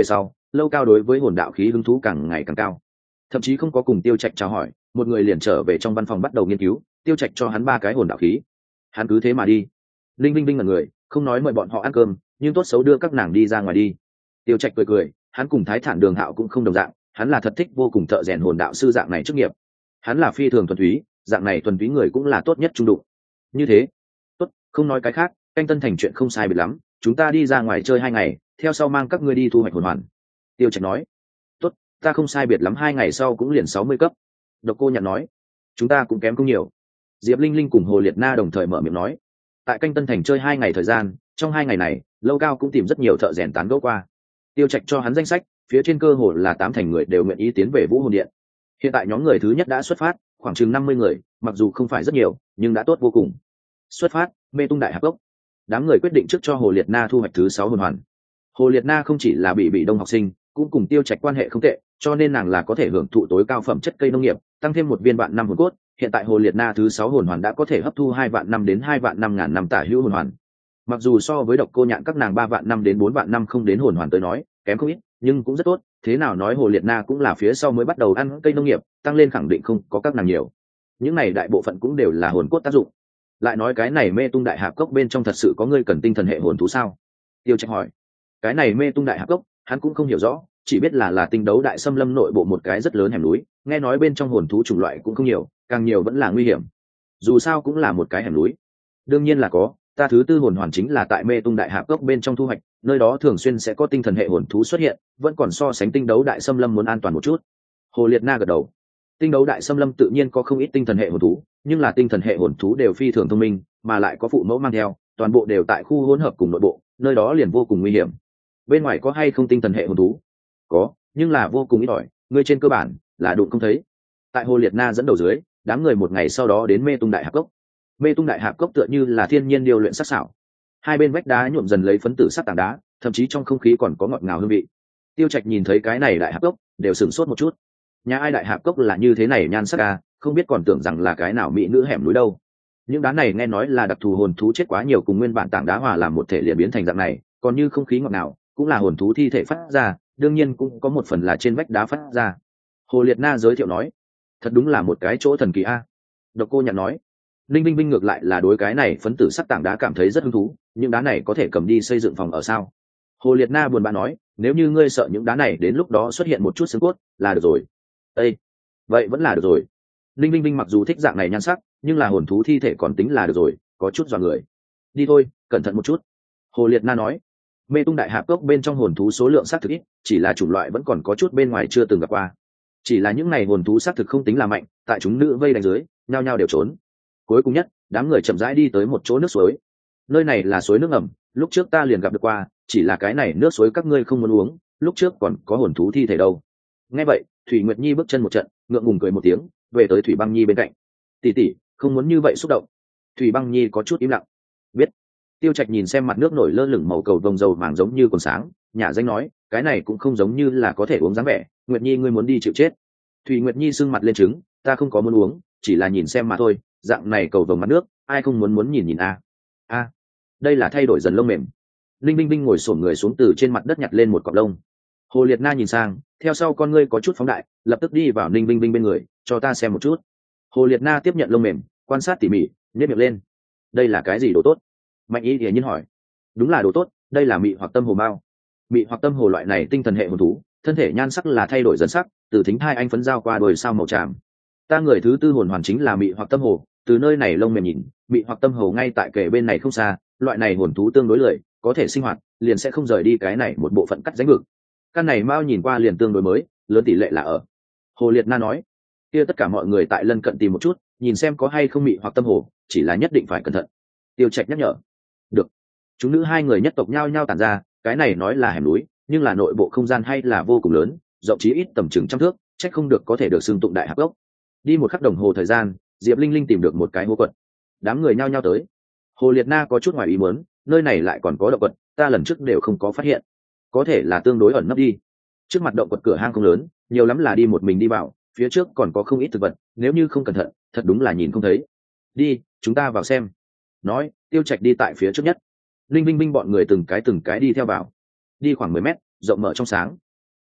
Lâu Cao đối với hồn đạo khí hứng thú càng ngày càng cao, thậm chí không có cùng Tiêu Trạch chào hỏi, một người liền trở về trong văn phòng bắt đầu nghiên cứu. Tiêu Trạch cho hắn ba cái hồn đạo khí, hắn cứ thế mà đi. Linh Vinh Vinh là người không nói mời bọn họ ăn cơm, nhưng tốt xấu đưa các nàng đi ra ngoài đi. Tiêu Trạch cười cười, hắn cùng Thái Thản Đường Hạo cũng không đồng dạng, hắn là thật thích vô cùng thợ rèn hồn đạo sư dạng này chức nghiệp. Hắn là phi thường thuần túy, dạng này thuần túy người cũng là tốt nhất trung đụng. Như thế, tốt, không nói cái khác, canh Tân Thành chuyện không sai biệt lắm, chúng ta đi ra ngoài chơi hai ngày, theo sau mang các ngươi đi thu hoạch hồn hoàn. Tiêu Trạch nói, tốt, ta không sai biệt lắm, hai ngày sau cũng liền sáu mươi cấp. Độc Cô Nhạn nói, chúng ta cũng kém không nhiều. Diệp Linh Linh cùng Hồ Liệt Na đồng thời mở miệng nói, tại canh Tân Thành chơi hai ngày thời gian, trong hai ngày này Lâu Cao cũng tìm rất nhiều thợ rèn tán gẫu qua. Tiêu Trạch cho hắn danh sách, phía trên cơ hồ là tám thành người đều nguyện ý tiến về Vũ Hồn Điện. Hiện tại nhóm người thứ nhất đã xuất phát, khoảng chừng năm mươi người, mặc dù không phải rất nhiều nhưng đã tốt vô cùng. Xuất phát, Mê Tung Đại Hạp Cốc. Đám người quyết định trước cho Hồ Liệt Na thu hoạch thứ sáu hồn hoàn. Hồ Liệt Na không chỉ là bị bị đông học sinh, cũng cùng Tiêu Trạch quan hệ không tệ, cho nên nàng là có thể hưởng thụ tối cao phẩm chất cây nông nghiệp, tăng thêm một viên vạn năm hồn cốt. Hiện tại Hồ Liệt Na thứ sáu hồn hoàn đã có thể hấp thu hai vạn năm đến hai vạn năm ngàn năm tả hữu hồn hoàn. Mặc dù so với Độc Cô Nhạn các nàng ba vạn năm đến bốn vạn năm không đến hồn hoàn tới nói, kém không ít, nhưng cũng rất tốt. Thế nào nói Hồ Liệt Na cũng là phía sau mới bắt đầu ăn cây nông nghiệp, tăng lên khẳng định không có các nàng nhiều. Những này đại bộ phận cũng đều là hồn cốt tác dụng. Lại nói cái này Mê Tung Đại Hạp Cốc bên trong thật sự có người cần tinh thần hệ hồn thú sao? Tiêu Trạch hỏi. Cái này Mê Tung Đại Hạp Cốc, hắn cũng không hiểu rõ, chỉ biết là là tinh đấu đại xâm lâm nội bộ một cái rất lớn hẻm núi, nghe nói bên trong hồn thú chủng loại cũng không nhiều, càng nhiều vẫn là nguy hiểm. Dù sao cũng là một cái hẻm núi. Đương nhiên là có, ta thứ tư hồn hoàn chính là tại Mê Tung Đại Hạp Cốc bên trong thu hoạch, nơi đó thường xuyên sẽ có tinh thần hệ hồn thú xuất hiện, vẫn còn so sánh tinh đấu đại xâm lâm muốn an toàn một chút. Hồ Liệt Na gật đầu. Tinh đấu đại xâm lâm tự nhiên có không ít tinh thần hệ hồn thú, nhưng là tinh thần hệ hồn thú đều phi thường thông minh, mà lại có phụ mẫu mang theo, toàn bộ đều tại khu hỗn hợp cùng nội bộ, nơi đó liền vô cùng nguy hiểm. Bên ngoài có hay không tinh thần hệ hồn thú? Có, nhưng là vô cùng ít ỏi, người trên cơ bản là đụng không thấy. Tại Hồ Liệt Na dẫn đầu dưới, đám người một ngày sau đó đến Mê Tung Đại Hạp Cốc. Mê Tung Đại Hạp Cốc tựa như là thiên nhiên điều luyện sắc sảo, hai bên vách đá nhuộm dần lấy phấn tử sắc tảng đá, thậm chí trong không khí còn có ngọt ngào hương vị. Tiêu Trạch nhìn thấy cái này đại hạp cốc, đều sửng sốt một chút. Nhà ai đại hạp cốc là như thế này nhan sắc à, không biết còn tưởng rằng là cái nào mỹ nữ hẻm núi đâu. Những đá này nghe nói là đặc thù hồn thú chết quá nhiều cùng nguyên bản tảng đá hòa làm một thể liền biến thành dạng này, còn như không khí ngọt ngào, cũng là hồn thú thi thể phát ra, đương nhiên cũng có một phần là trên vách đá phát ra. Hồ Liệt Na giới thiệu nói, thật đúng là một cái chỗ thần kỳ a. Độc Cô Nhạn nói, Linh Vinh Vinh ngược lại là đối cái này phấn tử sắc tảng đá cảm thấy rất hứng thú, những đá này có thể cầm đi xây dựng phòng ở sao? Hồ Liệt Na buồn bã nói, nếu như ngươi sợ những đá này đến lúc đó xuất hiện một chút xương cốt là được rồi. Ê, vậy vẫn là được rồi. Linh Vinh Vinh mặc dù thích dạng này nhan sắc, nhưng là hồn thú thi thể còn tính là được rồi, có chút dọa người. Đi thôi, cẩn thận một chút. Hồ Liệt Na nói, Mê Tung Đại Hạp Cốc bên trong hồn thú số lượng xác thực ít, chỉ là chủng loại vẫn còn có chút bên ngoài chưa từng gặp qua. Chỉ là những này hồn thú xác thực không tính là mạnh, tại chúng nữ vây đánh dưới, nhao nhao đều trốn. Cuối cùng nhất, đám người chậm rãi đi tới một chỗ nước suối. Nơi này là suối nước ngầm, lúc trước ta liền gặp được qua, chỉ là cái này nước suối các ngươi không muốn uống, lúc trước còn có hồn thú thi thể đâu. Nghe vậy, Thủy Nguyệt Nhi bước chân một trận, ngượng ngùng cười một tiếng, về tới Thủy Băng Nhi bên cạnh. Tỷ tỷ, không muốn như vậy xúc động. Thủy Băng Nhi có chút im lặng. Biết. Tiêu Trạch nhìn xem mặt nước nổi lơ lửng màu cầu vồng dầu màng giống như còn sáng, nhà danh nói, cái này cũng không giống như là có thể uống dáng vẻ. Nguyệt Nhi ngươi muốn đi chịu chết. Thủy Nguyệt Nhi sưng mặt lên trứng, ta không có muốn uống, chỉ là nhìn xem mà thôi, dạng này cầu vồng mặt nước, ai không muốn muốn nhìn nhìn a. A, đây là thay đổi dần lông mềm. Linh Binh Binh ngồi xổm người xuống từ trên mặt đất nhặt lên một cọng lông. Hồ Liệt Na nhìn sang, theo sau con ngươi có chút phóng đại, lập tức đi vào Ninh Binh Binh bên người, cho ta xem một chút. Hồ Liệt Na tiếp nhận lông mềm, quan sát tỉ mỉ, nhếch miệng lên. Đây là cái gì đồ tốt? Mạnh Ý Điềm nhiên hỏi. Đúng là đồ tốt, đây là mị hoặc tâm hồ mao. Mị hoặc tâm hồ loại này tinh thần hệ hồn thú, thân thể nhan sắc là thay đổi dần sắc, từ thính hai anh phấn giao qua đồi sao màu tràm. Ta người thứ tư hồn hoàn chính là mị hoặc tâm hồ, từ nơi này lông mềm nhìn, mị hoặc tâm hồ ngay tại kề bên này không xa, loại này hồn thú tương đối lười, có thể sinh hoạt, liền sẽ không rời đi cái này một bộ phận cắt rãnh vực. Căn này mao nhìn qua liền tương đối mới, lớn tỷ lệ là ở. Hồ Liệt Na nói, kia tất cả mọi người tại lân cận tìm một chút, nhìn xem có hay không mị hoặc tâm hồ, chỉ là nhất định phải cẩn thận. Tiêu Trạch nhắc nhở. Được. Chúng nữ hai người nhất tộc nhau nhau tản ra, cái này nói là hẻm núi, nhưng là nội bộ không gian hay là vô cùng lớn, rộng chí ít tầm chừng trăm thước, trách không được có thể được xưng tụng đại hạp gốc. Đi một khắc đồng hồ thời gian, Diệp Linh Linh tìm được một cái hố quật. Đám người nhao nhao tới. Hồ Liệt Na có chút ngoài ý muốn, nơi này lại còn có động quật, ta lần trước đều không có phát hiện. Có thể là tương đối ẩn nấp đi. Trước mặt động quật cửa hang không lớn, nhiều lắm là đi một mình đi vào, phía trước còn có không ít thực vật, nếu như không cẩn thận, thật đúng là nhìn không thấy. Đi, chúng ta vào xem. Nói, Tiêu Trạch đi tại phía trước nhất. Linh Vinh Vinh bọn người từng cái từng cái đi theo vào. Đi khoảng mười mét, rộng mở trong sáng.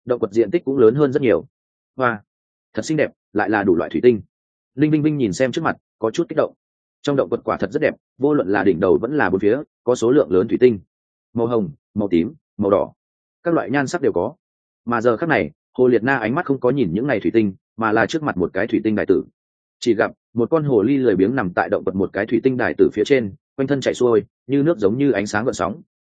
động quật diện tích cũng lớn hơn rất nhiều. Hoa, thật xinh đẹp, lại là đủ loại thủy tinh. Linh Vinh Vinh nhìn xem trước mặt có chút kích động. Trong động quật quả thật rất đẹp, vô luận là đỉnh đầu vẫn là bốn phía có số lượng lớn thủy tinh, màu hồng, màu tím, màu đỏ, các loại nhan sắc đều có. Mà giờ khắc này, Hồ Liệt Na ánh mắt không có nhìn những này thủy tinh, mà là trước mặt một cái thủy tinh đại tử. Chỉ gặp một con hồ ly lười biếng nằm tại động vật một cái thủy tinh đài tử phía trên, quanh thân chạy xuôi như nước, giống như ánh sáng gợn sóng.